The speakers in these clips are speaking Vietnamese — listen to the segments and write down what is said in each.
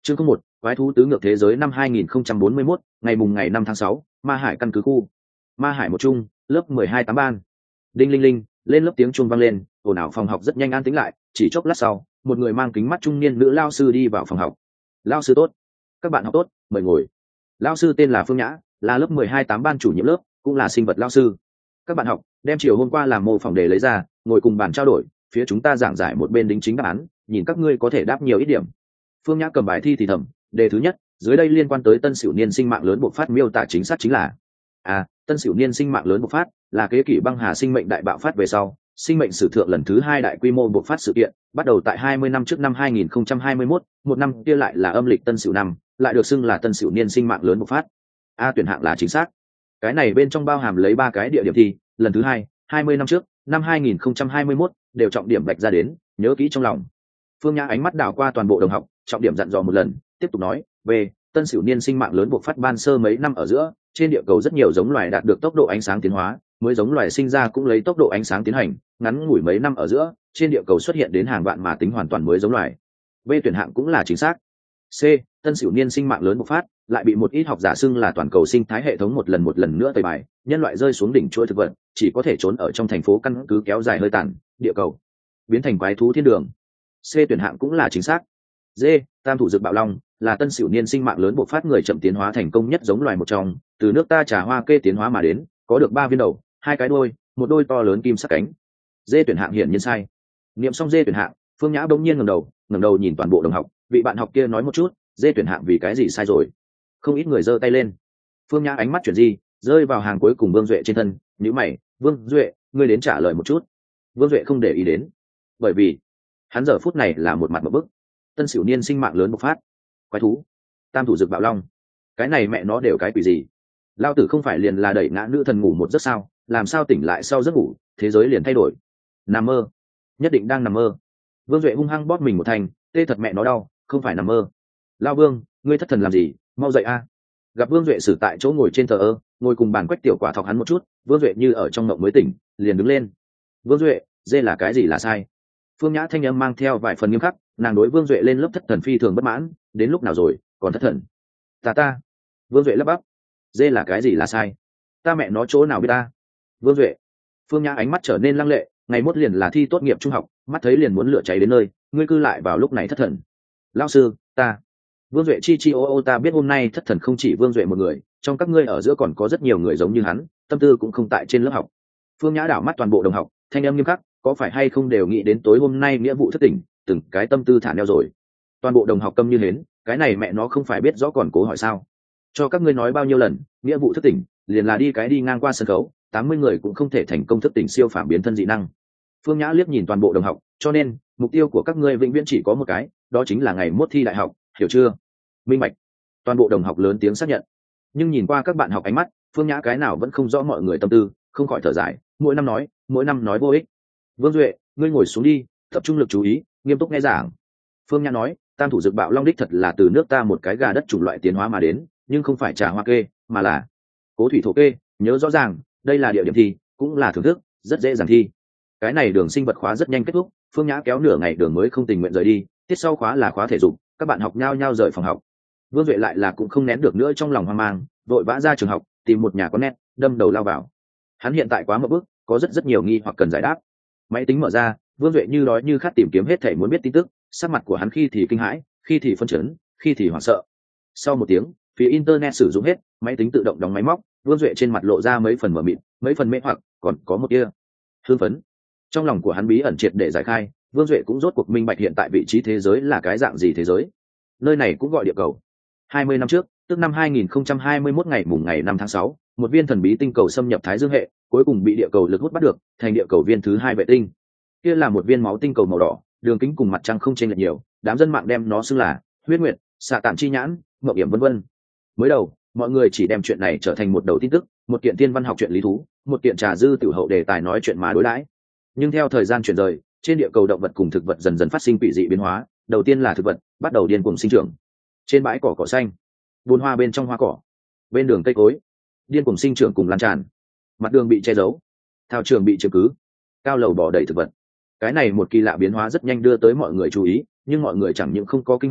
Chương 01, quái thú tứ ngược thế giới năm 2041, ngày mùng ngày 5 tháng 6, Ma Hải căn cứ khu. Ma Hải một trung, lớp 12 tám ban. Đinh linh linh, lên lớp tiếng chuông vang lên, ồn ào phòng học rất nhanh an tĩnh lại, chỉ chốc lát sau, một người mang kính mắt trung niên nữ lao sư đi vào phòng học. Lao sư tốt, các bạn học tốt, mời ngồi. Lao sư tên là Phương Nhã, là lớp 12 tám ban chủ nhiệm lớp, cũng là sinh vật lao sư. Các bạn học, đem chiều hôm qua làm mô phỏng đề lấy ra, ngồi cùng bàn trao đổi, phía chúng ta giảng giải một bên đính chính đáp án, nhìn các ngươi có thể đáp nhiều ít điểm. Phương Nhã cầm bài thi thì thầm, đề thứ nhất, dưới đây liên quan tới tân sửu niên sinh mạng lớn bộc phát miêu tả chính xác chính là tân sửu niên sinh mạng lớn bộc phát là kế kỷ băng hà sinh mệnh đại bạo phát về sau, sinh mệnh sử thượng lần thứ hai đại quy mô bộc phát sự kiện, bắt đầu tại 20 năm trước năm 2021, một năm kia lại là âm lịch tân sửu năm, lại được xưng là tân sửu niên sinh mạng lớn bộc phát. Tuyển hạng là chính xác. Cái này bên trong bao hàm lấy 3 cái địa điểm thi, lần thứ hai, 20 năm trước, năm 2021, đều trọng điểm vạch ra đến, nhớ kỹ trong lòng. Phương Nhã ánh mắt đảo qua toàn bộ đồng học, trọng điểm dặn dò một lần, tiếp tục nói, về tân sửu niên sinh mạng lớn bộc phát ban sơ mấy năm ở giữa, trên địa cầu rất nhiều giống loài đạt được tốc độ ánh sáng tiến hóa, mới giống loài sinh ra cũng lấy tốc độ ánh sáng tiến hành, ngắn ngủi mấy năm ở giữa, trên địa cầu xuất hiện đến hàng vạn mà tính hoàn toàn mới giống loài. B tuyển hạng cũng là chính xác. C tân sửu niên sinh mạng lớn bộc phát, lại bị một ít học giả xưng là toàn cầu sinh thái hệ thống một lần nữa tẩy bài, nhân loại rơi xuống đỉnh chuỗi thực vật, chỉ có thể trốn ở trong thành phố căn cứ kéo dài hơi tàn, địa cầu biến thành quái thú thiên đường. C tuyển hạng cũng là chính xác. D tam thủ dược bạo long là tân sửu niên sinh mạng lớn bộc phát người chậm tiến hóa thành công nhất giống loài một trong, từ nước ta trà hoa kê tiến hóa mà đến, có được 3 viên đầu, 2 cái đuôi, một đôi to lớn kim sắc cánh. D tuyển hạng hiển nhiên sai. Niệm xong D tuyển hạng, Phương Nhã bỗng nhiên ngẩng đầu nhìn toàn bộ đồng học, vị bạn học kia nói một chút, D tuyển hạng vì cái gì sai rồi? Không ít người giơ tay lên. Phương Nhã ánh mắt chuyển di, rơi vào hàng cuối cùng Vương Duệ trên thân, nhíu mày, "Vương Duệ, ngươi đến trả lời một chút." Vương Duệ không để ý đến, bởi vì hắn giờ phút này là một mặt một bức. Tân sửu niên sinh mạng lớn bộc phát, quái thú, tam thủ dược bạo long, cái này mẹ nó đều cái quỷ gì? Lao tử không phải liền là đẩy ngã nữ thần ngủ một giấc sao, làm sao tỉnh lại sau giấc ngủ thế giới liền thay đổi? Nằm mơ, nhất định đang nằm mơ. Vương Duệ hung hăng bóp mình một thành, tê thật mẹ nó đau, không phải nằm mơ. Lao Vương, ngươi thất thần làm gì, mau dậy a. Gặp Vương Duệ xử tại chỗ ngồi trên thờ ơ, ngồi cùng bàn Quách Tiểu Quả thọc hắn một chút, Vương Duệ như ở trong mộng mới tỉnh, liền đứng lên. Vương Duệ, dê là cái gì là sai? Phương Nhã thanh âm mang theo vài phần nghiêm khắc, nàng đối Vương Duệ lên lớp thất thần phi thường bất mãn, đến lúc nào rồi còn thất thần? Ta Vương Duệ lắp bắp, dê là cái gì là sai? Ta mẹ nó chỗ nào biết ta? Vương Duệ. Phương Nhã ánh mắt trở nên lăng lệ, ngày mốt liền là thi tốt nghiệp trung học, mắt thấy liền muốn lửa cháy đến nơi, ngươi cư lại vào lúc này thất thần. Lão sư, ta. Vương Duệ chi ô ta biết hôm nay thất thần không chỉ Vương Duệ một người, trong các ngươi ở giữa còn có rất nhiều người giống như hắn, tâm tư cũng không tại trên lớp học. Phương Nhã đảo mắt toàn bộ đồng học, thanh âm nghiêm khắc, có phải hay không đều nghĩ đến tối hôm nay nghĩa vụ thất tỉnh, từng cái tâm tư thả neo rồi. Toàn bộ đồng học câm như hến, cái này mẹ nó không phải biết rõ còn cố hỏi sao? Cho các ngươi nói bao nhiêu lần, nghĩa vụ thất tỉnh liền là đi ngang qua sân khấu, 80 người cũng không thể thành công thức tỉnh siêu phàm biến thân dị năng. Phương Nhã liếc nhìn toàn bộ đồng học, cho nên mục tiêu của các ngươi vĩnh viễn chỉ có một cái, đó chính là ngày mốt thi đại học, hiểu chưa? Minh bạch. Toàn bộ đồng học lớn tiếng xác nhận. Nhưng nhìn qua các bạn học ánh mắt, Phương Nhã cái nào vẫn không rõ mọi người tâm tư, không khỏi thở dài, mỗi năm nói vô ích. Vương Duệ, ngươi ngồi xuống đi, tập trung lực chú ý, nghiêm túc nghe giảng. Phương Nhã nói, tam thủ dược bạo long đích thật là từ nước ta một cái gà đất chủng loại tiến hóa mà đến, nhưng không phải trà hoa kê, mà là cố thủy thổ kê, nhớ rõ ràng, đây là địa điểm thi, cũng là thưởng thức, rất dễ dàng thi. Cái này đường sinh vật khóa rất nhanh kết thúc, Phương Nhã kéo nửa ngày đường mới không tình nguyện rời đi, tiết sau khóa là khóa thể dục, các bạn học nhau rời phòng học. Vương Duệ lại là cũng không nén được nữa trong lòng hoang mang, vội vã ra trường học, tìm một nhà có nét, đâm đầu lao vào. Hắn hiện tại quá ngợp bức, có rất nhiều nghi hoặc cần giải đáp. Máy tính mở ra, Vương Duệ như đói như khát tìm kiếm hết thảy muốn biết tin tức, sắc mặt của hắn khi thì kinh hãi, khi thì phân chấn, khi thì hoảng sợ. Sau một tiếng, phía internet sử dụng hết, máy tính tự động đóng máy móc, Vương Duệ trên mặt lộ ra mấy phần mờ mịt, mấy phần mê hoặc, còn có một tia hưng phấn. Trong lòng của hắn bí ẩn triệt để giải khai, Vương Duệ cũng rốt cuộc minh bạch hiện tại vị trí thế giới là cái dạng gì thế giới. Nơi này cũng gọi địa cầu. 20 năm trước, tức năm 2021 ngày mùng ngày 5 tháng 6, một viên thần bí tinh cầu xâm nhập Thái Dương hệ, cuối cùng bị địa cầu lực hút bắt được, thành địa cầu viên thứ 2 vệ tinh. Kia là một viên máu tinh cầu màu đỏ, đường kính cùng mặt trăng không chênh lệch nhiều, đám dân mạng đem nó xưng là huyết nguyệt, xạ tản chi nhãn, mộng hiểm vân vân. Mới đầu, mọi người chỉ đem chuyện này trở thành một đầu tin tức, một kiện tiên văn học chuyện lý thú, một kiện trà dư tiểu hậu đề tài nói chuyện mà đối đãi. Nhưng theo thời gian chuyển rời, trên địa cầu động vật cùng thực vật dần dần phát sinh quỷ dị biến hóa, đầu tiên là thực vật bắt đầu điên cuồng sinh trưởng. Trên bãi cỏ xanh, buồn hoa bên trong hoa cỏ, bên đường cây cối, điên cuồng sinh trưởng cùng lan tràn. Mặt đường bị che giấu, thao trường bị chiếm cứ, cao lầu bò đầy thực vật. Cái này một kỳ lạ biến hóa rất nhanh đưa tới mọi người chú ý, nhưng mọi người chẳng những không có kinh hoàng,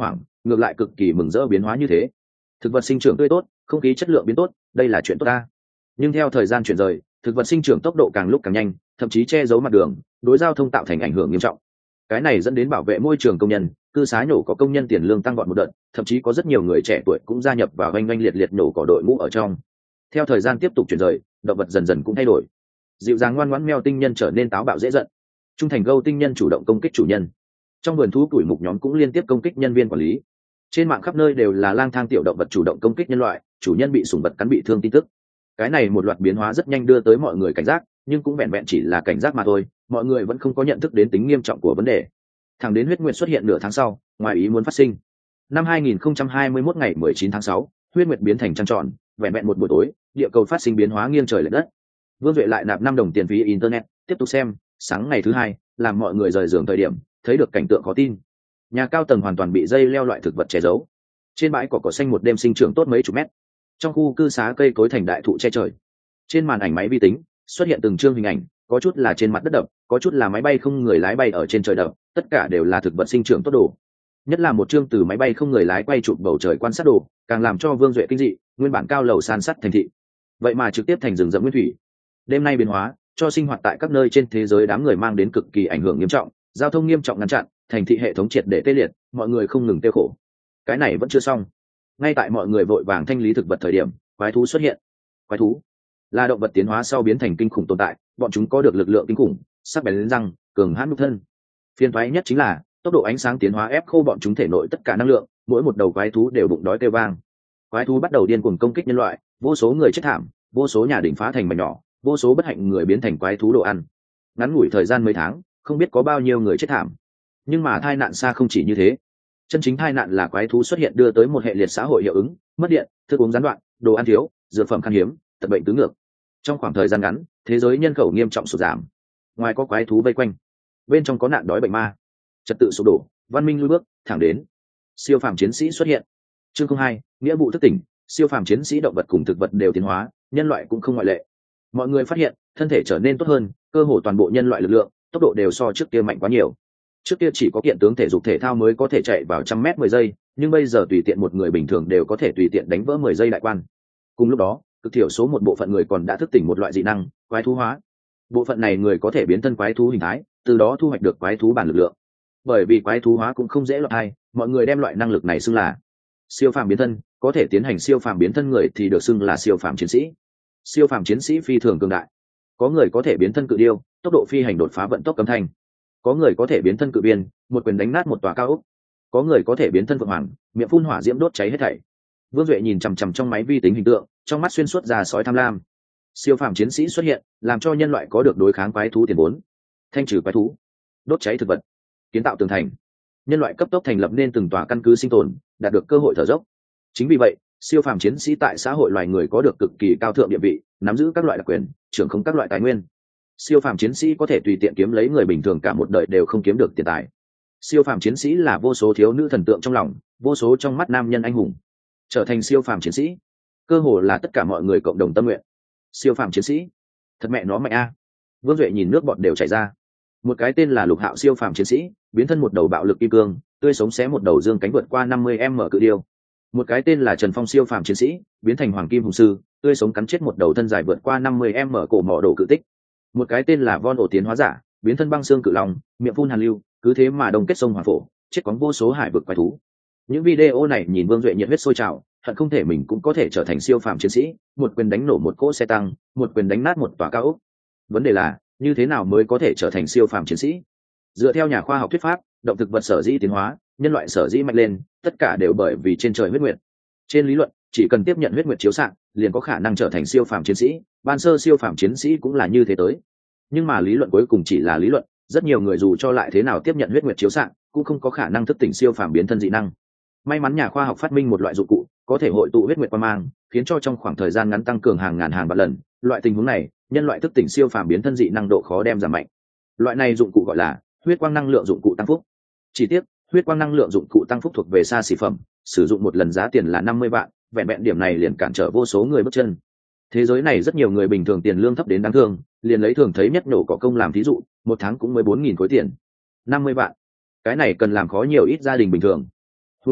ngược lại cực kỳ mừng rỡ biến hóa như thế. Thực vật sinh trưởng tươi tốt, không khí chất lượng biến tốt, đây là chuyện tốt ta. Nhưng theo thời gian chuyển rời, thực vật sinh trưởng tốc độ càng lúc càng nhanh, thậm chí che giấu mặt đường, đối giao thông tạo thành ảnh hưởng nghiêm trọng. Cái này dẫn đến bảo vệ môi trường công nhân, cư xá nhổ có công nhân tiền lương tăng vọt một đợt, thậm chí có rất nhiều người trẻ tuổi cũng gia nhập vào oanh oanh liệt liệt nhổ cỏ đội ngũ ở trong. Theo thời gian tiếp tục chuyển rời, động vật dần dần cũng thay đổi. Dịu dàng ngoan ngoãn mèo tinh nhân trở nên táo bạo dễ giận, trung thành gâu tinh nhân chủ động công kích chủ nhân. Trong vườn thú tuổi mục nhóm cũng liên tiếp công kích nhân viên quản lý. Trên mạng khắp nơi đều là lang thang tiểu động vật chủ động công kích nhân loại, chủ nhân bị sủng vật cắn bị thương tin tức. Cái này một loạt biến hóa rất nhanh đưa tới mọi người cảnh giác, nhưng cũng vẹn vẹn chỉ là cảnh giác mà thôi, mọi người vẫn không có nhận thức đến tính nghiêm trọng của vấn đề. Thẳng đến huyết nguyệt xuất hiện nửa tháng sau, ngoài ý muốn phát sinh. Năm 2021 ngày 19 tháng 6, huyết nguyệt biến thành trăng tròn, vẹn vẹn một buổi tối, địa cầu phát sinh biến hóa nghiêng trời lệch đất. Vương Duệ lại nạp 5 đồng tiền phí internet, tiếp tục xem, sáng ngày thứ hai, làm mọi người rời giường thời điểm, thấy được cảnh tượng khó tin. Nhà cao tầng hoàn toàn bị dây leo loại thực vật che giấu. Trên bãi cỏ xanh một đêm sinh trưởng tốt mấy chục mét. Trong khu cư xá cây cối thành đại thụ che trời. Trên màn ảnh máy vi tính xuất hiện từng chương hình ảnh, có chút là trên mặt đất đập, có chút là máy bay không người lái bay ở trên trời đập, tất cả đều là thực vật sinh trưởng tốt đồ. Nhất là một chương từ máy bay không người lái quay chụp bầu trời quan sát đồ, càng làm cho Vương Duệ kinh dị, nguyên bản cao lầu san sắt thành thị, vậy mà trực tiếp thành rừng rậm nguyên thủy. Đêm nay biến hóa, cho sinh hoạt tại các nơi trên thế giới đám người mang đến cực kỳ ảnh hưởng nghiêm trọng, giao thông nghiêm trọng ngăn chặn, thành thị hệ thống triệt để tê liệt, mọi người không ngừng tiêu khổ. Cái này vẫn chưa xong. Ngay tại mọi người vội vàng thanh lý thực vật thời điểm, quái thú xuất hiện. Quái thú là động vật tiến hóa sau biến thành kinh khủng tồn tại, bọn chúng có được lực lượng kinh khủng, sắc bén răng, cường hãn nhục thân. Phiền toái nhất chính là tốc độ ánh sáng tiến hóa ép khô bọn chúng thể nội tất cả năng lượng, mỗi một đầu quái thú đều bụng đói kêu vang. Quái thú bắt đầu điên cuồng công kích nhân loại, vô số người chết thảm, vô số nhà đỉnh phá thành mảnh nhỏ, vô số bất hạnh người biến thành quái thú đồ ăn. Ngắn ngủi thời gian mấy tháng, không biết có bao nhiêu người chết thảm. Nhưng mà tai nạn xa không chỉ như thế. Chân chính tai nạn là quái thú xuất hiện đưa tới một hệ liệt xã hội hiệu ứng, mất điện, thức uống gián đoạn, đồ ăn thiếu, dược phẩm khan hiếm, tật bệnh tứ ngược. Trong khoảng thời gian ngắn, thế giới nhân khẩu nghiêm trọng sụt giảm. Ngoài có quái thú vây quanh, bên trong có nạn đói bệnh ma, trật tự sụp đổ, văn minh lùi bước, thẳng đến siêu phàm chiến sĩ xuất hiện. Chương 02, nghĩa vụ thức tỉnh, siêu phàm chiến sĩ động vật cùng thực vật đều tiến hóa, nhân loại cũng không ngoại lệ. Mọi người phát hiện, thân thể trở nên tốt hơn, cơ hồ toàn bộ nhân loại lực lượng, tốc độ đều so trước kia mạnh quá nhiều. Trước kia chỉ có kiện tướng thể dục thể thao mới có thể chạy vào 100 mét 10 giây, nhưng bây giờ tùy tiện một người bình thường đều có thể tùy tiện đánh vỡ 10 giây đại quan. Cùng lúc đó, cực thiểu số một bộ phận người còn đã thức tỉnh một loại dị năng, quái thú hóa. Bộ phận này người có thể biến thân quái thú hình thái, từ đó thu hoạch được quái thú bản lực lượng. Bởi vì quái thú hóa cũng không dễ lọt hay, mọi người đem loại năng lực này xưng là siêu phàm biến thân, có thể tiến hành siêu phàm biến thân người thì được xưng là siêu phàm chiến sĩ. Siêu phàm chiến sĩ phi thường cường đại. Có người có thể biến thân cự điêu, tốc độ phi hành đột phá vận tốc cấm thanh. Có người có thể biến thân cự biên, một quyền đánh nát một tòa cao ốc. Có người có thể biến thân phượng hoàng, miệng phun hỏa diễm đốt cháy hết thảy. Vương Duệ nhìn chằm chằm trong máy vi tính hình tượng, trong mắt xuyên suốt ra sói tham lam. Siêu phàm chiến sĩ xuất hiện, làm cho nhân loại có được đối kháng quái thú tiền vốn. Thanh trừ quái thú, đốt cháy thực vật, kiến tạo tường thành. Nhân loại cấp tốc thành lập nên từng tòa căn cứ sinh tồn, đạt được cơ hội thở dốc. Chính vì vậy, siêu phàm chiến sĩ tại xã hội loài người có được cực kỳ cao thượng địa vị, nắm giữ các loại đặc quyền, trưởng khống các loại tài nguyên. Siêu phàm chiến sĩ có thể tùy tiện kiếm lấy người bình thường cả một đời đều không kiếm được tiền tài. Siêu phàm chiến sĩ là vô số thiếu nữ thần tượng trong lòng, vô số trong mắt nam nhân anh hùng. Trở thành siêu phàm chiến sĩ, cơ hồ là tất cả mọi người cộng đồng tâm nguyện. Siêu phàm chiến sĩ, thật mẹ nó mạnh a! Vương Duệ nhìn nước bọt đều chảy ra. Một cái tên là Lục Hạo siêu phàm chiến sĩ, biến thân một đầu bạo lực kim cương, tươi sống xé một đầu dương cánh vượt qua 50m cự điêu. Một cái tên là Trần Phong siêu phàm chiến sĩ, biến thành hoàng kim hùng sư, tươi sống cắn chết một đầu thân dài vượt qua 50m cổ mỏ đồ cự tích. Một cái tên là Von ổ tiến hóa giả, biến thân băng xương cự long, miệng phun hàn lưu, cứ thế mà đông kết sông hoàng phổ, chết quáng vô số hải vực quái thú. Những video này nhìn Vương Duệ nhiệt huyết sôi trào, hận không thể mình cũng có thể trở thành siêu phàm chiến sĩ, một quyền đánh nổ một cỗ xe tăng, một quyền đánh nát một tòa cao ốc. Vấn đề là, như thế nào mới có thể trở thành siêu phàm chiến sĩ? Dựa theo nhà khoa học thuyết pháp, động thực vật sở dĩ tiến hóa, nhân loại sở dĩ mạnh lên, tất cả đều bởi vì trên trời huyết nguyệt. Trên lý luận, chỉ cần tiếp nhận huyết nguyệt chiếu xạ, liền có khả năng trở thành siêu phàm chiến sĩ, ban sơ siêu phàm chiến sĩ cũng là như thế tới. Nhưng mà lý luận cuối cùng chỉ là lý luận, rất nhiều người dù cho lại thế nào tiếp nhận huyết nguyệt chiếu xạ, cũng không có khả năng thức tỉnh siêu phàm biến thân dị năng. May mắn nhà khoa học phát minh một loại dụng cụ, có thể hội tụ huyết nguyệt quang mang, khiến cho trong khoảng thời gian ngắn tăng cường hàng ngàn hàng vạn lần. Loại tình huống này, nhân loại thức tỉnh siêu phàm biến thân dị năng độ khó đem giảm mạnh. Loại này dụng cụ gọi là huyết quang năng lượng dụng cụ tăng phúc. Chi tiết, huyết quang năng lượng dụng cụ tăng phúc thuộc về xa xỉ phẩm, sử dụng một lần giá tiền là 50 vạn, vẹn vẹn điểm này liền cản trở vô số người bước chân. Thế giới này rất nhiều người bình thường tiền lương thấp đến đáng thương, liền lấy thường thấy nhất nổ cỏ công làm thí dụ, một tháng cũng mới 4.000 khối tiền. 50 vạn, cái này cần làm khó nhiều ít gia đình bình thường. Huống chi,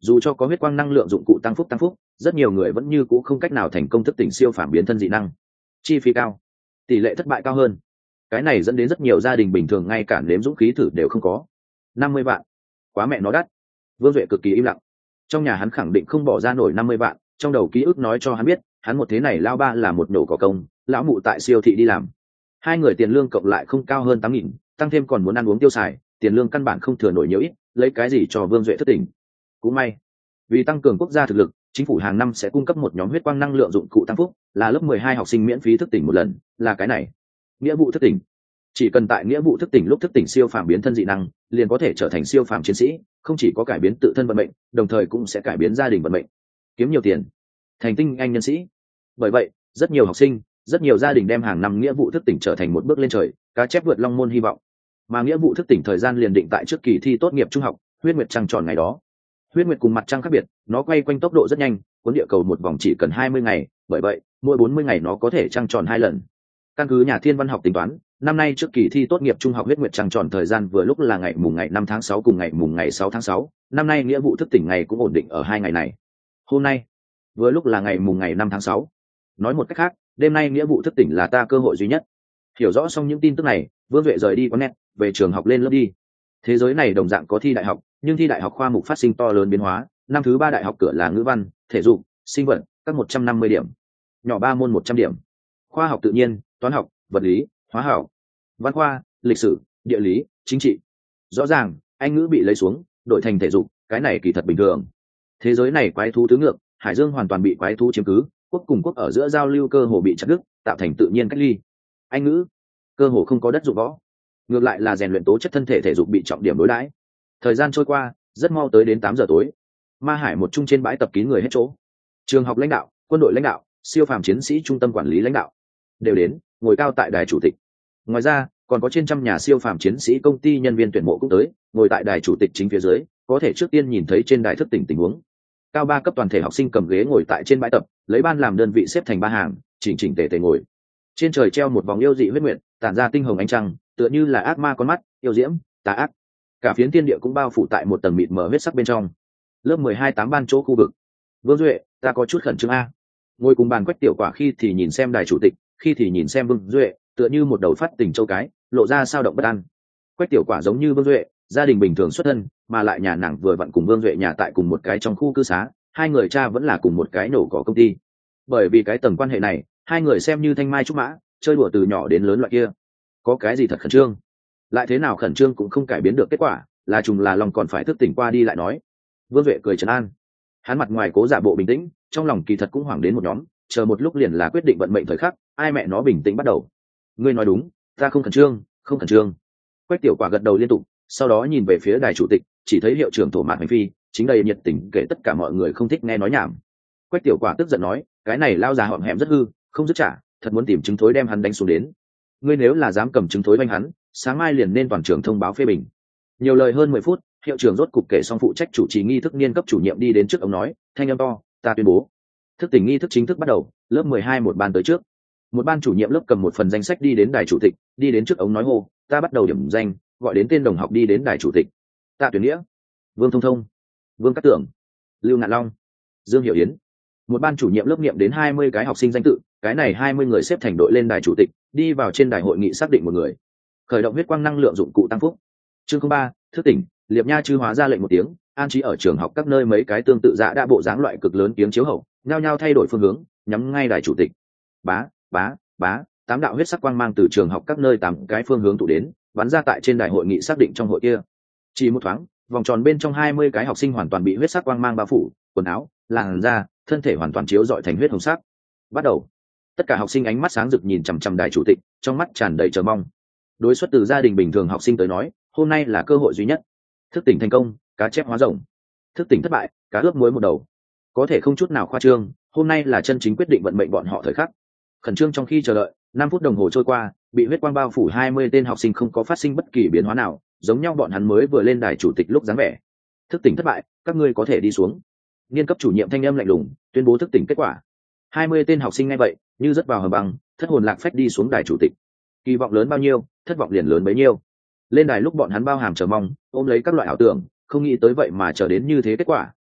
dù cho có huyết quang năng lượng dụng cụ tăng phúc, rất nhiều người vẫn như cũ không cách nào thành công thức tỉnh siêu phàm biến thân dị năng. Chi phí cao, tỷ lệ thất bại cao hơn, cái này dẫn đến rất nhiều gia đình bình thường ngay cả nếm dũng khí thử đều không có. 50 vạn, quá mẹ nó đắt. Vương Duệ cực kỳ im lặng. Trong nhà hắn khẳng định không bỏ ra nổi 50 vạn, trong đầu ký ức nói cho hắn biết, hắn một thế này lao ba là một nổ cỏ công, lão mụ tại siêu thị đi làm. Hai người tiền lương cộng lại không cao hơn 8.000, tăng thêm còn muốn ăn uống tiêu xài, tiền lương căn bản không thừa nổi nhiều ít, lấy cái gì cho Vương Duệ thức tỉnh. Cũng may, vì tăng cường quốc gia thực lực, chính phủ hàng năm sẽ cung cấp một nhóm huyết quang năng lượng dụng cụ tăng phúc, là lớp 12 học sinh miễn phí thức tỉnh một lần, là cái này. Nghĩa vụ thức tỉnh. Chỉ cần tại nghĩa vụ thức tỉnh lúc thức tỉnh siêu phàm biến thân dị năng, liền có thể trở thành siêu phàm chiến sĩ, không chỉ có cải biến tự thân vận mệnh, đồng thời cũng sẽ cải biến gia đình vận mệnh, kiếm nhiều tiền, thành tinh anh nhân sĩ. Bởi vậy, rất nhiều học sinh, rất nhiều gia đình đem hàng năm nghĩa vụ thức tỉnh trở thành một bước lên trời, cá chép vượt long môn hy vọng. Mà nghĩa vụ thức tỉnh thời gian liền định tại trước kỳ thi tốt nghiệp trung học, huyết nguyệt trăng tròn ngày đó. Huyết nguyệt cùng mặt trăng khác biệt, nó quay quanh tốc độ rất nhanh, cuốn địa cầu một vòng chỉ cần 20 ngày, bởi vậy, mỗi 40 ngày nó có thể trăng tròn 2 lần. Căn cứ nhà thiên văn học tính toán, năm nay trước kỳ thi tốt nghiệp trung học huyết nguyệt trăng tròn thời gian vừa lúc là ngày mùng ngày 5 tháng 6 cùng ngày mùng ngày 6 tháng 6, năm nay nghĩa vụ thức tỉnh ngày cũng ổn định ở 2 ngày này. Hôm nay, vừa lúc là ngày mùng ngày 5 tháng 6. Nói một cách khác, đêm nay nghĩa vụ thức tỉnh là ta cơ hội duy nhất. Hiểu rõ xong những tin tức này, Vương Duệ rời đi quán net, về trường học lên lớp đi. Thế giới này đồng dạng có thi đại học, nhưng thi đại học khoa mục phát sinh to lớn biến hóa, năm thứ 3 đại học cửa là ngữ văn, thể dục, sinh vật, các 150 điểm. Nhỏ 3 môn 100 điểm. Khoa học tự nhiên, toán học, vật lý, hóa học, văn khoa, lịch sử, địa lý, chính trị. Rõ ràng, Anh ngữ bị lấy xuống, đổi thành thể dục, cái này kỳ thật bình thường. Thế giới này quái thú tứ ngược, Hải Dương hoàn toàn bị quái thú chiếm cứ, quốc cùng quốc ở giữa giao lưu cơ hồ bị chặt đứt, tạo thành tự nhiên cách ly. Anh ngữ, cơ hồ không có đất dụng võ. Ngược lại là rèn luyện tố chất thân thể thể dục bị trọng điểm đối đãi. Thời gian trôi qua, rất mau tới đến 8 giờ tối. Ma Hải một chung trên bãi tập kín người hết chỗ. Trường học lãnh đạo, quân đội lãnh đạo, siêu phàm chiến sĩ trung tâm quản lý lãnh đạo đều đến, ngồi cao tại đài chủ tịch. Ngoài ra, còn có trên trăm nhà siêu phàm chiến sĩ công ty nhân viên tuyển mộ cũng tới, ngồi tại đài chủ tịch chính phía dưới, có thể trước tiên nhìn thấy trên đài thức tỉnh tình huống. Cao 3 cấp toàn thể học sinh cầm ghế ngồi tại trên bãi tập, lấy ban làm đơn vị xếp thành 3 hàng, chỉnh chỉnh tề tề ngồi. Trên trời treo một vòng yêu dị huyết nguyệt, tản ra tinh hồng ánh trăng, tựa như là ác ma con mắt, yêu diễm, tà ác. Cả phiến thiên địa cũng bao phủ tại một tầng mịt mờ huyết sắc bên trong. Lớp 12 8 ban chỗ khu vực. Vương Duệ, ta có chút khẩn trương a. Ngồi cùng bàn Quách Tiểu Quả khi thì nhìn xem đài chủ tịch, khi thì nhìn xem Vương Duệ, tựa như một đầu phát tình châu cái, lộ ra sao động bất an. Quách Tiểu Quả giống như Vương Duệ, gia đình bình thường xuất thân, mà lại nhà nàng vừa vặn cùng Vương Duệ nhà tại cùng một cái trong khu cư xá, hai người cha vẫn là cùng một cái nổ cỏ công ty. Bởi vì cái tầng quan hệ này, hai người xem như thanh mai trúc mã, chơi đùa từ nhỏ đến lớn loại kia. Có cái gì thật khẩn trương? Lại thế nào khẩn trương cũng không cải biến được kết quả, là trùng là lòng còn phải thức tỉnh qua đi lại nói. Vương Duệ cười trấn an. Hắn mặt ngoài cố giả bộ bình tĩnh, trong lòng kỳ thật cũng hoảng đến một nhóm, chờ một lúc liền là quyết định vận mệnh thời khắc, ai mẹ nó bình tĩnh bắt đầu. Ngươi nói đúng, ta không khẩn trương, không khẩn trương. Quách Tiểu Quả gật đầu liên tục, sau đó nhìn về phía đài chủ tịch, chỉ thấy hiệu trưởng Thổ Mạt Hành Phi chính đầy nhiệt tình kể tất cả mọi người không thích nghe nói nhảm. Quách Tiểu Quả tức giận nói, cái này lao già hõm hẹm rất hư, không dứt trả, thật muốn tìm chứng thối đem hắn đánh xuống đến. Ngươi nếu là dám cầm chứng thối đánh hắn, sáng mai liền nên toàn trường thông báo phê bình. Nhiều lời hơn 10 phút, hiệu trưởng rốt cục kể xong phụ trách chủ trì nghi thức niên cấp chủ nhiệm đi đến trước ông nói, thanh âm to, ta tuyên bố, thức tỉnh nghi thức chính thức bắt đầu, lớp 12 một ban tới trước. Một ban chủ nhiệm lớp cầm một phần danh sách đi đến đài chủ tịch, đi đến trước ông nói hô, ta bắt đầu điểm danh, gọi đến tên đồng học đi đến đài chủ tịch. Tạ Tuyển Nghĩa, Vương Thông Thông, Vương Cát Tưởng, Lưu Ngạn Long, Dương Hiểu Yến. Một ban chủ nhiệm lớp nghiệm đến 20 cái học sinh danh tự, cái này 20 người xếp thành đội lên đài chủ tịch, đi vào trên đài hội nghị xác định một người. Khởi động huyết quang năng lượng dụng cụ tăng phúc. Chương 03, thức tỉnh, Liệp Nha Chư hóa ra lệnh một tiếng, an trí ở trường học các nơi mấy cái tương tự dạ đã bộ dáng loại cực lớn tiếng chiếu hậu, nhao nhao thay đổi phương hướng, nhắm ngay đài chủ tịch. Bá, bá, bá, 8 đạo huyết sắc quang mang từ trường học các nơi 8 cái phương hướng tụ đến, bắn ra tại trên đài hội nghị xác định trong hội kia. Chỉ một thoáng, vòng tròn bên trong 20 cái học sinh hoàn toàn bị huyết sắc quang mang bao phủ, quần áo, làn da, thân thể hoàn toàn chiếu rọi thành huyết hồng sắc. Bắt đầu. Tất cả học sinh ánh mắt sáng rực nhìn chằm chằm đài chủ tịch, trong mắt tràn đầy chờ mong. Đối xuất từ gia đình bình thường học sinh tới nói, hôm nay là cơ hội duy nhất. Thức tỉnh thành công, cá chép hóa rồng. Thức tỉnh thất bại, cá ướp muối một đầu. Có thể không chút nào khoa trương, hôm nay là chân chính quyết định vận mệnh bọn họ thời khắc. Khẩn trương trong khi chờ đợi, 5 phút đồng hồ trôi qua, bị huyết quang bao phủ 20 tên học sinh không có phát sinh bất kỳ biến hóa nào, giống nhau bọn hắn mới vừa lên đài chủ tịch lúc dáng vẻ. Thức tỉnh thất bại, các ngươi có thể đi xuống. Niên cấp chủ nhiệm thanh âm lạnh lùng, tuyên bố thức tỉnh kết quả. 20 tên học sinh nghe vậy, như rất vào hầm băng, thất hồn lạc phách đi xuống đài chủ tịch. Kỳ vọng lớn bao nhiêu, thất vọng liền lớn bấy nhiêu. Lên đài lúc bọn hắn bao hàm chờ mong, ôm lấy các loại ảo tưởng, không nghĩ tới vậy mà chờ đến như thế kết quả,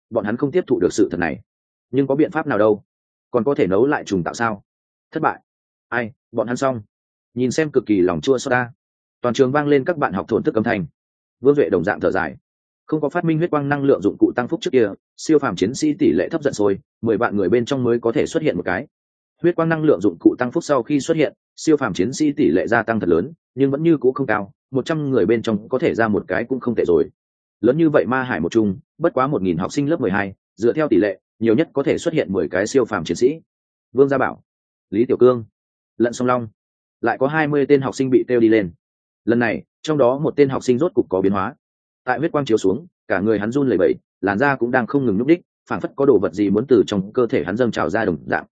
bọn hắn không tiếp thụ được sự thật này. Nhưng có biện pháp nào đâu? Còn có thể nấu lại trùng tạo sao? Thất bại. Ai, bọn hắn xong. Nhìn xem cực kỳ lòng chua xót ta. Toàn trường vang lên các bạn học thổn thức âm thanh. Vương Duệ đồng dạng thở dài. Không có phát minh huyết quang năng lượng dụng cụ tăng phúc trước kia, siêu phàm chiến sĩ tỷ lệ thấp giận sôi, 10 vạn người bên trong mới có thể xuất hiện một cái. Huyết quang năng lượng dụng cụ tăng phúc sau khi xuất hiện, siêu phàm chiến sĩ tỷ lệ gia tăng thật lớn, nhưng vẫn như cũ không cao, 100 người bên trong có thể ra một cái cũng không tệ rồi. Lớn như vậy Ma Hải một chung, bất quá 1000 học sinh lớp 12, dựa theo tỷ lệ, nhiều nhất có thể xuất hiện 10 cái siêu phàm chiến sĩ. Vương Gia Bảo, Lý Tiểu Cương, Lận Song Long, lại có 20 tên học sinh bị tiêu đi lên. Lần này, trong đó một tên học sinh rốt cục có biến hóa. Tại huyết quang chiếu xuống, cả người hắn run lẩy bẩy, làn da cũng đang không ngừng nhúc đích, phảng phất có đồ vật gì muốn từ trong cơ thể hắn dâng trào ra đồng dạng.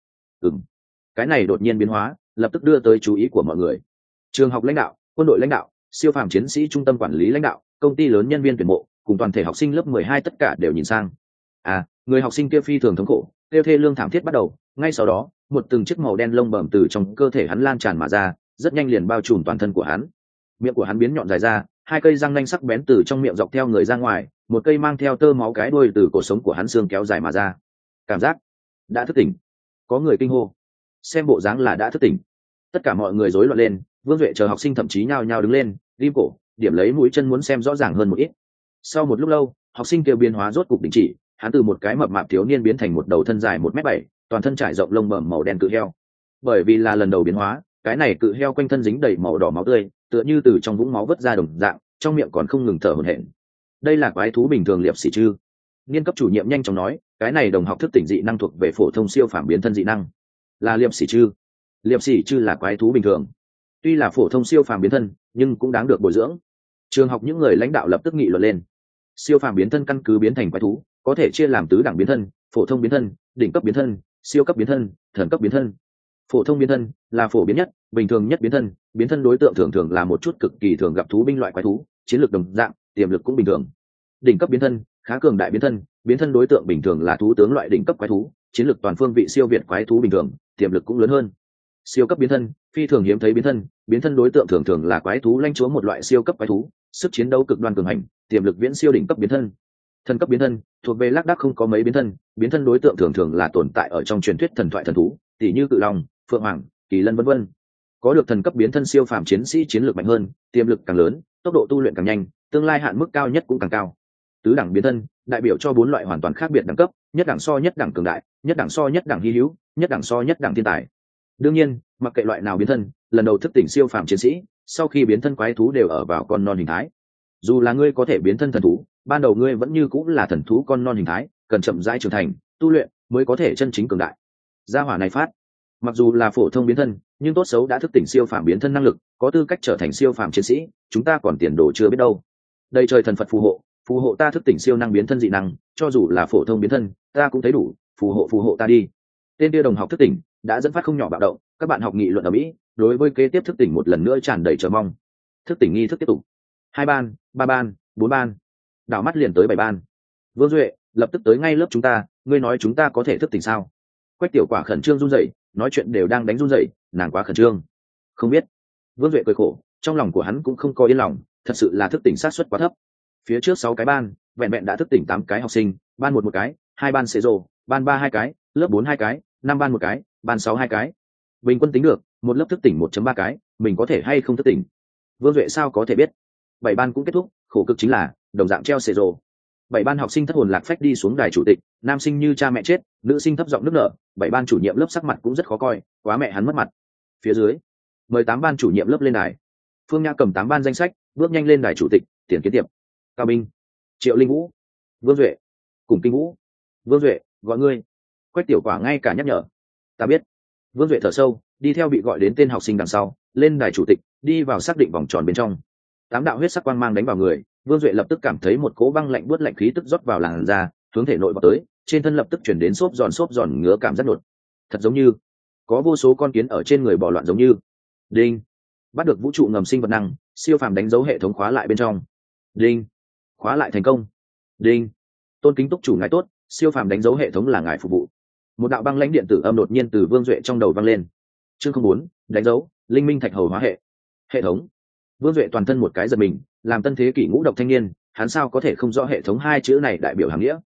Cái này đột nhiên biến hóa, lập tức đưa tới chú ý của mọi người. Trường học lãnh đạo, quân đội lãnh đạo, siêu phàm chiến sĩ trung tâm quản lý lãnh đạo, công ty lớn nhân viên tuyển mộ, cùng toàn thể học sinh lớp 12 tất cả đều nhìn sang. Người học sinh kia phi thường thống khổ, kêu thê lương thảm thiết bắt đầu, ngay sau đó, một từng chiếc màu đen lông bẩm từ trong cơ thể hắn lan tràn mà ra, rất nhanh liền bao trùm toàn thân của hắn. Miệng của hắn biến nhọn dài ra, 2 cây răng nanh sắc bén từ trong miệng dọc theo người ra ngoài, một cây mang theo tơ máu cái đuôi từ cổ sống của hắn xương kéo dài mà ra. Cảm giác đã thức tỉnh. Có người kinh hô. Xem bộ dáng là đã thức tỉnh. Tất cả mọi người rối loạn lên, Vương Duệ chờ học sinh thậm chí nhao nhao đứng lên, ghim cổ, điểm lấy mũi chân muốn xem rõ ràng hơn một ít. Sau một lúc lâu, học sinh kêu biến hóa rốt cục đình chỉ, hắn từ một cái mập mạp thiếu niên biến thành một đầu thân dài 1m7, toàn thân trải rộng lông bẩm màu đen cự heo. Bởi vì là lần đầu biến hóa, cái này cự heo quanh thân dính đầy màu đỏ máu tươi, tựa như từ trong vũng máu vớt ra đồng dạng, trong miệng còn không ngừng thở hổn hển. Đây là quái thú bình thường liệp sỉ chư. Niên cấp chủ nhiệm nhanh chóng nói, cái này đồng học thức tỉnh dị năng thuộc về phổ thông siêu phàm biến thân dị năng, là liệp sỉ chư. Liệp sỉ chư là quái thú bình thường, tuy là phổ thông siêu phàm biến thân, nhưng cũng đáng được bồi dưỡng. Trường học những người lãnh đạo lập tức nghị luận lên. Siêu phàm biến thân căn cứ biến thành quái thú, có thể chia làm tứ đẳng biến thân, phổ thông biến thân, đỉnh cấp biến thân, siêu cấp biến thân, thần cấp biến thân. Phổ thông biến thân là phổ biến nhất, bình thường nhất biến thân đối tượng thường thường là một chút cực kỳ thường gặp thú binh loại quái thú, chiến lược đồng dạng, tiềm lực cũng bình thường. Đỉnh cấp biến thân, khá cường đại biến thân đối tượng bình thường là thú tướng loại đỉnh cấp quái thú, chiến lược toàn phương vị siêu việt quái thú bình thường, tiềm lực cũng lớn hơn. Siêu cấp biến thân, phi thường hiếm thấy biến thân đối tượng thường thường là quái thú lãnh chúa một loại siêu cấp quái thú, sức chiến đấu cực đoan cường hành, tiềm lực viễn siêu đỉnh cấp biến thân. Thần cấp biến thân thuộc về lác đác không có mấy biến thân đối tượng thường thường là tồn tại ở trong truyền thuyết thần thoại thần thú, tỷ như cự long, phượng hoàng, kỳ lân vân vân. Có được thần cấp biến thân siêu phàm chiến sĩ chiến lược mạnh hơn, tiềm lực càng lớn, tốc độ tu luyện càng nhanh, tương lai hạn mức cao nhất cũng càng cao. Tứ đẳng biến thân đại biểu cho 4 loại hoàn toàn khác biệt đẳng cấp, nhất đẳng so nhất đẳng cường đại, nhất đẳng so nhất đẳng hy hữu, nhất đẳng so nhất đẳng thiên tài. Đương nhiên, mặc kệ loại nào biến thân, lần đầu thức tỉnh siêu phàm chiến sĩ, sau khi biến thân quái thú đều ở vào con non hình thái. Dù là ngươi có thể biến thân thần thú, ban đầu ngươi vẫn như cũng là thần thú con non hình thái, cần chậm rãi trưởng thành, tu luyện mới có thể chân chính cường đại. Gia hỏa này phát, mặc dù là phổ thông biến thân, nhưng tốt xấu đã thức tỉnh siêu phàm biến thân năng lực, có tư cách trở thành siêu phàm chiến sĩ, chúng ta còn tiền đồ chưa biết đâu. Đây trời thần Phật phù hộ ta thức tỉnh siêu năng biến thân dị năng, cho dù là phổ thông biến thân, ta cũng thấy đủ, phù hộ ta đi. Tên kia đồng học thức tỉnh đã dẫn phát không nhỏ bạo động, các bạn học nghị luận ở Mỹ, đối với kế tiếp thức tỉnh một lần nữa tràn đầy chờ mong. Thức tỉnh nghi thức tiếp tục. 2 ban, 3 ban, 4 ban, đảo mắt liền tới 7 ban. Vương Duệ, lập tức tới ngay lớp chúng ta, ngươi nói chúng ta có thể thức tỉnh sao? Quách Tiểu Quả khẩn trương run rẩy, nói chuyện đều đang đánh run rẩy, nàng quá khẩn trương. Không biết. Vương Duệ cười khổ, trong lòng của hắn cũng không có yên lòng, thật sự là thức tỉnh sát suất quá thấp. Phía trước 6 cái ban, vẹn vẹn đã thức tỉnh 8 cái học sinh, ban 1 một cái, 2 ban xế rồ, ban 3 2 cái, lớp 4 2 cái, 5 ban 1 cái, ban 6 2 cái. Bình quân tính được, một lớp thức tỉnh 1.3 cái, mình có thể hay không thức tỉnh? Vương Duệ sao có thể biết? 7 ban cũng kết thúc, khổ cực chính là đồng dạng treo xế rồ. 7 ban học sinh thất hồn lạc phách đi xuống đài chủ tịch, nam sinh như cha mẹ chết, nữ sinh thấp giọng nức nở, 7 ban chủ nhiệm lớp sắc mặt cũng rất khó coi, quá mẹ hắn mất mặt. Phía dưới, mời 8 ban chủ nhiệm lớp lên đài. Phương Nhã cầm 8 ban danh sách, bước nhanh lên đài chủ tịch, tiền kiến tiệp. Cao Minh, Triệu Linh Vũ, Vương Duệ, Cùng Kinh Vũ. Vương Duệ, gọi ngươi. Quách Tiểu Quả ngay cả nhắc nhở. Ta biết. Vương Duệ thở sâu, đi theo bị gọi đến tên học sinh đằng sau, lên đài chủ tịch, đi vào xác định vòng tròn bên trong. 8 đạo huyết sắc quang mang đánh vào người, Vương Duệ lập tức cảm thấy một cỗ băng lạnh buốt lạnh khí tức rót vào làn da, hướng thể nội vào tới, trên thân lập tức chuyển đến xốp giòn ngứa cảm giác đột. Thật giống như có vô số con kiến ở trên người bò loạn giống như. Đinh, bắt được vũ trụ ngầm sinh vật năng, siêu phàm đánh dấu hệ thống khóa lại bên trong. Đinh, khóa lại thành công. Đinh, tôn kính túc chủ ngài tốt, siêu phàm đánh dấu hệ thống là ngài phục vụ. Một đạo băng lãnh điện tử âm đột nhiên từ Vương Duệ trong đầu vang lên. Chương 04, đánh dấu linh minh thạch hầu hóa hệ thống. Vương Duệ toàn thân một cái giật mình, làm tân thế kỷ ngũ độc thanh niên, hắn sao có thể không rõ hệ thống 2 chữ này đại biểu hàng nghĩa.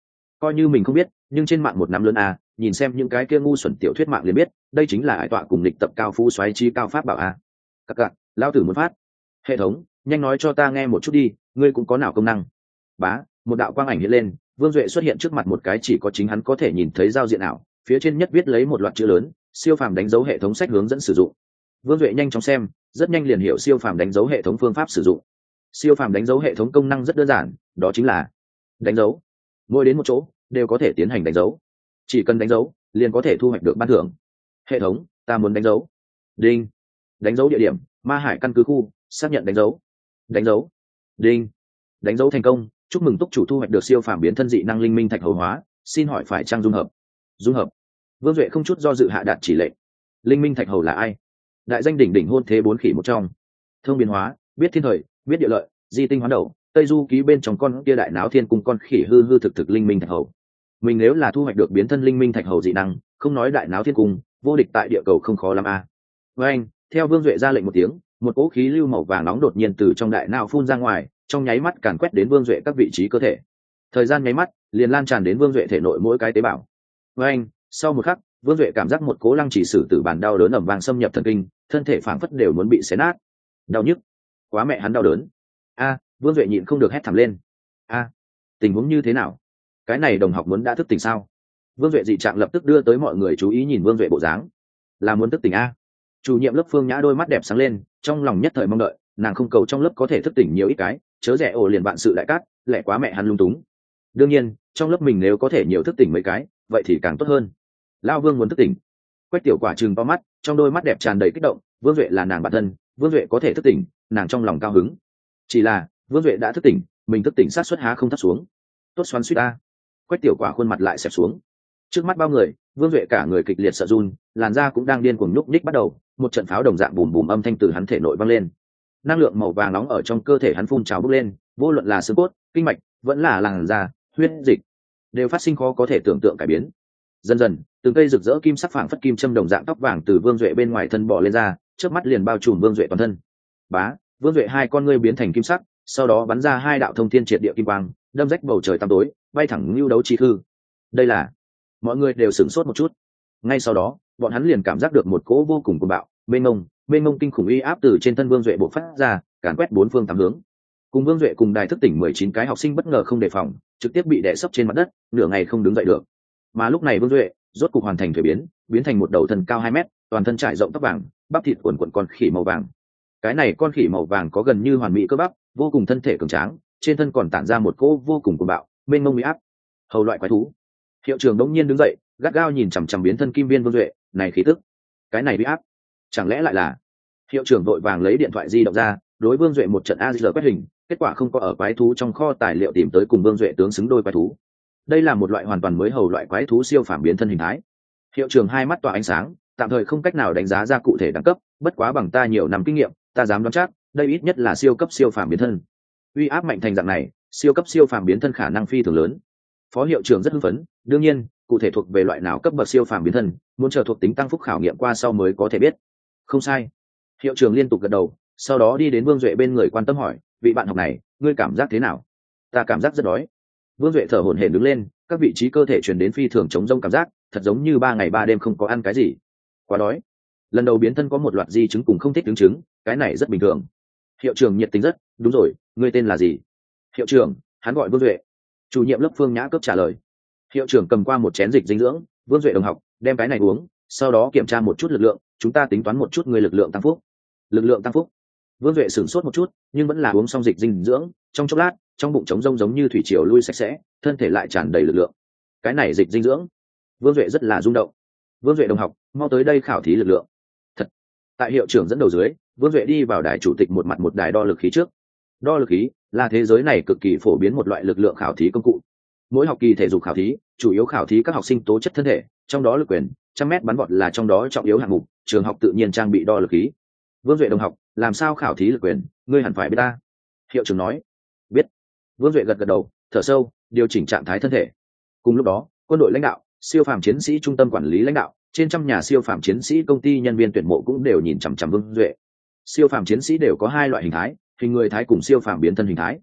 coi như mình không biết, nhưng trên mạng một nắm lớn a, nhìn xem những cái kia ngu xuẩn tiểu thuyết mạng liền biết đây chính là ải tọa cùng lịch tập cao phú xoáy trí cao pháp bảo a. Các cạn, lao tử muốn phát. Hệ thống, nhanh nói cho ta nghe một chút đi, ngươi cũng có nào công năng. Bá, một đạo quang ảnh hiện lên, Vương Duệ xuất hiện trước mặt một cái chỉ có chính hắn có thể nhìn thấy giao diện ảo, phía trên nhất viết lấy một loạt chữ lớn, siêu phàm đánh dấu hệ thống sách hướng dẫn sử dụng. Vương Duệ nhanh chóng xem, rất nhanh liền hiểu siêu phàm đánh dấu hệ thống phương pháp sử dụng. Siêu phàm đánh dấu hệ thống công năng rất đơn giản, đó chính là đánh dấu. Mỗi đến một chỗ đều có thể tiến hành đánh dấu, chỉ cần đánh dấu liền có thể thu hoạch được ban thưởng. Hệ thống, ta muốn đánh dấu. Đinh. Đánh dấu địa điểm, Ma Hải căn cứ khu, xác nhận đánh dấu. Đánh dấu. Đinh. Đánh dấu thành công, chúc mừng túc chủ thu hoạch được siêu phàm biến thân dị năng linh minh thạch hầu hóa, xin hỏi phải trang dung hợp. Dung hợp. Vương Duệ không chút do dự hạ đạt chỉ lệnh. Linh minh thạch hầu là ai? Đại danh đỉnh đỉnh hôn thế bốn khỉ một trong. Thông biến hóa, biết thiên thời, biết địa lợi, di tinh hoán đầu, Tây Du ký bên trong con kia đại náo thiên cung con khỉ hư hư thực thực linh minh thạch hầu. Mình nếu là thu hoạch được biến thân linh minh thạch hầu dị năng, không nói đại náo thiên cung, vô địch tại địa cầu không khó lắm a. Với anh, theo Vương Duệ ra lệnh một tiếng, một cỗ khí lưu màu vàng nóng đột nhiên từ trong đại não phun ra ngoài, trong nháy mắt càn quét đến Vương Duệ các vị trí cơ thể. Thời gian nháy mắt, liền lan tràn đến Vương Duệ thể nội mỗi cái tế bào. Với anh, sau một khắc, Vương Duệ cảm giác một cỗ lăng chỉ sử tử bản đau đớn ầm vang xâm nhập thần kinh, thân thể phảng phất đều muốn bị xé nát. Đau nhức, quá mẹ hắn đau đớn. A, Vương Duệ nhịn không được hét thảm lên. A, tình huống như thế nào? Cái này đồng học muốn đã thức tỉnh sao? Vương Duệ dị trạng lập tức đưa tới mọi người chú ý nhìn Vương Duệ bộ dáng. Là muốn thức tỉnh a? Chủ nhiệm lớp Phương Nhã đôi mắt đẹp sáng lên, trong lòng nhất thời mong đợi, nàng không cầu trong lớp có thể thức tỉnh nhiều ít cái, chớ rẻ ổ liền bạn sự đại cát, lẽ quá mẹ hắn lung túng. Đương nhiên, trong lớp mình nếu có thể nhiều thức tỉnh mấy cái, vậy thì càng tốt hơn. Lao Vương muốn thức tỉnh. Quách Tiểu Quả trừng to mắt, trong đôi mắt đẹp tràn đầy kích động, Vương Duệ là nàng bạn thân, Vương Duệ có thể thức tỉnh, nàng trong lòng cao hứng. Chỉ là, Vương Duệ đã thức tỉnh, mình thức tỉnh sát suất há không thấp xuống. Tốt xoắn suýt a. Quách Tiểu Quả khuôn mặt lại xẹp xuống. Trước mắt bao người, Vương Duệ cả người kịch liệt sợ run, làn da cũng đang điên cuồng nhúc nhích bắt đầu, một trận pháo đồng dạng bùm bùm âm thanh từ hắn thể nội vang lên. Năng lượng màu vàng nóng ở trong cơ thể hắn phun trào bốc lên, vô luận là xương cốt, kinh mạch, vẫn là làn da, huyết dịch, đều phát sinh khó có thể tưởng tượng cải biến. Dần dần, từng cây rực rỡ kim sắc phảng phất kim châm đồng dạng tóc vàng từ Vương Duệ bên ngoài thân bò lên ra, trước mắt liền bao trùm Vương Duệ toàn thân. Bá, Vương Duệ hai con ngươi biến thành kim sắc, sau đó bắn ra hai đạo thông thiên triệt địa kim quang, đâm rách bầu trời tăm tối, bay thẳng lưu đấu chi hư. Đây là, mọi người đều sửng sốt một chút. Ngay sau đó, bọn hắn liền cảm giác được một cỗ vô cùng cuồng bạo, mênh mông kinh khủng uy áp từ trên thân Vương Duệ bộc phát ra, càn quét bốn phương tám hướng. Cùng Vương Duệ cùng đài thức tỉnh 19 cái học sinh bất ngờ không đề phòng, trực tiếp bị đè sấp trên mặt đất, nửa ngày không đứng dậy được. Mà lúc này Vương Duệ rốt cục hoàn thành thuế biến thành một đầu thân cao 2 mét, toàn thân trải rộng tóc vàng, bắp thịt quần quần con khỉ màu vàng. Cái này con khỉ màu vàng có gần như hoàn mỹ cơ bắp, vô cùng thân thể cường tráng, trên thân còn tản ra một cỗ vô cùng cuồng bạo, mênh mông uy áp. Hầu loại quái thú. Hiệu trưởng đống nhiên đứng dậy, gắt gao nhìn chằm chằm biến thân kim viên Vương Duệ, này khí tức, cái này uy áp, chẳng lẽ lại là? Hiệu trưởng vội vàng lấy điện thoại di động ra, đối Vương Duệ một trận AR quét hình, kết quả không có ở quái thú trong kho tài liệu tìm tới cùng Vương Duệ tướng xứng đôi quái thú. Đây là một loại hoàn toàn mới hầu loại quái thú siêu phàm biến thân hình thái. Hiệu trưởng hai mắt tỏa ánh sáng, tạm thời không cách nào đánh giá ra cụ thể đẳng cấp, bất quá bằng ta nhiều năm kinh nghiệm, ta dám đoán chắc, đây ít nhất là siêu cấp siêu phàm biến thân. Uy áp mạnh thành dạng này, siêu cấp siêu phàm biến thân khả năng phi thường lớn. Phó hiệu trưởng rất hưng phấn, đương nhiên, cụ thể thuộc về loại nào cấp bậc siêu phàm biến thân, muốn chờ thuộc tính tăng phúc khảo nghiệm qua sau mới có thể biết. Không sai. Hiệu trưởng liên tục gật đầu, sau đó đi đến Vương Duệ bên người quan tâm hỏi, vị bạn học này, ngươi cảm giác thế nào? Ta cảm giác rất đói. Vương Duệ thở hổn hển đứng lên, các vị trí cơ thể truyền đến phi thường chống rông cảm giác, thật giống như 3 ngày 3 đêm không có ăn cái gì. Quá đói. Lần đầu biến thân có một loạt di chứng cùng không thích ứng chứng, cái này rất bình thường. Hiệu trưởng nhiệt tình rất, đúng rồi, ngươi tên là gì? Hiệu trưởng, hắn gọi Vương Duệ. Chủ nhiệm lớp Phương Nhã cấp trả lời. Hiệu trưởng cầm qua một chén dịch dinh dưỡng, Vương Duệ đồng học, đem cái này uống, sau đó kiểm tra một chút lực lượng, chúng ta tính toán một chút người lực lượng tăng phúc. Lực lượng tăng phúc. Vương Duệ sửng sốt một chút, nhưng vẫn là uống xong dịch dinh dưỡng, trong chốc lát, trong bụng trống rông giống như thủy triều lui sạch sẽ, thân thể lại tràn đầy lực lượng. Cái này dịch dinh dưỡng. Vương Duệ rất là rung động. Vương Duệ đồng học, mau tới đây khảo thí lực lượng. Thật. Tại hiệu trưởng dẫn đầu dưới, Vương Duệ đi vào đài chủ tịch một mặt một đài đo lực khí trước. Đo lực khí là thế giới này cực kỳ phổ biến một loại lực lượng khảo thí công cụ. Mỗi học kỳ thể dục khảo thí, chủ yếu khảo thí các học sinh tố chất thân thể, trong đó lực quyền, 100m bắn vọt là trong đó trọng yếu hạng mục, trường học tự nhiên trang bị đo lực khí. Vương Duệ đồng học, làm sao khảo thí lực quyền, ngươi hẳn phải biết ta. Hiệu trưởng nói. Biết. Vương Duệ gật gật đầu, thở sâu, điều chỉnh trạng thái thân thể. Cùng lúc đó, quân đội lãnh đạo, siêu phàm chiến sĩ trung tâm quản lý lãnh đạo, trên trăm nhà siêu phàm chiến sĩ công ty nhân viên tuyển mộ cũng đều nhìn chằm chằm Vương Duệ. Siêu phàm chiến sĩ đều có 2 loại hình thái, hình người thái cùng siêu phàm biến thân hình thái.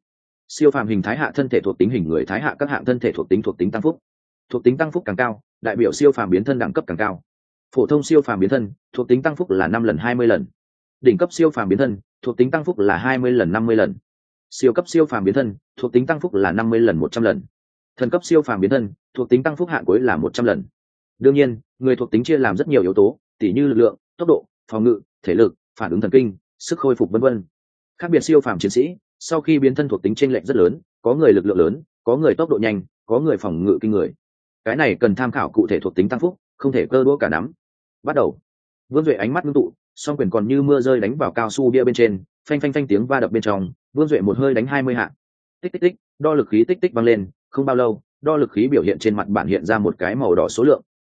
Siêu phàm hình thái hạ thân thể thuộc tính hình người thái hạ các hạng thân thể thuộc tính tăng phúc. Thuộc tính tăng phúc càng cao, đại biểu siêu phàm biến thân đẳng cấp càng cao. Phổ thông siêu phàm biến thân, thuộc tính tăng phúc là 5 lần 20 lần. Đỉnh cấp siêu phàm biến thân, thuộc tính tăng phúc là 20 lần 50 lần. Siêu cấp siêu phàm biến thân, thuộc tính tăng phúc là 50 lần 100 lần. Thần cấp siêu phàm biến thân, thuộc tính tăng phúc hạn cuối là 100 lần. Đương nhiên, người thuộc tính chia làm rất nhiều yếu tố, tỉ như lực lượng, tốc độ, phòng ngự, thể lực, phản ứng thần kinh, sức khôi phục vân vân. Khác biệt siêu phàm chiến sĩ, sau khi biến thân thuộc tính chênh lệch rất lớn, có người lực lượng lớn, có người tốc độ nhanh, có người phòng ngự kinh người. Cái này cần tham khảo cụ thể thuộc tính tăng phúc, không thể cơ đũa cả nắm. Bắt đầu. Vương Duệ ánh mắt ngưng tụ, song quyền còn như mưa rơi đánh vào cao su bia bên trên, phanh phanh phanh tiếng va đập bên trong, Vương Duệ một hơi đánh 20 hạ. Tích tích tích, đo lực khí tích tích vang lên, không bao lâu, đo lực khí biểu hiện trên mặt bản hiện ra một cái màu đỏ số lượng,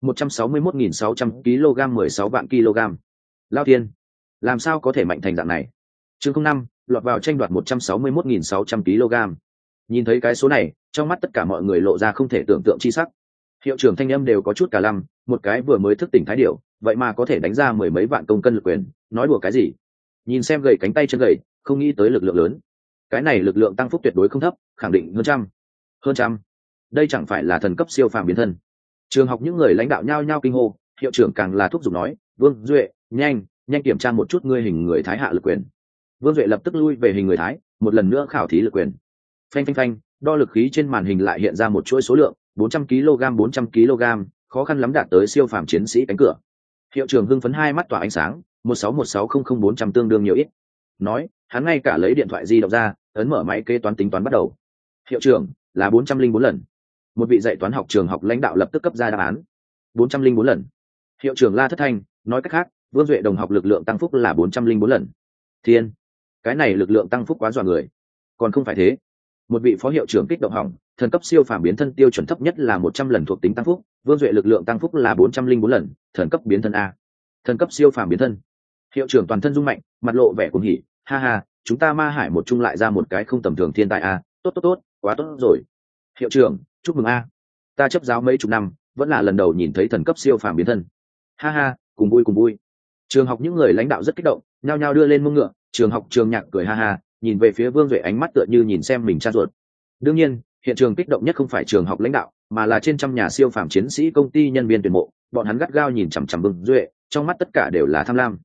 161.600 kg 16 vạn kg. Lao thiên, làm sao có thể mạnh thành dạng này? Chương 05, lọt vào tranh đoạt 161.600 kg. Nhìn thấy cái số này, trong mắt tất cả mọi người lộ ra không thể tưởng tượng chi sắc. Hiệu trưởng thanh âm đều có chút cả lăm, một cái vừa mới thức tỉnh thái điểu, vậy mà có thể đánh ra mười mấy vạn công cân lực quyền, nói đùa cái gì? Nhìn xem gầy cánh tay chân gầy, không nghĩ tới lực lượng lớn. Cái này lực lượng tăng phúc tuyệt đối không thấp, khẳng định hơn trăm. Đây chẳng phải là thần cấp siêu phàm biến thân. Trường học những người lãnh đạo nhao nhao kinh hô, hiệu trưởng càng là thúc giục nói, Vương Duệ, nhanh kiểm tra một chút ngươi hình người thái hạ lực quyền. Vương Duệ lập tức lui về hình người thái, một lần nữa khảo thí lực quyền. Phanh phanh phanh, đo lực khí trên màn hình lại hiện ra một chuỗi số lượng, 400 kg, khó khăn lắm đạt tới siêu phàm chiến sĩ cánh cửa. Hiệu trưởng hưng phấn hai mắt tỏa ánh sáng, 161600400 tương đương nhiều ít. Nói, hắn ngay cả lấy điện thoại di động ra, ấn mở máy kế toán tính toán bắt đầu. Hiệu trưởng, là 404 lần. Một vị dạy toán học trường học lãnh đạo lập tức cấp ra đáp án. 404 lần. Hiệu trưởng la thất thanh, nói cách khác, Vương Duệ đồng học lực lượng tăng phúc là 404 lần. Thiên, cái này lực lượng tăng phúc quá dọa người. Còn không phải thế. Một vị phó hiệu trưởng kích động hỏng, thần cấp siêu phàm biến thân tiêu chuẩn thấp nhất là 100 lần thuộc tính tăng phúc, Vương Duệ lực lượng tăng phúc là 404 lần, thần cấp biến thân a. Thần cấp siêu phàm biến thân. Hiệu trưởng toàn thân rung mạnh, mặt lộ vẻ cuồng hỉ, ha ha, chúng ta Ma Hải một chung lại ra một cái không tầm thường thiên tài a, tốt, quá tốt rồi. Hiệu trưởng, chúc mừng a. Ta chấp giáo mấy chục năm, vẫn là lần đầu nhìn thấy thần cấp siêu phàm biến thân. Ha ha, cùng vui. Trường học những người lãnh đạo rất kích động, nhao nhao đưa lên mông ngựa, trường học trường nhạc cười ha ha, nhìn về phía Vương Duệ ánh mắt tựa như nhìn xem mình cha ruột. Đương nhiên, hiện trường kích động nhất không phải trường học lãnh đạo, mà là trên trăm nhà siêu phàm chiến sĩ công ty nhân viên tuyển mộ, bọn hắn gắt gao nhìn chằm chằm Vương Duệ, trong mắt tất cả đều là tham lam.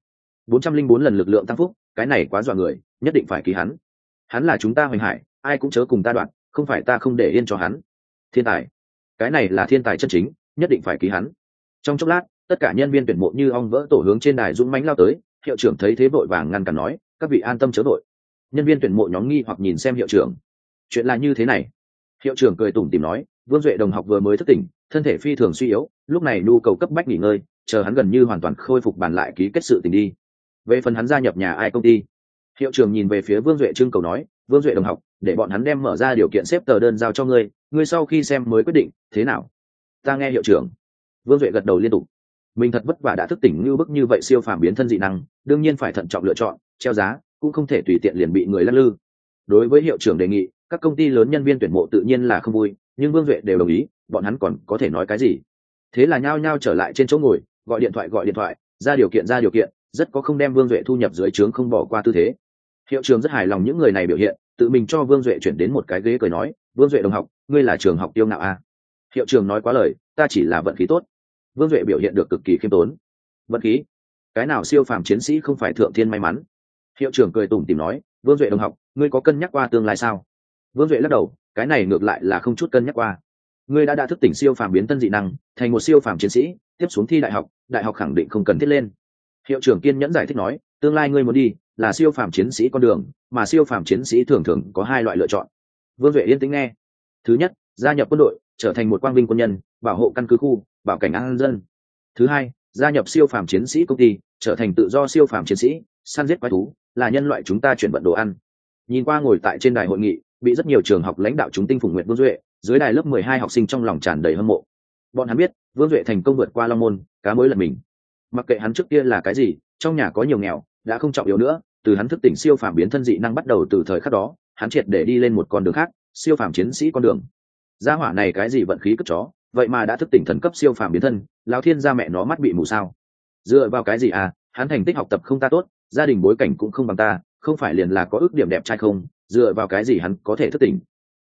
404 lần lực lượng tăng phúc, cái này quá dọa người, nhất định phải ký hắn. Hắn là chúng ta Hoành Hải, ai cũng chớ cùng ta đoạn, không phải ta không để yên cho hắn. Thiên tài, cái này là thiên tài chân chính, nhất định phải ký hắn. Trong chốc lát, tất cả nhân viên tuyển mộ như ong vỡ tổ hướng trên đài dũng mãnh lao tới, hiệu trưởng thấy thế vội vàng ngăn cản nói, các vị an tâm chớ vội. Nhân viên tuyển mộ nhóm nghi hoặc nhìn xem hiệu trưởng. Chuyện là như thế này. Hiệu trưởng cười tủm tỉm nói, Vương Duệ đồng học vừa mới thức tỉnh, thân thể phi thường suy yếu, lúc này nhu cầu cấp bách nghỉ ngơi, chờ hắn gần như hoàn toàn khôi phục bàn lại ký kết sự tình đi. Về phần hắn gia nhập nhà ai công ty. Hiệu trưởng nhìn về phía Vương Duệ trưng cầu nói, Vương Duệ đồng học, để bọn hắn đem mở ra điều kiện xếp tờ đơn giao cho ngươi, ngươi sau khi xem mới quyết định, thế nào? Ta nghe hiệu trưởng. Vương Duệ gật đầu liên tục. Mình thật vất vả đã thức tỉnh như bức như vậy siêu phàm biến thân dị năng, đương nhiên phải thận trọng lựa chọn, treo giá, cũng không thể tùy tiện liền bị người lắc lư. Đối với hiệu trưởng đề nghị, các công ty lớn nhân viên tuyển mộ tự nhiên là không vui, nhưng Vương Duệ đều đồng ý, bọn hắn còn có thể nói cái gì? Thế là nhao nhao trở lại trên chỗ ngồi, gọi điện thoại, ra điều kiện, rất có không đem Vương Duệ thu nhập dưới trướng không bỏ qua tư thế. Hiệu trưởng rất hài lòng những người này biểu hiện, tự mình cho Vương Duệ chuyển đến một cái ghế cười nói, Vương Duệ đồng học, ngươi là trường học tiêu ngạo a. Hiệu trưởng nói quá lời, ta chỉ là vận khí tốt. Vương Duệ biểu hiện được cực kỳ khiêm tốn. Vận khí? Cái nào siêu phàm chiến sĩ không phải thượng thiên may mắn? Hiệu trưởng cười tủm tỉm nói, Vương Duệ đồng học, ngươi có cân nhắc qua tương lai sao? Vương Duệ lắc đầu, cái này ngược lại là không chút cân nhắc qua. Ngươi đã thức tỉnh siêu phàm biến thân dị năng, thành một siêu phàm chiến sĩ, tiếp xuống thi đại học khẳng định không cần thiết lên. Hiệu trưởng kiên nhẫn giải thích nói, tương lai ngươi muốn đi là siêu phàm chiến sĩ con đường, mà siêu phàm chiến sĩ thường thường có hai loại lựa chọn. Vương Duệ yên tĩnh nghe. Thứ nhất, gia nhập quân đội, trở thành một quang vinh quân nhân, bảo hộ căn cứ khu, bảo cảnh an dân. Thứ hai, gia nhập siêu phàm chiến sĩ công ty, trở thành tự do siêu phàm chiến sĩ, săn giết quái thú, là nhân loại chúng ta chuyển vận đồ ăn. Nhìn qua ngồi tại trên đài hội nghị, bị rất nhiều trường học lãnh đạo chúng tinh phùng nguyện Vương Duệ, dưới đài lớp 12 học sinh trong lòng tràn đầy hâm mộ. Bọn hắn biết, Vương Duệ thành công vượt qua Long Môn, cá mới lật mình. Mặc kệ hắn trước kia là cái gì, trong nhà có nhiều nghèo, đã không trọng yếu nữa, từ hắn thức tỉnh siêu phàm biến thân dị năng bắt đầu từ thời khắc đó, hắn triệt để đi lên một con đường khác, siêu phàm chiến sĩ con đường. Gia hỏa này cái gì vận khí cất chó, vậy mà đã thức tỉnh thần cấp siêu phàm biến thân, lão thiên gia mẹ nó mắt bị mù sao? Dựa vào cái gì à, hắn thành tích học tập không ta tốt, gia đình bối cảnh cũng không bằng ta, không phải liền là có ước điểm đẹp trai không, dựa vào cái gì hắn có thể thức tỉnh?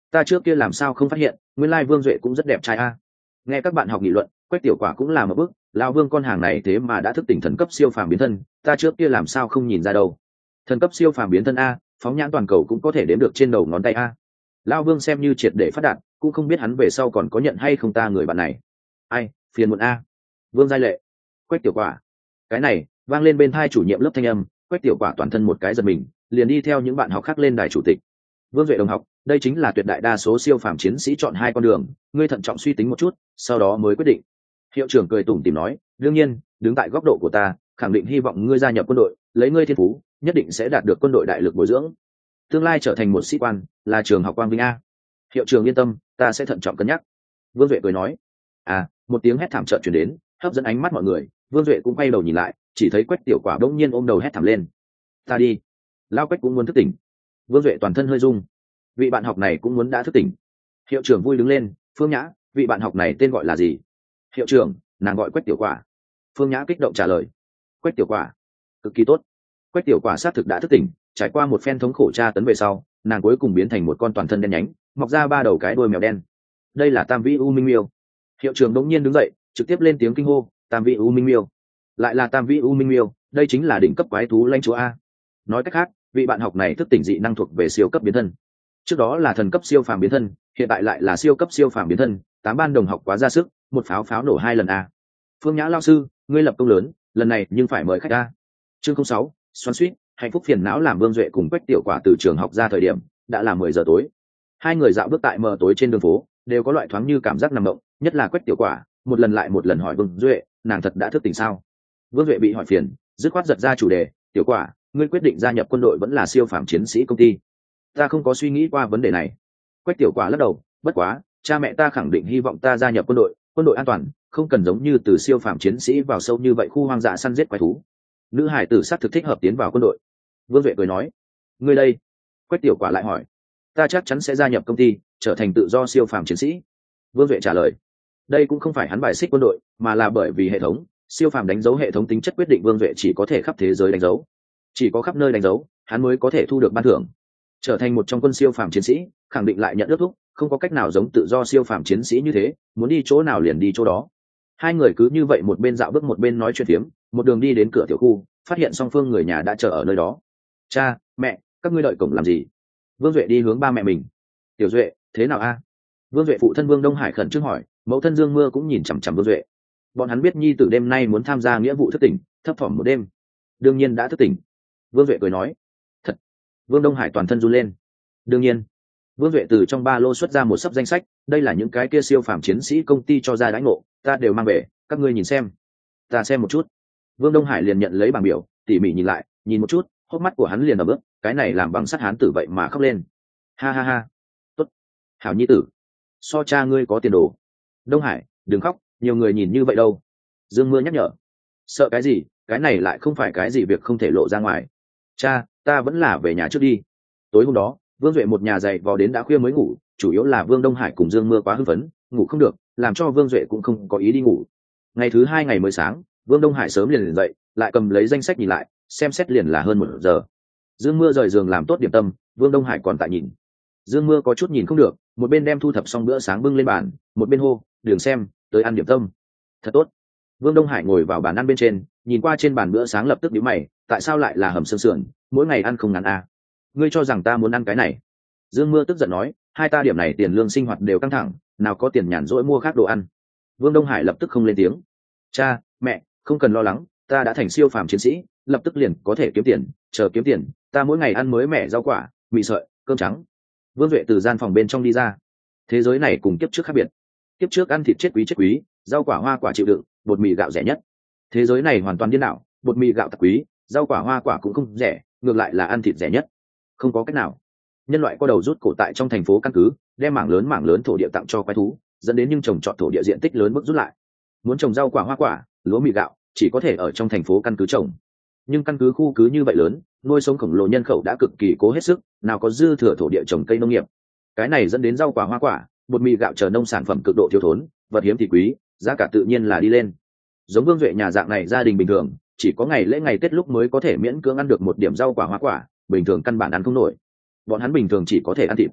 Ta trước kia làm sao không phát hiện, nguyên lai Vương Duệ cũng rất đẹp trai a. Nghe các bạn học nghị luận, Quách Tiểu Quả cũng là một bước, lão Vương con hàng này thế mà đã thức tỉnh thần cấp siêu phàm biến thân, ta trước kia làm sao không nhìn ra đâu. Thần cấp siêu phàm biến thân a, phóng nhãn toàn cầu cũng có thể đếm được trên đầu ngón tay a. Lão Vương xem như triệt để phát đạt, cũng không biết hắn về sau còn có nhận hay không ta người bạn này. Ai, phiền muộn a. Vương Giai Lệ, Quách Tiểu Quả. Cái này, vang lên bên tai chủ nhiệm lớp thanh âm, Quách Tiểu Quả toàn thân một cái giật mình, liền đi theo những bạn học khác lên đài chủ tịch. Vương Duệ đồng học, đây chính là tuyệt đại đa số siêu phàm chiến sĩ chọn hai con đường, ngươi thận trọng suy tính một chút, sau đó mới quyết định. Hiệu trưởng cười tủm tỉm nói, đương nhiên, đứng tại góc độ của ta, khẳng định hy vọng ngươi gia nhập quân đội, lấy ngươi thiên phú, nhất định sẽ đạt được quân đội đại lực bồi dưỡng, tương lai trở thành một sĩ quan, là trường học quang vinh a. Hiệu trưởng yên tâm, ta sẽ thận trọng cân nhắc. Vương Duệ cười nói. À, một tiếng hét thảm chợt truyền đến, hấp dẫn ánh mắt mọi người. Vương Duệ cũng quay đầu nhìn lại, chỉ thấy Quách Tiểu Quả đột nhiên ôm đầu hét thảm lên. Ta đi. Lao Quách cũng muốn thức tỉnh. Vương Duệ toàn thân hơi rung. Vị bạn học này cũng muốn đã thức tỉnh. Hiệu trưởng vui đứng lên, Phương Nhã, vị bạn học này tên gọi là gì? Hiệu trưởng, nàng gọi Quách Tiểu Quả. Phương Nhã kích động trả lời. Quách Tiểu Quả, cực kỳ tốt. Quách Tiểu Quả xác thực đã thức tỉnh, trải qua một phen thống khổ tra tấn về sau, nàng cuối cùng biến thành một con toàn thân đen nhánh, mọc ra ba đầu cái đuôi mèo đen. Đây là Tam Vĩ U Minh Miêu. Hiệu trưởng đống nhiên đứng dậy, trực tiếp lên tiếng kinh hô, Tam Vĩ U Minh Miêu. Lại là Tam Vĩ U Minh Miêu, đây chính là đỉnh cấp quái thú lãnh chúa a. Nói cách khác, vị bạn học này thức tỉnh dị năng thuộc về siêu cấp biến thân. Trước đó là thần cấp siêu phàm biến thân, hiện tại lại là siêu cấp siêu phàm biến thân, 8 ban đồng học quá ra sức, một pháo pháo nổ 2 lần a. Phương Nhã lao sư, ngươi lập công lớn, lần này nhưng phải mời khách a. Chương 06, xoắn xuýt, hạnh phúc phiền não làm Vương Duệ cùng Quách Tiểu Quả từ trường học ra thời điểm, đã là 10 giờ tối. Hai người dạo bước tại mờ tối trên đường phố, đều có loại thoáng như cảm giác nằm mộng, nhất là Quách Tiểu Quả, một lần lại một lần hỏi Vương Duệ, nàng thật đã thức tỉnh sao? Vương Duệ bị hỏi phiền, dứt khoát giật ra chủ đề, "Tiểu Quả, ngươi quyết định gia nhập quân đội vẫn là siêu phàm chiến sĩ công ty?" Ta không có suy nghĩ qua vấn đề này. Quách Tiểu Quả lắc đầu, bất quá, cha mẹ ta khẳng định hy vọng ta gia nhập quân đội an toàn, không cần giống như từ siêu phàm chiến sĩ vào sâu như vậy khu hoang dã săn giết quái thú. Nữ hải tử sát thực thích hợp tiến vào quân đội. Vương Duệ cười nói, ngươi đây? Quách Tiểu Quả lại hỏi, ta chắc chắn sẽ gia nhập công ty, trở thành tự do siêu phàm chiến sĩ. Vương Duệ trả lời, đây cũng không phải hắn bài xích quân đội, mà là bởi vì hệ thống siêu phàm đánh dấu hệ thống tính chất quyết định Vương Duệ chỉ có thể khắp thế giới đánh dấu, chỉ có khắp nơi đánh dấu, hắn mới có thể thu được ban thưởng. Trở thành một trong quân siêu phàm chiến sĩ, khẳng định lại nhận ước thúc, không có cách nào giống tự do siêu phàm chiến sĩ như thế, muốn đi chỗ nào liền đi chỗ đó. Hai người cứ như vậy một bên dạo bước một bên nói chuyện phiếm, một đường đi đến cửa tiểu khu, phát hiện song phương người nhà đã chờ ở nơi đó. Cha, mẹ, các ngươi đợi cổng làm gì? Vương Duệ đi hướng ba mẹ mình. Tiểu Duệ, thế nào a? Vương Duệ phụ thân Vương Đông Hải khẩn trương hỏi, mẫu thân Dương Mưa cũng nhìn chằm chằm Vương Duệ. Bọn hắn biết nhi tử đêm nay muốn tham gia nghĩa vụ thức tỉnh, thấp thỏm một đêm. Đương nhiên đã thức tỉnh. Vương Duệ cười nói. Thật. Vương Đông Hải toàn thân run lên. Đương nhiên. Vương Duệ từ trong ba lô xuất ra một sấp danh sách, đây là những cái kia siêu phàm chiến sĩ công ty cho ra đãi ngộ, ta đều mang về, các ngươi nhìn xem. Ta xem một chút. Vương Đông Hải liền nhận lấy bảng biểu, tỉ mỉ nhìn lại, nhìn một chút, hốc mắt của hắn liền ẩm ướt, cái này làm bằng sắt hán tử vậy mà khóc lên. Ha ha ha. Tốt. Hảo nhi tử. So cha ngươi có tiền đồ. Đông Hải, đừng khóc, nhiều người nhìn như vậy đâu. Dương Mưa nhắc nhở. Sợ cái gì, cái này lại không phải cái gì việc không thể lộ ra ngoài. Cha, ta vẫn là về nhà trước đi. Tối hôm đó, Vương Duệ một nhà dậy vò đến đã khuya mới ngủ, chủ yếu là Vương Đông Hải cùng Dương Mưa quá hưng phấn, ngủ không được, làm cho Vương Duệ cũng không có ý đi ngủ. Ngày thứ hai ngày mới sáng, Vương Đông Hải sớm liền dậy, lại cầm lấy danh sách nhìn lại, xem xét liền là hơn 1 giờ. Dương Mưa rời giường làm tốt điểm tâm, Vương Đông Hải còn tại nhìn. Dương Mưa có chút nhìn không được, một bên đem thu thập xong bữa sáng bưng lên bàn, một bên hô, "Đường xem, tới ăn điểm tâm." Thật tốt. Vương Đông Hải ngồi vào bàn ăn bên trên, nhìn qua trên bàn bữa sáng lập tức nhíu mày, tại sao lại là hầm xương sườn, mỗi ngày ăn không ngắn à? Ngươi cho rằng ta muốn ăn cái này? Dương Mưa tức giận nói, hai ta điểm này tiền lương sinh hoạt đều căng thẳng, nào có tiền nhàn rỗi mua khác đồ ăn. Vương Đông Hải lập tức không lên tiếng. Cha, mẹ, không cần lo lắng, ta đã thành siêu phàm chiến sĩ, lập tức liền có thể kiếm tiền, chờ kiếm tiền, ta mỗi ngày ăn mới mẻ rau quả, mì sợi, cơm trắng. Vương Duệ từ gian phòng bên trong đi ra. Thế giới này cùng kiếp trước khác biệt. Kiếp trước ăn thịt chết quý, rau quả hoa quả chịu đựng, bột mì gạo rẻ nhất. Thế giới này hoàn toàn điên đảo, bột mì gạo tặc quý, rau quả hoa quả cũng không rẻ, ngược lại là ăn thịt rẻ nhất. Không có cách nào, nhân loại có đầu rút cổ tại trong thành phố căn cứ, đem mảng lớn thổ địa tặng cho quái thú, dẫn đến nhưng trồng trọt thổ địa diện tích lớn mức rút lại. Muốn trồng rau quả hoa quả, lúa mì gạo, chỉ có thể ở trong thành phố căn cứ trồng. Nhưng căn cứ khu cứ như vậy lớn, nuôi sống khổng lồ nhân khẩu đã cực kỳ cố hết sức, nào có dư thừa thổ địa trồng cây nông nghiệp. Cái này dẫn đến rau quả hoa quả, bột mì gạo chờ nông sản phẩm cực độ thiếu thốn, vật hiếm thì quý, giá cả tự nhiên là đi lên. Giống Vương Duệ nhà dạng này gia đình bình thường, chỉ có ngày lễ ngày Tết lúc mới có thể miễn cưỡng ăn được một điểm rau quả hoa quả, bình thường căn bản ăn không nổi. Bọn hắn bình thường chỉ có thể ăn thịt.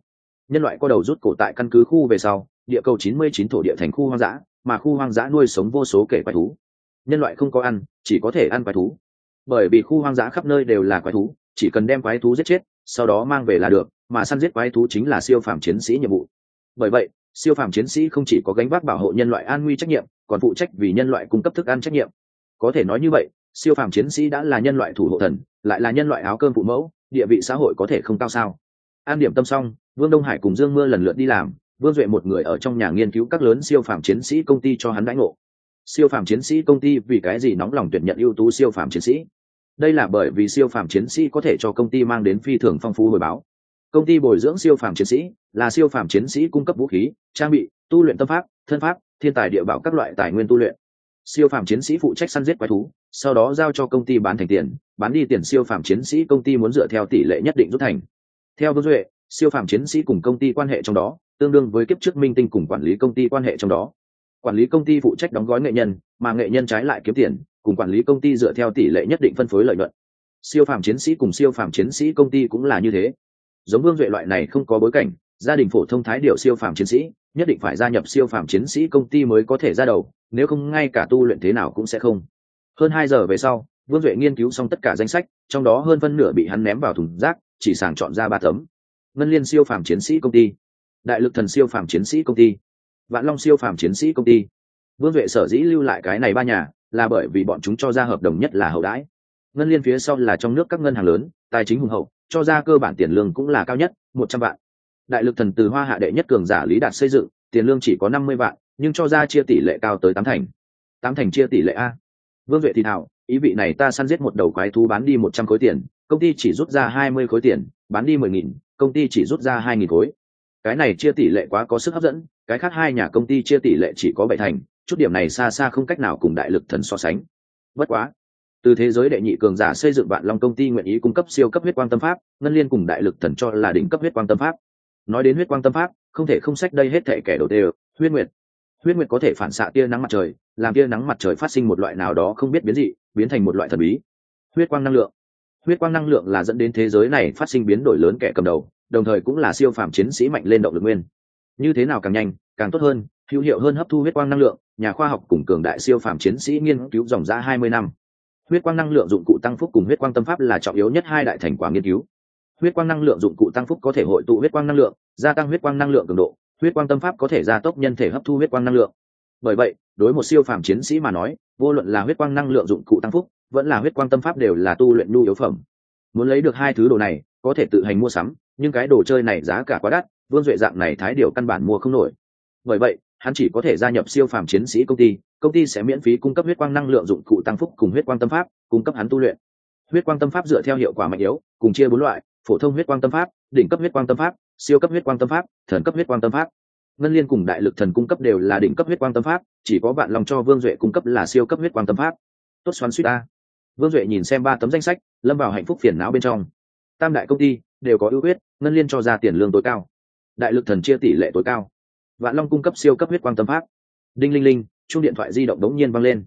nhân loại có đầu rút cổ tại căn cứ khu về sau, địa cầu 99 thổ địa thành khu hoang dã, mà khu hoang dã nuôi sống vô số kể quái thú. Nhân loại không có ăn, chỉ có thể ăn quái thú. Bởi vì khu hoang dã khắp nơi đều là quái thú, chỉ cần đem quái thú giết chết, sau đó mang về là được, mà săn giết quái thú chính là siêu phàm chiến sĩ nhiệm vụ. Bởi vậy, siêu phàm chiến sĩ không chỉ có gánh vác bảo hộ nhân loại an nguy trách nhiệm, còn phụ trách vì nhân loại cung cấp thức ăn trách nhiệm. Có thể nói như vậy, siêu phàm chiến sĩ đã là nhân loại thủ hộ thần, lại là nhân loại áo cơm phụ mẫu, địa vị xã hội có thể không cao sao? An điểm tâm xong, Vương Đông Hải cùng Dương Mưa lần lượt đi làm, Vương Duệ một người ở trong nhà nghiên cứu các lớn siêu phàm chiến sĩ công ty cho hắn đãi ngộ. Siêu phàm chiến sĩ công ty vì cái gì nóng lòng tuyển nhận ưu tú siêu phàm chiến sĩ? Đây là bởi vì siêu phàm chiến sĩ có thể cho công ty mang đến phi thường phong phú hồi báo. Công ty bồi dưỡng siêu phàm chiến sĩ, là siêu phàm chiến sĩ cung cấp vũ khí, trang bị, tu luyện tâm pháp, thân pháp, thiên tài địa bảo các loại tài nguyên tu luyện. Siêu phàm chiến sĩ phụ trách săn giết quái thú, sau đó giao cho công ty bán thành tiền, bán đi tiền siêu phàm chiến sĩ công ty muốn dựa theo tỷ lệ nhất định rút thành. Theo Vương Duệ, siêu phàm chiến sĩ cùng công ty quan hệ trong đó tương đương với kiếp trước Minh Tinh cùng quản lý công ty quan hệ trong đó. Quản lý công ty phụ trách đóng gói nghệ nhân, mà nghệ nhân trái lại kiếm tiền, cùng quản lý công ty dựa theo tỷ lệ nhất định phân phối lợi nhuận. Siêu phàm chiến sĩ cùng siêu phàm chiến sĩ công ty cũng là như thế. Giống Vương Duệ loại này không có bối cảnh, gia đình phổ thông thái điều siêu phàm chiến sĩ, nhất định phải gia nhập siêu phàm chiến sĩ công ty mới có thể ra đầu, nếu không ngay cả tu luyện thế nào cũng sẽ không. Hơn 2 giờ về sau, Vương Duệ nghiên cứu xong tất cả danh sách, trong đó hơn phân nửa bị hắn ném vào thùng rác, chỉ sàng chọn ra 3 tấm. Ngân Liên siêu phàm chiến sĩ công ty, Đại Lực Thần siêu phàm chiến sĩ công ty, Vạn Long siêu phàm chiến sĩ công ty. Vương Duệ sở dĩ lưu lại cái này 3 nhà, là bởi vì bọn chúng cho ra hợp đồng nhất là hậu đãi. Ngân Liên phía sau là trong nước các ngân hàng lớn, tài chính hùng hậu, cho ra cơ bản tiền lương cũng là cao nhất, 100 vạn. Đại Lực Thần từ Hoa Hạ đệ nhất cường giả Lý Đạt xây dựng, tiền lương chỉ có 50 vạn, nhưng cho ra chia tỷ lệ cao tới 8 thành. 8 thành chia tỷ lệ a. Vương Duệ thì thào, ý vị này ta săn giết một đầu quái thú bán đi 100 khối tiền, công ty chỉ rút ra 20 khối tiền, bán đi 10.000, công ty chỉ rút ra 2.000 khối. Cái này chia tỷ lệ quá có sức hấp dẫn, cái khác 2 nhà công ty chia tỷ lệ chỉ có 7 thành, chút điểm này xa xa không cách nào cùng Đại Lực Thần so sánh. Bất quá, từ thế giới đệ nhị cường giả xây dựng Vạn Long công ty nguyện ý cung cấp siêu cấp huyết quang tâm pháp, Ngân Liên cùng Đại Lực Thần cho là đỉnh cấp huyết quang tâm pháp. Nói đến huyết quang tâm pháp, không thể không sách đây hết thảy kẻ đầu tiên, huyết nguyệt. Huyết nguyệt có thể phản xạ tia nắng mặt trời, làm tia nắng mặt trời phát sinh một loại nào đó không biết biến dị, biến thành một loại thần bí. Huyết quang năng lượng. Huyết quang năng lượng là dẫn đến thế giới này phát sinh biến đổi lớn kẻ cầm đầu, đồng thời cũng là siêu phàm chiến sĩ mạnh lên động lực nguyên. Như thế nào càng nhanh, càng tốt hơn, hữu hiệu hơn hấp thu huyết quang năng lượng, nhà khoa học cùng cường đại siêu phàm chiến sĩ nghiên cứu dòng ra 20 năm. Huyết quang năng lượng dụng cụ tăng phúc cùng huyết quang tâm pháp là trọng yếu nhất 2 đại thành quả nghiên cứu. Huyết quang năng lượng dụng cụ tăng phúc có thể hội tụ huyết quang năng lượng, gia tăng huyết quang năng lượng cường độ, huyết quang tâm pháp có thể gia tốc nhân thể hấp thu huyết quang năng lượng. Bởi vậy, đối một siêu phàm chiến sĩ mà nói, vô luận là huyết quang năng lượng dụng cụ tăng phúc, vẫn là huyết quang tâm pháp đều là tu luyện nhu yếu phẩm. Muốn lấy được 2 thứ đồ này, có thể tự hành mua sắm, nhưng cái đồ chơi này giá cả quá đắt, Vương Duệ dạng này thái điều căn bản mua không nổi. Bởi vậy, hắn chỉ có thể gia nhập siêu phàm chiến sĩ công ty sẽ miễn phí cung cấp huyết quang năng lượng dụng cụ tăng phúc cùng huyết quang tâm pháp, cung cấp hắn tu luyện. Huyết quang tâm pháp dựa theo hiệu quả mạnh yếu, cùng chia 4 loại: phổ thông huyết quang tâm pháp, đỉnh cấp huyết quang tâm pháp, siêu cấp huyết quang tâm pháp, thần cấp huyết quang tâm pháp. Ngân Liên cùng Đại Lực Thần cung cấp đều là đỉnh cấp huyết quang tâm pháp, chỉ có Vạn Long cho Vương Duệ cung cấp là siêu cấp huyết quang tâm pháp. Tốt xoắn suýt ta. Vương Duệ nhìn xem 3 tấm danh sách, lâm vào hạnh phúc phiền não bên trong. Tam đại công ty đều có ưu huyết, Ngân Liên cho ra tiền lương tối cao, Đại Lực Thần chia tỷ lệ tối cao, Vạn Long cung cấp siêu cấp huyết quang tâm pháp. Đinh linh linh, chuông điện thoại di động đống nhiên vang lên.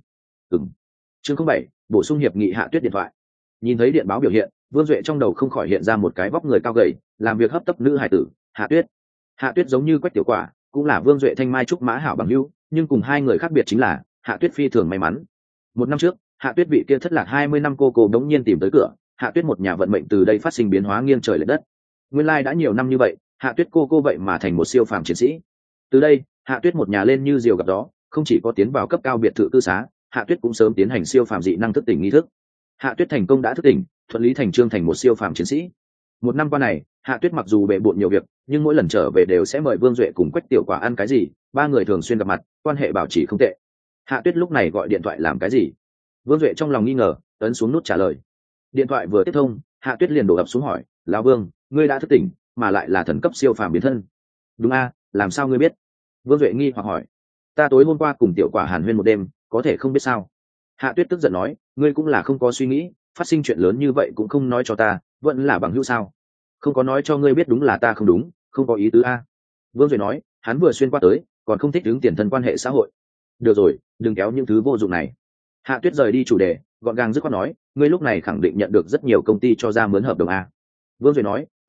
Chương 07, bổ sung hiệp nghị Hạ Tuyết điện thoại. Nhìn thấy điện báo biểu hiện, Vương Duệ trong đầu không khỏi hiện ra một cái vóc người cao gầy, làm việc hấp tấp nữ hài tử, Hạ Tuyết. Hạ Tuyết giống như Quách Tiểu Quả, cũng là Vương Duệ thanh mai trúc mã hảo bằng hữu, nhưng cùng 2 người khác biệt chính là, Hạ Tuyết phi thường may mắn. 1 năm trước, Hạ Tuyết vị kia thất lạc 20 năm cô đống nhiên tìm tới cửa, Hạ Tuyết một nhà vận mệnh từ đây phát sinh biến hóa nghiêng trời lệch đất. Nguyên lai đã nhiều năm như vậy, Hạ Tuyết cô vậy mà thành một siêu phàm chiến sĩ. Từ đây, Hạ Tuyết một nhà lên như diều gặp gió, không chỉ có tiến vào cấp cao biệt thự cư xá, Hạ Tuyết cũng sớm tiến hành siêu phàm dị năng thức tỉnh nghi thức. Hạ Tuyết thành công đã thức tỉnh, thuận lý thành trương thành một siêu phàm chiến sĩ. 1 năm qua này, Hạ Tuyết mặc dù bề bộn nhiều việc, nhưng mỗi lần trở về đều sẽ mời Vương Duệ cùng Quách Tiểu Quả ăn cái gì, 3 người thường xuyên gặp mặt, quan hệ bảo trì không tệ. Hạ Tuyết lúc này gọi điện thoại làm cái gì? Vương Duệ trong lòng nghi ngờ, ấn xuống nút trả lời. Điện thoại vừa tiếp thông, Hạ Tuyết liền đổ ập xuống hỏi, lão Vương, ngươi đã thức tỉnh, mà lại là thần cấp siêu phàm biến thân? Đúng a, làm sao ngươi biết? Vương Duệ nghi hoặc hỏi. Ta tối hôm qua cùng Tiểu Quả hàn huyên một đêm, có thể không biết sao? Hạ Tuyết tức giận nói, ngươi cũng là không có suy nghĩ, phát sinh chuyện lớn như vậy cũng không nói cho ta, vẫn là bằng hữu sao? Không có nói cho ngươi biết đúng là ta không đúng, không có ý tứ a. Vương Duệ nói, hắn vừa xuyên qua tới, còn không thích đứng tiền thân quan hệ xã hội. Được rồi, đừng kéo những thứ vô dụng này. Hạ Tuyết rời đi chủ đề, gọn gàng dứt khoát nói, ngươi lúc này khẳng định nhận được rất nhiều công ty cho ra mướn hợp đồng a. Vương Duệ nói,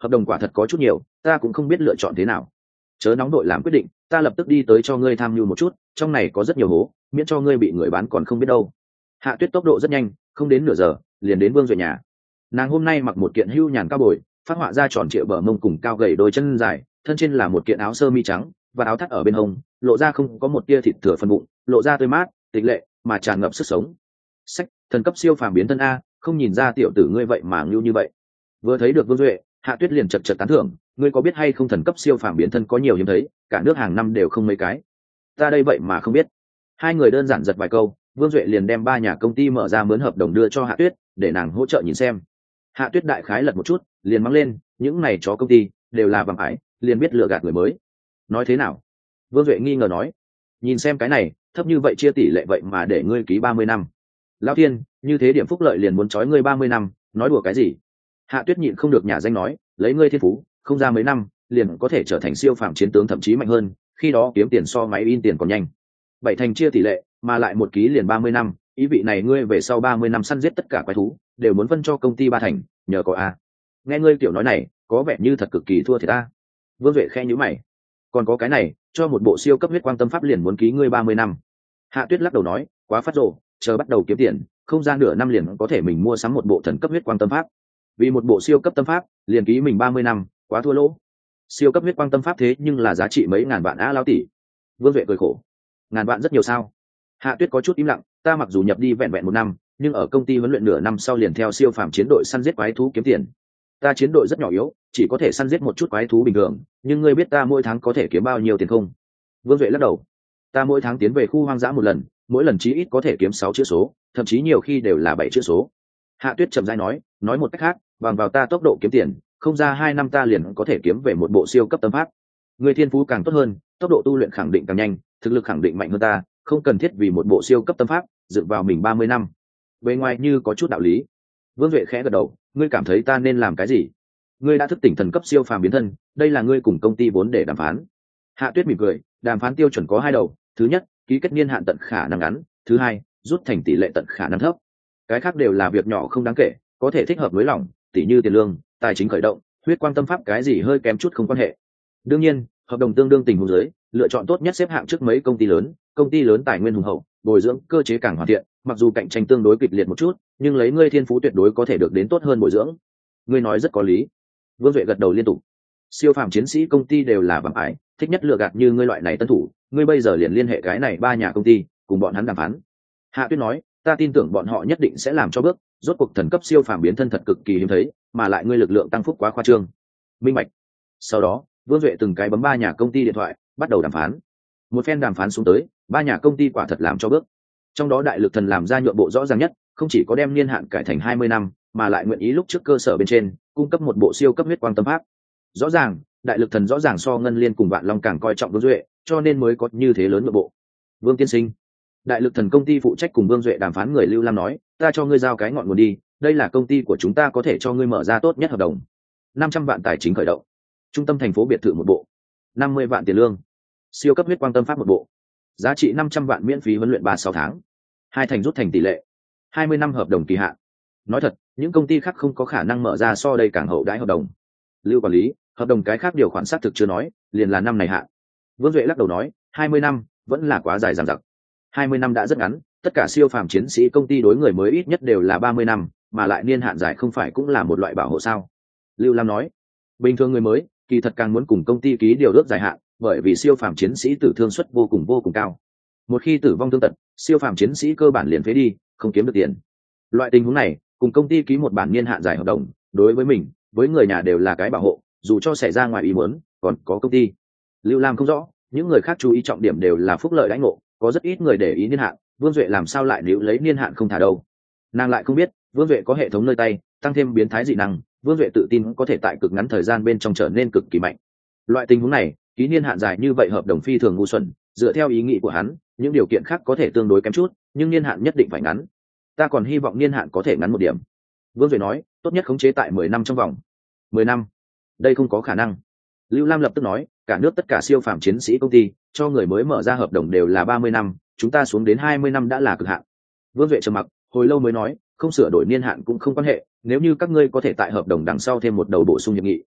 hợp đồng quả thật có chút nhiều, ta cũng không biết lựa chọn thế nào. Chớ nóng đội làm quyết định, ta lập tức đi tới cho ngươi tham mưu một chút, trong này có rất nhiều hố, miễn cho ngươi bị người bán còn không biết đâu. Hạ Tuyết tốc độ rất nhanh, không đến nửa giờ liền đến Vương Duệ nhà. Nàng hôm nay mặc một kiện hưu nhàn cao bồi, phát họa ra tròn trịa bờ mông cùng cao gầy đôi chân dài, thân trên là một kiện áo sơ mi trắng và áo thắt ở bên hông, lộ ra không có một tia thịt thừa phần bụng, lộ ra tươi mát tịch lệ mà tràn ngập sức sống. Sách, thần cấp siêu phàm biến thân a, không nhìn ra tiểu tử ngươi vậy mà ngưu như vậy. Vừa thấy được Vương Duệ, Hạ Tuyết liền chật chật tán thưởng, ngươi có biết hay không thần cấp siêu phàm biến thân có nhiều hiếm thấy, cả nước hàng năm đều không mấy cái. Ta đây vậy mà không biết. Hai người đơn giản giật vài câu, Vương Duệ liền đem 3 nhà công ty mở ra mướn hợp đồng đưa cho Hạ Tuyết để nàng hỗ trợ nhìn xem. Hạ Tuyết đại khái lật một chút liền mắng lên, những này chó công ty đều là vàng ải, liền biết lừa gạt người mới. Nói thế nào? Vương Duệ nghi ngờ nói. Nhìn xem cái này, thấp như vậy chia tỷ lệ vậy mà để ngươi ký 30 năm. Lão Thiên, như thế điểm phúc lợi liền muốn trói ngươi 30 năm, nói đùa cái gì? Hạ Tuyết nhịn không được nhả danh nói, lấy ngươi thiên phú, không ra mấy năm, liền có thể trở thành siêu phàm chiến tướng thậm chí mạnh hơn, khi đó kiếm tiền so máy in tiền còn nhanh. 7 thành chia tỷ lệ, mà lại một ký liền 30 năm, ý vị này ngươi về sau 30 năm săn giết tất cả quái thú, đều muốn phân cho công ty 3 thành, nhờ có a. Nghe ngươi kiểu nói này, có vẻ như thật cực kỳ thua thiệt ta. Vương Duệ khẽ nhíu mày. Còn có cái này, cho một bộ siêu cấp huyết quang tâm pháp liền muốn ký ngươi 30 năm. Hạ Tuyết lắc đầu nói, quá phát rồ, chờ bắt đầu kiếm tiền, không ra nửa năm liền có thể mình mua sắm một bộ thần cấp huyết quang tâm pháp. Vì một bộ siêu cấp tâm pháp, liền ký mình 30 năm, quá thua lỗ. Siêu cấp huyết quang tâm pháp thế nhưng là giá trị mấy ngàn vạn á lão tỷ. Vương Duệ cười khổ. Ngàn vạn rất nhiều sao? Hạ Tuyết có chút im lặng, ta mặc dù nhập đi vẹn vẹn 1 năm, nhưng ở công ty huấn luyện nửa năm sau liền theo siêu phàm chiến đội săn giết quái thú kiếm tiền. Ta chiến đội rất nhỏ yếu, chỉ có thể săn giết một chút quái thú bình thường, nhưng ngươi biết ta mỗi tháng có thể kiếm bao nhiêu tiền không? Vương Duệ lắc đầu. Ta mỗi tháng tiến về khu hoang dã một lần, mỗi lần chí ít có thể kiếm 6 chữ số, thậm chí nhiều khi đều là 7 chữ số. Hạ Tuyết chậm rãi nói một cách khác, bằng vào ta tốc độ kiếm tiền, không ra 2 năm ta liền có thể kiếm về một bộ siêu cấp tâm pháp. Người thiên phú càng tốt hơn, tốc độ tu luyện khẳng định càng nhanh, thực lực khẳng định mạnh hơn ta, không cần thiết vì một bộ siêu cấp tâm pháp dựng vào mình 30 năm. Bề ngoài như có chút đạo lý. Vương Duệ khẽ gật đầu, ngươi cảm thấy ta nên làm cái gì? Ngươi đã thức tỉnh thần cấp siêu phàm biến thân, đây là ngươi cùng công ty vốn để đàm phán. Hạ Tuyết mỉm cười, đàm phán tiêu chuẩn có 2 đầu, thứ nhất, ký kết niên hạn tận khả năng ngắn, thứ hai, rút thành tỷ lệ tận khả năng thấp. Cái khác đều là việc nhỏ không đáng kể, có thể thích hợp với lòng, tỷ như tiền lương, tài chính khởi động, huyết quang tâm pháp cái gì hơi kém chút không quan hệ. Đương nhiên, hợp đồng tương đương tình huống dưới, lựa chọn tốt nhất xếp hạng trước mấy công ty lớn tài nguyên hùng hậu, bồi dưỡng cơ chế càng hoàn thiện, mặc dù cạnh tranh tương đối kịch liệt một chút, nhưng lấy ngươi thiên phú tuyệt đối có thể được đến tốt hơn bồi dưỡng. Ngươi nói rất có lý. Vương Duệ gật đầu liên tục. Siêu phàm chiến sĩ công ty đều là bằng ải, thích nhất lựa gạt như ngươi loại này tân thủ, ngươi bây giờ liền liên hệ cái này 3 nhà công ty, cùng bọn hắn đàm phán. Hạ Tuyết nói, ta tin tưởng bọn họ nhất định sẽ làm cho bước, rốt cuộc thần cấp siêu phàm biến thân thật cực kỳ hiếm thấy, mà lại ngươi lực lượng tăng phúc quá khoa trương. Minh bạch. Sau đó, Vương Duệ từng cái bấm 3 nhà công ty điện thoại, bắt đầu đàm phán. Một phen đàm phán xuống tới, 3 nhà công ty quả thật làm cho bước. Trong đó Đại Lực Thần làm ra nhượng bộ rõ ràng nhất, không chỉ có đem niên hạn cải thành 20 năm, mà lại nguyện ý lúc trước cơ sở bên trên, cung cấp một bộ siêu cấp huyết quang tâm pháp. Rõ ràng, Đại Lực Thần rõ ràng so Ngân Liên cùng Vạn Long càng coi trọng Vương Duệ, cho nên mới có như thế lớn nhượng bộ. Vương tiên sinh, Đại Lực Thần công ty phụ trách cùng Vương Duệ đàm phán người Lưu Lam nói, ta cho ngươi giao cái ngọn nguồn đi, đây là công ty của chúng ta có thể cho ngươi mở ra tốt nhất hợp đồng. 500 vạn tài chính khởi động, trung tâm thành phố biệt thự một bộ, 50 vạn tiền lương, siêu cấp huyết quang tâm pháp một bộ, giá trị 500 vạn miễn phí huấn luyện 36 tháng, 2 thành rút thành tỷ lệ, 20 năm hợp đồng kỳ hạn. Nói thật, những công ty khác không có khả năng mở ra so đây càng hậu đãi hợp đồng. Lưu quản lý, hợp đồng cái khác điều khoản xác thực chưa nói, liền là năm này hạn. Vương Duệ lắc đầu nói, 20 năm vẫn là quá dài dằng dặc. 20 năm đã rất ngắn, tất cả siêu phàm chiến sĩ công ty đối người mới ít nhất đều là 30 năm, mà lại niên hạn dài không phải cũng là một loại bảo hộ sao? Lưu Lam nói, bình thường người mới kỳ thật càng muốn cùng công ty ký điều ước dài hạn, bởi vì siêu phàm chiến sĩ tử thương suất vô cùng cao. Một khi tử vong thương tật, siêu phàm chiến sĩ cơ bản liền phế đi, không kiếm được tiền. Loại tình huống này, cùng công ty ký một bản niên hạn dài hợp đồng, đối với mình, với người nhà đều là cái bảo hộ, dù cho xảy ra ngoài ý muốn, còn có công ty. Lưu Lam không rõ, những người khác chú ý trọng điểm đều là phúc lợi đãi ngộ, có rất ít người để ý niên hạn, Vương Duệ làm sao lại níu lấy niên hạn không thả đâu. Nàng lại không biết, Vương Duệ có hệ thống nơi tay, tăng thêm biến thái dị năng, Vương Duệ tự tin có thể tại cực ngắn thời gian bên trong trở nên cực kỳ mạnh. Loại tình huống này, ký niên hạn dài như vậy hợp đồng phi thường ngu xuẩn, dựa theo ý nghĩ của hắn, những điều kiện khác có thể tương đối kém chút, nhưng niên hạn nhất định phải ngắn. Ta còn hy vọng niên hạn có thể ngắn một điểm. Vương Duệ nói, tốt nhất khống chế tại 10 năm trong vòng. 10 năm? Đây không có khả năng. Lưu Lam lập tức nói, cả nước tất cả siêu phàm chiến sĩ công ty cho người mới mở ra hợp đồng đều là 30 năm, chúng ta xuống đến 20 năm đã là cực hạn. Vương Duệ trầm mặc, hồi lâu mới nói, không sửa đổi niên hạn cũng không quan hệ, nếu như các ngươi có thể tại hợp đồng đằng sau thêm một đầu bổ sung hiệp nghị,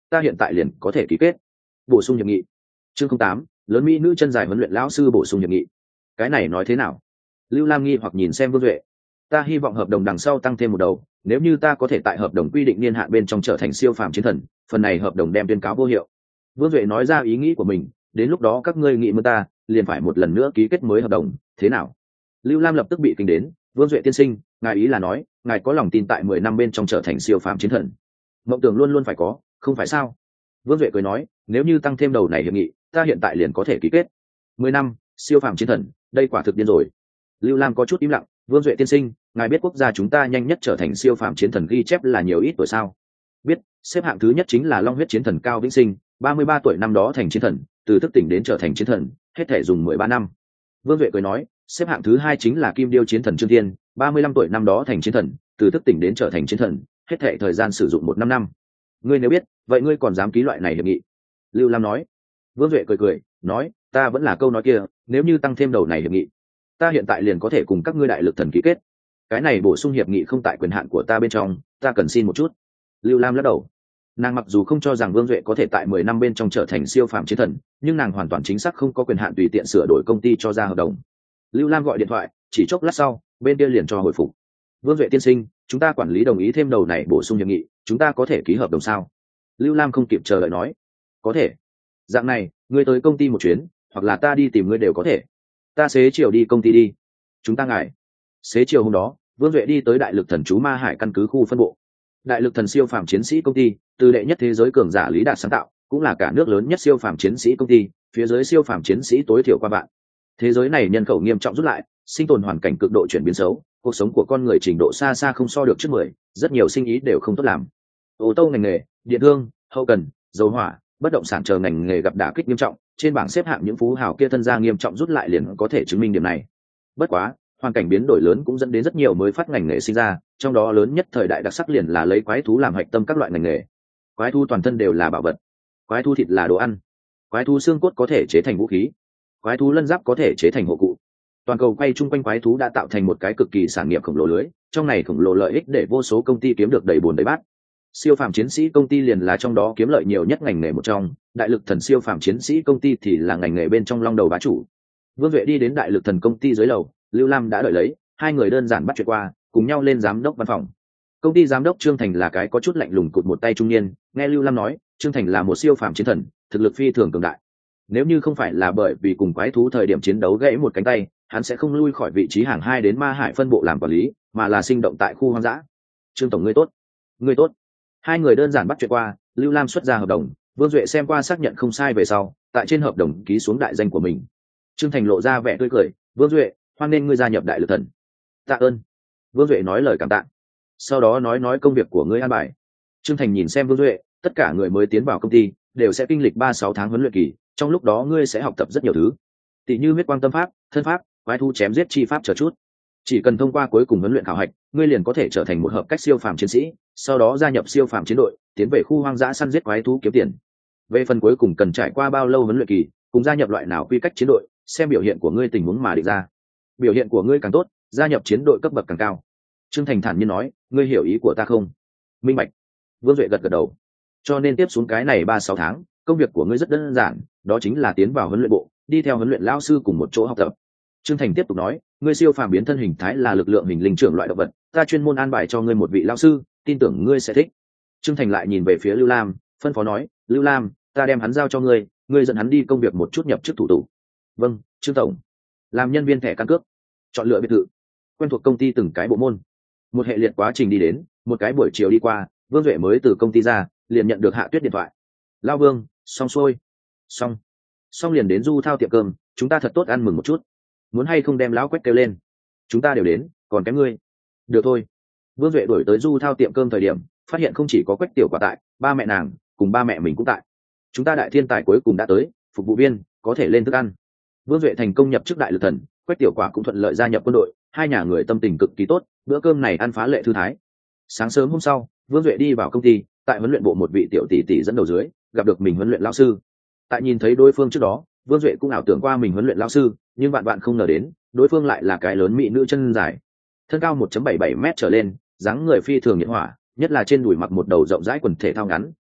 ta hiện tại liền có thể ký kết. Bổ sung hiệp nghị. Chương 08, lớn mỹ nữ chân dài huấn luyện lão sư bổ sung hiệp nghị. Cái này nói thế nào? Lưu Lam nghi hoặc nhìn xem Vương Duệ. Ta hy vọng hợp đồng đằng sau tăng thêm một đầu, nếu như ta có thể tại hợp đồng quy định niên hạn bên trong trở thành siêu phàm chiến thần, phần này hợp đồng đem tuyên cáo vô hiệu. Vương Duệ nói ra ý nghĩ của mình, đến lúc đó các ngươi nghị mơ ta, liền phải một lần nữa ký kết mới hợp đồng, thế nào? Lưu Lam lập tức bị kinh đến, Vương Duệ tiên sinh, ngài ý là nói, ngài có lòng tin tại 10 năm bên trong trở thành siêu phàm chiến thần. Mộng tưởng luôn luôn phải có, không phải sao? Vương Duệ cười nói, nếu như tăng thêm đầu này hiệp nghị, ta hiện tại liền có thể ký kết. 10 năm, siêu phàm chiến thần, đây quả thực điên rồi. Lưu Lam có chút im lặng, Vương Duệ tiên sinh, ngài biết quốc gia chúng ta nhanh nhất trở thành siêu phàm chiến thần ghi chép là nhiều ít tuổi sao? Biết, xếp hạng thứ nhất chính là Long huyết chiến thần Cao Vĩnh Sinh, 33 tuổi năm đó thành chiến thần, từ thức tỉnh đến trở thành chiến thần, hết thể dùng 13 năm. Vương Duệ cười nói, xếp hạng thứ hai chính là Kim Điêu chiến thần Trương Thiên, 35 tuổi năm đó thành chiến thần, từ thức tỉnh đến trở thành chiến thần, hết thể thời gian sử dụng 1 năm. Ngươi nếu biết, vậy ngươi còn dám ký loại này hiệp nghị? Lưu Lam nói. Vương Duệ cười nói, ta vẫn là câu nói kia, nếu như tăng thêm đầu này hiệp nghị, ta hiện tại liền có thể cùng các ngươi đại lực thần ký kết. Cái này bổ sung hiệp nghị không tại quyền hạn của ta bên trong, ta cần xin một chút. Lưu Lam lắc đầu. Nàng mặc dù không cho rằng Vương Duệ có thể tại 10 năm bên trong trở thành siêu phàm chiến thần, nhưng nàng hoàn toàn chính xác không có quyền hạn tùy tiện sửa đổi công ty cho ra hợp đồng. Lưu Lam gọi điện thoại, chỉ chốc lát sau, bên kia liền cho hồi phục. Vương Duệ tiên sinh, chúng ta quản lý đồng ý thêm đầu này bổ sung hiệp nghị, chúng ta có thể ký hợp đồng sao? Lưu Lam không kịp chờ đợi nói. Có thể. Dạng này, ngươi tới công ty một chuyến, hoặc là ta đi tìm ngươi đều có thể. Ta xế chiều đi công ty đi. Chúng ta ngại. Xế chiều hôm đó, Vương Duệ đi tới đại lực thần chú Ma Hải căn cứ khu phân bộ. Đại lực thần siêu phàm chiến sĩ công ty, từ đệ nhất thế giới cường giả Lý Đạt sáng tạo, cũng là cả nước lớn nhất siêu phàm chiến sĩ công ty, phía dưới siêu phàm chiến sĩ tối thiểu qua vạn. Thế giới này nhân khẩu nghiêm trọng rút lại, sinh tồn hoàn cảnh cực độ chuyển biến xấu, cuộc sống của con người trình độ xa xa không so được trước 10, rất nhiều sinh ý đều không tốt làm. Ô tô ngành nghề, điện thương, hậu cần, dầu hỏa, bất động sản chờ ngành nghề gặp đả kích nghiêm trọng, trên bảng xếp hạng những phú hào kia thân gia nghiêm trọng rút lại liền có thể chứng minh điểm này. Bất quá, hoàn cảnh biến đổi lớn cũng dẫn đến rất nhiều mới phát ngành nghề sinh ra, trong đó lớn nhất thời đại đặc sắc liền là lấy quái thú làm hạch tâm các loại ngành nghề. Quái thú toàn thân đều là bảo vật, quái thú thịt là đồ ăn, quái thú xương cốt có thể chế thành vũ khí, quái thú lân giáp có thể chế thành hộ cụ. Toàn cầu quay chung quanh quái thú đã tạo thành một cái cực kỳ sản nghiệp khổng lồ lưới, trong này khổng lồ lợi ích để vô số công ty kiếm được đầy bùn đầy bát. Siêu phàm chiến sĩ công ty liền là trong đó kiếm lợi nhiều nhất ngành nghề một trong, đại lực thần siêu phàm chiến sĩ công ty thì là ngành nghề bên trong long đầu bá chủ. Vương Duệ đi đến đại lực thần công ty dưới lầu, Lưu Lam đã đợi lấy, hai người đơn giản bắt chuyện qua, cùng nhau lên giám đốc văn phòng. Công ty giám đốc Trương Thành là cái có chút lạnh lùng cụt một tay trung niên, nghe Lưu Lam nói, Trương Thành là một siêu phàm chiến thần, thực lực phi thường cường đại. Nếu như không phải là bởi vì cùng quái thú thời điểm chiến đấu gãy một cánh tay, hắn sẽ không lui khỏi vị trí hàng 2 đến Ma Hải phân bộ làm quản lý, mà là sinh động tại khu hoang dã. Trương tổng ngươi tốt. Ngươi tốt. Hai người đơn giản bắt chuyện qua, Lưu Lam xuất ra hợp đồng, Vương Duệ xem qua xác nhận không sai về sau, tại trên hợp đồng ký xuống đại danh của mình. Trương Thành lộ ra vẻ tươi cười, Vương Duệ, hoan nên ngươi gia nhập đại lực thần. Tạ ơn. Vương Duệ nói lời cảm tạ. Sau đó nói công việc của ngươi an bài. Trương Thành nhìn xem Vương Duệ, tất cả người mới tiến vào công ty đều sẽ kinh lịch 3-6 tháng huấn luyện kỳ, trong lúc đó ngươi sẽ học tập rất nhiều thứ, tỷ như huyết quang tâm pháp, thân pháp, quái thú chém giết chi pháp chờ chút. Chỉ cần thông qua cuối cùng huấn luyện khảo hạch, ngươi liền có thể trở thành một hợp cách siêu phàm chiến sĩ, sau đó gia nhập siêu phàm chiến đội, tiến về khu hoang dã săn giết quái thú kiếm tiền. Về phần cuối cùng cần trải qua bao lâu huấn luyện kỳ, cùng gia nhập loại nào quy cách chiến đội, xem biểu hiện của ngươi tình huống mà định ra. Biểu hiện của ngươi càng tốt, gia nhập chiến đội cấp bậc càng cao. Trương Thành thản nhiên nói, ngươi hiểu ý của ta không? Minh bạch. Vương Duệ gật gật đầu. Cho nên tiếp xuống cái này 3-6 tháng, công việc của ngươi rất đơn giản, đó chính là tiến vào huấn luyện bộ, đi theo huấn luyện lão sư cùng một chỗ học tập. Trương Thành tiếp tục nói, ngươi siêu phàm biến thân hình thái là lực lượng hình linh trưởng loại động vật, ta chuyên môn an bài cho ngươi một vị lão sư, tin tưởng ngươi sẽ thích. Trương Thành lại nhìn về phía Lưu Lam, phân phó nói, Lưu Lam, ta đem hắn giao cho ngươi, ngươi dẫn hắn đi công việc một chút nhập chức thủ tục. Vâng, Trương tổng. Làm nhân viên thẻ căn cước, chọn lựa biệt thự, quen thuộc công ty từng cái bộ môn. Một hệ liệt quá trình đi đến, một cái buổi chiều đi qua, Vương Duệ mới từ công ty ra, liền nhận được Hạ Tuyết điện thoại. Lao Vương, xong xuôi. Xong liền đến Du Thao tiệm cơm, chúng ta thật tốt ăn mừng một chút. Muốn hay không đem lão Quách kêu lên? Chúng ta đều đến, còn kém ngươi. Được thôi. Vương Duệ đuổi tới Du Thao tiệm cơm thời điểm, phát hiện không chỉ có Quách tiểu quả tại, ba mẹ nàng cùng ba mẹ mình cũng tại. Chúng ta đại thiên tài cuối cùng đã tới, phục vụ viên có thể lên thức ăn. Vương Duệ thành công nhập chức đại lực thần, Quách tiểu quả cũng thuận lợi gia nhập quân đội, hai nhà người tâm tình cực kỳ tốt, bữa cơm này ăn phá lệ thư thái. Sáng sớm hôm sau, Vương Duệ đi vào công ty, tại huấn luyện bộ một vị tiểu tỷ tỷ dẫn đầu dưới, gặp được mình huấn luyện lão sư. Tại nhìn thấy đối phương trước đó, Vương Duệ cũng ảo tưởng qua mình huấn luyện lão sư, nhưng bạn không ngờ đến, đối phương lại là cái lớn mỹ nữ chân dài, thân cao 1.77 m trở lên, dáng người phi thường nhiệt hỏa, nhất là trên đùi mặc một đầu rộng rãi quần thể thao ngắn,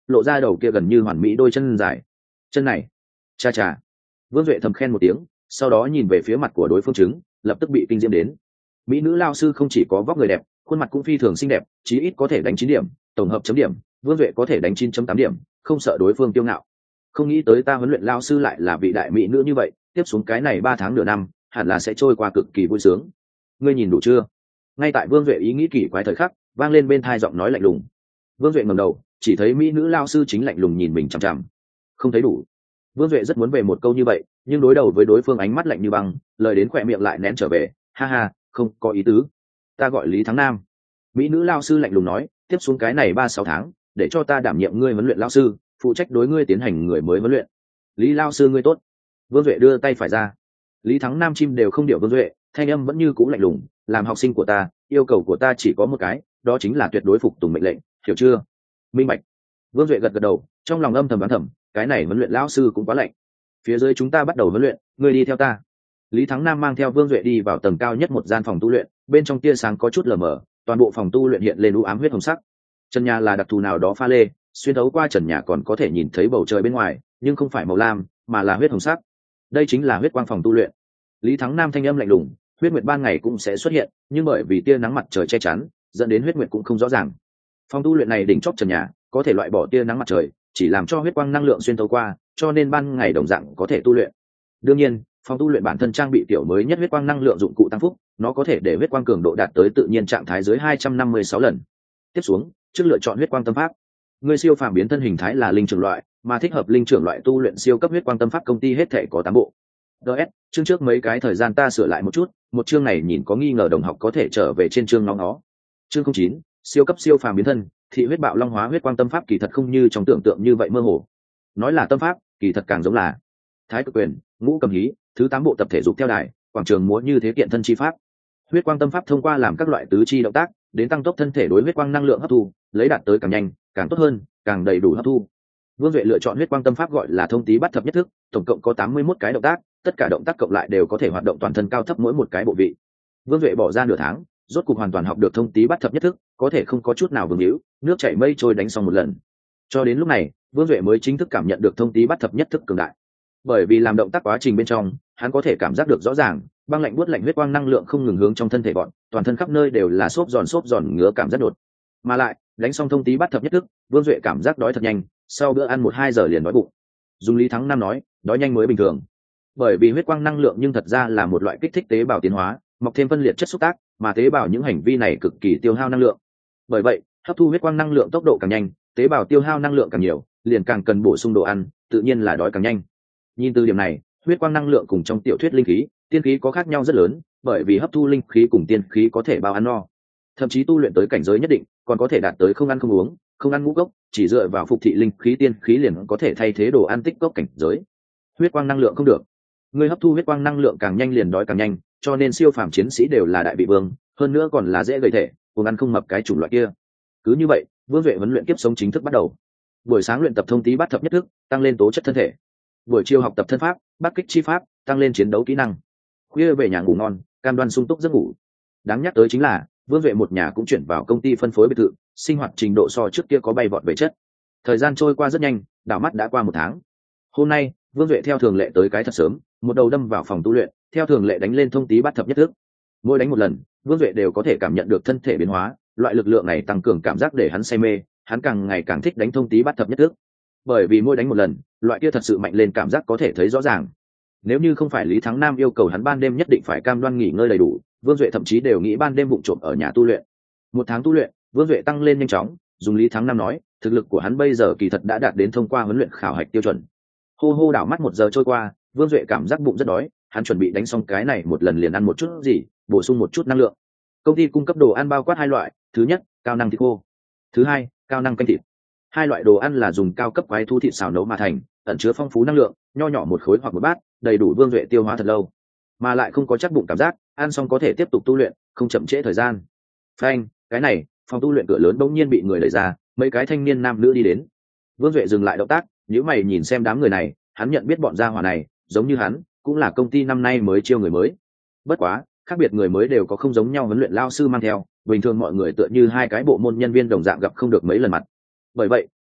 lộ ra đầu kia gần như hoàn mỹ đôi chân dài. Chân này, cha cha. Vương Duệ thầm khen một tiếng, sau đó nhìn về phía mặt của đối phương chứng, lập tức bị kinh diễm đến. Mỹ nữ lao sư không chỉ có vóc người đẹp, khuôn mặt cũng phi thường xinh đẹp, chí ít có thể đánh 9 điểm, tổng hợp chấm điểm, Vương Duệ có thể đánh 9.8 điểm, không sợ đối phương kiêu ngạo. Không nghĩ tới ta huấn luyện lao sư lại là vị đại mỹ nữ như vậy, tiếp xuống cái này 3 tháng nửa năm, hẳn là sẽ trôi qua cực kỳ vui sướng. Ngươi nhìn đủ chưa? Ngay tại Vương Duệ ý nghĩ kỳ quái thời khắc, vang lên bên tai giọng nói lạnh lùng. Vương Duệ ngẩng đầu, chỉ thấy mỹ nữ lao sư chính lạnh lùng nhìn mình chằm chằm. Không thấy đủ. Vương Duệ rất muốn về một câu như vậy, nhưng đối đầu với đối phương ánh mắt lạnh như băng, lời đến khỏe miệng lại nén trở về. Ha ha, không có ý tứ. Ta gọi Lý Thắng Nam. Mỹ nữ lao sư lạnh lùng nói, tiếp xuống cái này 3-6 tháng, để cho ta đảm nhiệm ngươi huấn luyện lao sư, phụ trách đối ngươi tiến hành người mới huấn luyện. Lý lao sư ngươi tốt. Vương Duệ đưa tay phải ra. Lý Thắng Nam chim đều không điệu Vương Duệ, thanh âm vẫn như cũ lạnh lùng, làm học sinh của ta, yêu cầu của ta chỉ có một cái, đó chính là tuyệt đối phục tùng mệnh lệnh, hiểu chưa? Minh bạch. Vương Duệ gật gật đầu, trong lòng âm thầm đoán thầm, cái này huấn luyện lão sư cũng quá lạnh. Phía dưới chúng ta bắt đầu huấn luyện, ngươi đi theo ta. Lý Thắng Nam mang theo Vương Duệ đi vào tầng cao nhất một gian phòng tu luyện, bên trong tia sáng có chút lờ mờ, toàn bộ phòng tu luyện hiện lên u ám huyết hồng sắc. Trần nhà là đặc thù nào đó pha lê, xuyên thấu qua trần nhà còn có thể nhìn thấy bầu trời bên ngoài, nhưng không phải màu lam, mà là huyết hồng sắc. Đây chính là huyết quang phòng tu luyện. Lý Thắng Nam thanh âm lạnh lùng, huyết nguyệt ban ngày cũng sẽ xuất hiện, nhưng bởi vì tia nắng mặt trời che chắn, dẫn đến huyết nguyệt cũng không rõ ràng. Phòng tu luyện này đỉnh chóp trần nhà, có thể loại bỏ tia nắng mặt trời, chỉ làm cho huyết quang năng lượng xuyên thấu qua, cho nên ban ngày đồng dạng có thể tu luyện. Đương nhiên, phòng tu luyện bản thân trang bị tiểu mới nhất huyết quang năng lượng dụng cụ tăng phúc, nó có thể để huyết quang cường độ đạt tới tự nhiên trạng thái dưới 256 lần. Tiếp xuống, trước lựa chọn huyết quang tâm pháp. Người siêu phàm biến thân hình thái là linh trưởng loại, mà thích hợp linh trưởng loại tu luyện siêu cấp huyết quang tâm pháp công ty hết thể có 8 bộ. DS, chương trước mấy cái thời gian ta sửa lại một chút, một chương này nhìn có nghi ngờ đồng học có thể trở về trên chương nó. Chương 09, siêu cấp siêu phàm biến thân, thị huyết bạo long hóa huyết quang tâm pháp kỳ thật không như trong tưởng tượng như vậy mơ hồ. Nói là tâm pháp, kỳ thật càng giống là thái cực quyền, ngũ cầm hí, thứ 8 bộ tập thể dục theo đài, quảng trường múa như thế kiện thân chi pháp. Huyết quang tâm pháp thông qua làm các loại tứ chi động tác, đến tăng tốc thân thể đối huyết quang năng lượng hấp thu, lấy đạt tới càng nhanh, càng tốt hơn, càng đầy đủ hấp thu. Vương Duệ lựa chọn huyết quang tâm pháp gọi là thông tý bát thập nhất thức, tổng cộng có 81 cái động tác, tất cả động tác cộng lại đều có thể hoạt động toàn thân cao thấp mỗi một cái bộ vị. Vương Duệ bỏ ra nửa tháng, rốt cục hoàn toàn học được thông tý bát thập nhất thức, có thể không có chút nào vương hữu, nước chảy mây trôi đánh xong một lần. Cho đến lúc này, Vương Duệ mới chính thức cảm nhận được thông tý bát thập nhất thức cường đại. Bởi vì làm động tác quá trình bên trong, hắn có thể cảm giác được rõ ràng, băng lạnh buốt lạnh huyết quang năng lượng không ngừng hướng trong thân thể bọn, toàn thân khắp nơi đều là xốp giòn ngứa cảm giác đột. Mà lại, đánh xong thông tý bát thập nhất thức, Vương Duệ cảm giác đói thật nhanh, sau bữa ăn 1-2 giờ liền đói bụng. Dùng Lý Thắng Nam nói, đói nhanh mới bình thường. Bởi vì huyết quang năng lượng nhưng thật ra là một loại kích thích tế bào tiến hóa, mọc thêm phân liệt chất xúc tác, mà tế bào những hành vi này cực kỳ tiêu hao năng lượng. Bởi vậy, hấp thu huyết quang năng lượng tốc độ càng nhanh, tế bào tiêu hao năng lượng càng nhiều, liền càng cần bổ sung đồ ăn, tự nhiên là đói càng nhanh. Nhìn từ điểm này, huyết quang năng lượng cùng trong tiểu thuyết linh khí, tiên khí có khác nhau rất lớn, bởi vì hấp thu linh khí cùng tiên khí có thể bao ăn no. Thậm chí tu luyện tới cảnh giới nhất định, còn có thể đạt tới không ăn không uống, không ăn ngũ cốc, chỉ dựa vào phục thị linh khí tiên khí liền có thể thay thế đồ ăn tích cốc cảnh giới. Huyết quang năng lượng không được. Người hấp thu huyết quang năng lượng càng nhanh liền đói càng nhanh, cho nên siêu phàm chiến sĩ đều là đại vị vương, hơn nữa còn là dễ gầy thể, cùng ăn không mập cái chủng loại kia. Cứ như vậy, Vương Duệ huấn luyện kiếp sống chính thức bắt đầu. Buổi sáng luyện tập thông tý bát thập nhất thức, tăng lên tố chất thân thể. Buổi chiều học tập thân pháp, bát kích chi pháp, tăng lên chiến đấu kỹ năng. Khuya về nhà ngủ ngon, cam đoan sung túc giấc ngủ. Đáng nhắc tới chính là, Vương Duệ một nhà cũng chuyển vào công ty phân phối biệt thự, sinh hoạt trình độ so trước kia có bay vọt về chất. Thời gian trôi qua rất nhanh, đảo mắt đã qua 1 tháng. Hôm nay, Vương Duệ theo thường lệ tới cái thật sớm, một đầu đâm vào phòng tu luyện, theo thường lệ đánh lên thông tý bát thập nhất thức. Mỗi đánh một lần, Vương Duệ đều có thể cảm nhận được thân thể biến hóa, loại lực lượng này tăng cường cảm giác để hắn say mê, hắn càng ngày càng thích đánh thông tý bát thập nhất thức. Bởi vì mỗi đánh một lần, loại kia thật sự mạnh lên cảm giác có thể thấy rõ ràng. Nếu như không phải Lý Thắng Nam yêu cầu hắn ban đêm nhất định phải cam đoan nghỉ ngơi đầy đủ, Vương Duệ thậm chí đều nghĩ ban đêm vụng trộm ở nhà tu luyện. 1 tháng tu luyện, Vương Duệ tăng lên nhanh chóng, dùng Lý Thắng Nam nói, thực lực của hắn bây giờ kỳ thật đã đạt đến thông qua huấn luyện khảo hạch tiêu chuẩn. Hô hô đảo mắt 1 giờ trôi qua, Vương Duệ cảm giác bụng rất đói, hắn chuẩn bị đánh xong cái này một lần liền ăn một chút gì, bổ sung một chút năng lượng. Công ty cung cấp đồ ăn bao quát 2 loại, thứ nhất, cao năng thịt khô, thứ hai, cao năng canh thịt. 2 loại đồ ăn là dùng cao cấp quái thú thịt xào nấu mà thành, ẩn chứa phong phú năng lượng, nho nhỏ một khối hoặc một bát, đầy đủ Vương Duệ tiêu hóa thật lâu, mà lại không có chắc bụng cảm giác, ăn xong có thể tiếp tục tu luyện, không chậm trễ thời gian. Phanh, cái này, phòng tu luyện cửa lớn bỗng nhiên bị người đẩy ra, mấy cái thanh niên nam nữ đi đến. Vương Duệ dừng lại động tác, nhíu mày nhìn xem đám người này, hắn nhận biết bọn gia hỏa này, giống như hắn, cũng là công ty năm nay mới chiêu người mới. Bất quá, khác biệt người mới đều có không giống nhau huấn luyện lao sư mang theo, bình thường mọi người tựa như 2 cái bộ môn nhân viên đồng dạng gặp không được mấy lần mặt. Bởi vậy,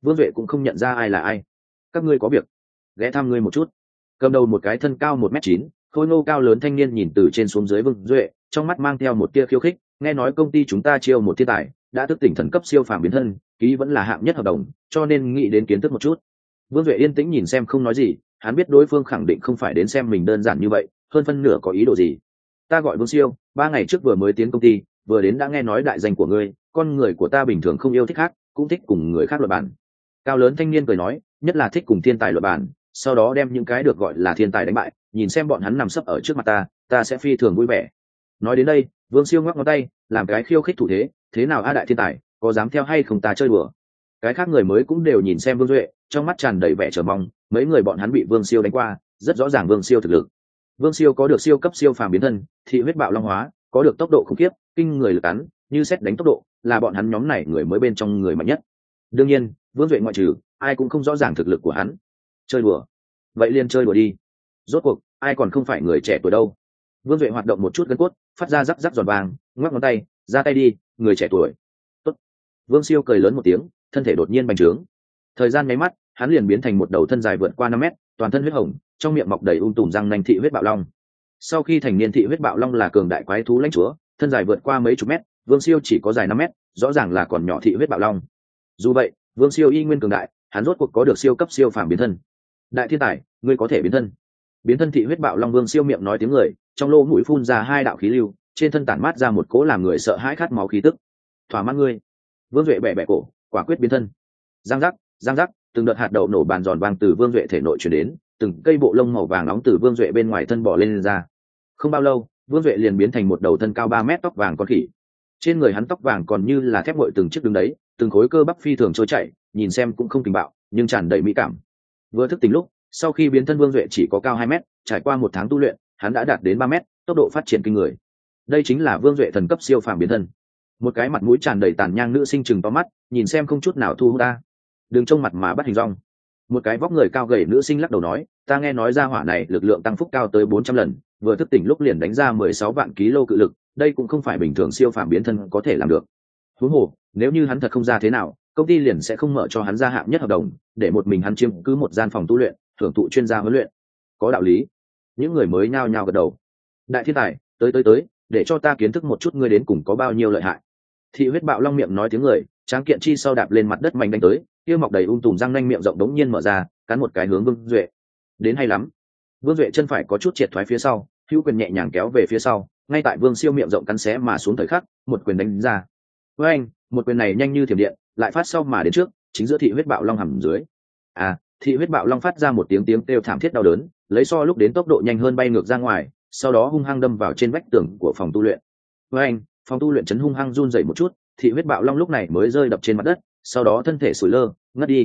Vương Duệ cũng không nhận ra ai là ai. Các ngươi có việc, ghé thăm ngươi một chút. Cầm đầu một cái thân cao 1m9, khôi ngô cao lớn thanh niên nhìn từ trên xuống dưới Vương Duệ, trong mắt mang theo một tia khiêu khích. Nghe nói công ty chúng ta chiêu một thiên tài, đã thức tỉnh thần cấp siêu phàm biến thân, ký vẫn là hạng nhất hợp đồng, cho nên nghĩ đến kiến thức một chút. Vương Duệ yên tĩnh nhìn xem không nói gì, hắn biết đối phương khẳng định không phải đến xem mình đơn giản như vậy, hơn phân nửa có ý đồ gì. Ta gọi Vương Siêu, 3 ngày trước vừa mới tiến công ty, vừa đến đã nghe nói đại danh của ngươi, con người của ta bình thường không yêu thích khác, cũng thích cùng người khác luận bàn. Cao lớn thanh niên cười nói, nhất là thích cùng thiên tài luận bàn, sau đó đem những cái được gọi là thiên tài đánh bại, nhìn xem bọn hắn nằm sấp ở trước mặt ta sẽ phi thường vui vẻ. Nói đến đây, Vương Siêu ngoắc ngón tay, làm cái khiêu khích thủ thế, thế nào a đại thiên tài, có dám theo hay không ta chơi đùa. Cái khác người mới cũng đều nhìn xem Vương Duệ, trong mắt tràn đầy vẻ chờ mong, mấy người bọn hắn bị Vương Siêu đánh qua, rất rõ ràng Vương Siêu thực lực. Vương Siêu có được siêu cấp siêu phàm biến thân, thị huyết bạo long hóa, có được tốc độ khủng khiếp, kinh người lực cắn, như xét đánh tốc độ, là bọn hắn nhóm này người mới bên trong người mạnh nhất. Đương nhiên, Vương Duệ ngoại trừ, ai cũng không rõ ràng thực lực của hắn. Chơi đùa, vậy liền chơi đùa đi. Rốt cuộc, ai còn không phải người trẻ tuổi đâu. Vương Duệ hoạt động một chút gân cốt, phát ra rắc rắc giòn vàng, ngoắc ngón tay, ra tay đi, người trẻ tuổi. Tốt. Vương Siêu cười lớn một tiếng, thân thể đột nhiên bành trướng. Thời gian nháy mắt, hắn liền biến thành một đầu thân dài vượt qua 5 mét, toàn thân huyết hồng, trong miệng mọc đầy tùm răng nanh thị huyết bạo long. Sau khi thành niên thị huyết bạo long là cường đại quái thú lãnh chúa, thân dài vượt qua mấy chục mét, Vương Siêu chỉ có dài 5 mét, rõ ràng là còn nhỏ thị huyết bạo long. Dù vậy, Vương Siêu y nguyên cường đại, hắn rốt cuộc có được siêu cấp siêu phàm biến thân. Đại thiên tài, ngươi có thể biến thân. Biến thân thị huyết bạo long Vương Siêu miệng nói tiếng người, trong lỗ mũi phun ra 2 đạo khí lưu, trên thân tản mát ra một cỗ làm người sợ hãi khát máu khí tức. Thỏa mãn ngươi. Vương Duệ bẻ bẻ cổ, quả quyết biến thân. Giang giác, từng đợt hạt đậu nổ bàn giòn vang từ Vương Duệ thể nội truyền đến, từng cây bộ lông màu vàng nóng từ Vương Duệ bên ngoài thân bò lên ra. Không bao lâu, Vương Duệ liền biến thành một đầu thân cao 3 mét tóc vàng con khỉ. Trên người hắn tóc vàng còn như là thép nguội từng chiếc đứng đấy, từng khối cơ bắp phi thường trôi chảy, nhìn xem cũng không kinh bạo, nhưng tràn đầy mỹ cảm. Vừa thức tỉnh lúc, sau khi biến thân Vương Duệ chỉ có cao 2 mét, trải qua 1 tháng tu luyện, hắn đã đạt đến 3 mét, tốc độ phát triển kinh người. Đây chính là Vương Duệ thần cấp siêu phàm biến thân. Một cái mặt mũi tràn đầy tàn nhang nữ sinh chừng to mắt, nhìn xem không chút nào thu hút ta. Đừng trông mặt mà bắt hình dong. Một cái vóc người cao gầy nữ sinh lắc đầu nói, ta nghe nói ra hỏa này lực lượng tăng phúc cao tới 400 lần, vừa thức tỉnh lúc liền đánh ra 16 vạn kg cự lực, đây cũng không phải bình thường siêu phàm biến thân có thể làm được. Huống hồ, nếu như hắn thật không ra thế nào, công ty liền sẽ không mở cho hắn gia hạng nhất hợp đồng, để một mình hắn chiếm cứ một gian phòng tu luyện, thưởng thụ chuyên gia huấn luyện. Có đạo lý. Những người mới nhao nhao gật đầu. Đại thiên tài, tới, để cho ta kiến thức một chút ngươi đến cùng có bao nhiêu lợi hại. Thị huyết bạo long miệng nói tiếng người, tráng kiện chi sau đạp lên mặt đất mạnh đánh tới, kia mọc đầy tùm răng nanh miệng rộng đống nhiên mở ra, cắn một cái hướng Vương Duệ. Đến hay lắm. Vương Duệ chân phải có chút triệt thoái phía sau, hữu quyền nhẹ nhàng kéo về phía sau, ngay tại Vương Siêu miệng rộng cắn xé mà xuống thời khắc, một quyền đánh ra. Với anh, một quyền này nhanh như thiểm điện, lại phát sau mà đến trước, chính giữa thị huyết bạo long hầm dưới. Thị huyết bạo long phát ra một tiếng kêu thảm thiết đau đớn, lấy so lúc đến tốc độ nhanh hơn bay ngược ra ngoài, sau đó hung hăng đâm vào trên vách tường của phòng tu luyện. Với anh, phòng tu luyện chấn hung hăng run rẩy một chút, thị huyết bạo long lúc này mới rơi đập trên mặt đất, sau đó thân thể sủi lơ, ngất đi.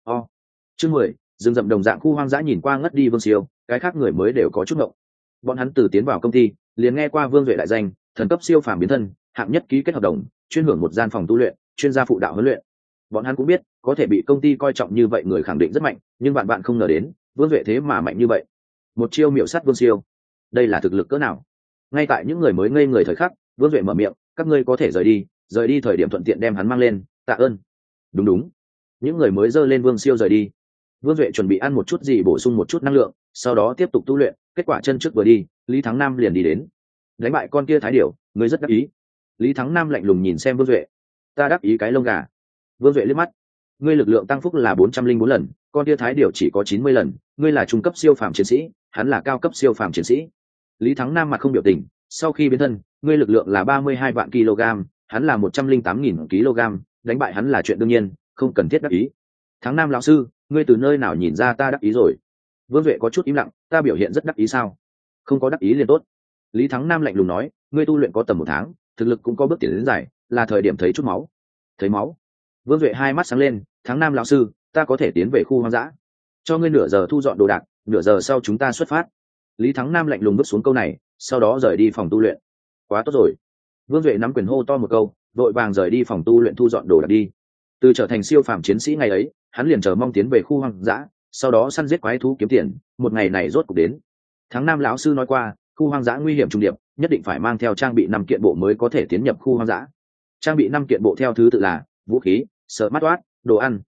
Chương 10, rừng rậm đồng dạng khu hoang dã nhìn qua ngất đi Vương Siêu, cái khác người mới đều có chút ngộng. Bọn hắn từ tiến vào công ty, liền nghe qua Vương Duệ đại danh, thần cấp siêu phàm biến thân, hạng nhất ký kết hợp đồng, chuyên hưởng một gian phòng tu luyện, chuyên gia phụ đạo huấn luyện. Bọn hắn cũng biết, có thể bị công ty coi trọng như vậy người khẳng định rất mạnh, nhưng bạn không ngờ đến, Vương Duệ thế mà mạnh như vậy. Một chiêu miểu sát Vương Siêu. Đây là thực lực cỡ nào? Ngay tại những người mới ngây người thời khắc, Vương Duệ mở miệng, các ngươi có thể rời đi thời điểm thuận tiện đem hắn mang lên, tạ ơn. Đúng. Những người mới giơ lên Vương Siêu rời đi. Vương Duệ chuẩn bị ăn một chút gì bổ sung một chút năng lượng, sau đó tiếp tục tu luyện. Kết quả chân trước vừa đi, Lý Thắng Nam liền đi đến. Đánh bại con kia Thái Điểu, ngươi rất đắc ý. Lý Thắng Nam lạnh lùng nhìn xem Vương Duệ. Ta đắc ý cái lông gà. Vương Duệ liếc mắt. Ngươi lực lượng tăng phúc là 404 lần, con kia Thái Điểu chỉ có 90 lần. Ngươi là trung cấp siêu phàm chiến sĩ, hắn là cao cấp siêu phàm chiến sĩ. Lý Thắng Nam mặt không biểu tình. Sau khi biến thân, ngươi lực lượng là 32 vạn kg, hắn là 108.000 kg, đánh bại hắn là chuyện đương nhiên, không cần thiết đắc ý. Thắng Nam lão sư, ngươi từ nơi nào nhìn ra ta đắc ý rồi? Vương Duệ có chút im lặng, ta biểu hiện rất đắc ý sao? Không có đắc ý liền tốt. Lý Thắng Nam lạnh lùng nói, ngươi tu luyện có tầm 1 tháng, thực lực cũng có bước tiến đến dài, là thời điểm thấy chút máu. Thấy máu? Vương Duệ hai mắt sáng lên, Thắng Nam lão sư, ta có thể tiến về khu hoang dã. Cho ngươi nửa giờ thu dọn đồ đạc, nửa giờ sau chúng ta xuất phát. Lý Thắng Nam lạnh lùng bước xuống câu này, sau đó rời đi phòng tu luyện. Quá tốt rồi. Vương Duệ nắm quyền hô to một câu, vội vàng rời đi phòng tu luyện thu dọn đồ đạc đi. Từ trở thành siêu phàm chiến sĩ ngày ấy, hắn liền chờ mong tiến về khu hoang dã, sau đó săn giết quái thú kiếm tiền. Một ngày này rốt cuộc đến. Tháng Nam lão sư nói qua, khu hoang dã nguy hiểm trùng điệp, nhất định phải mang theo trang bị 5 kiện bộ mới có thể tiến nhập khu hoang dã. Trang bị 5 kiện bộ theo thứ tự là vũ khí, smartwatch, đồ ăn,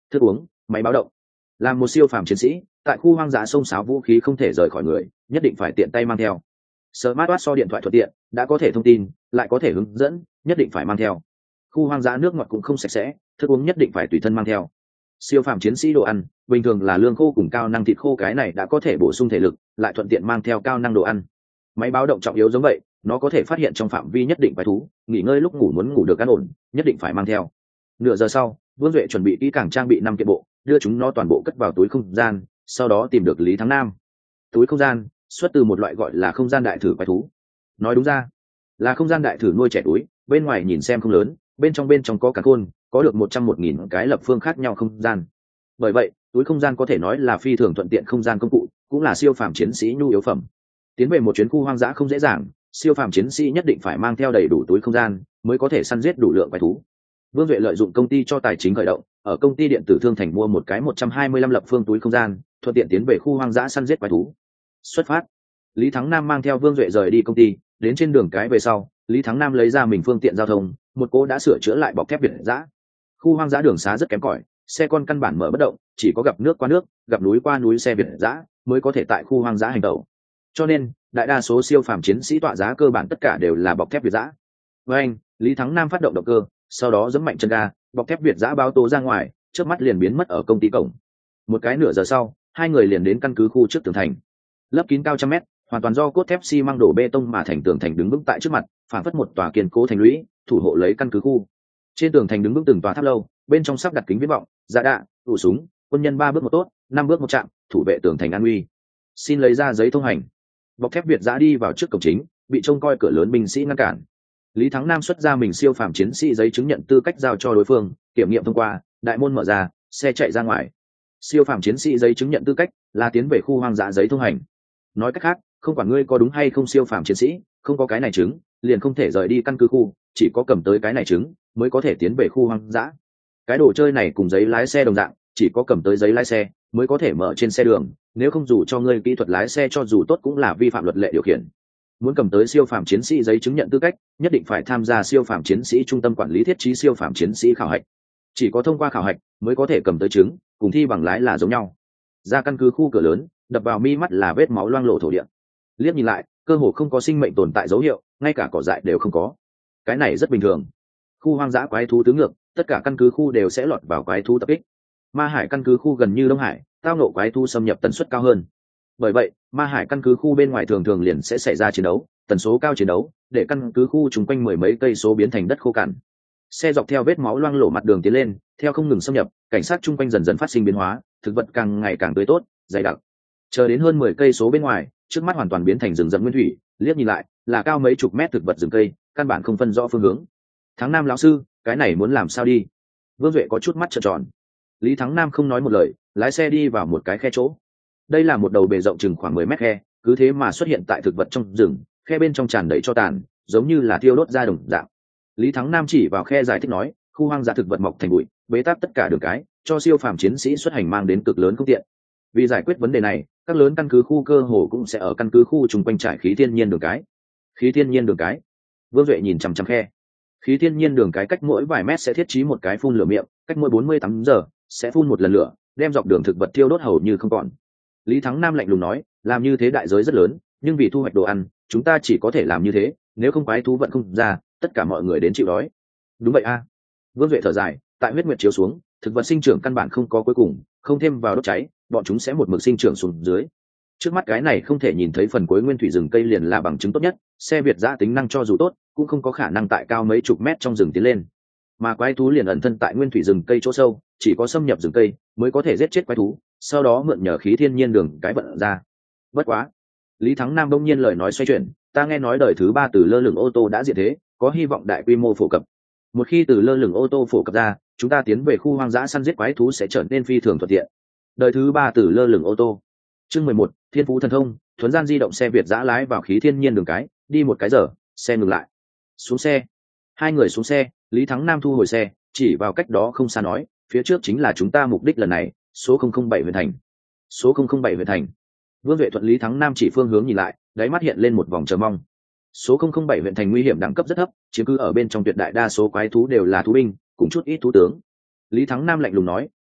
thức uống, máy báo động. Làm một siêu phàm chiến sĩ, tại khu hoang dã sông sáo vũ khí không thể rời khỏi người, nhất định phải tiện tay mang theo. Smartwatch so điện thoại thuận tiện, đã có thể thông tin, lại có thể hướng dẫn, nhất định phải mang theo. Khu hoang dã nước ngọt cũng không sạch sẽ, thức uống nhất định phải tùy thân mang theo. Siêu phàm chiến sĩ đồ ăn, bình thường là lương khô cùng cao năng thịt khô, cái này đã có thể bổ sung thể lực, lại thuận tiện mang theo cao năng đồ ăn. Máy báo động trọng yếu giống vậy, nó có thể phát hiện trong phạm vi nhất định quái thú, nghỉ ngơi lúc ngủ muốn ngủ được an ổn, nhất định phải mang theo. Nửa giờ sau, Vương Duệ chuẩn bị kỹ càng trang bị 5 kiện bộ, đưa chúng nó toàn bộ cất vào túi không gian, sau đó tìm được Lý Thắng Nam. Túi không gian xuất từ một loại gọi là không gian đại thử quái thú. Nói đúng ra là không gian đại thử nuôi trẻ túi, bên ngoài nhìn xem không lớn, bên trong có cả khôn, có được 101.000 cái lập phương khác nhau không gian. Bởi vậy, túi không gian có thể nói là phi thường thuận tiện không gian công cụ, cũng là siêu phàm chiến sĩ nhu yếu phẩm. Tiến về một chuyến khu hoang dã không dễ dàng, siêu phàm chiến sĩ nhất định phải mang theo đầy đủ túi không gian mới có thể săn giết đủ lượng quái thú. Vương Duệ lợi dụng công ty cho tài chính khởi động, ở công ty điện tử Thương Thành mua một cái 125 lập phương túi không gian, thuận tiện tiến về khu hoang dã săn giết quái thú. Xuất phát. Lý Thắng Nam mang theo Vương Duệ rời đi công ty, đến trên đường cái về sau, Lý Thắng Nam lấy ra mình phương tiện giao thông, một cỗ đã sửa chữa lại bọc thép Việt dã. Khu hoang dã đường xá rất kém cỏi, xe con căn bản mở bất động, chỉ có gặp nước qua nước, gặp núi qua núi xe Việt dã mới có thể tại khu hoang dã hành động. Cho nên, đại đa số siêu phàm chiến sĩ tọa giá cơ bản tất cả đều là bọc thép Việt dã. Với anh, Lý Thắng Nam phát động động cơ, sau đó giẫm mạnh chân ga, bọc thép Việt dã báo tố ra ngoài, trước mắt liền biến mất ở công ty cổng. Một cái nửa giờ sau, hai người liền đến căn cứ khu trước tường thành. Lấp kín cao trăm mét, hoàn toàn do cốt thép xi măng đổ bê tông mà thành tường thành đứng vững tại trước mặt, phản phất một tòa kiên cố thành lũy, thủ hộ lấy căn cứ khu. Trên tường thành đứng vững từng tòa tháp lâu, bên trong sắp đặt kính viễn vọng, dạ đạ, tủ súng, quân nhân 3 bước một tốt, 5 bước một chạm, thủ vệ tường thành an uy. Xin lấy ra giấy thông hành. Bọc thép Việt dã đi vào trước cổng chính, bị trông coi cửa lớn binh sĩ ngăn cản. Lý Thắng Nam xuất ra mình siêu phàm chiến sĩ giấy chứng nhận tư cách giao cho đối phương, kiểm nghiệm thông qua, đại môn mở ra, xe chạy ra ngoài. Siêu phàm chiến sĩ giấy chứng nhận tư cách là tiến về khu hoang dã giấy thông hành. Nói cách khác, không quản ngươi có đúng hay không siêu phàm chiến sĩ, không có cái này chứng, liền không thể rời đi căn cứ khu, chỉ có cầm tới cái này chứng mới có thể tiến về khu hoang dã. Cái đồ chơi này cùng giấy lái xe đồng dạng, chỉ có cầm tới giấy lái xe mới có thể mở trên xe đường, nếu không dù cho ngươi kỹ thuật lái xe cho dù tốt cũng là vi phạm luật lệ điều khiển. Muốn cầm tới siêu phàm chiến sĩ giấy chứng nhận tư cách, nhất định phải tham gia siêu phàm chiến sĩ trung tâm quản lý thiết trí siêu phàm chiến sĩ khảo hạch. Chỉ có thông qua khảo hạch mới có thể cầm tới chứng, cùng thi bằng lái là giống nhau. Ra căn cứ khu cửa lớn, đập vào mi mắt là vết máu loang lổ thổ địa. Liếc nhìn lại, cơ hồ không có sinh mệnh tồn tại dấu hiệu, ngay cả cỏ dại đều không có. Cái này rất bình thường. Khu hoang dã quái thú tứ ngược, tất cả căn cứ khu đều sẽ lọt vào quái thú tập kích. Ma Hải căn cứ khu gần như Đông Hải, tao ngộ quái thú xâm nhập tần suất cao hơn. Bởi vậy, Ma Hải căn cứ khu bên ngoài thường thường liền sẽ xảy ra chiến đấu, tần số cao chiến đấu, để căn cứ khu chung quanh mười mấy cây số biến thành đất khô cằn. Xe dọc theo vết máu loang lổ mặt đường tiến lên, theo không ngừng xâm nhập, cảnh sát chung quanh dần dần phát sinh biến hóa, thực vật càng ngày càng tươi tốt, dày đặc. Chờ đến hơn 10 cây số bên ngoài, trước mắt hoàn toàn biến thành rừng rậm nguyên thủy, liếc nhìn lại, là cao mấy chục mét thực vật rừng cây, căn bản không phân rõ phương hướng. Thắng Nam lão sư, cái này muốn làm sao đi? Vương Duệ có chút mắt trợn tròn. Lý Thắng Nam không nói một lời, lái xe đi vào một cái khe chỗ. Đây là một đầu bề rộng chừng khoảng 10 mét khe, cứ thế mà xuất hiện tại thực vật trong rừng, khe bên trong tràn đầy tro tàn, giống như là thiêu đốt ra đồng dạng. Lý Thắng Nam chỉ vào khe giải thích nói, khu hoang dã thực vật mọc thành bụi, bế tắc tất cả đường cái, cho siêu phàm chiến sĩ xuất hành mang đến cực lớn không tiện. Vì giải quyết vấn đề này, các lớn căn cứ khu cơ hồ cũng sẽ ở căn cứ khu chung quanh trải khí thiên nhiên đường cái. Khí thiên nhiên đường cái. Vương Duệ nhìn chằm chằm khe. Khí thiên nhiên đường cái cách mỗi vài mét sẽ thiết trí một cái phun lửa miệng, cách mỗi 48 giờ sẽ phun một lần lửa, đem dọc đường thực vật thiêu đốt hầu như không còn. Lý Thắng Nam lạnh lùng nói, làm như thế đại giới rất lớn, nhưng vì thu hoạch đồ ăn, chúng ta chỉ có thể làm như thế, nếu không quái thú vận không ra, tất cả mọi người đến chịu đói. Đúng vậy a. Vương Duệ thở dài, tại huyết nguyệt chiếu xuống, thực vật sinh trưởng căn bản không có cuối cùng, không thêm vào đốt cháy, bọn chúng sẽ một mực sinh trưởng xuống dưới. Trước mắt cái này không thể nhìn thấy phần cuối nguyên thủy rừng cây liền là bằng chứng tốt nhất, xe Việt giã tính năng cho dù tốt, cũng không có khả năng tại cao mấy chục mét trong rừng tiến lên. Mà quái thú liền ẩn thân tại nguyên thủy rừng cây chỗ sâu, chỉ có xâm nhập rừng cây mới có thể giết chết quái thú, sau đó mượn nhờ khí thiên nhiên đường cái vận ra. Bất quá, Lý Thắng Nam đông nhiên lời nói xoay chuyển, ta nghe nói đời thứ 3 từ lơ lửng ô tô đã diệt thế, có hy vọng đại quy mô phổ cập. Một khi từ lơ lửng ô tô phổ cập ra, chúng ta tiến về khu hoang dã săn giết quái thú sẽ trở nên phi thường thuận tiện. Đời thứ 3 từ lơ lửng ô tô. Chương 11, Thiên Phú thần thông, thuấn gian di động xe Việt giã lái vào khí thiên nhiên đường cái, đi một cái giờ, xe ngừng lại. Xuống xe. Hai người xuống xe, Lý Thắng Nam thu hồi xe, chỉ vào cách đó không xa nói, phía trước chính là chúng ta mục đích lần này, số 007 huyện thành. Số 007 huyện thành. Vương Duệ thuận Lý Thắng Nam chỉ phương hướng nhìn lại, đáy mắt hiện lên một vòng chờ mong. Số 007 huyện thành nguy hiểm đẳng cấp rất thấp, chiếm cứ ở bên trong tuyệt đại đa số quái thú đều là thú binh, cũng chút ít thú tướng. Lý Thắng Nam lạnh lùng nói,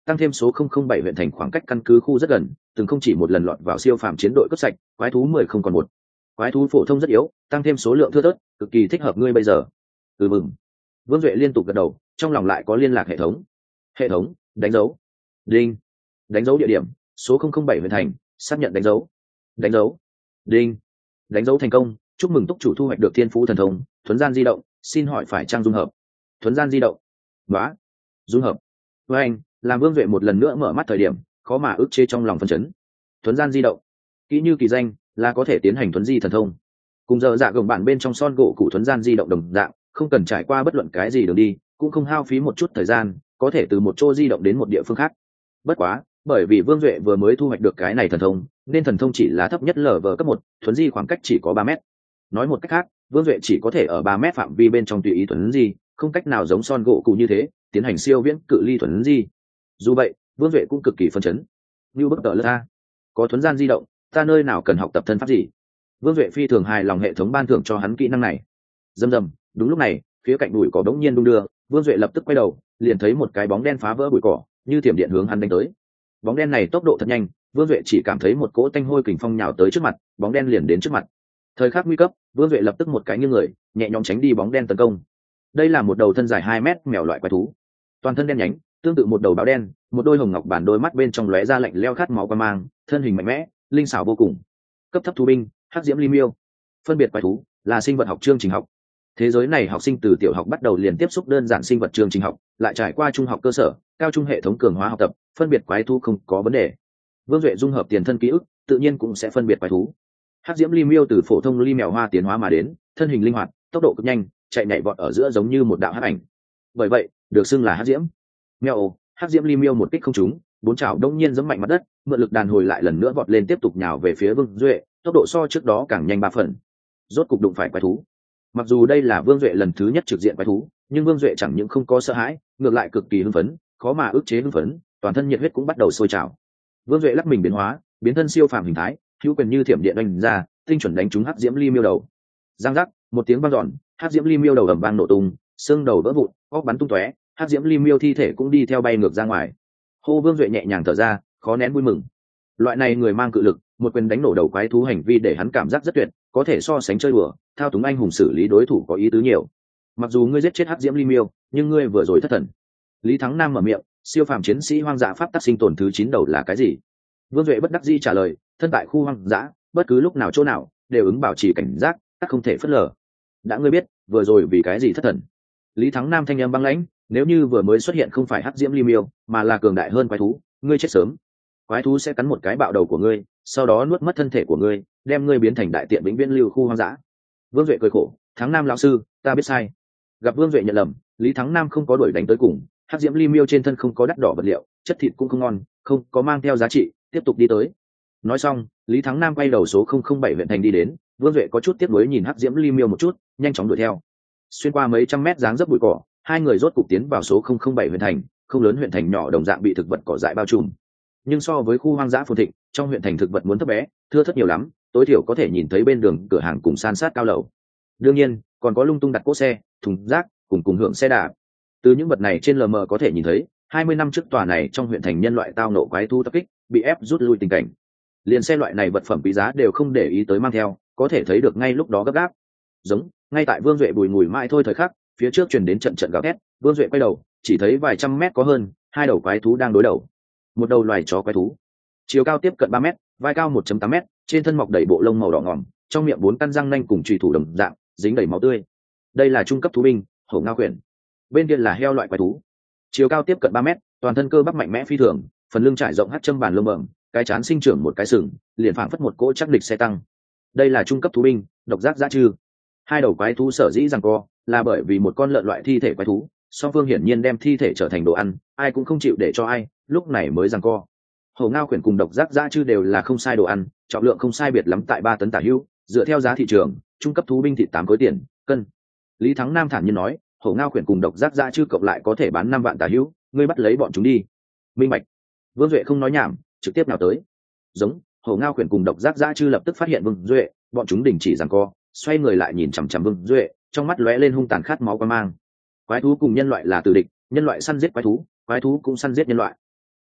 tăng thêm số 007 huyện thành khoảng cách căn cứ khu rất gần, từng không chỉ một lần lọt vào siêu phàm chiến đội cướp sạch, quái thú 10 không còn một. Quái thú phổ thông rất yếu, tăng thêm số lượng thưa thớt, cực kỳ thích hợp ngươi bây giờ. Mừng. Vương Duệ liên tục gật đầu, trong lòng lại có liên lạc hệ thống. Hệ thống, đánh dấu. Đinh. Đánh dấu địa điểm, số 007 huyện thành, xác nhận đánh dấu. Đánh dấu. Đinh. Đánh dấu thành công, chúc mừng túc chủ thu hoạch được thiên phú thần thông, thuấn gian di động, xin hỏi phải trang dung hợp. Thuấn gian di động. Bá. Dung hợp. Với anh, làm Vương Duệ một lần nữa mở mắt thời điểm, khó mà ức chế trong lòng phân chấn. Thuấn gian di động. Kỹ như kỳ danh, là có thể tiến hành thuấn di thần thông. Cùng giờ dạ gồng bản bên trong son gỗ cụ thuấn gian di động đồng dạng, không cần trải qua bất luận cái gì đường đi, cũng không hao phí một chút thời gian, có thể từ một chỗ di động đến một địa phương khác. Bất quá, bởi vì Vương Duệ vừa mới thu hoạch được cái này thần thông, nên thần thông chỉ là thấp nhất LV cấp 1, thuấn di khoảng cách chỉ có 3 mét. Nói một cách khác, Vương Duệ chỉ có thể ở 3 mét phạm vi bên trong tùy ý thuấn di, không cách nào giống son gỗ cụ như thế, tiến hành siêu viễn cự ly thuấn di. Dù vậy, Vương Duệ cũng cực kỳ phấn chấn. Như bất tờ lơ a, có thuấn gian di động, ta nơi nào cần học tập thân pháp gì? Vương Duệ phi thường hài lòng hệ thống ban thưởng cho hắn kỹ năng này. Rầm rầm, đúng lúc này, phía cạnh bụi cỏ đống nhiên đung đưa, Vương Duệ lập tức quay đầu, liền thấy một cái bóng đen phá vỡ bụi cỏ, như thiểm điện hướng hắn đánh tới. Bóng đen này tốc độ thật nhanh, Vương Duệ chỉ cảm thấy một cỗ tanh hôi kình phong nhào tới trước mặt, bóng đen liền đến trước mặt. Thời khắc nguy cấp, Vương Duệ lập tức một cái nghiêng người, nhẹ nhõm tránh đi bóng đen tấn công. Đây là một đầu thân dài 2 mét mèo loại quái thú, toàn thân đen nhánh, tương tự một đầu báo đen, một đôi hồng ngọc bản đôi mắt bên trong lóe ra lạnh lẽo khát máu qua mang, thân hình mạnh mẽ, linh xảo vô cùng. Cấp thấp thú binh, hắc diễm ly miêu. Phân biệt quái thú là sinh vật học chương trình học. Thế giới này học sinh từ tiểu học bắt đầu liền tiếp xúc đơn giản sinh vật chương trình học, lại trải qua trung học cơ sở, cao trung hệ thống cường hóa học tập, phân biệt quái thú không có vấn đề. Vương Duệ dung hợp tiền thân ký ức, tự nhiên cũng sẽ phân biệt quái thú. Hắc diễm ly miêu từ phổ thông ly mèo hoa tiến hóa mà đến, thân hình linh hoạt, tốc độ cực nhanh, chạy nhảy vọt ở giữa giống như một đạo hắc ảnh. Bởi vậy, được xưng là hắc diễm. Mèo, hắc diễm ly miêu một kích không trúng, bốn chảo đông nhiên giẫm mạnh mặt đất, mượn lực đàn hồi lại lần nữa vọt lên tiếp tục nhào về phía Vương Duệ, tốc độ so trước đó càng nhanh 3 phần. Rốt cục đụng phải quái thú. Mặc dù đây là Vương Duệ lần thứ nhất trực diện quái thú, nhưng Vương Duệ chẳng những không có sợ hãi, ngược lại cực kỳ hưng phấn, khó mà ức chế hưng phấn, toàn thân nhiệt huyết cũng bắt đầu sôi trào. Vương Duệ lắc mình biến hóa, biến thân siêu phàm hình thái, hữu quyền như thiểm điện đánh ra, tinh chuẩn đánh trúng hắc diễm ly miêu đầu. Giang giác, một tiếng vang dọn, hắc diễm ly miêu đầu ầm vang nổ tung, xương đầu vỡ vụn, óc bắn tung tóe, hắc diễm ly miêu thi thể cũng đi theo bay ngược ra ngoài. Hô, Vương Duệ nhẹ nhàng thở ra, khó nén vui mừng. Loại này người mang cự lực, một quyền đánh nổ đầu quái thú hành vi để hắn cảm giác rất tuyệt, có thể so sánh chơi đùa, thao túng anh hùng xử lý đối thủ có ý tứ nhiều. Mặc dù ngươi giết chết hắc diễm ly miêu, nhưng ngươi vừa rồi thất thần. Lý Thắng Nam mở miệng, siêu phàm chiến sĩ hoang dã pháp tắc sinh tồn thứ 9 đầu là cái gì? Vương Duệ bất đắc dĩ trả lời, thân tại khu hoang dã, bất cứ lúc nào chỗ nào đều ứng bảo trì cảnh giác, các không thể phớt lờ. Đã ngươi biết, vừa rồi vì cái gì thất thần? Lý Thắng Nam thanh âm băng lãnh, nếu như vừa mới xuất hiện không phải hắc diễm ly miêu, mà là cường đại hơn quái thú, ngươi chết sớm. Quái thú sẽ cắn một cái bạo đầu của ngươi, sau đó nuốt mất thân thể của ngươi, đem ngươi biến thành đại tiện vĩnh viễn lưu khu hoang dã. Vương Duệ cười khổ, Thắng Nam lão sư, ta biết sai. Gặp Vương Duệ nhận lầm, Lý Thắng Nam không có đuổi đánh tới cùng, hắc diễm ly miêu trên thân không có đắt đỏ vật liệu, chất thịt cũng không ngon, không có mang theo giá trị, tiếp tục đi tới. Nói xong, Lý Thắng Nam quay đầu số 007 huyện thành đi đến, Vương Duệ có chút tiếc nuối nhìn hắc diễm ly miêu một chút, nhanh chóng đuổi theo. Xuyên qua mấy trăm mét dáng dấp bụi cỏ, hai người rốt cục tiến vào số 007 huyện thành, không lớn huyện thành nhỏ đồng dạng bị thực vật cỏ dại bao trùm. Nhưng so với khu hoang dã phồn thịnh, trong huyện thành thực vật muốn thấp bé, thưa thớt nhiều lắm, tối thiểu có thể nhìn thấy bên đường cửa hàng cùng san sát cao lầu. Đương nhiên, còn có lung tung đặt cỗ xe, thùng rác, cùng hưởng xe đạp. Từ những vật này trên lờ mờ có thể nhìn thấy, 20 năm trước tòa này trong huyện thành nhân loại tao nộ quái thú tập kích, bị ép rút lui tình cảnh. Liền xe loại này vật phẩm quý giá đều không để ý tới mang theo, có thể thấy được ngay lúc đó gấp gáp. Giống, ngay tại Vương Duệ bùi ngùi mãi thôi thời khắc, phía trước truyền đến trận trận gào thét, Vương Duệ quay đầu, chỉ thấy vài trăm mét có hơn, hai đầu quái thú đang đối đầu. Một đầu loài chó quái thú, chiều cao tiếp cận 3 mét, vai cao 1.8 mét, trên thân mọc đầy bộ lông màu đỏ ngòm, trong miệng 4 căn răng nanh cùng chùy thủ đồng dạng, dính đầy máu tươi. Đây là trung cấp thú binh, hổ ngao quyển. Bên kia là heo loại quái thú, chiều cao tiếp cận 3 mét, toàn thân cơ bắp mạnh mẽ phi thường, phần lưng trải rộng hắt châm bàn lông bẩm, cái trán sinh trưởng một cái sừng, liền phảng phất một cỗ chắc địch xe tăng. Đây là trung cấp thú binh, độc giác dã trư. Hai đầu quái thú sở dĩ giằng co, là bởi vì một con lợn loại thi thể quái thú, song phương hiển nhiên đem thi thể trở thành đồ ăn, ai cũng không chịu để cho ai, lúc này mới giằng co. Hổ ngao quyển cùng độc giác dã trư đều là không sai đồ ăn, trọng lượng không sai biệt lắm tại 3 tấn tả hữu, dựa theo giá thị trường, trung cấp thú binh thịt 8 khối tiền cân. Lý Thắng Nam thản nhiên nói, hổ ngao quyển cùng độc giác dã trư cộng lại có thể bán 5 vạn tả hữu, ngươi bắt lấy bọn chúng đi. Minh bạch. Vương Duệ không nói nhảm, trực tiếp nào tới. Giống, hổ ngao quyển cùng độc giác dã trư lập tức phát hiện Vương Duệ, bọn chúng đình chỉ giằng co, xoay người lại nhìn chằm chằm Vương Duệ, trong mắt lóe lên hung tàn khát máu quan mang. Quái thú cùng nhân loại là tử địch, nhân loại săn giết quái thú cũng săn giết nhân loại.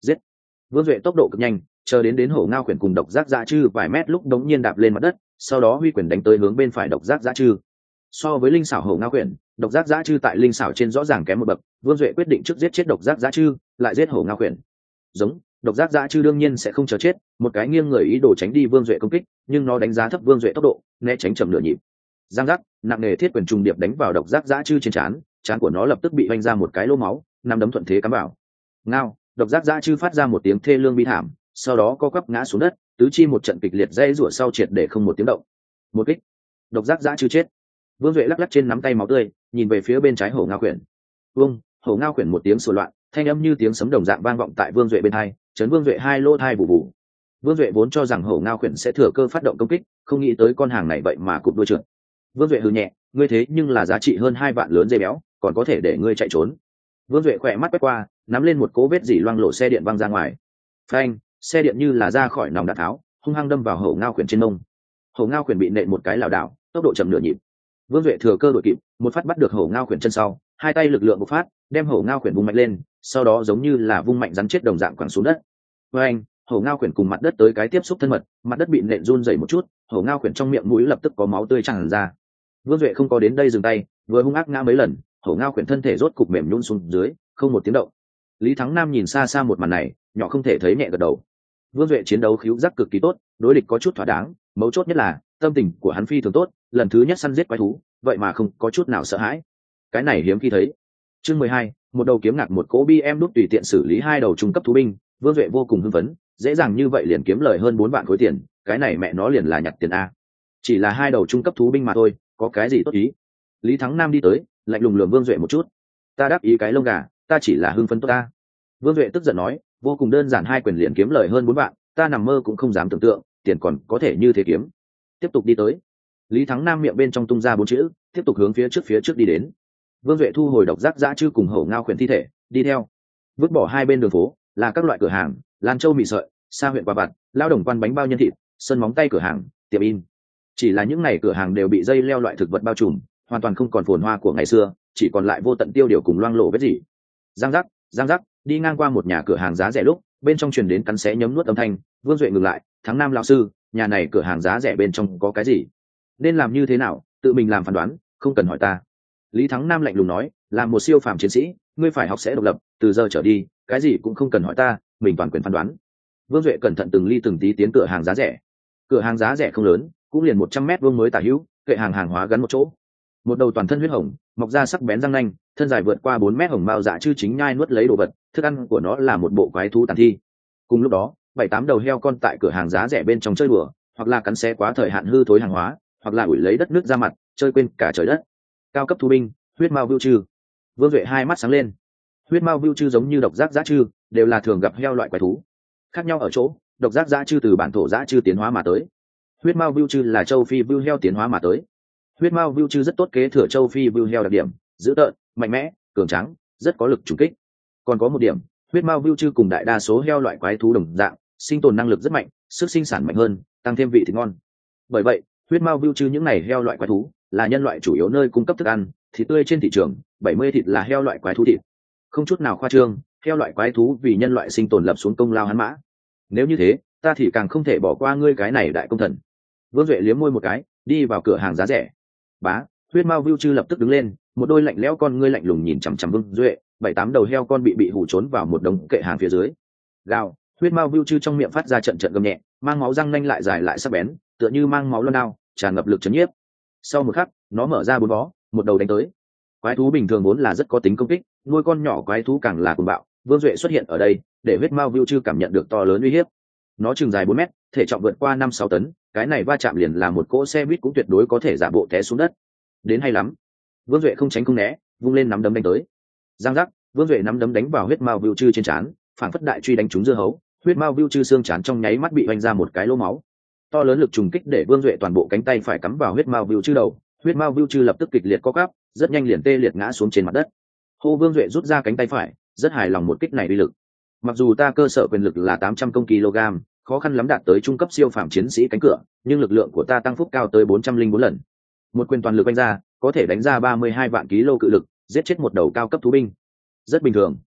giết. Vương Duệ tốc độ cực nhanh, chờ đến hổ ngao khuyển cùng độc giác dã chư vài mét lúc đống nhiên đạp lên mặt đất, sau đó huy quyền đánh tới hướng bên phải độc giác dã chư. So với linh xảo hổ ngao khuyển, độc giác dã chư tại linh xảo trên rõ ràng kém một bậc. Vương Duệ quyết định trước giết chết độc giác dã chư, lại giết hổ ngao khuyển. Giống, độc giác dã chư đương nhiên sẽ không chờ chết, một cái nghiêng người ý đồ tránh đi Vương Duệ công kích, nhưng nó đánh giá thấp Vương Duệ tốc độ, né tránh chậm nửa nhịp. Giang giác, nặng nề thiết quyền trùng điệp đánh vào độc giác dã chư trên trán của nó lập tức bị vanh ra một cái lỗ máu, nắm đấm thuận thế cắm vào. Ngao, độc giác dã chư phát ra một tiếng thê lương bi thảm, sau đó co quắp ngã xuống đất, tứ chi một trận kịch liệt dãy rủa sau triệt để không một tiếng động. Một kích, độc giác dã chư chết. Vương Duệ lắc lắc trên nắm tay máu tươi, nhìn về phía bên trái hổ ngao khuyển. Hổ ngao khuyển một tiếng sủa loạn, thanh âm như tiếng sấm đồng dạng vang vọng tại Vương Duệ bên tai, chấn Vương Duệ hai lỗ tai bù bù. Vương Duệ vốn cho rằng hổ ngao khuyển sẽ thừa cơ phát động công kích, không nghĩ tới con hàng này vậy mà cụp đuôi trượt. Vương Duệ hừ nhẹ, ngươi thế nhưng là giá trị hơn 2 vạn lớn dê béo, còn có thể để ngươi chạy trốn. Vương Duệ khỏe mắt quét qua, nắm lên một cố vết dỉ loang lộ xe điện văng ra ngoài. Phanh, xe điện như là ra khỏi nòng đạn tháo, hung hăng đâm vào hổ ngao khuyển trên mông. Hổ ngao khuyển bị nện một cái lảo đảo, tốc độ chậm nửa nhịp. Vương Duệ thừa cơ đuổi kịp, một phát bắt được hổ ngao khuyển chân sau, hai tay lực lượng một phát, đem hổ ngao khuyển vung mạnh lên, sau đó giống như là vung mạnh rắn chết đồng dạng quẳng xuống đất. Phanh, hổ ngao khuyển cùng mặt đất tới cái tiếp xúc thân mật, mặt đất bị nện run rẩy một chút, hổ ngao khuyển trong miệng mũi lập tức có máu tươi tràn ra. Vương Duệ không có đến đây dừng tay, vừa hung ác ngã mấy lần, hổ ngao khuyển thân thể rốt cục mềm nhũn xuống dưới, không một tiếng động. Lý Thắng Nam nhìn xa xa một màn này, nhỏ không thể thấy nhẹ gật đầu. Vương Duệ chiến đấu khíu giác cực kỳ tốt, đối địch có chút thỏa đáng, mấu chốt nhất là tâm tình của hắn phi thường tốt, lần thứ nhất săn giết quái thú, vậy mà không có chút nào sợ hãi. Cái này hiếm khi thấy. Chương 12, một đầu kiếm ngạc một cỗ BM đúc tùy tiện xử lý 2 đầu trung cấp thú binh, Vương Duệ vô cùng hưng phấn, dễ dàng như vậy liền kiếm lời hơn 4 vạn khối tiền, cái này mẹ nó liền là nhặt tiền a. Chỉ là 2 đầu trung cấp thú binh mà thôi, có cái gì tốt ý. Lý Thắng Nam đi tới, lạnh lùng lườm Vương Duệ một chút. Ta đáp ý cái lông gà, ta chỉ là hưng phấn tốt ta. Vương Duệ tức giận nói, vô cùng đơn giản 2 quyền liền kiếm lời hơn 4 vạn, ta nằm mơ cũng không dám tưởng tượng, tiền còn có thể như thế kiếm. Tiếp tục đi tới. Lý Thắng Nam miệng bên trong tung ra 4 chữ, tiếp tục hướng phía trước đi đến. Vương Duệ thu hồi độc giác dã chư cùng hổ ngao khuyển thi thể, đi theo. Vứt bỏ hai bên đường phố là các loại cửa hàng, Lan Châu mì sợi, Sa huyện quà vặt, Lao Đồng quan bánh bao nhân thịt, sân móng tay cửa hàng, tiệm in. Chỉ là những này cửa hàng đều bị dây leo loại thực vật bao trùm, hoàn toàn không còn phồn hoa của ngày xưa, chỉ còn lại vô tận tiêu điều cùng loang lổ vết gì. Giang giác, đi ngang qua một nhà cửa hàng giá rẻ lúc, bên trong truyền đến cắn xé nhấm nuốt âm thanh, Vương Duệ ngừng lại, Thắng Nam lão sư, nhà này cửa hàng giá rẻ bên trong có cái gì? Nên làm như thế nào, tự mình làm phán đoán, không cần hỏi ta. Lý Thắng Nam lạnh lùng nói, làm một siêu phàm chiến sĩ, ngươi phải học sẽ độc lập, từ giờ trở đi, cái gì cũng không cần hỏi ta, mình toàn quyền phán đoán. Vương Duệ cẩn thận từng ly từng tí tiến cửa hàng giá rẻ. Cửa hàng giá rẻ không lớn, cũng liền 100 mét vuông mới tả hữu, kệ hàng hóa gắn một chỗ. Một đầu toàn thân huyết hồng, mọc ra sắc bén răng nanh, thân dài vượt qua 4 mét hồng mao dạ chư chính nhai nuốt lấy đồ vật, thức ăn của nó là một bộ quái thú tàn thi. Cùng lúc đó, 7-8 đầu heo con tại cửa hàng giá rẻ bên trong chơi đùa, hoặc là cắn xé quá thời hạn hư thối hàng hóa, hoặc là ủi lấy đất nước ra mặt, chơi quên cả trời đất. Cao cấp thú binh, huyết mao vưu trư. Vương Duệ hai mắt sáng lên. Huyết mao vưu trư giống như độc giác dã trư, đều là thường gặp heo loại quái thú. Khác nhau ở chỗ, độc giác dã trư từ bản thổ dã trư tiến hóa mà tới. Huyết mao vưu trư là châu Phi vưu heo tiến hóa mà tới. Huyết mao vưu trư rất tốt kế thừa châu Phi vưu heo đặc điểm, dữ tợn, mạnh mẽ, cường tráng, rất có lực trùng kích. Còn có một điểm, huyết mao vưu trư cùng đại đa số heo loại quái thú đồng dạng, sinh tồn năng lực rất mạnh, sức sinh sản mạnh hơn, tăng thêm vị thịt ngon. Bởi vậy, huyết mao vưu trư những này heo loại quái thú là nhân loại chủ yếu nơi cung cấp thức ăn, thịt tươi trên thị trường, 70 thịt là heo loại quái thú thịt. Không chút nào khoa trương, heo loại quái thú vì nhân loại sinh tồn lập xuống công lao hắn mã. Nếu như thế, ta thì càng không thể bỏ qua ngươi cái này đại công thần. Vương Duệ liếm môi một cái, đi vào cửa hàng giá rẻ. Bá, huyết mao vưu trư lập tức đứng lên, một đôi lạnh lẽo con ngươi lạnh lùng nhìn chằm chằm Vương Duệ, 7-8 đầu heo con bị hù trốn vào một đống kệ hàng phía dưới. Gào, huyết mao vưu trư trong miệng phát ra trận trận gầm nhẹ, mang máu răng nanh lại dài lại sắc bén, tựa như mang máu loan đao, tràn ngập lực chấn nhiếp. Sau một khắc, nó mở ra 4 vó, một đầu đánh tới. Quái thú bình thường vốn là rất có tính công kích, nuôi con nhỏ quái thú càng là cuồng bạo. Vương Duệ xuất hiện ở đây, để huyết mao vưu trư cảm nhận được to lớn uy hiếp. Nó chừng dài 4 mét, thể trọng vượt qua 5-6 tấn, cái này va chạm liền là một cỗ xe buýt cũng tuyệt đối có thể giả bộ té xuống đất. Đến hay lắm. Vương Duệ không tránh không né, vung lên nắm đấm đánh tới. Giang giác, Vương Duệ nắm đấm đánh vào huyết mao vưu trư trên trán, phảng phất đại truy đánh trúng dưa hấu, huyết mao vưu trư xương trán trong nháy mắt bị vành ra một cái lỗ máu. To lớn lực trùng kích để Vương Duệ toàn bộ cánh tay phải cắm vào huyết mao vưu trư đầu, huyết mao vưu trư lập tức kịch liệt co quắp, rất nhanh liền tê liệt ngã xuống trên mặt đất. Hô, Vương Duệ rút ra cánh tay phải, rất hài lòng một kích này uy lực. Mặc dù ta cơ sở quyền lực là 800 công kg, khó khăn lắm đạt tới trung cấp siêu phàm chiến sĩ cánh cửa, nhưng lực lượng của ta tăng phúc cao tới 404 lần. Một quyền toàn lực đánh ra, có thể đánh ra 32 vạn kg cự lực, giết chết một đầu cao cấp thú binh. Rất bình thường.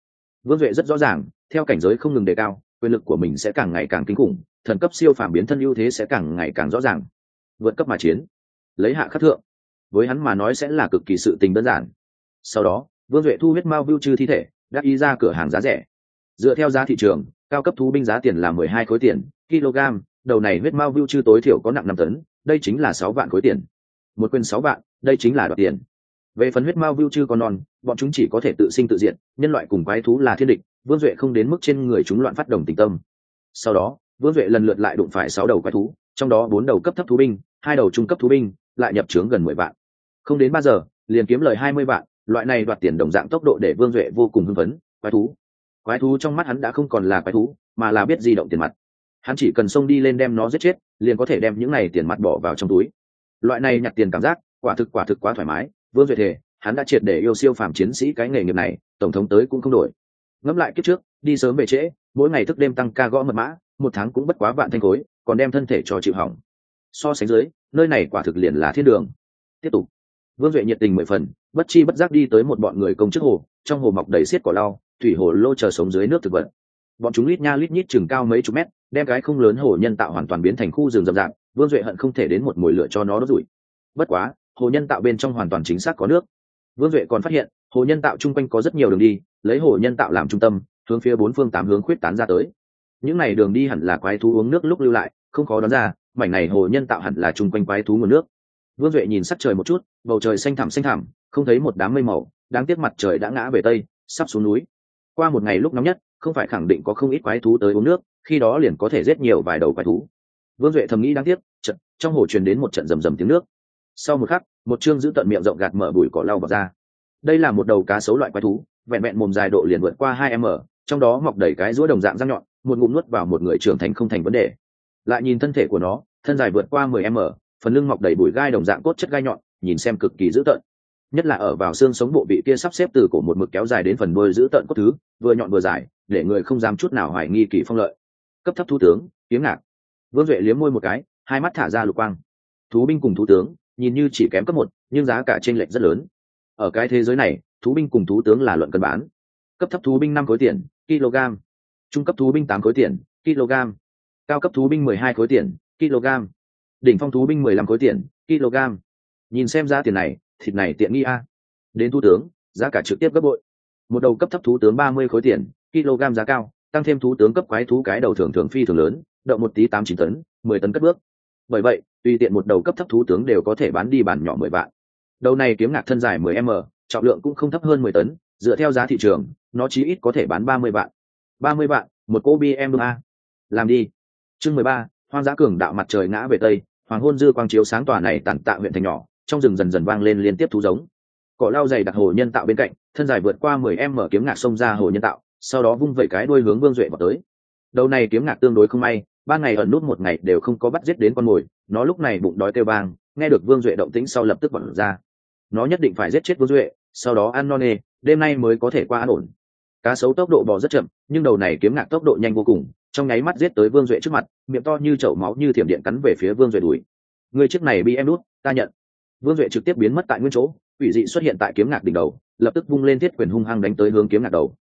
Vương Duệ rất rõ ràng, theo cảnh giới không ngừng đề cao, quyền lực của mình sẽ càng ngày càng kinh khủng, thần cấp siêu phàm biến thân ưu thế sẽ càng ngày càng rõ ràng. Vượt cấp mà chiến, lấy hạ khắc thượng, với hắn mà nói sẽ là cực kỳ sự tình đơn giản. Sau đó, Vương Duệ thu huyết mao vưu trừ thi thể, đắc ý ra cửa hàng giá rẻ. Dựa theo giá thị trường, cao cấp thú binh giá tiền là 12 khối tiền kg, đầu này huyết mao vưu trừ tối thiểu có nặng 5 tấn, đây chính là 6 vạn khối tiền. Một quyền 6 vạn, đây chính là đoạt tiền. Về phần huyết mao vưu trừ con non, bọn chúng chỉ có thể tự sinh tự diệt, nhân loại cùng quái thú là thiên địch, Vương Duệ không đến mức trên người chúng loạn phát đồng tình tâm. Sau đó, Vương Duệ lần lượt lại đụng phải 6 đầu quái thú, trong đó 4 đầu cấp thấp thú binh, 2 đầu trung cấp thú binh, lại nhập trướng gần 10 vạn. Không đến 3 giờ, liền kiếm lời 20 vạn, loại này đoạt tiền đồng dạng tốc độ để Vương Duệ vô cùng hưng phấn. Quái thú trong mắt hắn đã không còn là quái thú, mà là biết di động tiền mặt. Hắn chỉ cần xông đi lên đem nó giết chết, liền có thể đem những này tiền mặt bỏ vào trong túi. Loại này nhặt tiền cảm giác, quả thực quá thoải mái. Vương Duệ thề, hắn đã triệt để yêu siêu phàm chiến sĩ cái nghề nghiệp này, tổng thống tới cũng không đổi. Ngẫm lại kiếp trước, đi sớm về trễ, mỗi ngày thức đêm tăng ca gõ mật mã, một tháng cũng bất quá vạn thanh khối, còn đem thân thể cho chịu hỏng. So sánh dưới, nơi này quả thực liền là thiên đường. Tiếp tục, Vương Duệ nhiệt tình 10 phần, bất chi bất giác đi tới một bọn người công chức hồ, trong hồ mọc đầy xiết cỏ lau, thủy hồ lô chờ sống dưới nước thực vật. Bọn chúng lít nha lít nhít chừng cao mấy chục mét, đem cái không lớn hồ nhân tạo hoàn toàn biến thành khu rừng rậm rạp. Vương Duệ hận không thể đến một mồi lửa cho nó đốt rủi. Bất quá, hồ nhân tạo bên trong hoàn toàn chính xác có nước. Vương Duệ còn phát hiện, hồ nhân tạo chung quanh có rất nhiều đường đi, lấy hồ nhân tạo làm trung tâm, hướng phía 4 phương 8 hướng khuyết tán ra tới. Những này đường đi hẳn là quái thú uống nước lúc lưu lại, không khó đoán ra, mảnh này hồ nhân tạo hẳn là chung quanh quái thú nguồn nước. Vương Duệ nhìn sắc trời một chút, bầu trời xanh thẳm, không thấy một đám mây màu, đáng tiếc mặt trời đã ngã về tây, sắp xuống núi. Qua một ngày lúc nóng nhất, không phải khẳng định có không ít quái thú tới uống nước, khi đó liền có thể giết nhiều vài đầu quái thú. Vương Duệ thầm nghĩ đáng tiếc, trong hồ truyền đến một trận rầm rầm tiếng nước. Sau một khắc, một chương giữ tận miệng rộng gạt mở bụi cỏ lau vào ra. Đây là một đầu cá sấu loại quái thú, vẹn vẹn mồm dài độ liền vượt qua 2m, trong đó mọc đầy cái rũa đồng dạng răng nhọn, một ngụm nuốt vào một người trưởng thành không thành vấn đề. Lại nhìn thân thể của nó, thân dài vượt qua 10m, phần lưng mọc đầy bụi gai đồng dạng cốt chất gai nhọn, nhìn xem cực kỳ dữ tợn. Nhất là ở vào xương sống bộ vị kia sắp xếp từ cổ một mực kéo dài đến phần đuôi dữ tợn cốt thứ, vừa nhọn vừa dài, để người không dám chút nào hoài nghi kỳ phong lợi. Cấp thấp thú tướng, Kiếm Ngạc. Vương Duệ liếm môi một cái, hai mắt thả ra lục quang. Thú binh cùng thú tướng, nhìn như chỉ kém cấp 1, nhưng giá cả chênh lệch rất lớn. Ở cái thế giới này, thú binh cùng thú tướng là luận cân bán. Cấp thấp thú binh 5 khối tiền kg, trung cấp thú binh 8 khối tiền kg, cao cấp thú binh 12 khối tiền kg, đỉnh phong thú binh 15 khối tiền kg. Nhìn xem giá tiền này, thịt này tiện nghi a. Đến thú tướng, giá cả trực tiếp gấp bội. Một đầu cấp thấp thú tướng 30 khối tiền kg giá cao, tăng thêm thú tướng cấp quái thú cái đầu thường phi thường lớn, động một tí 8-9 tấn, 10 tấn cất bước. Bởi vậy, tùy tiện một đầu cấp thấp thú tướng đều có thể bán đi bản nhỏ 10 vạn. Đầu này Kiếm Ngạc thân dài 10m, trọng lượng cũng không thấp hơn 10 tấn, dựa theo giá thị trường, nó chí ít có thể bán 30 vạn. 30 vạn, một cô BM a. Làm đi. Chương 13, hoang dã cường đạo mặt trời ngã về tây, hoàng hôn dư quang chiếu sáng tòa này tản tạ huyện thành nhỏ, trong rừng dần dần vang lên liên tiếp thú giống. Cỏ lau dày đặc hồ nhân tạo bên cạnh, thân dài vượt qua 10m Kiếm Ngạc xông ra hồ nhân tạo, sau đó vung vẩy cái đuôi hướng Vương Duệ vào tới. Đầu này Kiếm Ngạc tương đối không may, 3 ngày ẩn nút một ngày đều không có bắt giết đến con mồi, nó lúc này bụng đói kêu vang, nghe được Vương Duệ động tĩnh sau lập tức bỏ ra. Nó nhất định phải giết chết Vương Duệ, sau đó ăn no nê, đêm nay mới có thể qua an ổn. Cá sấu tốc độ bò rất chậm, nhưng đầu này Kiếm Ngạc tốc độ nhanh vô cùng, trong nháy mắt giết tới Vương Duệ trước mặt, miệng to như chậu máu như thiểm điện cắn về phía Vương Duệ đùi. Người chiếc này bị em đút, ta nhận. Vương Duệ trực tiếp biến mất tại nguyên chỗ, quỷ dị xuất hiện tại Kiếm Ngạc đỉnh đầu, lập tức vung lên thiết quyền hung hăng đánh tới hướng Kiếm Ngạc đầu.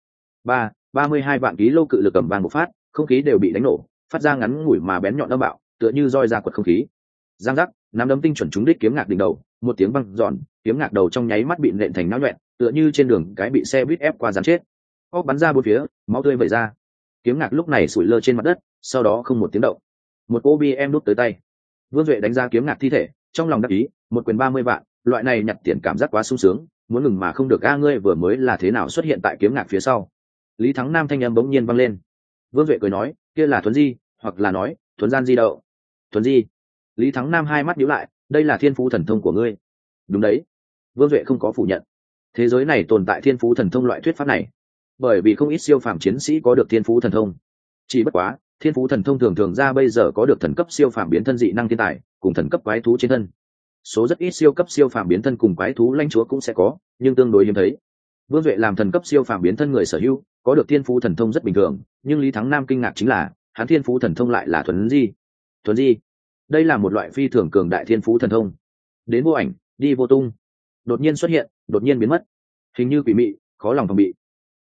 32 vạn ký lô cự lực cầm vang một phát, không khí đều bị đánh nổ, phát ra ngắn ngủi mà bén nhọn âm bạo, tựa như roi ra quật không khí. Giang giác, nắm đấm tinh chuẩn trúng đích Kiếm Ngạc đỉnh đầu, một tiếng vang giòn, Kiếm Ngạc đầu trong nháy mắt bị nện thành náo nhuẹn, tựa như trên đường cái bị xe buýt ép qua gián chết. Óc bắn ra bốn phía, máu tươi vẩy ra. Kiếm Ngạc lúc này sủi lơ trên mặt đất, sau đó không một tiếng động. Một cô bi em đút tới tay. Vương Duệ đánh ra Kiếm Ngạc thi thể, trong lòng đắc ý, một quyền 30 vạn, loại này nhặt tiền cảm giác quá sung sướng, muốn ngừng mà không được. A ngươi vừa mới là thế nào xuất hiện tại Kiếm Ngạc phía sau? Lý Thắng Nam thanh âm bỗng nhiên vang lên. Vương Duệ cười nói, kia là Thuấn Di, hoặc là nói, Thuấn Gian Di Đậu. Thuấn Di. Lý Thắng Nam hai mắt nhíu lại, đây là thiên phú thần thông của ngươi. Đúng đấy. Vương Duệ không có phủ nhận. Thế giới này tồn tại thiên phú thần thông loại thuyết pháp này, bởi vì không ít siêu phàm chiến sĩ có được thiên phú thần thông. Chỉ bất quá, thiên phú thần thông thường ra bây giờ có được thần cấp siêu phàm biến thân dị năng thiên tài, cùng thần cấp quái thú trên thân. Số rất ít siêu cấp siêu phàm biến thân cùng quái thú lãnh chúa cũng sẽ có, nhưng tương đối hiếm thấy. Vương Duệ làm thần cấp siêu phàm biến thân người sở hữu, có được thiên phú thần thông rất bình thường, nhưng Lý Thắng Nam kinh ngạc chính là, hắn thiên phú thần thông lại là Thuấn Di. Thuấn Di, đây là một loại phi thường cường đại thiên phú thần thông. Đến vô ảnh, đi vô tung, đột nhiên xuất hiện, đột nhiên biến mất, hình như quỷ mị, khó lòng phòng bị.